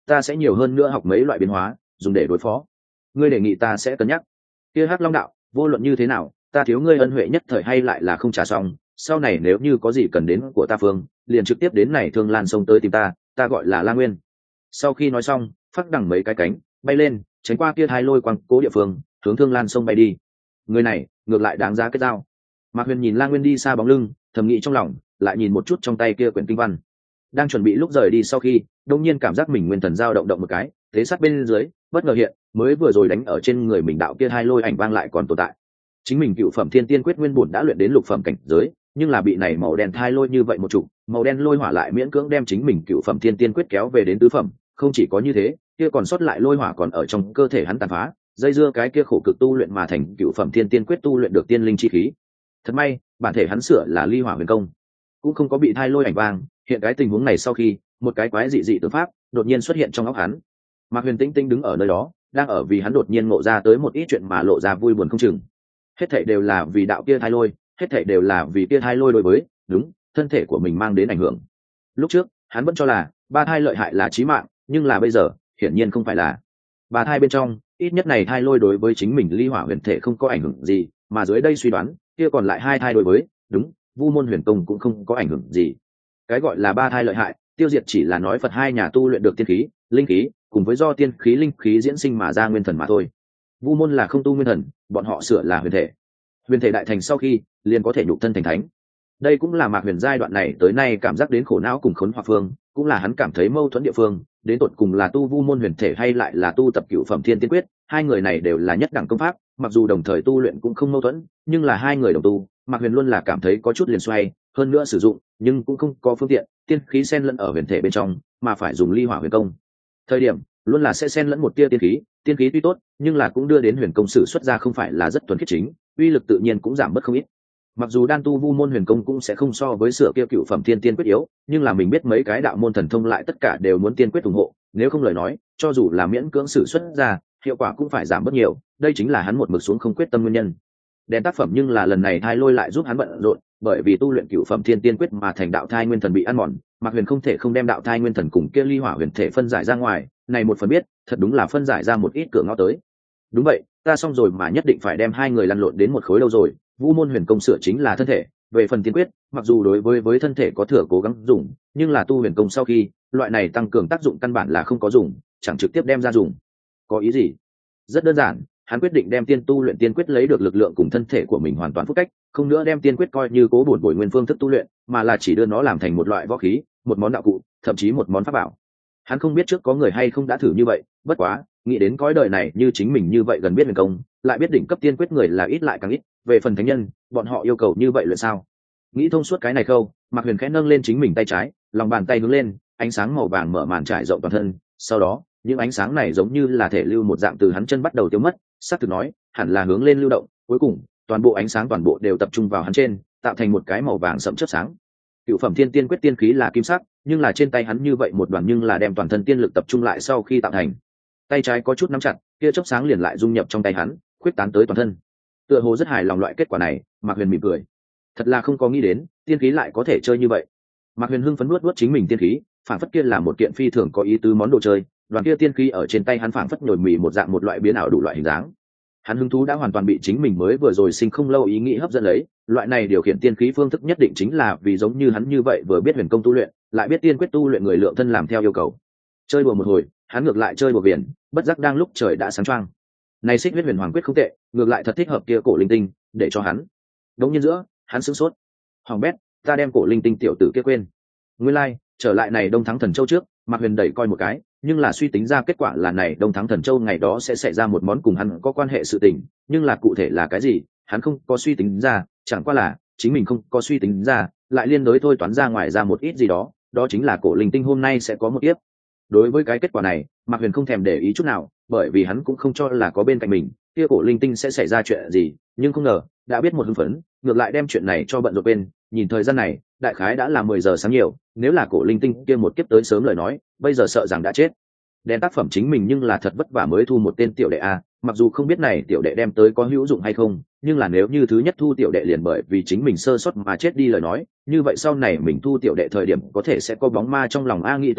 ta sẽ nhiều hơn nữa học mấy loại biến hóa dùng để đối phó. Ngươi đề nghị ta sẽ cân nhắc. Kia Hắc Long đạo, vô luận như thế nào, ta thiếu ngươi ân huệ nhất thời hay lại là không trả xong, sau này nếu như có gì cần đến của ta phương, liền trực tiếp đến này Thương Lan sông tới tìm ta, ta gọi là La Nguyên. Sau khi nói xong, phắc đằng mấy cái cánh bay lên, tránh qua kia hai lôi quang cố địa phương, hướng Thương Lan sông bay đi. Người này ngược lại đáng giá kết giao. Mạc Huyền nhìn La Nguyên đi xa bóng lưng, thầm nghĩ trong lòng, lại nhìn một chút trong tay kia quyển kinh văn. Đang chuẩn bị lúc rời đi sau khi, đột nhiên cảm giác mình nguyên thần dao động động một cái, thế sát bên dưới, bất ngờ hiện, mới vừa rồi đánh ở trên người mình đạo kia hai lôi ảnh vang lại còn tồn tại. Chính mình cựu phẩm thiên tiên quyết nguyên bổn đã luyện đến lục phẩm cảnh giới, nhưng là bị này màu đen thai lôi như vậy một chủ, màu đen lôi hỏa lại miễn cưỡng đem chính mình cựu phẩm thiên tiên quyết kéo về đến tứ phẩm. Không chỉ có như thế, kia còn sót lại lôi hỏa còn ở trong cơ thể hắn tàn phá, dây dưa cái kia khổ cực tu luyện mà thành cựu phẩm thiên tiên quyết tu luyện được tiên linh chi khí. Thật may, bản thể hắn sửa là ly hỏa huyền công, cũng không có bị thai lôi ảnh vang. Hiện cái tình huống này sau khi, một cái quái dị dị tự pháp đột nhiên xuất hiện trong óc hắn. Mạc Huyền tĩnh tĩnh đứng ở nơi đó, đang ở vì hắn đột nhiên ngộ ra tới một ít chuyện mà lộ ra vui buồn không chừng. Hết thảy đều là vì đạo kia thai lôi, hết thảy đều là vì kia thai lôi đối với, đúng, thân thể của mình mang đến ảnh hưởng. Lúc trước, hắn vẫn cho là ba thai lợi hại là chí mạng, nhưng là bây giờ, hiển nhiên không phải là. Ba thai bên trong, ít nhất này thai lôi đối với chính mình ly hỏa huyền thể không có ảnh hưởng gì, mà dưới đây suy đoán, kia còn lại hai thai đối với, đúng, Vu môn huyền công cũng không có ảnh hưởng gì. Cái gọi là ba thai lợi hại, tiêu diệt chỉ là nói Phật hai nhà tu luyện được tiên khí, linh khí, cùng với do tiên khí linh khí diễn sinh mà ra nguyên thần mà thôi. Vu môn là không tu nguyên thần, bọn họ sửa là huyền thể. Huyền thể đại thành sau khi, liền có thể nhục thân thành thánh. Đây cũng là Mạc Huyền giai đoạn này tới nay cảm giác đến khổ não cùng khốn hoặc phương, cũng là hắn cảm thấy mâu thuẫn địa phương, đến tột cùng là tu Vu môn huyền thể hay lại là tu tập cửu phẩm thiên tiên quyết, hai người này đều là nhất đẳng công pháp, mặc dù đồng thời tu luyện cũng không mâu thuẫn, nhưng là hai người đồng tu, Mạc Huyền luôn là cảm thấy có chút liền xoay, hơn nữa sử dụng, nhưng cũng không có phương tiện, tiên khí xen lẫn ở huyền thể bên trong, mà phải dùng ly hỏa huyền công. Thời điểm, luôn là sẽ xen lẫn một tia tiên khí, tiên khí tuy tốt, nhưng là cũng đưa đến huyền công sử xuất ra không phải là rất thuần khiết chính, uy lực tự nhiên cũng giảm bớt không ít. Mặc dù đan tu Vu môn huyền công cũng sẽ không so với sửa kia cựu phẩm thiên tiên quyết yếu, nhưng là mình biết mấy cái đạo môn thần thông lại tất cả đều muốn tiên quyết ủng hộ, nếu không lời nói, cho dù là miễn cưỡng sử xuất ra, hiệu quả cũng phải giảm bớt nhiều, đây chính là hắn một mực xuống không quyết tâm nguyên nhân. Đèn tác phẩm nhưng là lần này thai lôi lại giúp hắn bận rộn, bởi vì tu luyện cựu phẩm thiên tiên quyết mà thành đạo thai nguyên thần bị ăn mòn, Mạc Huyền không thể không đem đạo thai nguyên thần cùng kia ly hỏa huyền thể phân giải ra ngoài, này một phần biết, thật đúng là phân giải ra một ít cửa ngõ tới. Đúng vậy, ta xong rồi mà nhất định phải đem hai người lăn lộn đến một khối lâu rồi. Vu môn huyền công sửa chính là thân thể, về phần tiên quyết, mặc dù đối với với thân thể có thừa cố gắng dùng, nhưng là tu huyền công sau khi, loại này tăng cường tác dụng căn bản là không có dùng, chẳng trực tiếp đem ra dùng. Có ý gì? Rất đơn giản, hắn quyết định đem tiên tu luyện tiên quyết lấy được lực lượng cùng thân thể của mình hoàn toàn phúc cách, không nữa đem tiên quyết coi như cố bổn bồi nguyên phương thức tu luyện, mà là chỉ đưa nó làm thành một loại võ khí, một món đạo cụ, thậm chí một món pháp bảo. Hắn không biết trước có người hay không đã thử như vậy, bất quá, nghĩ đến cõi đời này như chính mình như vậy gần biết huyền công, lại biết đỉnh cấp tiên quyết người là ít lại càng ít, về phần thánh nhân, bọn họ yêu cầu như vậy luyện sao? Nghĩ thông suốt cái này khâu, Mạc Huyền khẽ nâng lên chính mình tay trái, lòng bàn tay hướng lên, ánh sáng màu vàng mở màn trải rộng toàn thân, sau đó, những ánh sáng này giống như là thể lưu một dạng từ hắn chân bắt đầu tiêu mất, sát thực nói, hẳn là hướng lên lưu động, cuối cùng, toàn bộ ánh sáng toàn bộ đều tập trung vào hắn trên, tạo thành một cái màu vàng sẫm chớp sáng. Cựu phẩm thiên tiên quyết tiên khí là kim sắc, nhưng là trên tay hắn như vậy một đoàn nhưng là đem toàn thân tiên lực tập trung lại sau khi tạo thành. Tay trái có chút nắm chặt, kia chớp sáng liền lại dung nhập trong tay hắn, khuyết tán tới toàn thân. Tựa hồ rất hài lòng loại kết quả này, Mạc Huyền mỉm cười. Thật là không có nghĩ đến, tiên khí lại có thể chơi như vậy. Mạc Huyền hưng phấn nuốt nuốt chính mình tiên khí, phản phất kia là một kiện phi thường có ý tứ món đồ chơi, đoàn kia tiên khí ở trên tay hắn phản phất nhồi mì một dạng một loại biến ảo đủ loại hình dáng. Hắn hứng thú đã hoàn toàn bị chính mình mới vừa rồi sinh không lâu ý nghĩ hấp dẫn lấy, loại này điều khiển tiên khí phương thức nhất định chính là vì giống như hắn như vậy vừa biết huyền công tu luyện, lại biết tiên quyết tu luyện người lượng thân làm theo yêu cầu. Chơi đùa một hồi, hắn ngược lại chơi đùa biển, bất giác đang lúc trời đã sáng choang. Này xích huyết huyền hoàng quyết không tệ, ngược lại thật thích hợp kia cổ linh tinh, để cho hắn. Đống nhiên giữa, hắn sửng sốt. Hoàng bét, ta đem cổ linh tinh tiểu tử kia quên. Nguyên lai, like, trở lại này Đông Thắng Thần Châu trước, Mạc Huyền đẩy coi một cái, nhưng là suy tính ra kết quả là này Đông Thắng Thần Châu ngày đó sẽ xảy ra một món cùng hắn có quan hệ sự tình, nhưng là cụ thể là cái gì, hắn không có suy tính ra, chẳng qua là chính mình không có suy tính ra, lại liên đối thôi toán ra ngoài ra một ít gì đó, đó chính là cổ linh tinh hôm nay sẽ có một tiếp. Đối với cái kết quả này, Mạc Huyền không thèm để ý chút nào, bởi vì hắn cũng không cho là có bên cạnh mình, kia cổ linh tinh sẽ xảy ra chuyện gì, nhưng không ngờ, đã biết một hưng phấn, ngược lại đem chuyện này cho bận rộn bên, nhìn thời gian này, đại khái đã là mười giờ sáng nhiều, nếu là cổ linh tinh kia một kiếp tới sớm lời nói, bây giờ sợ rằng đã chết. Đèn tác phẩm chính mình nhưng là thật vất vả mới thu một tên tiểu đệ a, mặc dù không biết này tiểu đệ đem tới có hữu dụng hay không, nhưng là nếu như thứ nhất thu tiểu đệ liền bởi vì chính mình sơ suất mà chết đi lời nói, như vậy sau này mình thu tiểu đệ thời điểm có thể sẽ có bóng ma trong lòng a. Nghĩ tới đây,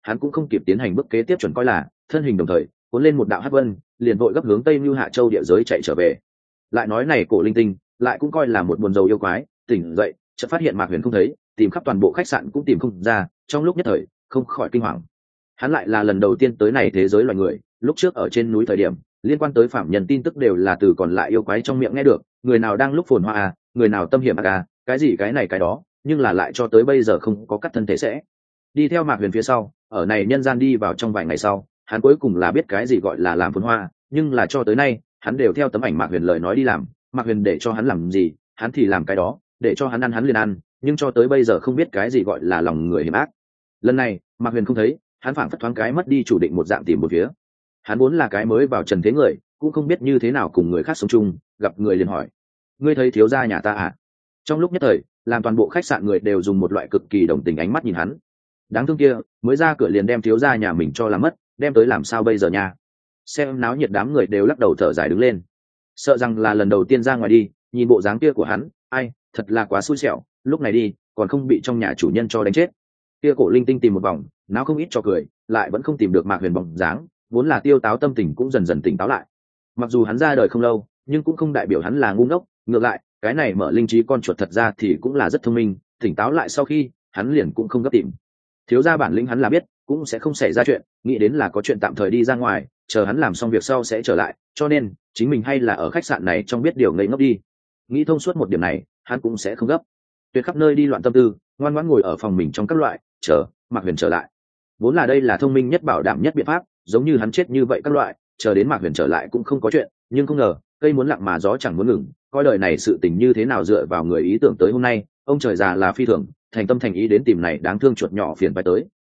hắn cũng không kịp tiến hành bước kế tiếp chuẩn coi là thân hình đồng thời cuốn lên một đạo hắc vân, liền vội gấp hướng tây Nưu Hạ Châu địa giới chạy trở về. Lại nói này cổ linh tinh lại cũng coi là một buồn rầu yêu quái, tỉnh dậy chợt phát hiện Mạc Huyền không thấy, tìm khắp toàn bộ khách sạn cũng tìm không ra, trong lúc nhất thời không khỏi kinh hoàng. Hắn lại là lần đầu tiên tới này thế giới loài người, lúc trước ở trên núi thời điểm liên quan tới phạm nhân tin tức đều là từ còn lại yêu quái trong miệng nghe được, người nào đang lúc phồn hoa à, người nào tâm hiểm à, cái gì cái này cái đó, nhưng là lại cho tới bây giờ không có cắt thân thể sẽ đi theo Mạc Huyền phía sau. Ở này nhân gian đi vào trong vài ngày sau, hắn cuối cùng là biết cái gì gọi là làm phồn hoa, nhưng là cho tới nay hắn đều theo tấm ảnh Mạc Huyền lời nói đi làm. Mạc Huyền để cho hắn làm gì hắn thì làm cái đó, để cho hắn ăn hắn liền ăn, nhưng cho tới bây giờ không biết cái gì gọi là lòng người hiểm ác. Lần này Mạc Huyền không thấy, hắn phảng phất thoáng cái mất đi chủ định một dạng tìm một phía. Hắn vốn là cái mới vào trần thế người, cũng không biết như thế nào cùng người khác sống chung, gặp người liền hỏi: ngươi thấy thiếu gia nhà ta à? Trong lúc nhất thời làm toàn bộ khách sạn người đều dùng một loại cực kỳ đồng tình ánh mắt nhìn hắn. Đáng thương kia, mới ra cửa liền đem thiếu gia nhà mình cho làm mất, đem tới làm sao bây giờ nha. Xem náo nhiệt đám người đều lắc đầu thở dài đứng lên, sợ rằng là lần đầu tiên ra ngoài đi, nhìn bộ dáng kia của hắn, ai thật là quá xui xẻo, lúc này đi còn không bị trong nhà chủ nhân cho đánh chết. Kia cổ linh tinh tìm một vòng náo không ít cho cười, lại vẫn không tìm được Mạc Huyền bóng dáng, vốn là tiêu táo tâm tình cũng dần dần tỉnh táo lại. Mặc dù hắn ra đời không lâu, nhưng cũng không đại biểu hắn là ngu ngốc, ngược lại cái này mở linh trí con chuột thật ra thì cũng là rất thông minh. Tỉnh táo lại sau khi, hắn liền cũng không gấp tìm thiếu gia bản lĩnh, hắn là biết cũng sẽ không xảy ra chuyện, nghĩ đến là có chuyện tạm thời đi ra ngoài, chờ hắn làm xong việc sau sẽ trở lại, cho nên chính mình hay là ở khách sạn này trong biết điều ngây ngốc đi. Nghĩ thông suốt một điểm này, hắn cũng sẽ không gấp, tuyệt khắp nơi đi loạn tâm tư, ngoan ngoãn ngồi ở phòng mình trong các loại chờ Mạc Huyền trở lại. Vốn là đây là thông minh nhất bảo đảm nhất biện pháp, giống như hắn chết như vậy các loại chờ đến Mạc Huyền trở lại cũng không có chuyện, nhưng không ngờ cây muốn lặng mà gió chẳng muốn ngừng, coi đời này sự tình như thế nào dựa vào người ý tưởng tới hôm nay, ông trời già là phi thường thành tâm thành ý đến tìm này đáng thương chuột nhỏ phiền phải tới.